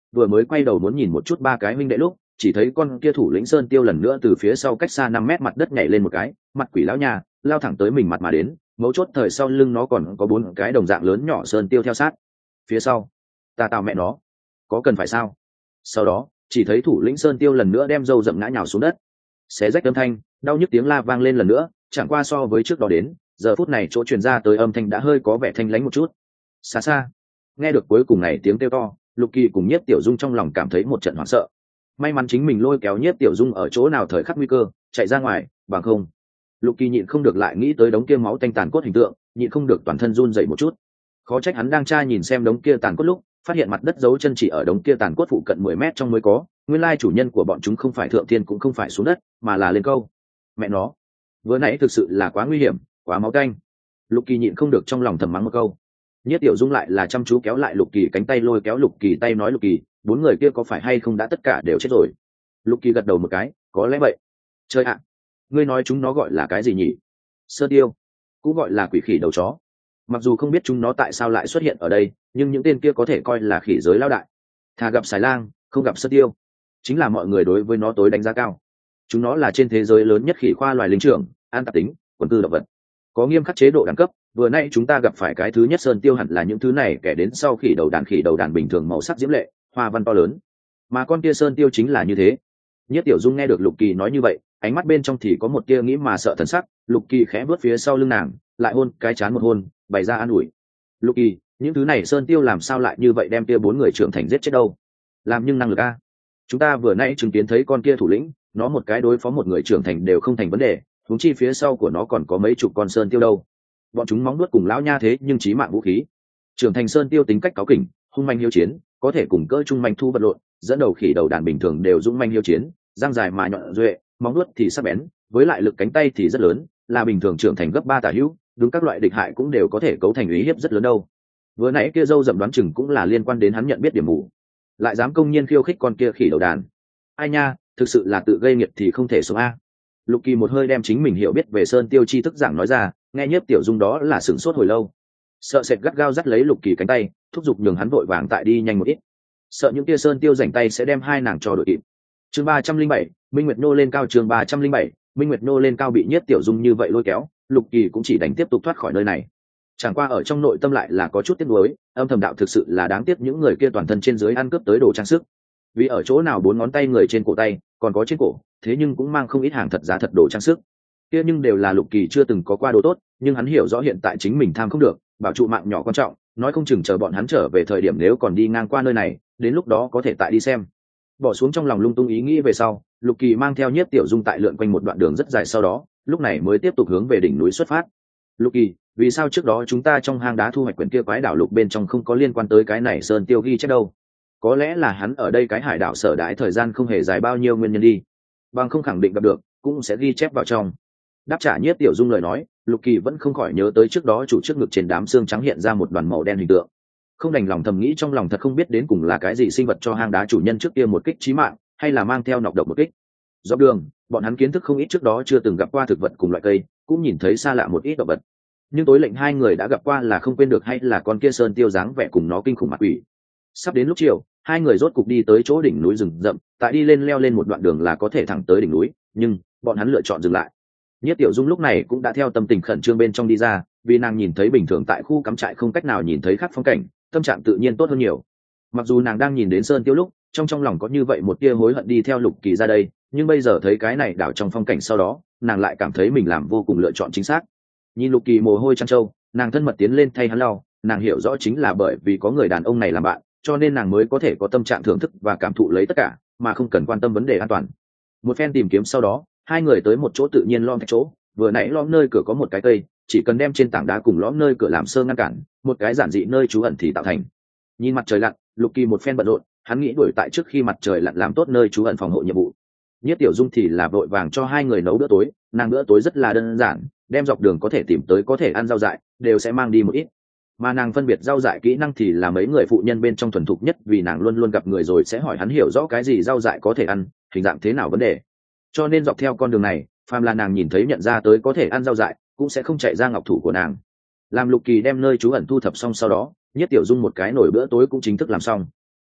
vừa mới quay đầu muốn nhìn một chút ba cái huynh đệ lúc chỉ thấy con kia thủ lĩnh sơn tiêu lần nữa từ phía sau cách xa năm mét mặt đất nhảy lên một cái, mặt quỷ lão nhà lao thẳng tới mình mặt mà đến, mấu chốt thời sau lưng nó còn có bốn cái đồng dạng lớn nhỏ sơn tiêu theo sát phía sau. Ta tào mẹ nó, có cần phải sao? Sau đó chỉ thấy thủ lĩnh sơn tiêu lần nữa đem râu rậm ngã nhào xuống đất, xé rách âm thanh, đau nhức tiếng la vang lên lần nữa, chẳng qua so với trước đó đến giờ phút này chỗ truyền ra tới âm thanh đã hơi có vẻ thanh lãnh một chút. Xa xa nghe được cuối cùng này tiếng kêu to, Lục Kỳ cùng Nhiếp Tiểu Dung trong lòng cảm thấy một trận hoảng sợ. May mắn chính mình lôi kéo Nhiếp Tiểu Dung ở chỗ nào thời khắc nguy cơ chạy ra ngoài, bằng không Lục Kỳ nhịn không được lại nghĩ tới đống kia máu tanh tàn cốt hình tượng, nhịn không được toàn thân run dậy một chút. Khó trách hắn đang tra nhìn xem đống kia tàn cốt lúc phát hiện mặt đất dấu chân chỉ ở đống kia tàn cốt phụ cận mười mét trong mới có, nguyên lai chủ nhân của bọn chúng không phải thượng thiên cũng không phải xuống đất mà là lên câu. Mẹ nó, vừa nãy thực sự là quá nguy hiểm, quá máu tanh. Lục Kỳ nhịn không được trong lòng thầm mắng một câu. Nhất Tiểu Dung lại là chăm chú kéo lại Lục Kỳ cánh tay, lôi kéo Lục Kỳ tay nói: Lục Kỳ, bốn người kia có phải hay không đã tất cả đều chết rồi? Lục Kỳ gật đầu một cái, có lẽ vậy. Chơi ạ, ngươi nói chúng nó gọi là cái gì nhỉ? Sơn tiêu, cũng gọi là quỷ khỉ đầu chó. Mặc dù không biết chúng nó tại sao lại xuất hiện ở đây, nhưng những tên kia có thể coi là khỉ giới lao đại. Thà gặp xài lang, không gặp sơn tiêu, chính là mọi người đối với nó tối đánh giá cao. Chúng nó là trên thế giới lớn nhất khỉ khoa loài linh trưởng, an tạp tính, quần cư động vật, có nghiêm khắc chế độ đẳng cấp. Vừa nay chúng ta gặp phải cái thứ nhất sơn tiêu hẳn là những thứ này kẻ đến sau khỉ đầu đàn. Khỉ đầu đàn bình thường màu sắc diễm lệ, hoa văn to lớn, mà con kia sơn tiêu chính là như thế. Nhất Tiểu Dung nghe được Lục Kỳ nói như vậy, ánh mắt bên trong thì có một tia nghĩ mà sợ thần sắc. Lục Kỳ khẽ bước phía sau lưng nàng, lại hôn cái chán một hôn, bày ra an ủi. Lục Kỳ, những thứ này sơn tiêu làm sao lại như vậy đem kia bốn người trưởng thành giết chết đâu? Làm nhưng năng lực a. Chúng ta vừa nãy chứng kiến thấy con kia thủ lĩnh, nó một cái đối phó một người trưởng thành đều không thành vấn đề, huống chi phía sau của nó còn có mấy chục con sơn tiêu đâu. Bọn chúng móng nuốt cùng lão nha thế nhưng chí mạng vũ khí. Trưởng thành sơn tiêu tính cách cáu kỉnh, hung manh hiếu chiến, có thể cùng cỡ trung manh thu vật lộn, dẫn đầu khỉ đầu đàn bình thường đều dũng manh hiếu chiến, răng dài mà nhọn duệ, móng nuốt thì sắc bén, với lại lực cánh tay thì rất lớn, là bình thường trưởng thành gấp ba tả hữu, đúng các loại địch hại cũng đều có thể cấu thành uy hiếp rất lớn đâu. Vừa nãy kia dâu dậm đoán chừng cũng là liên quan đến hắn nhận biết điểm mù, lại dám công nhiên khiêu khích con kia khỉ đầu đàn. Ai nha, thực sự là tự gây nghiệt thì không thể sống a. Lục Kỳ một hơi đem chính mình hiểu biết về sơn tiêu chi thức giảng nói ra, nghe Nhiếp Tiểu Dung đó là sửng sốt hồi lâu, sợ sệt gắt gao dắt lấy Lục Kỳ cánh tay, thúc giục nhường hắn vội vàng tại đi nhanh một ít, sợ những kia sơn tiêu rảnh tay sẽ đem hai nàng cho đội kịp. Chương ba trăm linh bảy, Minh Nguyệt nô lên cao. Chương ba trăm linh bảy, Minh Nguyệt nô lên cao. Bị Nhiếp Tiểu Dung như vậy lôi kéo, Lục Kỳ cũng chỉ đành tiếp tục thoát khỏi nơi này. Chẳng qua ở trong nội tâm lại là có chút tiếc nuối, âm thầm đạo thực sự là đáng tiếc những người kia toàn thân trên dưới ăn cướp tới đồ trang sức. Vì ở chỗ nào bốn ngón tay người trên cổ tay, còn có trên cổ, thế nhưng cũng mang không ít hàng thật giá thật đồ trang sức. Kia nhưng đều là Lục Kỳ chưa từng có qua đồ tốt, nhưng hắn hiểu rõ hiện tại chính mình tham không được, bảo trụ mạng nhỏ quan trọng, nói không chừng chờ bọn hắn trở về thời điểm nếu còn đi ngang qua nơi này, đến lúc đó có thể tại đi xem. Bỏ xuống trong lòng lung tung ý nghĩ về sau, Lục Kỳ mang theo Nhiếp Tiểu Dung tại lượn quanh một đoạn đường rất dài, sau đó lúc này mới tiếp tục hướng về đỉnh núi xuất phát. Lục Kỳ, vì sao trước đó chúng ta trong hang đá thu hoạch quyển kia quái đảo lục bên trong không có liên quan tới cái này sơn tiêu ghi chép đâu? Có lẽ là hắn ở đây cái hải đảo sở đãi thời gian không hề dài bao nhiêu nguyên nhân đi, bằng không khẳng định gặp được cũng sẽ ghi chép vào trong. Đáp trả Nhiếp Tiểu Dung lời nói, Lục Kỳ vẫn không khỏi nhớ tới trước đó chủ trước ngực trên đám xương trắng hiện ra một đoàn màu đen hình tượng, không đành lòng thầm nghĩ trong lòng thật không biết đến cùng là cái gì sinh vật cho hang đá chủ nhân trước kia một kích chí mạng, hay là mang theo nọc độc một kích. Dọc đường bọn hắn kiến thức không ít trước đó chưa từng gặp qua thực vật cùng loại cây, cũng nhìn thấy xa lạ một ít động vật, nhưng tối lệnh hai người đã gặp qua là không quên được, hay là con kia sơn tiêu dáng vẻ cùng nó kinh khủng mặt quỷ. Sắp đến lúc chiều, hai người rốt cục đi tới chỗ đỉnh núi rừng rậm, tại đi lên leo lên một đoạn đường là có thể thẳng tới đỉnh núi, nhưng bọn hắn lựa chọn dừng lại. Nhiếp Tiểu Dung lúc này cũng đã theo tâm tình khẩn trương bên trong đi ra, vì nàng nhìn thấy bình thường tại khu cắm trại không cách nào nhìn thấy khác phong cảnh, tâm trạng tự nhiên tốt hơn nhiều. Mặc dù nàng đang nhìn đến sơn tiêu lúc trong trong lòng có như vậy một tia hối hận đi theo Lục Kỳ ra đây, nhưng bây giờ thấy cái này đảo trong phong cảnh sau đó, nàng lại cảm thấy mình làm vô cùng lựa chọn chính xác. Nhìn Lục Kỳ mồ hôi trăn trâu, nàng thân mật tiến lên thay hắn lau, nàng hiểu rõ chính là bởi vì có người đàn ông này làm bạn, cho nên nàng mới có thể có tâm trạng thưởng thức và cảm thụ lấy tất cả, mà không cần quan tâm vấn đề an toàn. Một phen tìm kiếm sau đó, hai người tới một chỗ tự nhiên lõm chỗ, vừa nãy lõm nơi cửa có một cái cây, chỉ cần đem trên tảng đá cùng lõm nơi cửa làm sơ ngăn cản, một cái giản dị nơi trú ẩn thì tạo thành. Nhìn mặt trời lặn, Lục Kỳ một phen bận rộn, hắn nghĩ đuổi tại trước khi mặt trời lặn làm tốt nơi trú ẩn phòng hộ nhiệm vụ. Nhiếp Tiểu Dung thì là vội vàng cho hai người nấu bữa tối, nàng bữa tối rất là đơn giản, đem dọc đường có thể tìm tới có thể ăn rau dại đều sẽ mang đi một ít, mà nàng phân biệt rau dại kỹ năng thì là mấy người phụ nhân bên trong thuần thục nhất, vì nàng luôn luôn gặp người rồi sẽ hỏi hắn hiểu rõ cái gì rau dại có thể ăn, hình dạng thế nào vấn đề, cho nên dọc theo con đường này phàm là nàng nhìn thấy nhận ra tới có thể ăn rau dại cũng sẽ không chạy ra ngọc thủ của nàng. Làm Lục Kỳ đem nơi trú ẩn thu thập xong sau đó, Nhiếp Tiểu Dung một cái nồi bữa tối cũng chính thức làm xong.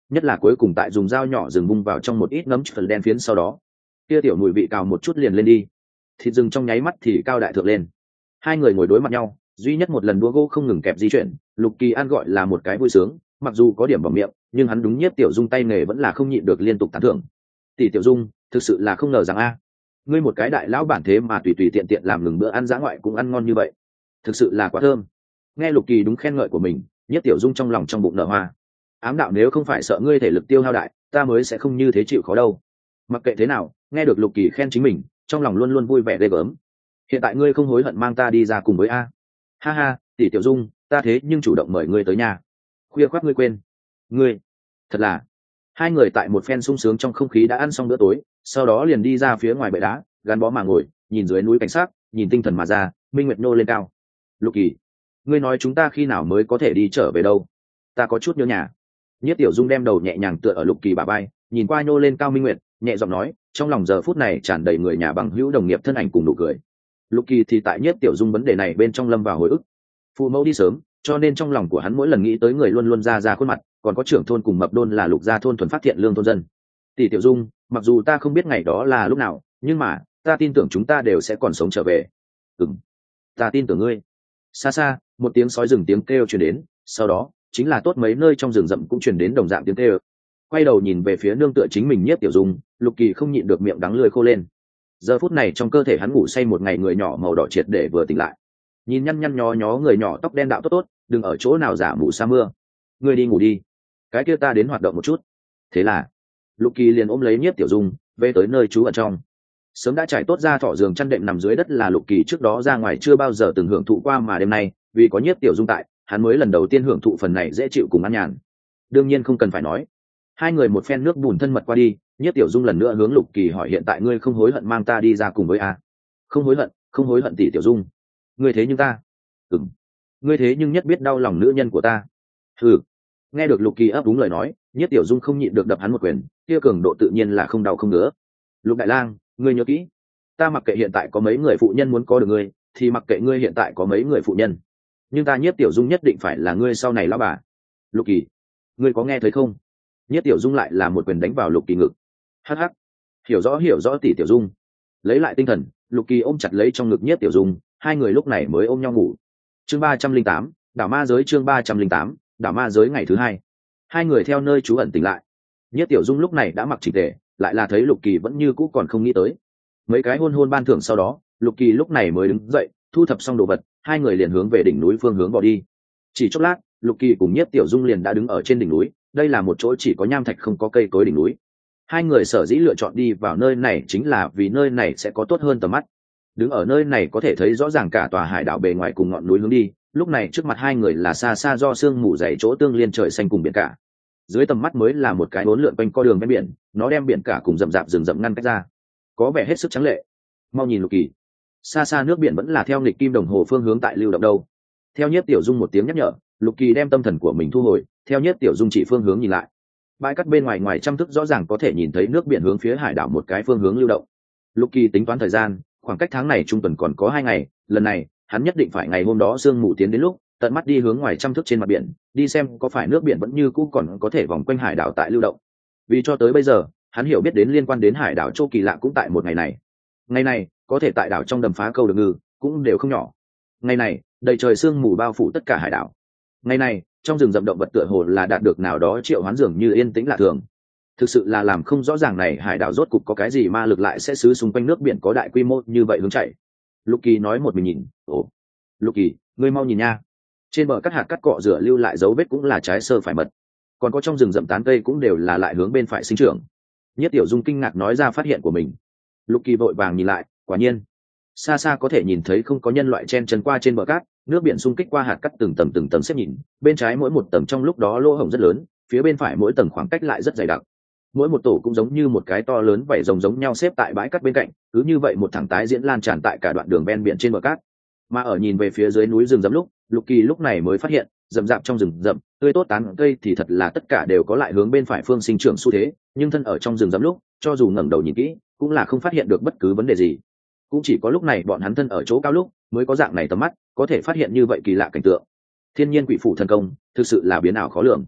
nhất là cuối cùng tại dùng dao nhỏ rừng bung vào trong một ít ngấm phần đen phiến sau đó kia tiểu mùi vị cào một chút liền lên đi, thịt rừng trong nháy mắt thì cao đại thượng lên. Hai người ngồi đối mặt nhau, duy nhất một lần đũa gỗ không ngừng kẹp di chuyển, Lục Kỳ An gọi là một cái vui sướng, mặc dù có điểm bỏng miệng nhưng hắn đúng Nhiếp Tiểu Dung tay nghề vẫn là không nhịn được liên tục tán thưởng. Tỷ Tiểu Dung, thực sự là không ngờ rằng a, ngươi một cái đại lão bản thế mà tùy tùy tiện tiện làm ngừng bữa ăn dã ngoại cũng ăn ngon như vậy, thực sự là quá thơm. Nghe Lục Kỳ đúng khen ngợi của mình, Nhiếp Tiểu Dung trong lòng trong bụng nở hoa, ám đạo nếu không phải sợ ngươi thể lực tiêu hao đại, ta mới sẽ không như thế chịu khó đâu. Mặc kệ thế nào, nghe được Lục Kỳ khen chính mình, trong lòng luôn luôn vui vẻ ghê gớm. Hiện tại ngươi không hối hận mang ta đi ra cùng với a? Ha ha, tỷ Tiểu Dung, ta thế nhưng chủ động mời ngươi tới nhà, khuya khoác ngươi quên. Ngươi thật là. Hai người tại một phen sung sướng trong không khí đã ăn xong bữa tối, sau đó liền đi ra phía ngoài bệ đá, gắn bó mà ngồi, nhìn dưới núi cảnh sát, nhìn tinh thần mà ra, minh nguyệt nô lên cao. Lục Kỳ, ngươi nói chúng ta khi nào mới có thể đi trở về đâu? Ta có chút nhớ nhà. Nhiếp Tiểu Dung đem đầu nhẹ nhàng tựa ở Lục Kỳ bả vai, nhìn qua nhô lên cao minh nguyệt, nhẹ giọng nói, trong lòng giờ phút này tràn đầy người nhà bằng hữu đồng nghiệp thân ảnh cùng nụ cười. Lục Kỳ thì tại Nhiếp Tiểu Dung vấn đề này bên trong lâm vào hồi ức. Phụ mẫu đi sớm, cho nên trong lòng của hắn mỗi lần nghĩ tới người luôn luôn ra ra khuôn mặt, còn có trưởng thôn cùng mập đôn là Lục gia thôn thuần phát thiện lương thôn dân. Tỷ Tiểu Dung, mặc dù ta không biết ngày đó là lúc nào, nhưng mà ta tin tưởng chúng ta đều sẽ còn sống trở về. Ừm, ta tin tưởng ngươi. Xa xa, một tiếng sói rừng tiếng kêu truyền đến, sau đó chính là tốt mấy nơi trong rừng rậm cũng truyền đến đồng dạng tiếng kêu. Quay đầu nhìn về phía nương tựa chính mình Nhiếp Tiểu Dung, Lục Kỳ không nhịn được miệng đắng lưỡi khô lên. Giờ phút này trong cơ thể hắn ngủ say một ngày người nhỏ màu đỏ triệt để vừa tỉnh lại. Nhìn nhăn nhăn nhó nhó người nhỏ tóc đen đạo tốt tốt, đừng ở chỗ nào giả mù sa mưa. Ngươi đi ngủ đi, cái kia ta đến hoạt động một chút. Thế là Lục Kỳ liền ôm lấy Nhiếp Tiểu Dung về tới nơi trú ẩn trong. Sớm đã trải tốt ra thỏ giường chăn đệm nằm dưới đất là Lục Kỳ trước đó ra ngoài chưa bao giờ từng hưởng thụ qua, mà đêm nay vì có Nhiếp Tiểu Dung tại, hắn mới lần đầu tiên hưởng thụ phần này dễ chịu cùng an nhàn. Đương nhiên không cần phải nói, hai người một phen nước bùn thân mật qua đi, Nhiếp Tiểu Dung lần nữa hướng Lục Kỳ hỏi, hiện tại ngươi không hối hận mang ta đi ra cùng với a? Không hối hận, không hối hận tỷ Tiểu Dung. Ngươi thế nhưng ta, ừm, ngươi thế nhưng nhất biết đau lòng nữ nhân của ta. Ừ. Nghe được Lục Kỳ ấp đúng lời nói, Nhiếp Tiểu Dung không nhịn được đập hắn một quyền, kia cường độ tự nhiên là không đau không ngứa. Lục Đại Lang, ngươi nhớ kỹ, ta mặc kệ hiện tại có mấy người phụ nhân muốn có được ngươi, thì mặc kệ ngươi hiện tại có mấy người phụ nhân, nhưng ta Nhiếp Tiểu Dung nhất định phải là ngươi sau này lão bà. Lục Kỳ, ngươi có nghe thấy không? Nhiếp Tiểu Dung lại là một quyền đánh vào Lục Kỳ ngực. Hắc hắc, hiểu rõ hiểu rõ tỷ Tiểu Dung. Lấy lại tinh thần, Lục Kỳ ôm chặt lấy trong ngực Nhiếp Tiểu Dung, hai người lúc này mới ôm nhau ngủ. Chương ba trăm linh tám, đảo ma giới. Chương ba trăm linh tám, đảo ma giới. Ngày thứ hai, hai người theo nơi trú ẩn tỉnh lại. Nhiếp Tiểu Dung lúc này đã mặc chỉnh tề, lại là thấy Lục Kỳ vẫn như cũ còn không nghĩ tới. Mấy cái hôn hôn ban thưởng sau đó, Lục Kỳ lúc này mới đứng dậy, thu thập xong đồ vật, hai người liền hướng về đỉnh núi phương hướng bỏ đi. Chỉ chốc lát, Lục Kỳ cùng Nhiếp Tiểu Dung liền đã đứng ở trên đỉnh núi, đây là một chỗ chỉ có nham thạch không có cây cối đỉnh núi. Hai người sở dĩ lựa chọn đi vào nơi này chính là vì nơi này sẽ có tốt hơn tầm mắt. Đứng ở nơi này có thể thấy rõ ràng cả tòa hải đảo bề ngoài cùng ngọn núi hướng đi, lúc này trước mặt hai người là xa xa do sương mù dày chỗ tương liên trời xanh cùng biển cả. Dưới tầm mắt mới là một cái uốn lượn quanh co đường ven biển, nó đem biển cả cùng rậm rạp rừng rậm ngăn cách ra, có vẻ hết sức trắng lệ. Mau nhìn Lục Kỳ, xa xa nước biển vẫn là theo nghịch kim đồng hồ phương hướng tại lưu động đâu. Theo Nhiếp Tiểu Dung một tiếng nhắc nhở, Lục Kỳ đem tâm thần của mình thu hồi, theo Nhiếp Tiểu Dung chỉ phương hướng nhìn lại. Bãi cát bên ngoài ngoài trăm thước rõ ràng có thể nhìn thấy nước biển hướng phía hải đảo một cái phương hướng lưu động. Lục Kỳ tính toán thời gian, khoảng cách tháng này trung tuần còn có hai ngày, lần này hắn nhất định phải ngày hôm đó sương mù tiến đến lúc tận mắt đi hướng ngoài trăm thước trên mặt biển, đi xem có phải nước biển vẫn như cũ còn có thể vòng quanh hải đảo tại lưu động. Vì cho tới bây giờ hắn hiểu biết đến liên quan đến hải đảo chỗ kỳ lạ cũng tại một ngày này. Ngày này có thể tại đảo trong đầm phá câu được ngư cũng đều không nhỏ. Ngày này đầy trời sương mù bao phủ tất cả hải đảo. Ngày này trong rừng rậm động vật tựa hồ là đạt được nào đó triệu hoán dường như yên tĩnh lạ thường. Thực sự là làm không rõ ràng này hải đảo rốt cục có cái gì ma lực lại sẽ xứ xung quanh nước biển có đại quy mô như vậy hướng chảy. Lục Kỳ nói một mình nhìn, ồ, Lục Kỳ, ngươi mau nhìn nha, trên bờ cắt hạt cắt cọ rửa lưu lại dấu vết cũng là trái sơ phải mật, còn có trong rừng rậm tán cây cũng đều là lại hướng bên phải sinh trưởng. Nhất Tiểu Dung kinh ngạc nói ra phát hiện của mình. Lục Kỳ vội vàng nhìn lại, quả nhiên xa xa có thể nhìn thấy không có nhân loại chen chân qua trên bờ cát, nước biển xung kích qua hạt cắt từng tầng từng tầng xếp nhìn, bên trái mỗi một tầng trong lúc đó lỗ hổng rất lớn, phía bên phải mỗi tầng khoảng cách lại rất dày đặc. Mỗi một tổ cũng giống như một cái to lớn vảy rồng giống nhau xếp tại bãi cát bên cạnh, cứ như vậy một thẳng tái diễn lan tràn tại cả đoạn đường ven biển trên bờ cát. Mà ở nhìn về phía dưới núi rừng rậm lúc, Lục Kỳ lúc này mới phát hiện, rậm rạp trong rừng rậm, tươi tốt tán cây thì thật là tất cả đều có lại hướng bên phải phương sinh trưởng xu thế, nhưng thân ở trong rừng rậm lúc, cho dù ngẩng đầu nhìn kỹ, cũng là không phát hiện được bất cứ vấn đề gì. Cũng chỉ có lúc này bọn hắn thân ở chỗ cao lúc, mới có dạng này tầm mắt, có thể phát hiện như vậy kỳ lạ cảnh tượng. Thiên nhiên quỷ phủ thần công, thực sự là biến ảo khó lường.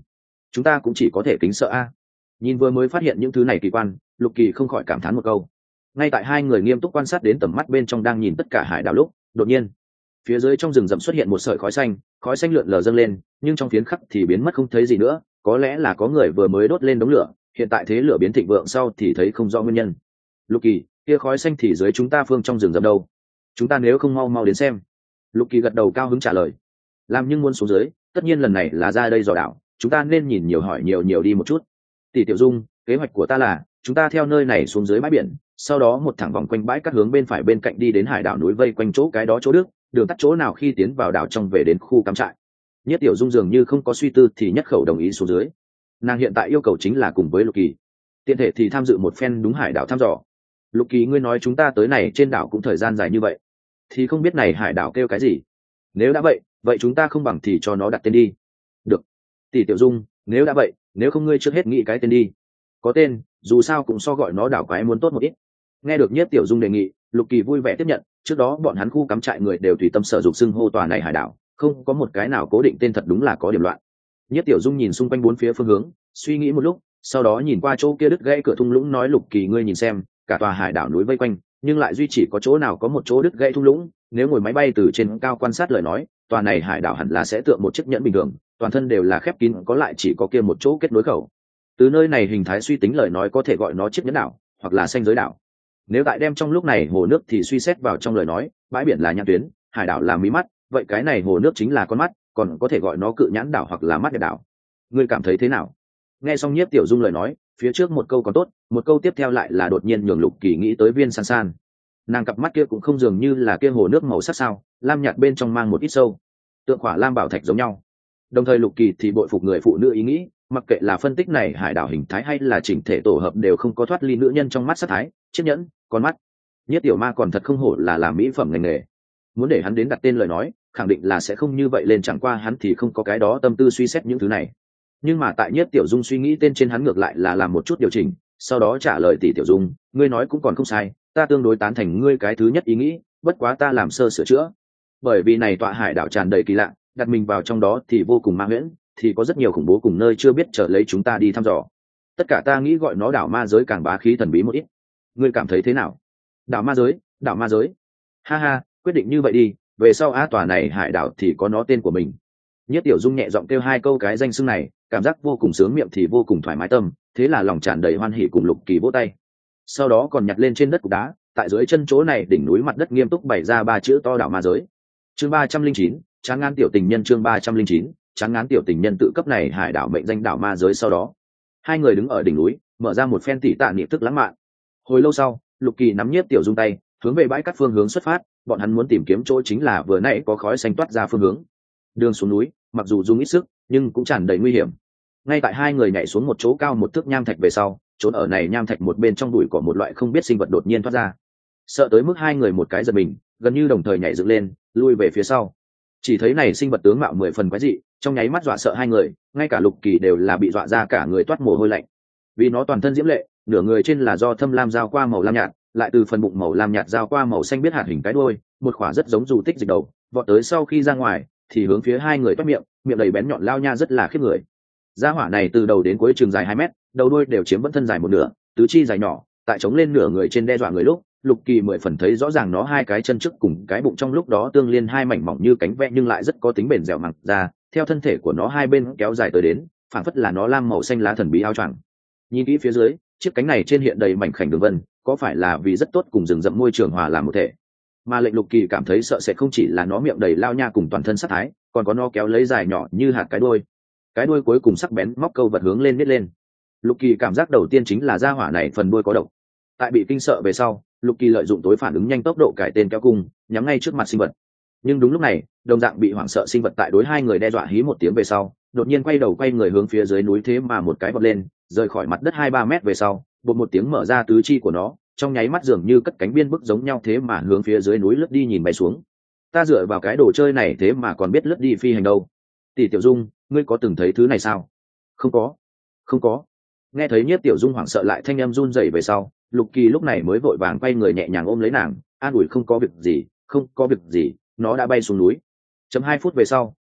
chúng ta cũng chỉ có thể kính sợ a. Nhìn vừa mới phát hiện những thứ này kỳ quan, Lục Kỳ không khỏi cảm thán một câu. Ngay tại hai người nghiêm túc quan sát đến tầm mắt bên trong đang nhìn tất cả hải đảo lúc, đột nhiên phía dưới trong rừng rậm xuất hiện một sợi khói xanh, khói xanh lượn lờ dâng lên, nhưng trong phiến khắc thì biến mất không thấy gì nữa. Có lẽ là có người vừa mới đốt lên đống lửa, hiện tại thế lửa biến thịnh vượng sau thì thấy không rõ nguyên nhân. Lục Kỳ, kia khói xanh thì dưới chúng ta phương trong rừng rậm đâu? Chúng ta nếu không mau mau đến xem. Lục Kỳ gật đầu cao hứng trả lời. Làm nhưng muốn xuống dưới, tất nhiên lần này là ra đây dò đảo, chúng ta nên nhìn nhiều hỏi nhiều nhiều đi một chút. Tỷ Tiểu Dung, kế hoạch của ta là chúng ta theo nơi này xuống dưới bãi biển, sau đó một thẳng vòng quanh bãi cát hướng bên phải bên cạnh đi đến hải đảo núi vây quanh chỗ cái đó chỗ đức, đường tắt chỗ nào khi tiến vào đảo trong về đến khu cắm trại. Nhất Tiểu Dung dường như không có suy tư thì nhất khẩu đồng ý xuống dưới. Nàng hiện tại yêu cầu chính là cùng với Lục Kỳ, tiện thể thì tham dự một phen đúng hải đảo thăm dò. Lục Kỳ, ngươi nói chúng ta tới này trên đảo cũng thời gian dài như vậy, thì không biết này hải đảo kêu cái gì? Nếu đã vậy, vậy chúng ta không bằng thì cho nó đặt tên đi. Được. Tỷ Tiểu Dung, nếu đã vậy, nếu không ngươi trước hết nghĩ cái tên đi. Có tên, dù sao cũng so gọi nó đảo quái muốn tốt một ít. Nghe được Nhất Tiểu Dung đề nghị, Lục Kỳ vui vẻ tiếp nhận. Trước đó bọn hắn khu cắm trại người đều tùy tâm sở dục xưng hô tòa này hải đảo, không có một cái nào cố định tên, thật đúng là có điểm loạn. Nhất Tiểu Dung nhìn xung quanh bốn phía phương hướng, suy nghĩ một lúc, sau đó nhìn qua chỗ kia đứt gãy cửa thung lũng nói, Lục Kỳ, ngươi nhìn xem, cả tòa hải đảo núi vây quanh, nhưng lại duy chỉ có chỗ nào có một chỗ đứt gãy thung lũng. Nếu ngồi máy bay từ trên cao quan sát lời nói, tòa này hải đảo hẳn là sẽ tựa một chiếc nhẫn bình thường, toàn thân đều là khép kín, có lại chỉ có kia một chỗ kết nối khẩu. Từ nơi này hình thái suy tính lời nói có thể gọi nó chiếc nhẫn đảo, hoặc là xanh giới đảo. Nếu tại đem trong lúc này hồ nước thì suy xét vào trong lời nói, bãi biển là nhãn tuyến, hải đảo là mí mắt, vậy cái này hồ nước chính là con mắt, còn có thể gọi nó cự nhãn đảo hoặc là mắt đẹp đảo. Ngươi cảm thấy thế nào? Nghe xong Nhiếp Tiểu Dung lời nói, phía trước một câu còn tốt, một câu tiếp theo lại là đột nhiên nhường Lục Kỳ nghĩ tới Viên San San. Nàng cặp mắt kia cũng không dường như là kia hồ nước màu sắc sao, lam nhạt bên trong mang một ít sâu, tượng khỏa lam bảo thạch giống nhau. Đồng thời Lục Kỳ thì bội phục người phụ nữ ý nghĩ, mặc kệ là phân tích này hải đảo hình thái hay là chỉnh thể tổ hợp đều không có thoát ly nữ nhân trong mắt sắc thái, chiếc nhẫn, con mắt. Nhất Tiểu Ma còn thật không hổ là làm mỹ phẩm ngành nghề. Muốn để hắn đến đặt tên lời nói, khẳng định là sẽ không như vậy lên, chẳng qua hắn thì không có cái đó tâm tư suy xét những thứ này. Nhưng mà tại Nhất Tiểu Dung suy nghĩ tên trên, hắn ngược lại là làm một chút điều chỉnh, sau đó trả lời, Tỷ Tiểu Dung, ngươi nói cũng còn không sai, ta tương đối tán thành ngươi cái thứ nhất ý nghĩ, bất quá ta làm sơ sửa chữa. Bởi vì này tọa hải đảo tràn đầy kỳ lạ, đặt mình vào trong đó thì vô cùng ma huyễn, thì có rất nhiều khủng bố cùng nơi chưa biết chờ lấy chúng ta đi thăm dò. Tất cả ta nghĩ gọi nó đảo ma giới càng bá khí thần bí một ít. Ngươi cảm thấy thế nào? Đảo ma giới, đảo ma giới. Ha ha, quyết định như vậy đi, về sau á tòa này hải đảo thì có nó tên của mình. Nhất Tiểu Dung nhẹ giọng kêu hai câu cái danh xưng này, cảm giác vô cùng sướng miệng thì vô cùng thoải mái tâm, thế là lòng tràn đầy hoan hỉ cùng Lục Kỳ vỗ tay. Sau đó còn nhặt lên trên đất cục đá, tại dưới chân chỗ này đỉnh núi mặt đất nghiêm túc bày ra ba chữ to, đảo ma giới. Chương ba trăm linh chín, chán ngán tiểu tình nhân. Chương ba trăm linh chín, chán ngán tiểu tình nhân. Tự cấp này hải đảo mệnh danh đảo ma giới sau đó, hai người đứng ở đỉnh núi, mở ra một phen tỉ tạ niệm thức lãng mạn. Hồi lâu sau, Lục Kỳ nắm Nhiếp Tiểu Dung tay, hướng về bãi cát phương hướng xuất phát. Bọn hắn muốn tìm kiếm chỗ chính là vừa nãy có khói xanh toát ra phương hướng. Đường xuống núi, mặc dù dùng ít sức, nhưng cũng tràn đầy nguy hiểm. Ngay tại hai người nhảy xuống một chỗ cao một thước nham thạch về sau, trốn ở này nham thạch một bên trong bụi cỏ một loại không biết sinh vật đột nhiên thoát ra, sợ tới mức hai người một cái giật mình, gần như đồng thời nhảy dựng lên, lui về phía sau. Chỉ thấy này sinh vật tướng mạo mười phần quái dị, trong nháy mắt dọa sợ hai người, ngay cả Lục Kỳ đều là bị dọa ra cả người toát mồ hôi lạnh. Vì nó toàn thân diễm lệ, nửa người trên là do thâm lam giao qua màu lam nhạt, lại từ phần bụng màu lam nhạt giao qua màu xanh biết hạt hình cái đuôi, một khỏa rất giống dù tích dịch đầu, vọt tới sau khi ra ngoài thì hướng phía hai người toát miệng, miệng đầy bén nhọn lao nha rất là khiếp người. Gia hỏa này từ đầu đến cuối trường dài hai mét, đầu đuôi đều chiếm vẫn thân dài một nửa, tứ chi dài nhỏ, tại chống lên nửa người trên đe dọa người lúc, Lục Kỳ mười phần thấy rõ ràng nó hai cái chân trước cùng cái bụng trong lúc đó tương liên hai mảnh mỏng như cánh ve nhưng lại rất có tính bền dẻo mẳng ra, theo thân thể của nó hai bên kéo dài tới đến, phảng phất là nó lam màu xanh lá thần bí áo choàng. Nhìn kỹ phía dưới, chiếc cánh này trên hiện đầy mảnh khảnh đường vân, có phải là vì rất tốt cùng rừng rậm môi trường hòa làm một thể? Mà lệnh Lục Kỳ cảm thấy sợ sẽ không chỉ là nó miệng đầy lao nha cùng toàn thân sát thái, còn có nó kéo lấy dài nhỏ như hạt cái đuôi. Cái đuôi cuối cùng sắc bén móc câu vật hướng lên nít lên. Lục Kỳ cảm giác đầu tiên chính là gia hỏa này phần đuôi có độc. Tại bị kinh sợ về sau, Lục Kỳ lợi dụng tối phản ứng nhanh tốc độ cải tên kéo cung, nhắm ngay trước mặt sinh vật. Nhưng đúng lúc này, đồng dạng bị hoảng sợ sinh vật tại đối hai người đe dọa hí một tiếng về sau, đột nhiên quay đầu quay người hướng phía dưới núi, thế mà một cái bật lên, rời khỏi mặt đất hai ba mét về sau, bột một tiếng mở ra tứ chi của nó, trong nháy mắt dường như cất cánh biên bức giống nhau, thế mà hướng phía dưới núi lướt đi nhìn bay xuống. Ta dựa vào cái đồ chơi này thế mà còn biết lướt đi phi hành đâu. Tỷ Tiểu Dung, ngươi có từng thấy thứ này sao? Không có, không có. Nghe thấy Nhiếp Tiểu Dung hoảng sợ lại thanh em run rẩy về sau, Lục Kỳ lúc này mới vội vàng quay người nhẹ nhàng ôm lấy nàng, an ủi, không có việc gì, không có việc gì, nó đã bay xuống núi. Chấm hai phút về sau,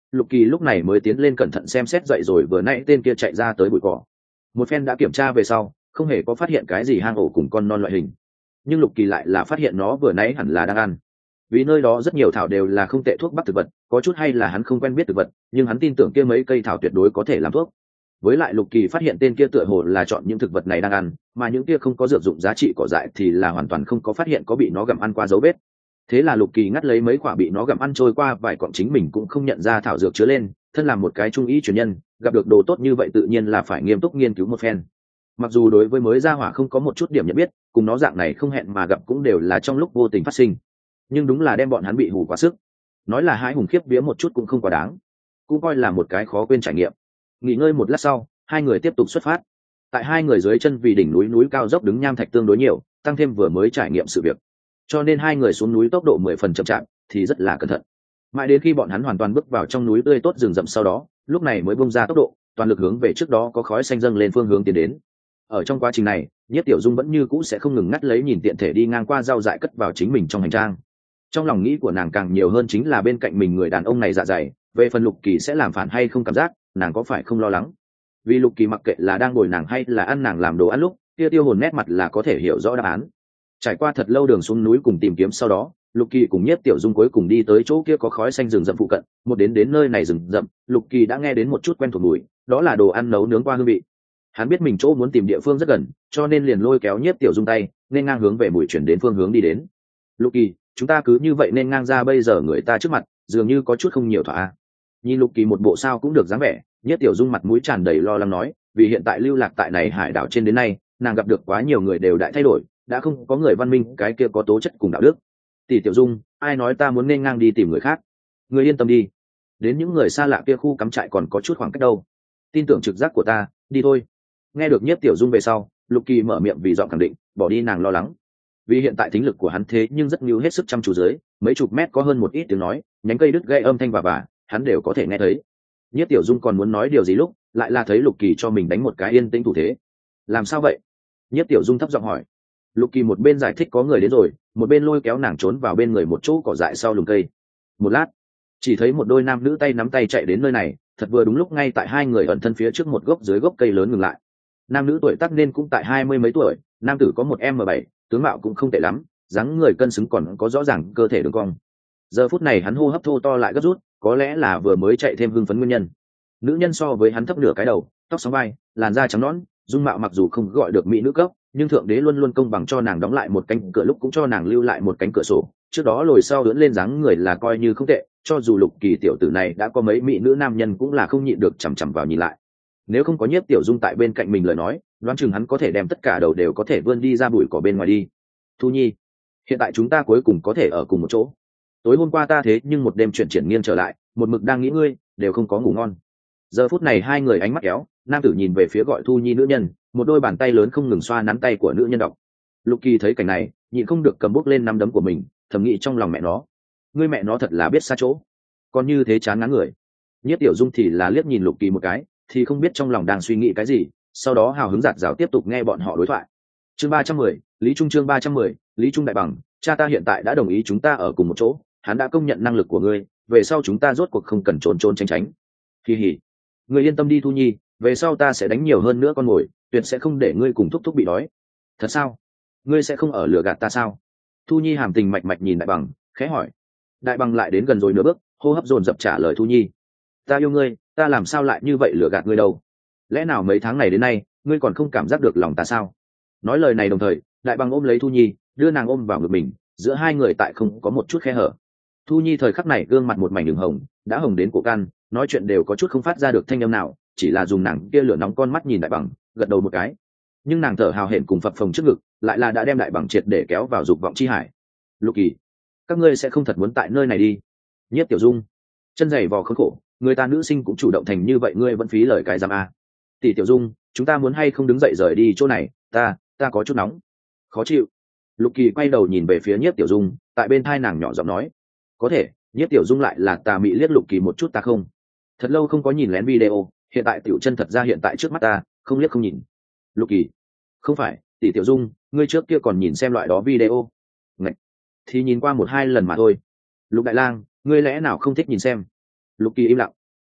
Lục Kỳ lúc này mới tiến lên cẩn thận xem xét dậy rồi vừa nãy tên kia chạy ra tới bụi cỏ. Một phen đã kiểm tra về sau, không hề có phát hiện cái gì hang ổ cùng con non loại hình, nhưng Lục Kỳ lại là phát hiện nó vừa nãy hẳn là đang ăn, vì nơi đó rất nhiều thảo đều là không tệ thuốc bắc thực vật, có chút hay là hắn không quen biết thực vật, nhưng hắn tin tưởng kia mấy cây thảo tuyệt đối có thể làm thuốc. Với lại Lục Kỳ phát hiện tên kia tựa hồ là chọn những thực vật này đang ăn, mà những kia không có dược dụng giá trị cỏ dại thì là hoàn toàn không có phát hiện có bị nó gặm ăn qua dấu vết. Thế là Lục Kỳ ngắt lấy mấy quả bị nó gặm ăn trôi qua vài cọng chính mình cũng không nhận ra thảo dược chứa lên, thân làm một cái trung ý truyền nhân, gặp được đồ tốt như vậy tự nhiên là phải nghiêm túc nghiên cứu một phen. Mặc dù đối với mới ra hỏa không có một chút điểm nhận biết, cùng nó dạng này không hẹn mà gặp cũng đều là trong lúc vô tình phát sinh, nhưng đúng là đem bọn hắn bị hù quá sức. Nói là hãi hùng khiếp vía một chút cũng không quá đáng, cũng coi là một cái khó quên trải nghiệm. Nghỉ ngơi một lát sau, hai người tiếp tục xuất phát. Tại hai người dưới chân vì đỉnh núi núi cao dốc đứng nham thạch tương đối nhiều, tăng thêm vừa mới trải nghiệm sự việc, cho nên hai người xuống núi tốc độ mười phần chậm chạp, thì rất là cẩn thận. Mãi đến khi bọn hắn hoàn toàn bước vào trong núi tươi tốt rừng rậm sau đó, lúc này mới bung ra tốc độ, toàn lực hướng về trước đó có khói xanh dâng lên phương hướng tiến đến. Ở trong quá trình này, Nhiếp Tiểu Dung vẫn như cũ sẽ không ngừng ngắt lấy nhìn tiện thể đi ngang qua rau dại cất vào chính mình trong hành trang. Trong lòng nghĩ của nàng càng nhiều hơn chính là bên cạnh mình người đàn ông này dạ dày, về phần Lục Kỳ sẽ làm phản hay không cảm giác, nàng có phải không lo lắng. Vì Lục Kỳ mặc kệ là đang bồi nàng hay là ăn nàng làm đồ ăn lúc, kia tiêu hồn nét mặt là có thể hiểu rõ đáp án. Trải qua thật lâu đường xuống núi cùng tìm kiếm sau đó, Lục Kỳ cùng Nhiếp Tiểu Dung cuối cùng đi tới chỗ kia có khói xanh rừng rậm phụ cận. Một đến đến nơi này rừng rậm, Lục Kỳ đã nghe đến một chút quen thuộc mùi, đó là đồ ăn nấu nướng qua hương vị. Hắn biết mình chỗ muốn tìm địa phương rất gần, cho nên liền lôi kéo Nhiếp Tiểu Dung tay, nên ngang hướng về mùi chuyển đến phương hướng đi đến. Lục Kỳ, chúng ta cứ như vậy nên ngang ra bây giờ người ta trước mặt, dường như có chút không nhiều thỏa. Nhìn Lục Kỳ một bộ sao cũng được dáng vẻ, Nhiếp Tiểu Dung mặt mũi tràn đầy lo lắng nói, vì hiện tại lưu lạc tại này hải đảo trên đến nay, nàng gặp được quá nhiều người đều đại thay đổi, đã không có người văn minh cái kia có tố chất cùng đạo đức. Tỷ Tiểu Dung, ai nói ta muốn nên ngang đi tìm người khác? Người yên tâm đi, đến những người xa lạ kia khu cắm trại còn có chút khoảng cách đâu, tin tưởng trực giác của ta, đi thôi. Nghe được Nhiếp Tiểu Dung về sau, Lục Kỳ mở miệng vì giọng khẳng định, bỏ đi nàng lo lắng. Vì hiện tại thính lực của hắn thế nhưng rất nhiều hết sức chăm chú dưới, mấy chục mét có hơn một ít tiếng nói, nhánh cây đứt gãy âm thanh và vả, hắn đều có thể nghe thấy. Nhiếp Tiểu Dung còn muốn nói điều gì lúc, lại là thấy Lục Kỳ cho mình đánh một cái yên tĩnh thủ thế. Làm sao vậy? Nhiếp Tiểu Dung thấp giọng hỏi. Lục Kỳ một bên giải thích có người đến rồi, một bên lôi kéo nàng trốn vào bên người một chỗ cỏ dại sau lùm cây. Một lát, chỉ thấy một đôi nam nữ tay nắm tay chạy đến nơi này, thật vừa đúng lúc ngay tại hai người ẩn thân phía trước một gốc dưới gốc cây lớn ngừng lại. Nam nữ tuổi tác nên cũng tại hai mươi mấy tuổi, nam tử có một m bảy, tướng mạo cũng không tệ lắm, dáng người cân xứng còn có rõ ràng cơ thể đường cong. Giờ phút này hắn hô hấp thô to lại gấp rút, có lẽ là vừa mới chạy thêm hưng phấn nguyên nhân. Nữ nhân so với hắn thấp nửa cái đầu, tóc sóng vai, làn da trắng nõn, dung mạo mặc dù không gọi được mỹ nữ cấp, nhưng thượng đế luôn luôn công bằng cho nàng đóng lại một cánh cửa lúc cũng cho nàng lưu lại một cánh cửa sổ. Trước đó lồi sau ưỡn lên dáng người là coi như không tệ, cho dù Lục Kỳ tiểu tử này đã có mấy mỹ nữ nam nhân cũng là không nhịn được chằm chằm vào nhìn lại. Nếu không có Nhiếp Tiểu Dung tại bên cạnh mình lời nói, đoán chừng hắn có thể đem tất cả đầu đều có thể vươn đi ra bụi cỏ bên ngoài đi. Thu Nhi, hiện tại chúng ta cuối cùng có thể ở cùng một chỗ. Tối hôm qua ta thế nhưng một đêm chuyển triển nghiêng trở lại, một mực đang nghĩ ngươi, đều không có ngủ ngon. Giờ phút này hai người ánh mắt kéo, nam tử nhìn về phía gọi Thu Nhi nữ nhân, một đôi bàn tay lớn không ngừng xoa nắn tay của nữ nhân đọc. Lục Kỳ thấy cảnh này, nhịn không được cầm bút lên nắm đấm của mình, thầm nghĩ trong lòng mẹ nó, ngươi mẹ nó thật là biết xa chỗ, còn như thế chán ngán người. Nhiếp Tiểu Dung thì là liếc nhìn Lục Kỳ một cái, thì không biết trong lòng đang suy nghĩ cái gì, sau đó hào hứng giạt rào tiếp tục nghe bọn họ đối thoại. Chương ba trăm mười, Lý Trung chương ba trăm mười, Lý Trung đại bằng, cha ta hiện tại đã đồng ý chúng ta ở cùng một chỗ, hắn đã công nhận năng lực của ngươi, về sau chúng ta rốt cuộc không cần trốn trốn tránh tránh. Kỳ hỉ, ngươi yên tâm đi Thu Nhi, về sau ta sẽ đánh nhiều hơn nữa con mồi, tuyệt sẽ không để ngươi cùng thúc thúc bị đói. Thật sao? Ngươi sẽ không ở lừa gạt ta sao? Thu Nhi hàm tình mạch mạch nhìn đại bằng, khẽ hỏi. Đại bằng lại đến gần rồi nửa bước, hô hấp dồn dập trả lời Thu Nhi. Ta yêu ngươi, ta làm sao lại như vậy lừa gạt ngươi đâu? Lẽ nào mấy tháng này đến nay, ngươi còn không cảm giác được lòng ta sao? Nói lời này đồng thời, đại bằng ôm lấy Thu Nhi, đưa nàng ôm vào ngực mình, giữa hai người tại không có một chút khe hở. Thu Nhi thời khắc này gương mặt một mảnh đường hồng, đã hồng đến cổ can, nói chuyện đều có chút không phát ra được thanh âm nào, chỉ là dùng nàng kia lửa nóng con mắt nhìn đại bằng, gật đầu một cái. Nhưng nàng thở hào hển cùng phập phồng trước ngực, lại là đã đem đại bằng triệt để kéo vào dục vọng chi hải. Lục Kỳ, các ngươi sẽ không thật muốn tại nơi này đi? Nhiếp Tiểu Dung, chân dày vò khốn khổ, người ta nữ sinh cũng chủ động thành như vậy, ngươi vẫn phí lời cái giám a. Tỷ Tiểu Dung, chúng ta muốn hay không đứng dậy rời đi chỗ này, ta, ta có chút nóng, khó chịu. Lục Kỳ quay đầu nhìn về phía Nhiếp Tiểu Dung, tại bên thai nàng nhỏ giọng nói. Có thể. Nhiếp Tiểu Dung lại là tà mị liếc Lục Kỳ một chút, ta không, thật lâu không có nhìn lén video, hiện tại tiểu chân thật ra hiện tại trước mắt ta, không liếc không nhìn. Lục Kỳ, không phải, tỷ Tiểu Dung, ngươi trước kia còn nhìn xem loại đó video? Ngạch, thì nhìn qua một hai lần mà thôi. Lục Đại Lang, ngươi lẽ nào không thích nhìn xem? Lục Kỳ im lặng,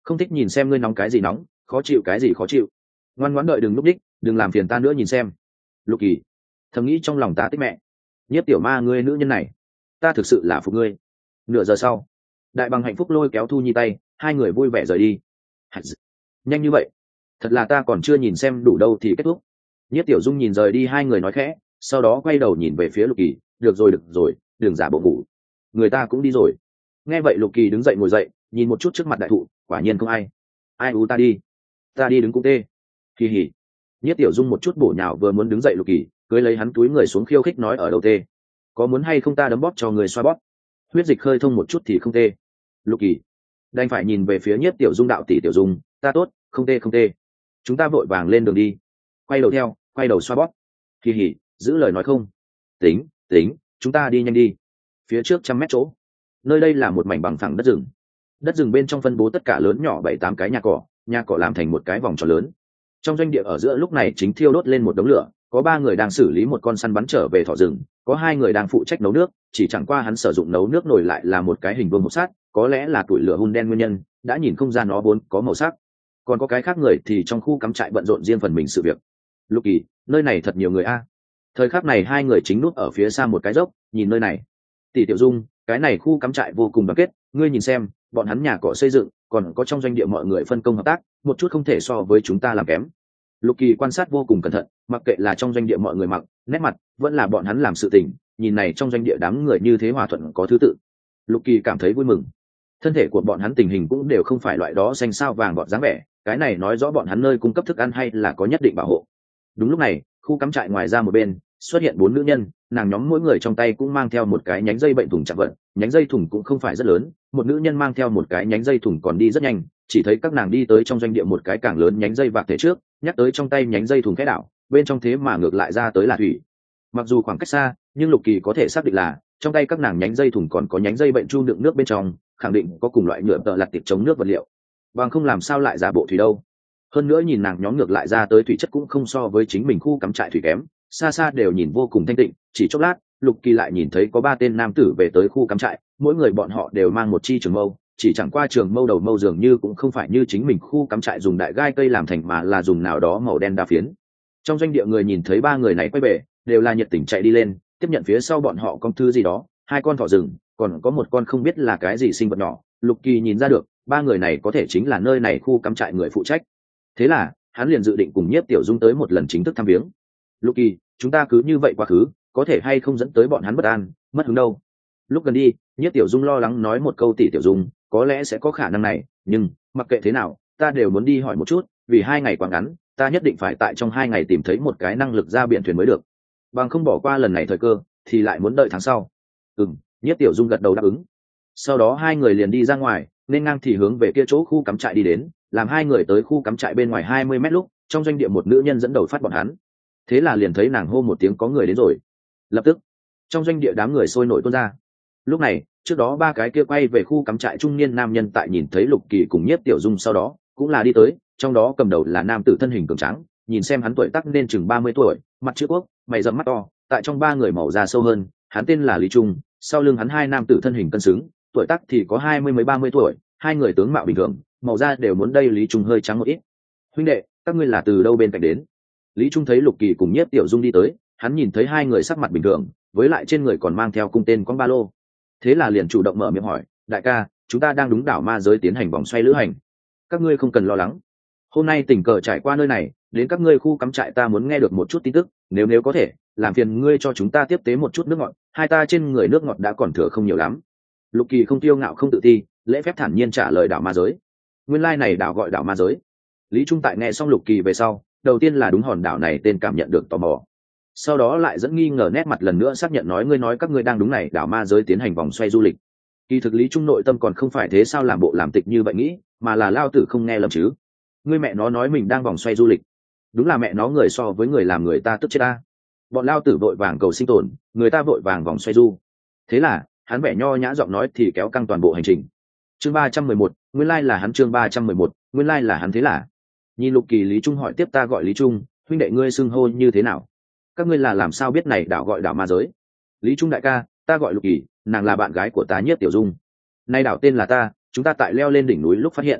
không thích nhìn xem ngươi nóng cái gì nóng, khó chịu cái gì khó chịu. Ngoan ngoãn đợi đừng lúc đích, đừng làm phiền ta nữa nhìn xem. Lục Kỳ thầm nghĩ trong lòng ta tích mẹ, Nhiếp tiểu ma ngươi nữ nhân này, ta thực sự là phục ngươi. Nửa giờ sau, Đại Bằng hạnh phúc lôi kéo Thu Nhi tay, hai người vui vẻ rời đi. Nhanh như vậy, thật là ta còn chưa nhìn xem đủ đâu thì kết thúc. Nhiếp tiểu dung nhìn rời đi hai người nói khẽ, sau đó quay đầu nhìn về phía Lục Kỳ, được rồi được rồi, đừng giả bộ ngủ, người ta cũng đi rồi. Nghe vậy Lục Kỳ đứng dậy ngồi dậy, nhìn một chút trước mặt đại thụ, quả nhiên không ai. Ai u ta đi, ta đi đứng cũng tê. Kỳ hỉ. Nhiếp tiểu dung một chút bổ nhào vừa muốn đứng dậy Lục Kỳ, cưới lấy hắn túi người xuống khiêu khích nói ở đâu tê, có muốn hay không ta đấm bóp cho người xoa bóp, huyết dịch khơi thông một chút thì không tê. Lục Kỳ đành phải nhìn về phía Nhiếp tiểu dung, đạo tỷ tiểu dung, ta tốt, không tê không tê, chúng ta vội vàng lên đường đi. Quay đầu theo, quay đầu xoa bóp. Kỳ hỉ, giữ lời nói không? Tính, tính, chúng ta đi nhanh đi. Phía trước trăm mét chỗ, nơi đây là một mảnh bằng phẳng đất rừng. Đất rừng bên trong phân bố tất cả lớn nhỏ bảy tám cái nhà cỏ, nhà cỏ làm thành một cái vòng tròn lớn. Trong doanh địa ở giữa lúc này chính thiêu đốt lên một đống lửa, có ba người đang xử lý một con săn bắn trở về thỏ rừng, có hai người đang phụ trách nấu nước, chỉ chẳng qua hắn sử dụng nấu nước nồi lại là một cái hình vuông một sát, có lẽ là tuổi lửa hun đen nguyên nhân, đã nhìn không ra nó vốn có màu sắc. Còn có cái khác người thì trong khu cắm trại bận rộn riêng phần mình sự việc. Lục Kỳ, nơi này thật nhiều người a. Thời khắc này hai người chính núp ở phía xa một cái dốc, nhìn nơi này. Tỷ Tiểu Dung, cái này khu cắm trại vô cùng đoàn kết, ngươi nhìn xem, bọn hắn nhà cỏ xây dựng, còn có trong doanh địa mọi người phân công hợp tác, một chút không thể so với chúng ta làm kém. Lục Kỳ quan sát vô cùng cẩn thận, mặc kệ là trong doanh địa mọi người mặc, nét mặt, vẫn là bọn hắn làm sự tình, nhìn này trong doanh địa đám người như thế hòa thuận có thứ tự. Lục Kỳ cảm thấy vui mừng. Thân thể của bọn hắn tình hình cũng đều không phải loại đó xanh sao vàng gọn dáng vẻ, cái này nói rõ bọn hắn nơi cung cấp thức ăn hay là có nhất định bảo hộ. Đúng lúc này, khu cắm trại ngoài ra một bên xuất hiện bốn nữ nhân, nàng nhóm mỗi người trong tay cũng mang theo một cái nhánh dây bệnh thùng chạm vận, nhánh dây thùng cũng không phải rất lớn, một nữ nhân mang theo một cái nhánh dây thùng còn đi rất nhanh, chỉ thấy các nàng đi tới trong doanh địa một cái càng lớn nhánh dây vạc thể trước, nhắc tới trong tay nhánh dây thùng cái đảo, bên trong thế mà ngược lại ra tới là thủy. Mặc dù khoảng cách xa, nhưng Lục Kỳ có thể xác định là trong tay các nàng nhánh dây thùng còn có nhánh dây bệnh chu đựng nước bên trong, khẳng định có cùng loại nhựa tợ lặt tiệp chống nước vật liệu, bằng không làm sao lại giả bộ thủy đâu. Hơn nữa nhìn nàng nhóm ngược lại ra tới thủy chất cũng không so với chính mình khu cắm trại thủy kém, xa xa đều nhìn vô cùng thanh tịnh. Chỉ chốc lát, Lục Kỳ lại nhìn thấy có ba tên nam tử về tới khu cắm trại, mỗi người bọn họ đều mang một chi trường mâu, chỉ chẳng qua trường mâu đầu mâu dường như cũng không phải như chính mình khu cắm trại dùng đại gai cây làm thành, mà là dùng nào đó màu đen đa phiến. Trong doanh địa người nhìn thấy ba người này quay về, đều là nhiệt tình chạy đi lên, tiếp nhận phía sau bọn họ con thứ gì đó, hai con thỏ rừng, còn có một con không biết là cái gì sinh vật nhỏ. Lục Kỳ nhìn ra được, ba người này có thể chính là nơi này khu cắm trại người phụ trách. Thế là hắn liền dự định cùng Nhiếp Tiểu Dung tới một lần chính thức thăm viếng. Lục Kỳ, chúng ta cứ như vậy quá khứ, có thể hay không dẫn tới bọn hắn bất an, mất hứng đâu. Lúc gần đi, Nhiếp Tiểu Dung lo lắng nói một câu, tỷ Tiểu Dung, có lẽ sẽ có khả năng này, nhưng mặc kệ thế nào, ta đều muốn đi hỏi một chút, vì hai ngày quá ngắn, ta nhất định phải tại trong hai ngày tìm thấy một cái năng lực ra biển thuyền mới được. Bằng không bỏ qua lần này thời cơ, thì lại muốn đợi tháng sau. Ừm, Nhiếp Tiểu Dung gật đầu đáp ứng. Sau đó hai người liền đi ra ngoài, nên ngang thì hướng về kia chỗ khu cắm trại đi đến. Làm hai người tới khu cắm trại bên ngoài hai mươi mét lúc, trong doanh địa một nữ nhân dẫn đầu phát bọn hắn. Thế là liền thấy nàng hô một tiếng có người đến rồi. Lập tức, trong doanh địa đám người sôi nổi tuôn ra. Lúc này, trước đó ba cái kia quay về khu cắm trại trung niên nam nhân tại nhìn thấy Lục Kỳ cùng Nhiếp Tiểu Dung sau đó, cũng là đi tới, trong đó cầm đầu là nam tử thân hình cường tráng, nhìn xem hắn tuổi tác nên chừng ba mươi tuổi, mặt chữ quốc, mày rậm mắt to, tại trong ba người màu da sâu hơn, hắn tên là Lý Trung, sau lưng hắn hai nam tử thân hình cân xứng, tuổi tác thì có hai mươi mấy ba mươi tuổi, hai người tướng mạo bình thường, màu da đều muốn đây Lý Trung hơi trắng một ít. Huynh đệ, các ngươi là từ đâu bên cạnh đến? Lý Trung thấy Lục Kỳ cùng Nhiếp Tiểu Dung đi tới, hắn nhìn thấy hai người sắc mặt bình thường, với lại trên người còn mang theo cung tên con ba lô, thế là liền chủ động mở miệng hỏi, đại ca, chúng ta đang đúng đảo ma giới tiến hành vòng xoay lữ hành, các ngươi không cần lo lắng, hôm nay tình cờ trải qua nơi này, đến các ngươi khu cắm trại ta muốn nghe được một chút tin tức, nếu nếu có thể, làm phiền ngươi cho chúng ta tiếp tế một chút nước ngọt, hai ta trên người nước ngọt đã còn thừa không nhiều lắm. Lục Kỳ không tiêu ngạo không tự ti, lễ phép thản nhiên trả lời đảo ma giới. Nguyên lai này đảo gọi đảo ma giới. Lý Trung tại nghe xong Lục Kỳ về sau, đầu tiên là đúng hòn đảo này tên cảm nhận được tò mò, sau đó lại dẫn nghi ngờ nét mặt lần nữa xác nhận nói, ngươi nói các ngươi đang đúng này đảo ma giới tiến hành vòng xoay du lịch. Kỳ thực Lý Trung nội tâm còn không phải thế sao làm bộ làm tịch như vậy nghĩ, mà là lao tử không nghe lầm chứ. Ngươi mẹ nó nói mình đang vòng xoay du lịch, đúng là mẹ nó người so với người làm người ta tức chết ta. Bọn lao tử vội vàng cầu sinh tồn, người ta vội vàng vòng xoay du. Thế là hắn vẻ nho nhã giọng nói thì kéo căng toàn bộ hành trình. Chương ba trăm mười một, nguyên lai là hắn. Chương ba trăm mười một, nguyên lai là hắn. Thế là nhìn Lục Kỳ, Lý Trung hỏi tiếp, ta gọi Lý Trung, huynh đệ ngươi xưng hô như thế nào? Các ngươi là làm sao biết này đảo gọi đảo ma giới? Lý Trung đại ca, ta gọi Lục Kỳ, nàng là bạn gái của ta Nhiếp Tiểu Dung. Nay đảo tên là ta, chúng ta tại leo lên đỉnh núi lúc phát hiện.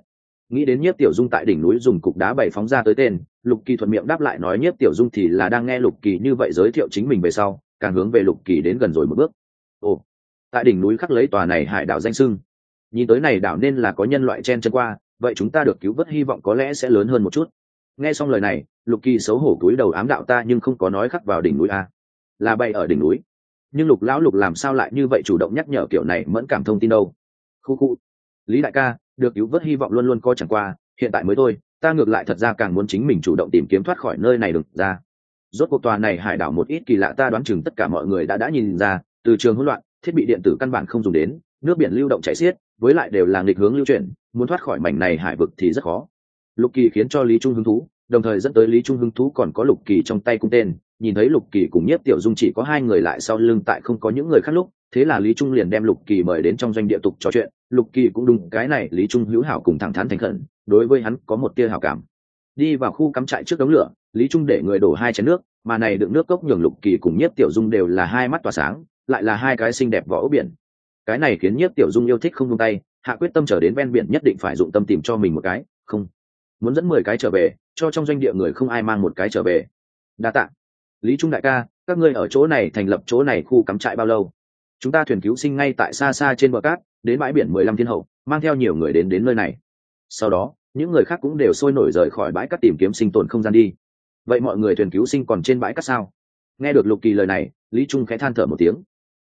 Nghĩ đến Nhiếp Tiểu Dung tại đỉnh núi dùng cục đá bày phóng ra tới tên, Lục Kỳ thuận miệng đáp lại nói Nhiếp Tiểu Dung thì là đang nghe Lục Kỳ như vậy giới thiệu chính mình về sau, càng hướng về Lục Kỳ đến gần rồi một bước. Ồ, tại đỉnh núi khắc lấy tòa này hải đảo danh sưng, nhìn tới này đảo nên là có nhân loại chen chân qua, vậy chúng ta được cứu vớt hy vọng có lẽ sẽ lớn hơn một chút. Nghe xong lời này, Lục Kỳ xấu hổ cúi đầu ám đạo ta nhưng không có nói khắc vào đỉnh núi a, là bay ở đỉnh núi. Nhưng Lục lão Lục làm sao lại như vậy chủ động nhắc nhở kiểu này mẫn cảm thông tin đâu? Khu khu, Lý đại ca, được cứu vớt hy vọng luôn luôn coi chẳng qua, hiện tại mới thôi, ta ngược lại thật ra càng muốn chính mình chủ động tìm kiếm thoát khỏi nơi này được ra. Rốt cuộc tòa này hải đảo một ít kỳ lạ ta đoán chừng tất cả mọi người đã đã nhìn ra, từ trường hỗn loạn, thiết bị điện tử căn bản không dùng đến, nước biển lưu động chảy xiết, với lại đều là nghịch hướng lưu chuyển, muốn thoát khỏi mảnh này hải vực thì rất khó. Lục Kỳ khiến cho Lý Trung hứng thú, đồng thời dẫn tới Lý Trung hứng thú còn có Lục Kỳ trong tay cung tên, nhìn thấy Lục Kỳ cùng Nhiếp Tiểu Dung chỉ có hai người lại sau lưng tại không có những người khác lúc, thế là Lý Trung liền đem Lục Kỳ mời đến trong doanh địa tục trò chuyện. Lục Kỳ cũng đúng cái này Lý Trung hữu hảo cùng thẳng thắn thành khẩn, đối với hắn có một tia hảo cảm. Đi vào khu cắm trại trước đống lửa, Lý Trung để người đổ hai chén nước, mà này đựng nước cốc nhường Lục Kỳ cùng Nhiếp Tiểu Dung đều là hai mắt tỏa sáng, lại là hai cái xinh đẹp vỏ ốc biển. Cái này khiến Nhiếp Tiểu Dung yêu thích không buông tay, hạ quyết tâm trở đến ven biển nhất định phải dụng tâm tìm cho mình một cái, không muốn dẫn mười cái trở về, cho trong doanh địa người không ai mang một cái trở về. Đa tạ. Lý Trung đại ca, các ngươi ở chỗ này thành lập chỗ này khu cắm trại bao lâu? Chúng ta thuyền cứu sinh ngay tại xa xa trên bờ cát, đến bãi biển mười lăm thiên hậu, mang theo nhiều người đến đến nơi này. Sau đó, những người khác cũng đều sôi nổi rời khỏi bãi cát tìm kiếm sinh tồn không gian đi. Vậy mọi người thuyền cứu sinh còn trên bãi cát sao? Nghe được Lục Kỳ lời này, Lý Trung khẽ than thở một tiếng.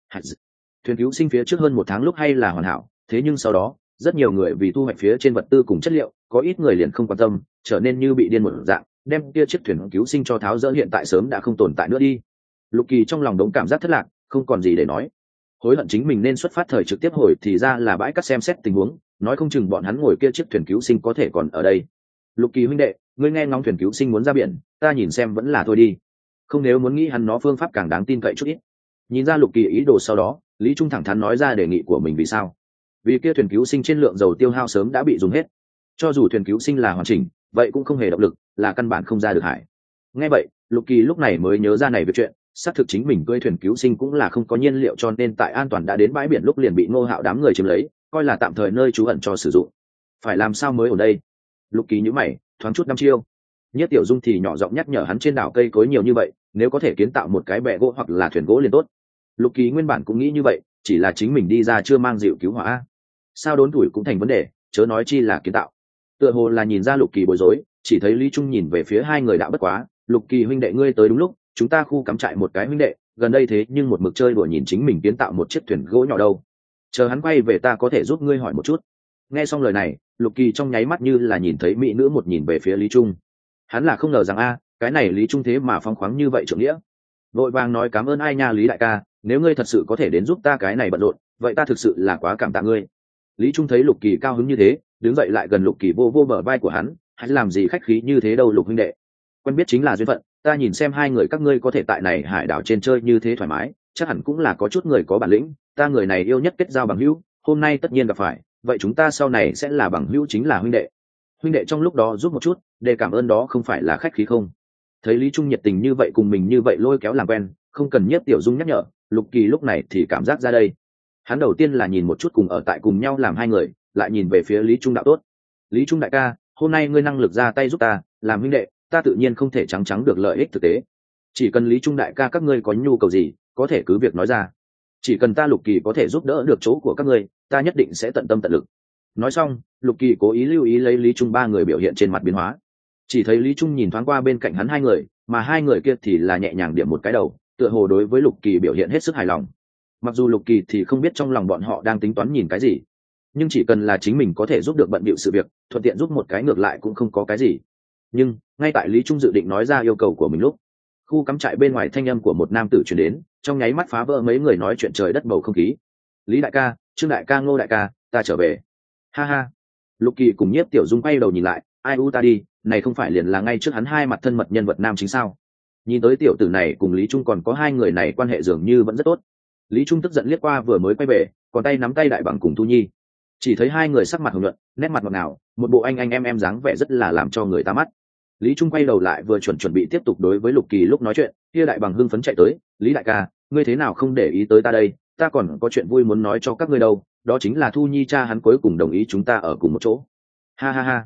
Thuyền cứu sinh phía trước hơn một tháng lúc hay là hoàn hảo, thế nhưng sau đó, rất nhiều người vì thu hoạch phía trên vật tư cùng chất liệu, có ít người liền không quan tâm, trở nên như bị điên một dạng, đem kia chiếc thuyền cứu sinh cho tháo dỡ hiện tại sớm đã không tồn tại nữa đi. Lục Kỳ trong lòng đống cảm giác thất lạc, không còn gì để nói. Hối hận chính mình nên xuất phát thời trực tiếp hồi thì ra là bãi cát xem xét tình huống, nói không chừng bọn hắn ngồi kia chiếc thuyền cứu sinh có thể còn ở đây. Lục Kỳ huynh đệ, ngươi nghe ngóng thuyền cứu sinh muốn ra biển, ta nhìn xem vẫn là thôi đi. Không nếu muốn nghĩ hắn nó phương pháp càng đáng tin cậy chút ít. Nhìn ra Lục Kỳ ý đồ sau đó, Lý Trung thẳng thắn nói ra đề nghị của mình vì sao. Vì kia thuyền cứu sinh trên lượng dầu tiêu hao sớm đã bị dùng hết. Cho dù thuyền cứu sinh là hoàn chỉnh, vậy cũng không hề động lực, là căn bản không ra được hải. Nghe vậy, Lục Kỳ lúc này mới nhớ ra này việc chuyện, xác thực chính mình cưỡi thuyền cứu sinh cũng là không có nhiên liệu cho nên tại an toàn đã đến bãi biển lúc liền bị Ngô Hạo đám người chiếm lấy, coi là tạm thời nơi trú ẩn cho sử dụng. Phải làm sao mới ở đây? Lục Kỳ nhíu mày, thoáng chút năm chiêu. Nhất Tiểu Dung thì nhỏ giọng nhắc nhở hắn trên đảo cây cối nhiều như vậy, nếu có thể kiến tạo một cái bè gỗ hoặc là thuyền gỗ liền tốt. Lục Kỳ nguyên bản cũng nghĩ như vậy, chỉ là chính mình đi ra chưa mang dịu cứu hỏa. Sao đốn tuổi cũng thành vấn đề, chớ nói chi là kiến tạo. Tựa hồ là nhìn ra Lục Kỳ bối rối, chỉ thấy Lý Trung nhìn về phía hai người đạo bất quá, Lục Kỳ huynh đệ ngươi tới đúng lúc, chúng ta khu cắm trại một cái huynh đệ, gần đây thế nhưng một mực chơi đùa nhìn chính mình kiến tạo một chiếc thuyền gỗ nhỏ đâu. Chờ hắn quay về ta có thể giúp ngươi hỏi một chút. Nghe xong lời này, Lục Kỳ trong nháy mắt như là nhìn thấy mỹ nữ một nhìn về phía Lý Trung. Hắn là không ngờ rằng a, cái này Lý Trung thế mà phóng khoáng như vậy trưởng nghĩa. Vội vàng nói cảm ơn ai nha Lý đại ca, nếu ngươi thật sự có thể đến giúp ta cái này bận rộn, vậy ta thực sự là quá cảm tạ ngươi. Lý Trung thấy Lục Kỳ cao hứng như thế, đứng dậy lại gần Lục Kỳ vô vô bờ vai của hắn, hắn làm gì khách khí như thế đâu Lục huynh đệ. Quen biết chính là duyên phận, ta nhìn xem hai người các ngươi có thể tại này hải đảo trên chơi như thế thoải mái, chắc hẳn cũng là có chút người có bản lĩnh, ta người này yêu nhất kết giao bằng hữu, hôm nay tất nhiên gặp phải, vậy chúng ta sau này sẽ là bằng hữu chính là huynh đệ. Huynh đệ trong lúc đó giúp một chút, để cảm ơn đó không phải là khách khí không? Thấy Lý Trung nhiệt tình như vậy cùng mình như vậy lôi kéo làm quen, không cần Nhiếp Tiểu Dung nhắc nhở, Lục Kỳ lúc này thì cảm giác ra đây. Hắn đầu tiên là nhìn một chút cùng ở tại cùng nhau làm hai người, lại nhìn về phía Lý Trung đạo tốt. Lý Trung đại ca, hôm nay ngươi năng lực ra tay giúp ta, làm huynh đệ, ta tự nhiên không thể trắng trắng được lợi ích thực tế. Chỉ cần Lý Trung đại ca các ngươi có nhu cầu gì, có thể cứ việc nói ra. Chỉ cần ta Lục Kỳ có thể giúp đỡ được chỗ của các ngươi, ta nhất định sẽ tận tâm tận lực. Nói xong, Lục Kỳ cố ý lưu ý lấy Lý Trung ba người biểu hiện trên mặt biến hóa. Chỉ thấy Lý Trung nhìn thoáng qua bên cạnh hắn hai người, mà hai người kia thì là nhẹ nhàng điểm một cái đầu, tựa hồ đối với Lục Kỳ biểu hiện hết sức hài lòng. Mặc dù Lục Kỳ thì không biết trong lòng bọn họ đang tính toán nhìn cái gì, nhưng chỉ cần là chính mình có thể giúp được bận bịu sự việc, thuận tiện giúp một cái ngược lại cũng không có cái gì. Nhưng ngay tại Lý Trung dự định nói ra yêu cầu của mình lúc, khu cắm trại bên ngoài thanh âm của một nam tử truyền đến, trong nháy mắt phá vỡ mấy người nói chuyện trời đất bầu không khí. Lý đại ca, Trương đại ca, Ngô đại ca, ta trở về. Ha ha. Lục Kỳ cùng Nhiếp Tiểu Dung quay đầu nhìn lại, ai u ta đi, này không phải liền là ngay trước hắn hai mặt thân mật nhân vật nam chính sao? Nhìn tới tiểu tử này cùng Lý Trung còn có hai người này quan hệ dường như vẫn rất tốt. Lý Trung tức giận liếc qua vừa mới quay về, còn tay nắm tay đại bằng cùng Thu Nhi. Chỉ thấy hai người sắc mặt hồng nhuận, nét mặt ngọt ngào, một bộ anh anh em em dáng vẻ rất là làm cho người ta mắt. Lý Trung quay đầu lại vừa chuẩn chuẩn bị tiếp tục đối với Lục Kỳ lúc nói chuyện, kia đại bằng hưng phấn chạy tới, Lý đại ca, ngươi thế nào không để ý tới ta đây, ta còn có chuyện vui muốn nói cho các ngươi đâu, đó chính là Thu Nhi cha hắn cuối cùng đồng ý chúng ta ở cùng một chỗ. Ha ha ha,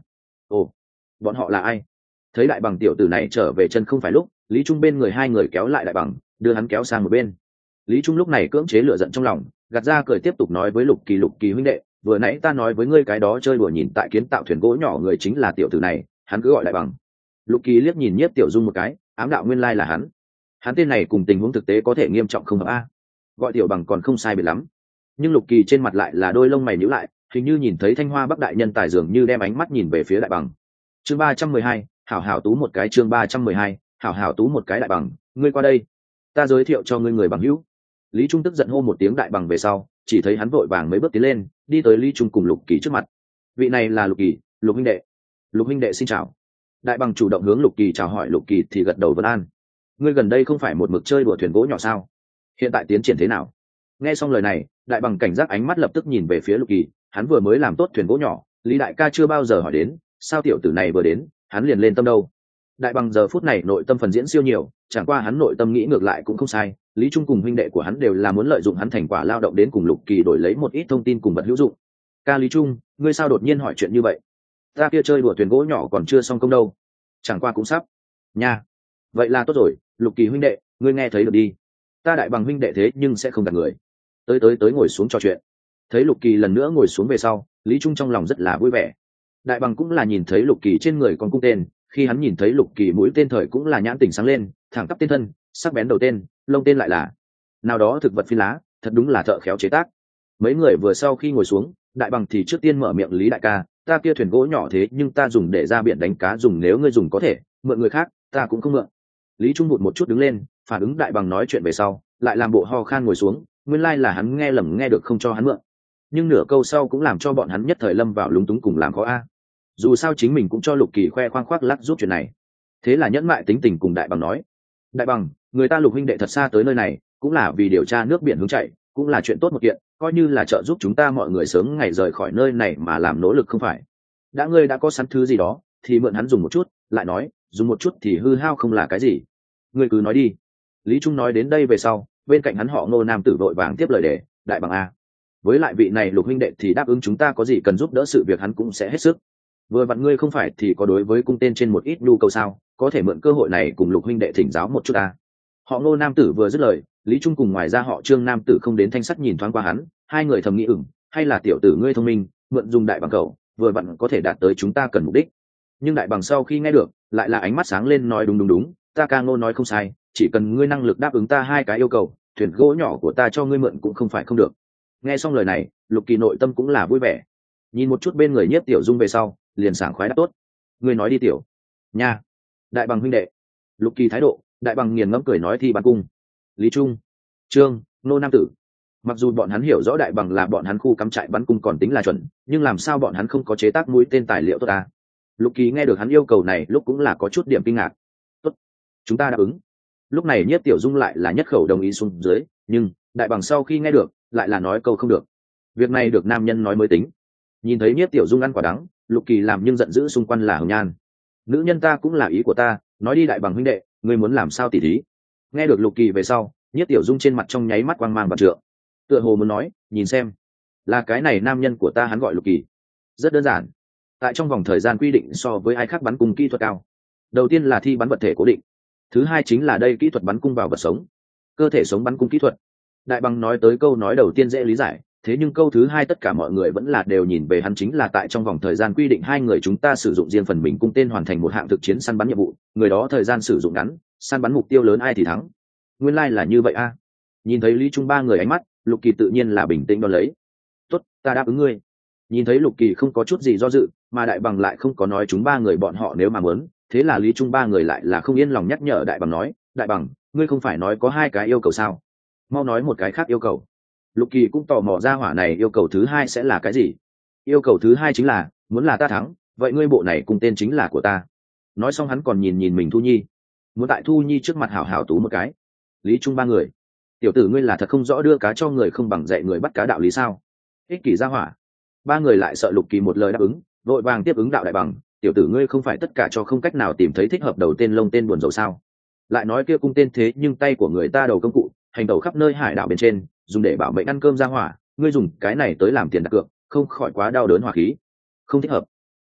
ồ, bọn họ là ai? Thấy đại bằng tiểu tử này trở về chân không phải lúc, Lý Trung bên người hai người kéo lại đại bằng, đưa hắn kéo sang một bên. Lý Trung lúc này cưỡng chế lửa giận trong lòng, gạt ra cười tiếp tục nói với Lục Kỳ: Lục Kỳ huynh đệ, vừa nãy ta nói với ngươi cái đó chơi đùa nhìn tại kiến tạo thuyền gỗ nhỏ người chính là tiểu tử này, hắn cứ gọi đại bằng. Lục Kỳ liếc nhìn Nhiếp Tiểu Dung một cái, ám đạo nguyên lai là hắn. Hắn tên này cùng tình huống thực tế có thể nghiêm trọng không hợp a. Gọi tiểu bằng còn không sai biệt lắm. Nhưng Lục Kỳ trên mặt lại là đôi lông mày nhíu lại, hình như nhìn thấy Thanh Hoa Bắc đại nhân tài dường như đem ánh mắt nhìn về phía đại bằng. Chương ba trăm mười hai, hảo hảo tú một cái. Chương ba trăm mười hai, hảo hảo tú một cái. Đại bằng, ngươi qua đây, ta giới thiệu cho ngươi người bằng hữu. Lý Trung tức giận hô một tiếng đại bằng về sau, chỉ thấy hắn vội vàng mấy bước tiến lên, đi tới Lý Trung cùng Lục Kỳ trước mặt. Vị này là Lục Kỳ, Lục huynh đệ. Lục huynh đệ xin chào. Đại bằng chủ động hướng Lục Kỳ chào hỏi, Lục Kỳ thì gật đầu vân an. Ngươi gần đây không phải một mực chơi đùa thuyền gỗ nhỏ sao? Hiện tại tiến triển thế nào? Nghe xong lời này, đại bằng cảnh giác ánh mắt lập tức nhìn về phía Lục Kỳ, hắn vừa mới làm tốt thuyền gỗ nhỏ, Lý đại ca chưa bao giờ hỏi đến, sao tiểu tử này vừa đến, hắn liền lên tâm đâu. Đại bằng giờ phút này nội tâm phần diễn siêu nhiều, chẳng qua hắn nội tâm nghĩ ngược lại cũng không sai, Lý Trung cùng huynh đệ của hắn đều là muốn lợi dụng hắn thành quả lao động đến cùng Lục Kỳ đổi lấy một ít thông tin cùng vật hữu dụng. Ca Lý Trung, ngươi sao đột nhiên hỏi chuyện như vậy? Ta kia chơi đùa thuyền gỗ nhỏ còn chưa xong công đâu, chẳng qua cũng sắp. Nha, vậy là tốt rồi, Lục Kỳ huynh đệ, ngươi nghe thấy được đi. Ta đại bằng huynh đệ thế nhưng sẽ không gạt người. Tới tới tới ngồi xuống trò chuyện. Thấy Lục Kỳ lần nữa ngồi xuống về sau, Lý Trung trong lòng rất là vui vẻ. Đại bằng cũng là nhìn thấy Lục Kỳ trên người con cung tên, khi hắn nhìn thấy Lục Kỳ mũi tên thời cũng là nhãn tỉnh sáng lên, thẳng tắp tên thân, sắc bén đầu tên, lông tên lại là nào đó thực vật phi lá, thật đúng là thợ khéo chế tác. Mấy người vừa sau khi ngồi xuống, đại bằng thì trước tiên mở miệng: Lý đại ca, ta kia thuyền gỗ nhỏ thế nhưng ta dùng để ra biển đánh cá dùng, nếu ngươi dùng có thể mượn người khác, ta cũng không mượn. Lý Trung hụt một chút đứng lên, phản ứng đại bằng nói chuyện về sau, lại làm bộ ho khan ngồi xuống, nguyên lai là hắn nghe lầm nghe được không cho hắn mượn. Nhưng nửa câu sau cũng làm cho bọn hắn nhất thời lâm vào lúng túng cùng làm khó a. Dù sao chính mình cũng cho Lục Kỳ khoe khoang khoác lác giúp chuyện này. Thế là nhẫn mại tính tình cùng đại bằng nói: Đại bằng, người ta Lục huynh đệ thật xa tới nơi này, cũng là vì điều tra nước biển hướng chảy, cũng là chuyện tốt một kiện, coi như là trợ giúp chúng ta mọi người sớm ngày rời khỏi nơi này mà làm nỗ lực không phải. Đã ngươi đã có sẵn thứ gì đó, thì mượn hắn dùng một chút, lại nói, dùng một chút thì hư hao không là cái gì. Ngươi cứ nói đi. Lý Trung nói đến đây về sau, bên cạnh hắn họ Ngô nam tử vội vàng tiếp lời đề: Đại bằng a, với lại vị này Lục huynh đệ thì đáp ứng chúng ta có gì cần giúp đỡ sự việc hắn cũng sẽ hết sức. Vừa vặn ngươi không phải thì có đối với cung tên trên một ít nhu cầu sao, có thể mượn cơ hội này cùng Lục huynh đệ thỉnh giáo một chút ta. Họ Ngô nam tử vừa dứt lời, Lý Trung cùng ngoài ra họ Trương nam tử không đến thanh sắc nhìn thoáng qua hắn, hai người thầm nghĩ ửng, hay là tiểu tử ngươi thông minh, mượn dùng đại bằng cậu, vừa vặn có thể đạt tới chúng ta cần mục đích. Nhưng đại bằng sau khi nghe được, lại là ánh mắt sáng lên nói: đúng đúng đúng, ta ca Ngô nói không sai, chỉ cần ngươi năng lực đáp ứng ta hai cái yêu cầu, thuyền gỗ nhỏ của ta cho ngươi mượn cũng không phải không được. Nghe xong lời này, Lục Kỳ nội tâm cũng là vui vẻ, nhìn một chút bên người Nhiếp Tiểu Dung về sau, liền sảng khoái đáp tốt. Ngươi nói đi tiểu nha. Đại bằng huynh đệ. Lục Kỳ thái độ, đại bằng nghiền ngẫm cười nói: thi bắn cung. Lý Trung, Trương, Nô nam tử. Mặc dù bọn hắn hiểu rõ đại bằng là bọn hắn khu cắm trại bắn cung còn tính là chuẩn, nhưng làm sao bọn hắn không có chế tác mũi tên tài liệu tốt ta? Lục Kỳ nghe được hắn yêu cầu này lúc cũng là có chút điểm kinh ngạc. Tốt, chúng ta đáp ứng. Lúc này Nhiếp Tiểu Dung lại là nhất khẩu đồng ý xuống dưới, nhưng đại bằng sau khi nghe được, lại là nói câu không được. Việc này được nam nhân nói mới tính. Nhìn thấy Nhiếp Tiểu Dung ăn quả đắng, Lục Kỳ làm nhưng giận dữ xung quanh là hồng nhan. Nữ nhân ta cũng là ý của ta, nói đi đại bằng huynh đệ, ngươi muốn làm sao tỉ thí? Nghe được Lục Kỳ về sau, Nhiếp Tiểu Dung trên mặt trong nháy mắt quang mang vạn trượng, tựa hồ muốn nói, nhìn xem, là cái này nam nhân của ta hắn gọi Lục Kỳ. Rất đơn giản, tại trong vòng thời gian quy định so với ai khác bắn cung kỹ thuật cao. Đầu tiên là thi bắn vật thể cố định, thứ hai chính là đây kỹ thuật bắn cung vào vật sống, cơ thể sống bắn cung kỹ thuật. Đại bằng nói tới câu nói đầu tiên dễ lý giải, thế nhưng câu thứ hai tất cả mọi người vẫn là đều nhìn về hắn, chính là tại trong vòng thời gian quy định hai người chúng ta sử dụng riêng phần mình cung tên hoàn thành một hạng thực chiến săn bắn nhiệm vụ, người đó thời gian sử dụng ngắn, săn bắn mục tiêu lớn ai thì thắng. Nguyên lai like là như vậy a. Nhìn thấy Lý Trung ba người ánh mắt, Lục Kỳ tự nhiên là bình tĩnh đón lấy. Tốt, ta đáp ứng ngươi. Nhìn thấy Lục Kỳ không có chút gì do dự, mà đại bằng lại không có nói chúng ba người bọn họ nếu mà muốn, thế là Lý Trung ba người lại là không yên lòng nhắc nhở đại bằng nói: đại bằng, ngươi không phải nói có hai cái yêu cầu sao? Mau nói một cái khác yêu cầu. Lục Kỳ cũng tò mò ra hỏa này yêu cầu thứ hai sẽ là cái gì. Yêu cầu thứ hai chính là muốn là ta thắng, vậy ngươi bộ này cùng tên chính là của ta. Nói xong hắn còn nhìn nhìn mình Thu Nhi, muốn tại Thu Nhi trước mặt hảo hảo tú một cái. Lý Trung ba người: tiểu tử ngươi là thật không rõ đưa cá cho người không bằng dạy người bắt cá đạo lý sao? Ích kỷ ra hỏa. Ba người lại sợ Lục Kỳ một lời đáp ứng, vội vàng tiếp ứng đạo: đại bằng, tiểu tử ngươi không phải tất cả cho không cách nào tìm thấy thích hợp đầu tên lông tên buồn dầu sao? Lại nói kia cung tên thế nhưng tay của người ta đầu công cụ, hành tẩu khắp nơi hải đảo bên trên, dùng để bảo mệnh ăn cơm ra hỏa, ngươi dùng cái này tới làm tiền đặt cược, không khỏi quá đau đớn hỏa khí, không thích hợp.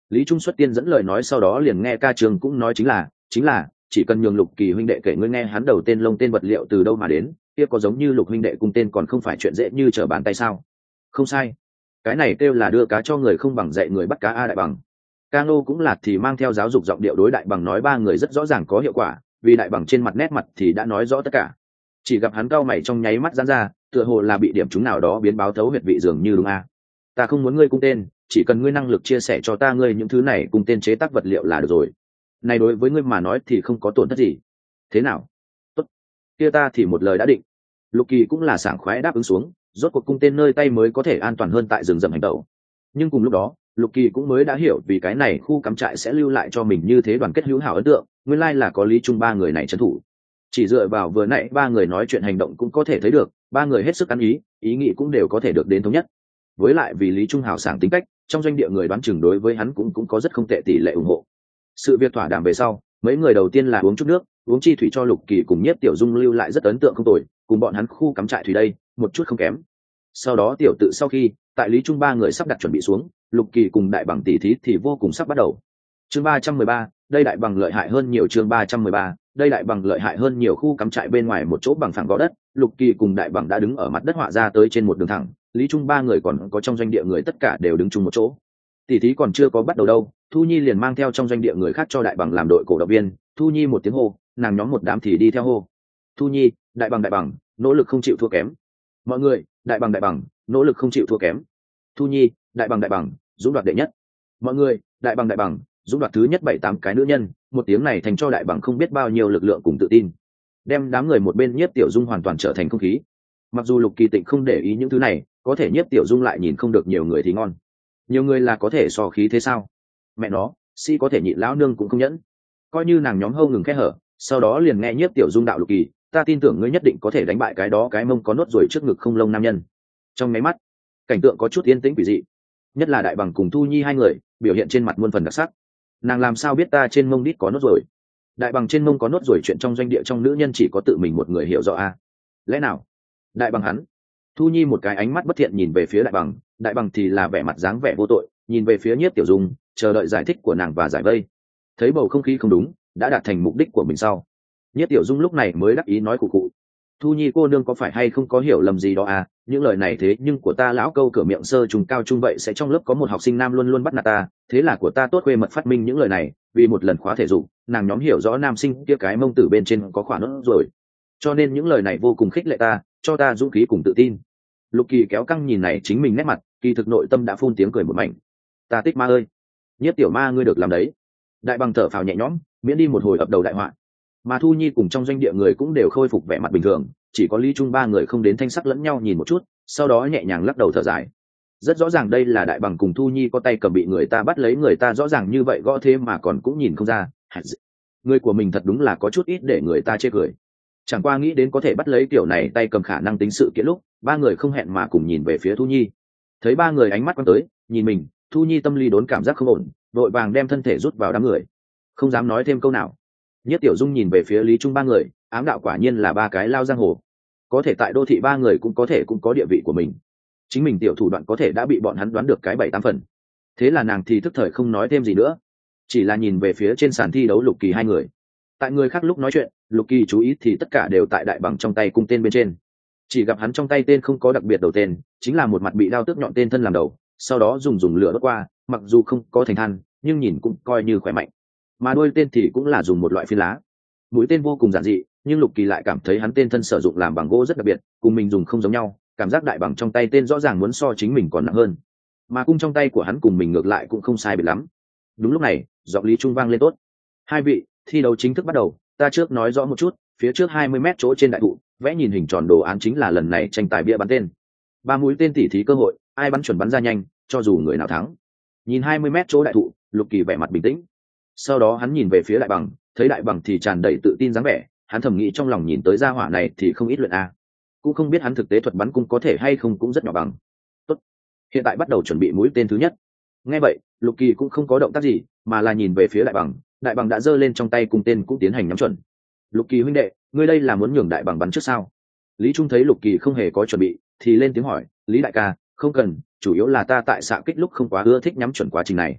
Lý Trung xuất tiên dẫn lời nói, sau đó liền nghe ca trường cũng nói chính là chính là chỉ cần nhường Lục Kỳ huynh đệ kể ngươi nghe hắn đầu tên lông tên vật liệu từ đâu mà đến, kia có giống như Lục huynh đệ cung tên còn không phải chuyện dễ như trở bàn tay sao? Không sai, cái này kêu là đưa cá cho người không bằng dạy người bắt cá a. Đại bằng ca ngô cũng là thì mang theo giáo dục giọng điệu đối đại bằng nói, ba người rất rõ ràng có hiệu quả, vì đại bằng trên mặt nét mặt thì đã nói rõ tất cả. Chỉ gặp hắn cau mày trong nháy mắt giãn ra, tựa hồ là bị điểm chúng nào đó biến báo thấu huyệt vị dường như, đúng a? Ta không muốn ngươi cung tên, chỉ cần ngươi năng lực chia sẻ cho ta ngươi những thứ này cung tên chế tác vật liệu là được rồi. Này đối với ngươi mà nói thì không có tổn thất gì. Thế nào? Tốt, kia ta thì một lời đã định. Lục Kỳ cũng là sảng khoái đáp ứng xuống, rốt cuộc cung tên nơi tay mới có thể an toàn hơn tại rừng rậm hành tẩu. Nhưng cùng lúc đó, Lục Kỳ cũng mới đã hiểu vì cái này khu cắm trại sẽ lưu lại cho mình như thế đoàn kết hữu hảo ấn tượng, nguyên lai là có Lý Trung ba người này trấn thủ. Chỉ dựa vào vừa nãy ba người nói chuyện hành động cũng có thể thấy được, ba người hết sức ăn ý, ý nghĩ cũng đều có thể được đến thống nhất. Với lại vì Lý Trung hào sảng tính cách, trong doanh địa người đoán chừng đối với hắn cũng cũng có rất không tệ tỷ lệ ủng hộ. Sự việc thỏa đàm về sau, mấy người đầu tiên là uống chút nước, uống chi thủy cho Lục Kỳ cùng Nhiếp Tiểu Dung lưu lại rất ấn tượng không tồi, cùng bọn hắn khu cắm trại thủy đây, một chút không kém. Sau đó tiểu tự sau khi, tại Lý Trung ba người sắp đặt chuẩn bị xuống, Lục Kỳ cùng đại bằng tỷ thí thì vô cùng sắp bắt đầu. Chương ba trăm mười ba, đây đại bằng lợi hại hơn nhiều. Chương ba trăm mười ba, đây đại bằng lợi hại hơn nhiều. Khu cắm trại bên ngoài một chỗ bằng phẳng gò đất, Lục Kỳ cùng đại bằng đã đứng ở mặt đất họa ra tới trên một đường thẳng, Lý Trung ba người còn có trong doanh địa người tất cả đều đứng chung một chỗ. Tỷ thí còn chưa có bắt đầu đâu, Thu Nhi liền mang theo trong doanh địa người khác cho đại bằng làm đội cổ động viên. Thu Nhi một tiếng hô, nàng nhóm một đám thì đi theo hô. Thu Nhi, đại bằng đại bằng, nỗ lực không chịu thua kém. Mọi người, đại bằng đại bằng, nỗ lực không chịu thua kém. Thu Nhi, đại bằng đại bằng, dũng đoạt đệ nhất. Mọi người, đại bằng đại bằng, dũng đoạt thứ nhất. Bảy tám cái nữ nhân, một tiếng này thành cho đại bằng không biết bao nhiêu lực lượng cùng tự tin, đem đám người một bên Nhiếp Tiểu Dung hoàn toàn trở thành không khí. Mặc dù Lục Kỳ Tịnh không để ý những thứ này, có thể Nhiếp Tiểu Dung lại nhìn không được nhiều người thì ngon. Nhiều người là có thể so khí thế sao? Mẹ nó, si có thể nhịn lão nương cũng không nhẫn. Coi như nàng nhóm hâu ngừng khe hở, sau đó liền nghe Nhiếp Tiểu Dung đạo: Lục Kỳ, ta tin tưởng ngươi nhất định có thể đánh bại cái đó cái mông có nốt ruồi trước ngực không lông nam nhân. Trong máy mắt, cảnh tượng có chút yên tĩnh quỷ dị, nhất là đại bằng cùng Thu Nhi hai người biểu hiện trên mặt muôn phần đặc sắc. Nàng làm sao biết ta trên mông đít có nốt ruồi? Đại bằng trên mông có nốt ruồi chuyện trong doanh địa trong nữ nhân chỉ có tự mình một người hiểu rõ a. À? Lẽ nào đại bằng hắn? Thu Nhi một cái ánh mắt bất thiện nhìn về phía đại bằng, đại bằng thì là vẻ mặt dáng vẻ vô tội, nhìn về phía Nhiếp Tiểu Dung, chờ đợi giải thích của nàng và giải vây. Thấy bầu không khí không đúng, đã đạt thành mục đích của mình sau, Nhiếp Tiểu Dung lúc này mới đắc ý nói cụ cụ: Thu Nhi cô nương có phải hay không có hiểu lầm gì đó à? Những lời này thế nhưng của ta lão câu cửa miệng sơ trùng cao trung vậy sẽ trong lớp có một học sinh nam luôn luôn bắt nạt ta, thế là của ta tốt khuê mật phát minh những lời này, vì một lần khóa thể dục, nàng nhóm hiểu rõ nam sinh kia cái mông tử bên trên có khỏa nốt rồi, cho nên những lời này vô cùng khích lệ ta, cho ta dũng khí cùng tự tin. Lục Kỳ kéo căng nhìn này chính mình nét mặt, kỳ thực nội tâm đã phun tiếng cười một mảnh. Ta tích ma ơi, Nhiếp tiểu ma ngươi được làm đấy. Đại bằng thở phào nhẹ nhõm, miễn đi một hồi ập đầu đại họa. Mà Thu Nhi cùng trong doanh địa người cũng đều khôi phục vẻ mặt bình thường, chỉ có Lý Trung ba người không đến thanh sắc lẫn nhau nhìn một chút, sau đó nhẹ nhàng lắc đầu thở dài. Rất rõ ràng đây là đại bằng cùng Thu Nhi có tay cầm bị người ta bắt lấy, người ta rõ ràng như vậy gõ thế mà còn cũng nhìn không ra. Người của mình thật đúng là có chút ít để người ta chê cười. Chẳng qua nghĩ đến có thể bắt lấy kiểu này tay cầm khả năng tính sự kiện lúc, ba người không hẹn mà cùng nhìn về phía Thu Nhi. Thấy ba người ánh mắt quăng tới, nhìn mình, Thu Nhi tâm lý đốn cảm giác không ổn, vội vàng đem thân thể rút vào đám người, không dám nói thêm câu nào. Nhất Tiểu Dung nhìn về phía Lý Trung ba người, ám đạo quả nhiên là ba cái lao giang hồ, có thể tại đô thị ba người cũng có thể cũng có địa vị của mình, chính mình tiểu thủ đoạn có thể đã bị bọn hắn đoán được cái bảy tám phần. Thế là nàng thì thức thời không nói thêm gì nữa, chỉ là nhìn về phía trên sàn thi đấu Lục Kỳ hai người. Tại người khác lúc nói chuyện, Lục Kỳ chú ý thì tất cả đều tại đại bằng trong tay cung tên bên trên, chỉ gặp hắn trong tay tên không có đặc biệt đầu tên, chính là một mặt bị đao tước nhọn tên thân làm đầu, sau đó dùng dùng lửa đốt qua, mặc dù không có thành than nhưng nhìn cũng coi như khỏe mạnh. Mà đuôi tên thì cũng là dùng một loại phi lá, mũi tên vô cùng giản dị, nhưng Lục Kỳ lại cảm thấy hắn tên thân sử dụng làm bằng gỗ rất đặc biệt, cùng mình dùng không giống nhau, cảm giác đại bằng trong tay tên rõ ràng muốn so chính mình còn nặng hơn, mà cung trong tay của hắn cùng mình ngược lại cũng không sai biệt lắm. Đúng lúc này, giọng Lý Trung vang lên: tốt, hai vị, thi đấu chính thức bắt đầu. Ta trước nói rõ một chút, phía trước hai mươi mét chỗ trên đại thụ vẽ nhìn hình tròn đồ án chính là lần này tranh tài bia bắn tên, ba mũi tên tỉ thí cơ hội, ai bắn chuẩn bắn ra nhanh, cho dù người nào thắng. Nhìn hai mươi mét chỗ đại thụ, Lục Kỳ vẻ mặt bình tĩnh, sau đó hắn nhìn về phía đại bằng, thấy đại bằng thì tràn đầy tự tin dáng vẻ, hắn thầm nghĩ trong lòng nhìn tới gia hỏa này thì không ít luyện a, cũng không biết hắn thực tế thuật bắn cung có thể hay không cũng rất nhỏ bằng. Tốt, hiện tại bắt đầu chuẩn bị mũi tên thứ nhất. Nghe vậy, Lục Kỳ cũng không có động tác gì, mà là nhìn về phía đại bằng, đại bằng đã giơ lên trong tay cung tên cũng tiến hành nhắm chuẩn. Lục Kỳ huynh đệ, ngươi đây là muốn nhường đại bằng bắn trước sao? Lý Trung thấy Lục Kỳ không hề có chuẩn bị thì lên tiếng hỏi: Lý đại ca, không cần, chủ yếu là ta tại xạ kích lúc không quá ưa thích nhắm chuẩn quá trình này.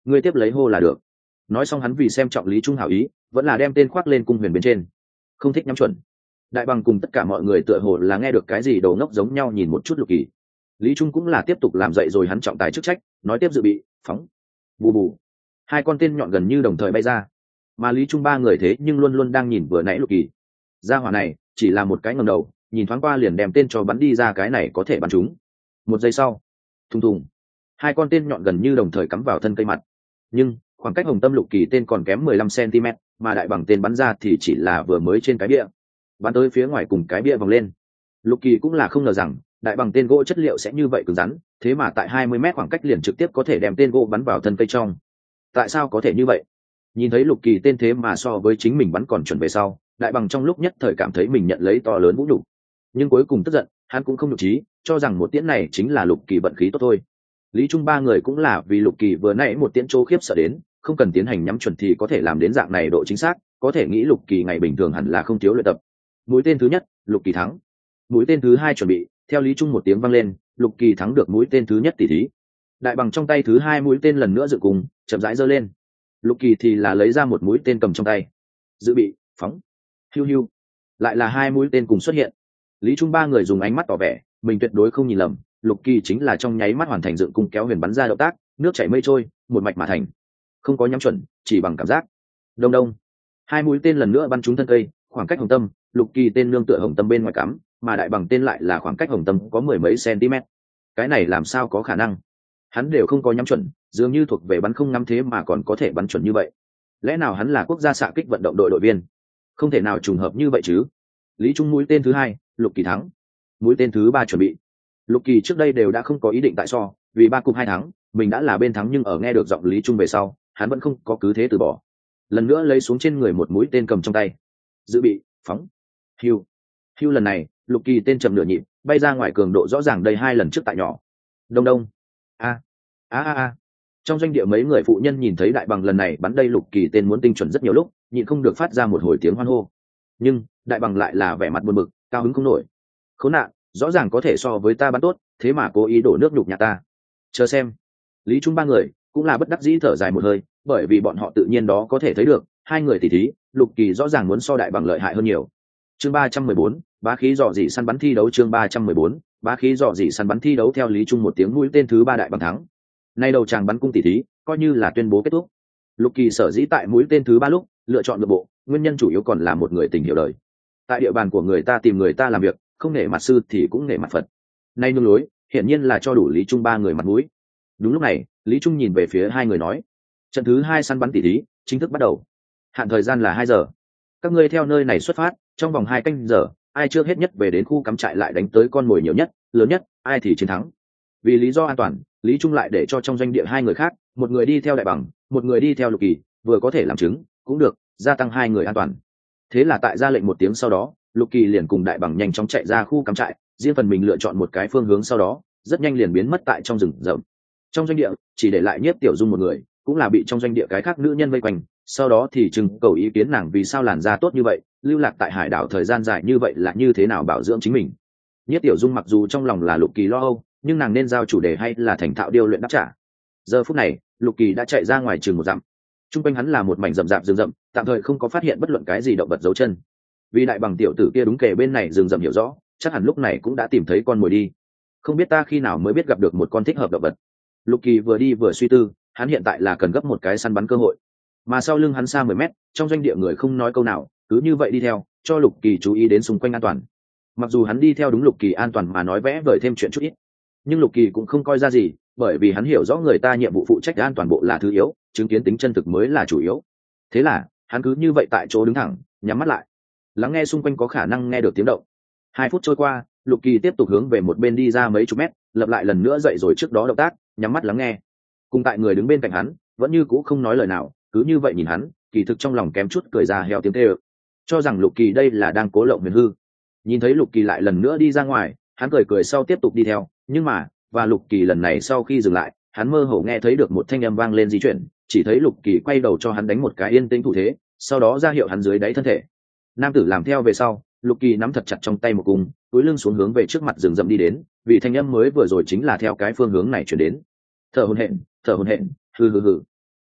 ngươi tiếp lấy hô là được. Nói xong hắn vì xem trọng Lý Trung hảo ý, vẫn là đem tên khoác lên cung huyền bên trên, không thích nhắm chuẩn. Đại bằng cùng tất cả mọi người tựa hồ là nghe được cái gì đầu ngốc giống nhau nhìn một chút Lục Kỳ. Lý Trung cũng là tiếp tục làm dậy rồi hắn trọng tài chức trách, nói tiếp dự bị, phóng. Bù bù. Hai con tên nhọn gần như đồng thời bay ra, mà Lý Trung ba người thế nhưng luôn luôn đang nhìn vừa nãy Lục Kỳ. Gia hỏa này chỉ là một cái ngẩng đầu, nhìn thoáng qua liền đem tên cho bắn đi ra, cái này có thể bắn trúng. Một giây sau, thùng thùng, hai con tên nhọn gần như đồng thời cắm vào thân cây mặt. Nhưng khoảng cách Hồng Tâm Lục Kỳ tên còn kém mười lăm xăng-ti-mét, mà đại bằng tên bắn ra thì chỉ là vừa mới trên cái bia, bắn tới phía ngoài cùng cái bia vòng lên. Lục Kỳ cũng là không ngờ rằng đại bằng tên gỗ chất liệu sẽ như vậy cứng rắn, thế mà tại hai mươi mét khoảng cách liền trực tiếp có thể đem tên gỗ bắn vào thân cây trong. Tại sao có thể như vậy? Nhìn thấy Lục Kỳ tên thế mà so với chính mình bắn còn chuẩn về sau, đại bằng trong lúc nhất thời cảm thấy mình nhận lấy to lớn vũ nhục, nhưng cuối cùng tức giận, hắn cũng không nhục trí, cho rằng một tiễn này chính là Lục Kỳ vận khí tốt thôi. Lý Trung ba người cũng là vì Lục Kỳ vừa nãy một tiễn chỗ khiếp sợ đến, không cần tiến hành nhắm chuẩn thì có thể làm đến dạng này độ chính xác, có thể nghĩ Lục Kỳ ngày bình thường hẳn là không thiếu luyện tập. Mũi tên thứ nhất, Lục Kỳ thắng. Mũi tên thứ hai chuẩn bị, theo Lý Trung một tiếng vang lên, Lục Kỳ thắng được mũi tên thứ nhất tỷ thí. Đại bằng trong tay thứ hai mũi tên lần nữa dựng cùng, chậm rãi giơ lên. Lục Kỳ thì là lấy ra một mũi tên cầm trong tay, dự bị, phóng. Hiu hiu, lại là hai mũi tên cùng xuất hiện. Lý Trung ba người dùng ánh mắt tỏ vẻ mình tuyệt đối không nhìn lầm, Lục Kỳ chính là trong nháy mắt hoàn thành dựng cung kéo huyền bắn ra động tác, nước chảy mây trôi, một mạch mà thành, không có nhắm chuẩn, chỉ bằng cảm giác. Đông đông, hai mũi tên lần nữa bắn trúng thân cây, khoảng cách Hồng Tâm, Lục Kỳ tên nương tựa Hồng Tâm bên ngoài cắm, mà đại bằng tên lại là khoảng cách Hồng Tâm có mười mấy cm. Cái này làm sao có khả năng? Hắn đều không có nhắm chuẩn, dường như thuộc về bắn không ngắm thế mà còn có thể bắn chuẩn như vậy. Lẽ nào hắn là quốc gia xạ kích vận động đội đội viên? Không thể nào trùng hợp như vậy chứ. Lý Trung mũi tên thứ hai, Lục Kỳ thắng. Mũi tên thứ ba chuẩn bị. Lục Kỳ trước đây đều đã không có ý định tại so, vì ba cục hai thắng, mình đã là bên thắng, nhưng ở nghe được giọng Lý Trung về sau, hắn vẫn không có cứ thế từ bỏ. Lần nữa lấy xuống trên người một mũi tên cầm trong tay, dự bị, phóng. Hiu, hiu, lần này Lục Kỳ tên chậm nửa nhịp, bay ra ngoài, cường độ rõ ràng đây hai lần trước tại nhỏ. Đông đông, a a a a. Trong doanh địa mấy người phụ nhân nhìn thấy đại bằng lần này bắn đây Lục Kỳ tên muốn tinh chuẩn rất nhiều lúc, nhịn không được phát ra một hồi tiếng hoan hô. Nhưng đại bằng lại là vẻ mặt buồn bực, cao hứng không nổi. Khốn nạn, rõ ràng có thể so với ta bắn tốt, thế mà cố ý đổ nước nhục nhà ta. Chờ xem. Lý Trung ba người cũng là bất đắc dĩ thở dài một hơi, bởi vì bọn họ tự nhiên đó có thể thấy được hai người tỷ thí, Lục Kỳ rõ ràng muốn so đại bằng lợi hại hơn nhiều. Chương ba trăm mười bốn, bá khí dò dỉ săn bắn thi đấu. Chương ba trăm mười bốn, bá khí dò dỉ săn bắn thi đấu. Theo Lý Trung một tiếng mũi tên thứ ba đại bằng thắng. Nay đầu tràng bắn cung tỷ thí coi như là tuyên bố kết thúc. Lục Kỳ sở dĩ tại mũi tên thứ ba lúc lựa chọn nội bộ, nguyên nhân chủ yếu còn là một người tình hiểu đời. Tại địa bàn của người ta tìm người ta làm việc, không nể mặt sư thì cũng nể mặt Phật. Nay nương lối, hiển nhiên là cho đủ Lý Trung ba người mặt mũi. Đúng lúc này, Lý Trung nhìn về phía hai người nói: trận thứ hai săn bắn tỷ thí chính thức bắt đầu. Hạn thời gian là hai giờ. Các ngươi theo nơi này xuất phát, trong vòng hai canh giờ, ai trước hết nhất về đến khu cắm trại lại đánh tới con mồi nhiều nhất, lớn nhất, ai thì chiến thắng. Vì lý do an toàn, Lý Trung lại để cho trong doanh địa hai người khác, một người đi theo đại bằng, một người đi theo Lục Kỳ, vừa có thể làm chứng, cũng được, gia tăng hai người an toàn. Thế là tại ra lệnh một tiếng sau đó, Lục Kỳ liền cùng đại bằng nhanh chóng chạy ra khu cắm trại, riêng phần mình lựa chọn một cái phương hướng, sau đó rất nhanh liền biến mất tại trong rừng rậm. Trong doanh địa chỉ để lại Nhiếp Tiểu Dung một người, cũng là bị trong doanh địa cái khác nữ nhân vây quanh, sau đó thì trưng cầu ý kiến nàng vì sao làn da tốt như vậy, lưu lạc tại hải đảo thời gian dài như vậy là như thế nào bảo dưỡng chính mình. Nhiếp Tiểu Dung mặc dù trong lòng là Lục Kỳ lo âu, nhưng nàng nên giao chủ đề hay là thành thạo điêu luyện đáp trả. Giờ phút này, Lục Kỳ đã chạy ra ngoài chừng một dặm. Trung quanh hắn là một mảnh rậm rạp rừng rậm, tạm thời không có phát hiện bất luận cái gì động vật dấu chân. Vì đại bằng tiểu tử kia đúng kề bên này rừng rậm hiểu rõ, chắc hẳn lúc này cũng đã tìm thấy con mồi đi. Không biết ta khi nào mới biết gặp được một con thích hợp động vật. Lục Kỳ vừa đi vừa suy tư, hắn hiện tại là cần gấp một cái săn bắn cơ hội. Mà sau lưng hắn xa mười mét, trong doanh địa người không nói câu nào, cứ như vậy đi theo, cho Lục Kỳ chú ý đến xung quanh an toàn. Mặc dù hắn đi theo đúng Lục Kỳ an toàn mà nói vẽ vời thêm chuyện chút ít, nhưng Lục Kỳ cũng không coi ra gì, bởi vì hắn hiểu rõ người ta nhiệm vụ phụ trách an toàn bộ là thứ yếu, chứng kiến tính chân thực mới là chủ yếu. Thế là hắn cứ như vậy tại chỗ đứng thẳng, nhắm mắt lại, lắng nghe xung quanh có khả năng nghe được tiếng động. Hai phút trôi qua, Lục Kỳ tiếp tục hướng về một bên đi ra mấy chục mét, lập lại lần nữa dậy rồi trước đó động tác, nhắm mắt lắng nghe. Cùng tại người đứng bên cạnh hắn vẫn như cũ không nói lời nào, cứ như vậy nhìn hắn, kỳ thực trong lòng kém chút cười ra heo tiếng kêu, cho rằng Lục Kỳ đây là đang cố lộng huyền hư. Nhìn thấy Lục Kỳ lại lần nữa đi ra ngoài, hắn cười cười sau tiếp tục đi theo, nhưng mà và Lục Kỳ lần này sau khi dừng lại, hắn mơ hồ nghe thấy được một thanh âm vang lên di chuyển, chỉ thấy Lục Kỳ quay đầu cho hắn đánh một cái yên tĩnh thủ thế, sau đó ra hiệu hắn dưới đáy thân thể. Nam tử làm theo về sau, Lục Kỳ nắm thật chặt trong tay một cung, túi lưng xuống hướng về trước mặt rừng rậm đi đến, vì thanh âm mới vừa rồi chính là theo cái phương hướng này chuyển đến. Thở hổn hển, thở hổn hển, hừ hừ hừ.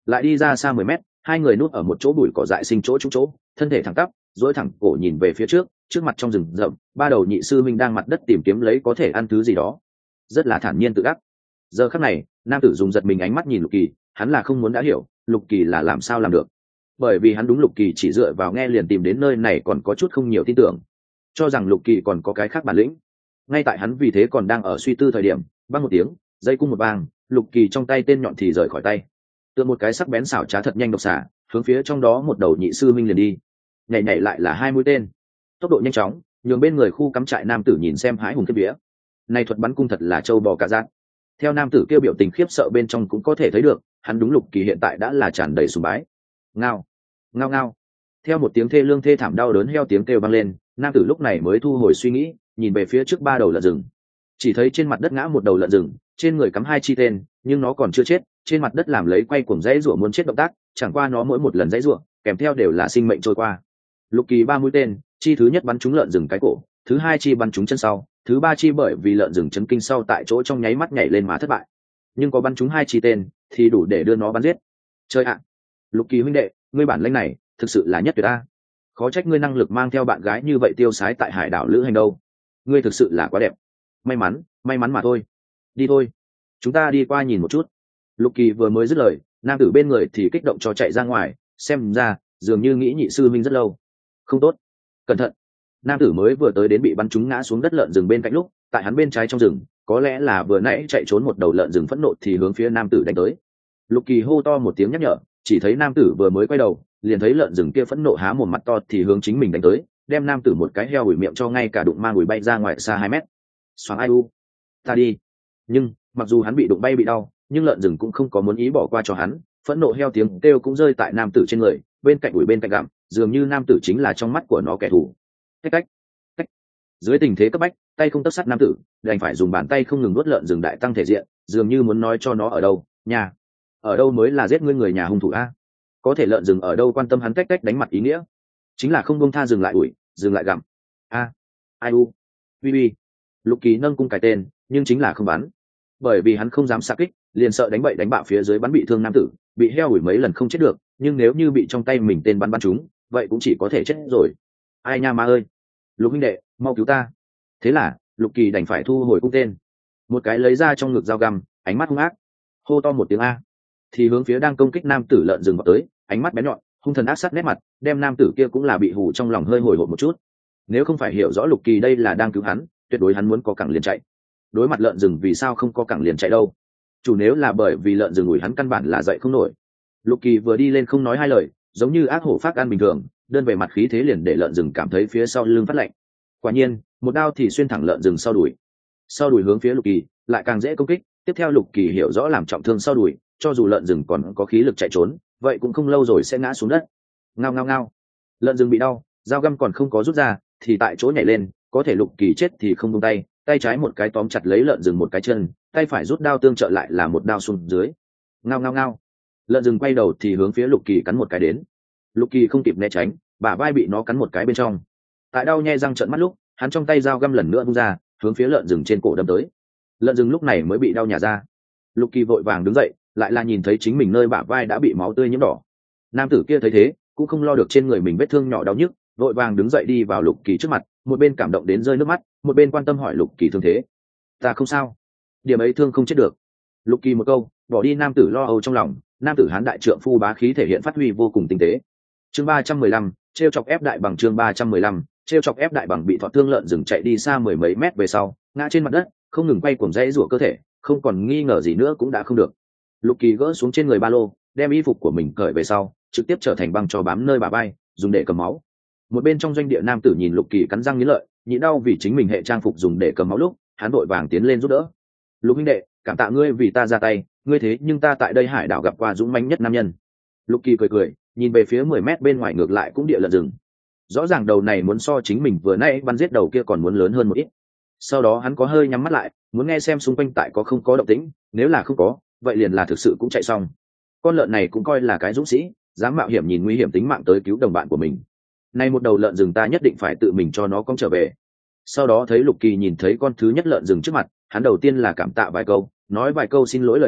lại đi ra xa mười mét, hai người núp ở một chỗ bụi cỏ dại sinh chỗ trúng chỗ, thân thể thẳng tắp, duỗi thẳng cổ nhìn về phía trước. Trước mặt trong rừng rậm, ba đầu nhị sư minh đang mặt đất tìm kiếm lấy có thể ăn thứ gì đó, rất là thản nhiên tự ác. Giờ khắc này, nam tử dùng giật mình ánh mắt nhìn Lục Kỳ, hắn là không muốn đã hiểu Lục Kỳ là làm sao làm được, bởi vì hắn đúng Lục Kỳ chỉ dựa vào nghe liền tìm đến nơi này còn có chút không nhiều tin tưởng, cho rằng Lục Kỳ còn có cái khác bản lĩnh. Ngay tại hắn vì thế còn đang ở suy tư thời điểm, bang một tiếng, dây cung một vang, Lục Kỳ trong tay tên nhọn thì rời khỏi tay, tựa một cái sắc bén xảo trá thật nhanh độc xả, hướng phía trong đó một đầu nhị sư minh liền đi. Nhảy nhảy lại là hai mũi tên, tốc độ nhanh chóng, nhường bên người khu cắm trại nam tử nhìn xem hãi hùng kiếp vía. Này thuật bắn cung thật là trâu bò cả giác. Theo nam tử kêu biểu tình khiếp sợ bên trong cũng có thể thấy được, hắn đúng Lục Kỳ hiện tại đã là tràn đầy sùng bái. Ngao, ngao ngao. Theo một tiếng thê lương thê thảm đau đớn heo tiếng kêu vang lên, nam tử lúc này mới thu hồi suy nghĩ, nhìn về phía trước ba đầu lợn rừng. Chỉ thấy trên mặt đất ngã một đầu lợn rừng, trên người cắm hai chi tên, nhưng nó còn chưa chết, trên mặt đất làm lấy quay cuồng dãy rủa muốn chết động tác, chẳng qua nó mỗi một lần dãy rủa, kèm theo đều là sinh mệnh trôi qua. Lục Kỳ ba mũi tên, chi thứ nhất bắn trúng lợn rừng cái cổ, thứ hai chi bắn trúng chân sau, thứ ba chi bởi vì lợn rừng chấn kinh sau tại chỗ trong nháy mắt nhảy lên mà thất bại. Nhưng có bắn trúng hai chi tên thì đủ để đưa nó bắn giết. Chơi ạ, Lục Kỳ huynh đệ, ngươi bản lĩnh này thực sự là nhất tuyệt a. Khó trách ngươi năng lực mang theo bạn gái như vậy tiêu sái tại hải đảo lữ hành đâu. Ngươi thực sự là quá đẹp. May mắn, may mắn mà thôi. Đi thôi, chúng ta đi qua nhìn một chút. Lục Kỳ vừa mới dứt lời, nam tử bên người thì kích động cho chạy ra ngoài, xem ra dường như nghĩ nhị sư minh rất lâu. Không tốt, cẩn thận. Nam tử mới vừa tới đến bị bắn trúng ngã xuống đất lợn rừng bên cạnh lúc, tại hắn bên trái trong rừng, có lẽ là vừa nãy chạy trốn một đầu lợn rừng phẫn nộ thì hướng phía nam tử đánh tới. Lục Kỳ hô to một tiếng nhắc nhở, chỉ thấy nam tử vừa mới quay đầu, liền thấy lợn rừng kia phẫn nộ há mồm mặt to thì hướng chính mình đánh tới, đem nam tử một cái heo ủi miệng cho ngay cả đụng mang ủi bay ra ngoài xa hai mét. Xoáng ai u, ta đi. Nhưng mặc dù hắn bị đụng bay bị đau, nhưng lợn rừng cũng không có muốn ý bỏ qua cho hắn, phẫn nộ heo tiếng kêu cũng rơi tại nam tử trên người, bên cạnh ủi bên cạnh gặm, dường như nam tử chính là trong mắt của nó kẻ thù. Cách cách cách. Dưới tình thế cấp bách, tay không tấc sắt nam tử đành phải dùng bàn tay không ngừng nuốt lợn rừng đại tăng thể diện, dường như muốn nói cho nó ở đâu nhà ở đâu mới là giết ngươi người nhà hung thủ a. Có thể lợn rừng ở đâu quan tâm hắn cách cách đánh mặt ý nghĩa, chính là không buông tha dừng lại ủi, dừng lại gặm. A, ai u, uy uy. Lục Kỳ nâng cung cái tên, nhưng chính là không bắn, bởi vì hắn không dám xạ kích, liền sợ đánh bậy đánh bạ phía dưới bắn bị thương nam tử, bị heo ủi mấy lần không chết được, nhưng nếu như bị trong tay mình tên bắn bắn trúng, vậy cũng chỉ có thể chết rồi. Ai nha ma ơi, Lục huynh đệ, mau cứu ta. Thế là Lục Kỳ đành phải thu hồi cung tên, một cái lấy ra trong ngực dao găm, ánh mắt hung ác, hô to một tiếng a, thì hướng phía đang công kích nam tử lợn rừng vào tới, ánh mắt bén nhọn, hung thần ác sát nét mặt, đem nam tử kia cũng là bị hù trong lòng hơi hồi hộp một chút. Nếu không phải hiểu rõ Lục Kỳ đây là đang cứu hắn, tuyệt đối hắn muốn có cẳng liền chạy. Đối mặt lợn rừng vì sao không có cẳng liền chạy đâu? Chủ nếu là bởi vì lợn rừng ủi hắn căn bản là dậy không nổi. Lục Kỳ vừa đi lên không nói hai lời, giống như ác hổ phát gan bình thường, đơn về mặt khí thế liền để lợn rừng cảm thấy phía sau lưng phát lạnh. Quả nhiên, một đao thì xuyên thẳng lợn rừng sau đùi. Sau đùi hướng phía Lục Kỳ, lại càng dễ công kích. Tiếp theo Lục Kỳ hiểu rõ làm trọng thương sau đùi, cho dù lợn rừng còn có khí lực chạy trốn, vậy cũng không lâu rồi sẽ ngã xuống đất. Ngao ngao ngao. Lợn rừng bị đau, dao găm còn không có rút ra, thì tại chỗ nhảy lên, có thể Lục Kỳ chết thì không buông tay, tay trái một cái tóm chặt lấy lợn rừng một cái chân, tay phải rút đao tương trợ lại là một đao xuống dưới. Ngao ngao ngao. Lợn rừng quay đầu thì hướng phía Lục Kỳ cắn một cái đến. Lục Kỳ không kịp né tránh, bả vai bị nó cắn một cái bên trong. Tại đau nhe răng trợn mắt lúc, hắn trong tay dao găm lần nữa vung ra, hướng phía lợn rừng trên cổ đâm tới. Lợn rừng lúc này mới bị đau nhả ra. Lục Kỳ vội vàng đứng dậy, lại là nhìn thấy chính mình nơi bả vai đã bị máu tươi nhiễm đỏ. Nam tử kia thấy thế, cũng không lo được trên người mình vết thương nhỏ đau nhức, vội vàng đứng dậy đi vào Lục Kỳ trước mặt, một bên cảm động đến rơi nước mắt, một bên quan tâm hỏi Lục Kỳ thương thế. Ta không sao, điểm ấy thương không chết được. Lục Kỳ một câu bỏ đi nam tử lo âu trong lòng. Nam tử hán đại trượng phu bá khí thể hiện phát huy vô cùng tinh tế. Chương ba trăm mười lăm, trêu chọc ép đại bằng. Chương ba trăm mười lăm, trêu chọc ép đại bằng bị thọ thương lợn rừng chạy đi xa mười mấy mét về sau, ngã trên mặt đất, không ngừng quay cuồng rẽ rủa cơ thể, không còn nghi ngờ gì nữa cũng đã không được. Lục Kỳ gỡ xuống trên người ba lô, đem y phục của mình cởi về sau, trực tiếp trở thành băng cho bám nơi bả vai, dùng để cầm máu. Một bên trong doanh địa nam tử nhìn Lục Kỳ cắn răng nghiến lợi, nhịn đau vì chính mình hệ trang phục dùng để cầm máu lúc, hắn vội vàng tiến lên giúp đỡ. Lục huynh đệ, cảm tạ ngươi vì ta ra tay, ngươi thế nhưng ta tại đây hải đảo gặp qua dũng mãnh nhất nam nhân. Lục Kỳ cười cười, nhìn về phía mười mét bên ngoài ngược lại cũng địa lợn rừng. Rõ ràng đầu này muốn so chính mình vừa nãy bắn giết đầu kia còn muốn lớn hơn một ít. Sau đó hắn có hơi nhắm mắt lại, muốn nghe xem xung quanh tại có không có động tĩnh, nếu là không có, vậy liền là thực sự cũng chạy xong. Con lợn này cũng coi là cái dũng sĩ, dám mạo hiểm nhìn nguy hiểm tính mạng tới cứu đồng bạn của mình. Nay một đầu lợn rừng ta nhất định phải tự mình cho nó cong trở về. Sau đó thấy Lục Kỳ nhìn thấy con thứ nhất lợn rừng trước mặt, hắn đầu tiên là cảm tạ vài câu, nói vài câu xin lỗi lời nói,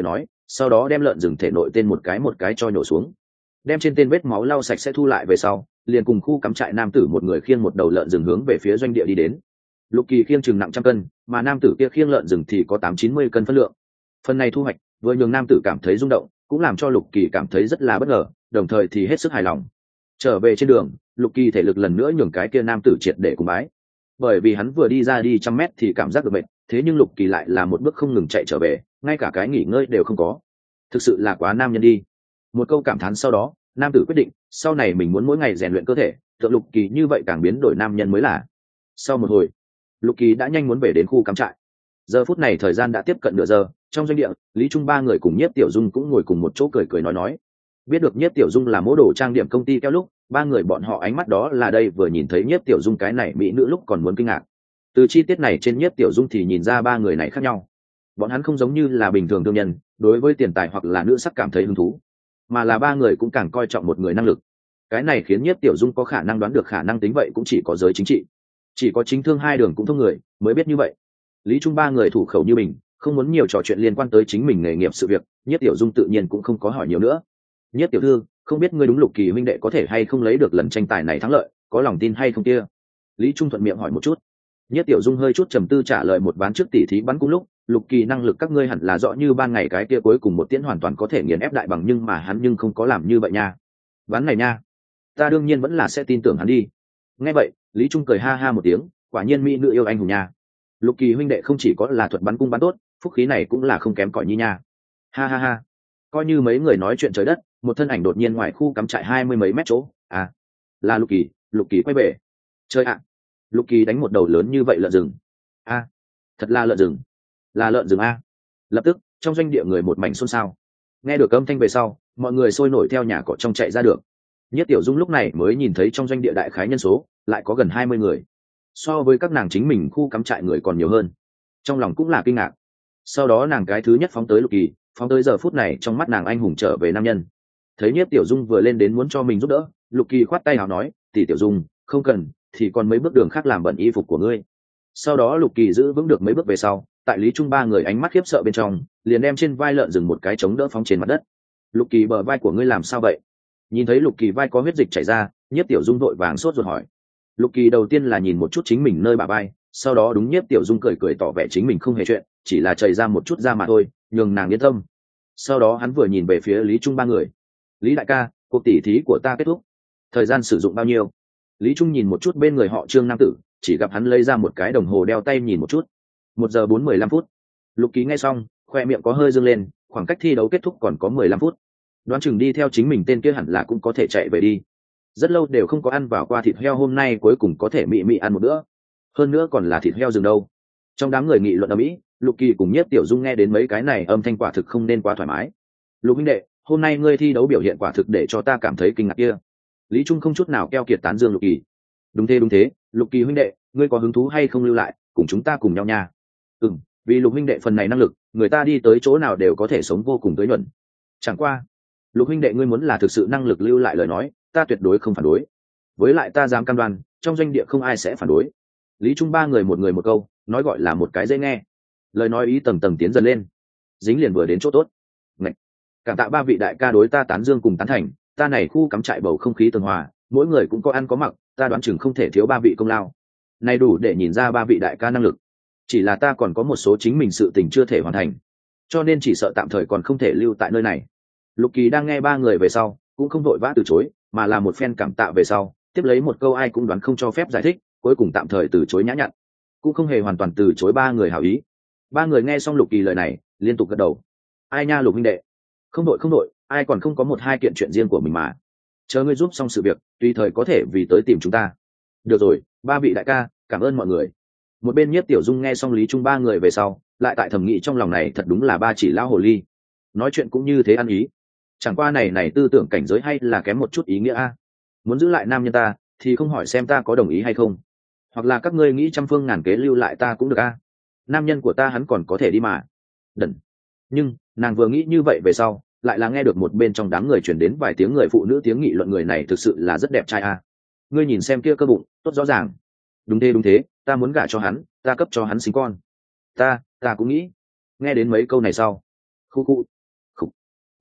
sau đó đem lợn rừng thể nội tên một cái một cái cho nhổ xuống, đem trên tên vết máu lau sạch sẽ thu lại về sau, liền cùng khu cắm trại nam tử một người khiêng một đầu lợn rừng hướng về phía doanh địa đi đến. Lục Kỳ khiêng chừng nặng trăm cân, mà nam tử kia khiêng lợn rừng thì có tám chín mươi cân phân lượng. Phần này thu hoạch vừa nhường nam tử cảm thấy rung động, cũng làm cho Lục Kỳ cảm thấy rất là bất ngờ, đồng thời thì hết sức hài lòng. Trở về trên đường, Lục Kỳ thể lực lần nữa nhường cái kia nam tử triệt để cùng bái, bởi vì hắn vừa đi ra đi trăm mét thì cảm giác được mệt, thế nhưng Lục Kỳ lại là một bước không ngừng chạy trở về, ngay cả cái nghỉ ngơi đều không có. Thực sự là quá nam nhân đi. Một câu cảm thán sau đó, nam tử quyết định sau này mình muốn mỗi ngày rèn luyện cơ thể, tượng Lục Kỳ như vậy càng biến đổi nam nhân mới là. Sau một hồi, Lục Kỳ đã nhanh muốn về đến khu cắm trại. Giờ phút này thời gian đã tiếp cận nửa giờ, trong doanh địa, Lý Trung ba người cùng Nhiếp Tiểu Dung cũng ngồi cùng một chỗ cười cười nói nói. Biết được Nhiếp Tiểu Dung là mỗ đồ trang điểm công ty keo lúc, ba người bọn họ ánh mắt đó là đây vừa nhìn thấy Nhiếp Tiểu Dung cái này mỹ nữ lúc còn muốn kinh ngạc. Từ chi tiết này trên Nhiếp Tiểu Dung thì nhìn ra ba người này khác nhau. Bọn hắn không giống như là bình thường thương nhân, đối với tiền tài hoặc là nữ sắc cảm thấy hứng thú, mà là ba người cũng càng coi trọng một người năng lực. Cái này khiến Nhiếp Tiểu Dung có khả năng đoán được khả năng tính vậy cũng chỉ có giới chính trị, chỉ có chính thương hai đường cũng thông người mới biết như vậy. Lý Trung ba người thủ khẩu như mình, không muốn nhiều trò chuyện liên quan tới chính mình nghề nghiệp sự việc, Nhiếp Tiểu Dung tự nhiên cũng không có hỏi nhiều nữa. Nhiếp tiểu thư, không biết ngươi đúng Lục Kỳ huynh đệ có thể hay không lấy được lần tranh tài này thắng lợi, có lòng tin hay không kia? Lý Trung thuận miệng hỏi một chút. Nhiếp Tiểu Dung hơi chút trầm tư trả lời một ván trước tỉ thí bắn cung lúc, Lục Kỳ năng lực các ngươi hẳn là rõ như ban ngày, cái kia cuối cùng một tiễn hoàn toàn có thể nghiền ép đại bằng, nhưng mà hắn nhưng không có làm như vậy nha. Ván này nha, ta đương nhiên vẫn là sẽ tin tưởng hắn đi. Nghe vậy, Lý Trung cười ha ha một tiếng, quả nhiên mỹ nữ yêu anh hùng nha. Lục Kỳ huynh đệ không chỉ có là thuật bắn cung bắn tốt, phúc khí này cũng là không kém cỏi nhi nha. Ha ha ha. Coi như mấy người nói chuyện trời đất, một thân ảnh đột nhiên ngoài khu cắm trại hai mươi mấy mét chỗ, à, là Lục Kỳ. Lục Kỳ quay về. Chơi ạ. À. Lục Kỳ đánh một đầu lớn như vậy lợn rừng. A, à, thật là lợn rừng. Là lợn rừng a. Lập tức, trong doanh địa người một mảnh xôn xao. Nghe được âm thanh về sau, mọi người sôi nổi theo nhà cỏ trong chạy ra được. Nhất Tiểu Dung lúc này mới nhìn thấy trong doanh địa đại khái nhân số lại có gần hai mươi người, so với các nàng chính mình khu cắm trại người còn nhiều hơn, trong lòng cũng là kinh ngạc. Sau đó nàng cái thứ nhất phóng tới Lục Kỳ, phóng tới giờ phút này trong mắt nàng anh hùng trở về nam nhân. Thấy Nhiếp Tiểu Dung vừa lên đến muốn cho mình giúp đỡ, Lục Kỳ khoát tay hào nói, tỷ Tiểu Dung, không cần, thì còn mấy bước đường khác làm bẩn y phục của ngươi. Sau đó Lục Kỳ giữ vững được mấy bước về sau, tại Lý Trung ba người ánh mắt khiếp sợ bên trong, liền đem trên vai lợn rừng một cái chống đỡ phóng trên mặt đất. Lục Kỳ, bờ vai của ngươi làm sao vậy? Nhìn thấy Lục Kỳ vai có huyết dịch chảy ra, Nhiếp Tiểu Dung vội vàng sốt ruột hỏi. Lục Kỳ đầu tiên là nhìn một chút chính mình nơi bả vai, sau đó đúng Nhiếp Tiểu Dung cười cười tỏ vẻ chính mình không hề chuyện, chỉ là chảy ra một chút da mà thôi, nhường nàng yên tâm. Sau đó hắn vừa nhìn về phía Lý Trung ba người. Lý đại ca, cuộc tỉ thí của ta kết thúc, thời gian sử dụng bao nhiêu? Lý Trung nhìn một chút bên người họ Trương nam tử, chỉ gặp hắn lấy ra một cái đồng hồ đeo tay nhìn một chút. Một giờ bốn mười lăm phút. Lục Kỳ nghe xong, khoe miệng có hơi dương lên, khoảng cách thi đấu kết thúc còn có mười lăm phút. Đoán chừng đi theo chính mình tên kia hẳn là cũng có thể chạy về đi. Rất lâu đều không có ăn vào qua thịt heo, hôm nay cuối cùng có thể mị mị ăn một bữa. Hơn nữa còn là thịt heo rừng đâu. Trong đám người nghị luận ầm ĩ, Lục Kỳ cùng Nhiếp Tiểu Dung nghe đến mấy cái này âm thanh quả thực không nên quá thoải mái. Lục huynh đệ, hôm nay ngươi thi đấu biểu hiện quả thực để cho ta cảm thấy kinh ngạc kia. Lý Trung không chút nào keo kiệt tán dương Lục Kỳ. Đúng thế đúng thế, Lục Kỳ huynh đệ, ngươi có hứng thú hay không lưu lại cùng chúng ta cùng nhau nha? Ừm, vì Lục huynh đệ phần này năng lực, người ta đi tới chỗ nào đều có thể sống vô cùng tới nhuận. Chẳng qua, Lục huynh đệ ngươi muốn là thực sự năng lực lưu lại lời nói, ta tuyệt đối không phản đối. Với lại ta dám cam đoan, trong doanh địa không ai sẽ phản đối. Lý Trung ba người một người một câu, nói gọi là một cái dễ nghe. Lời nói ý tầng tầng tiến dần lên, dính liền vừa đến chỗ tốt. Ngạch, cảm tạ ba vị đại ca đối ta tán dương cùng tán thành, ta này khu cắm trại bầu không khí tường hòa, mỗi người cũng có ăn có mặc, ta đoán chừng không thể thiếu ba vị công lao. Này đủ để nhìn ra ba vị đại ca năng lực. Chỉ là ta còn có một số chính mình sự tình chưa thể hoàn thành, cho nên chỉ sợ tạm thời còn không thể lưu tại nơi này. Lục Kỳ đang nghe ba người về sau, cũng không vội vã từ chối, mà là một phen cảm tạ về sau, tiếp lấy một câu ai cũng đoán không cho phép giải thích, cuối cùng tạm thời từ chối nhã nhặn, cũng không hề hoàn toàn từ chối ba người hảo ý. Ba người nghe xong Lục Kỳ lời này, liên tục gật đầu. Ai nha Lục huynh đệ, không đội không đội, ai còn không có một hai kiện chuyện riêng của mình mà. Chờ ngươi giúp xong sự việc, tùy thời có thể vì tới tìm chúng ta. Được rồi, ba vị đại ca, cảm ơn mọi người. Một bên Nhiếp Tiểu Dung nghe xong Lý Trung ba người về sau, lại tại thầm nghĩ trong lòng này thật đúng là ba chỉ lão hồ ly, nói chuyện cũng như thế ăn ý. Chẳng qua này này tư tưởng cảnh giới hay là kém một chút ý nghĩa a. Muốn giữ lại nam nhân ta, thì không hỏi xem ta có đồng ý hay không, hoặc là các ngươi nghĩ trăm phương ngàn kế lưu lại ta cũng được a. Nam nhân của ta hắn còn có thể đi mà. Đần. Nhưng nàng vừa nghĩ như vậy về sau, lại là nghe được một bên trong đám người chuyển đến vài tiếng người phụ nữ tiếng nghị luận, người này thực sự là rất đẹp trai a. Ngươi nhìn xem kia cơ bụng, tốt rõ ràng. Đúng thế đúng thế, ta muốn gả cho hắn, ta cấp cho hắn sinh con. Ta, ta cũng nghĩ. Nghe đến mấy câu này sau, khu khu,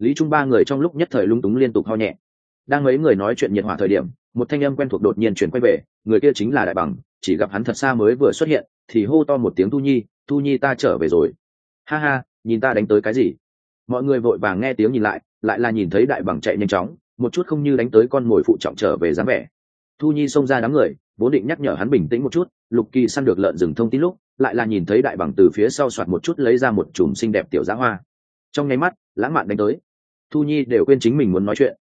Lý Trung ba người trong lúc nhất thời lung túng liên tục ho nhẹ. Đang mấy người nói chuyện nhiệt hỏa thời điểm, một thanh âm quen thuộc đột nhiên chuyển quay về, người kia chính là Đại Bằng. Chỉ gặp hắn thật xa mới vừa xuất hiện thì hô to một tiếng Thu Nhi, Thu Nhi ta trở về rồi. Ha ha, nhìn ta đánh tới cái gì? Mọi người vội vàng nghe tiếng nhìn lại, lại là nhìn thấy Đại Bằng chạy nhanh chóng, một chút không như đánh tới con mồi phụ trọng trở về dáng vẻ. Thu Nhi xông ra đám người, vốn định nhắc nhở hắn bình tĩnh một chút, Lục Kỳ săn được lợn rừng thông tin lúc, lại là nhìn thấy Đại Bằng từ phía sau soạt một chút lấy ra một chùm xinh đẹp tiểu dã hoa. Trong nháy mắt, lãng mạn đánh tới. Thu Nhi đều quên chính mình muốn nói chuyện.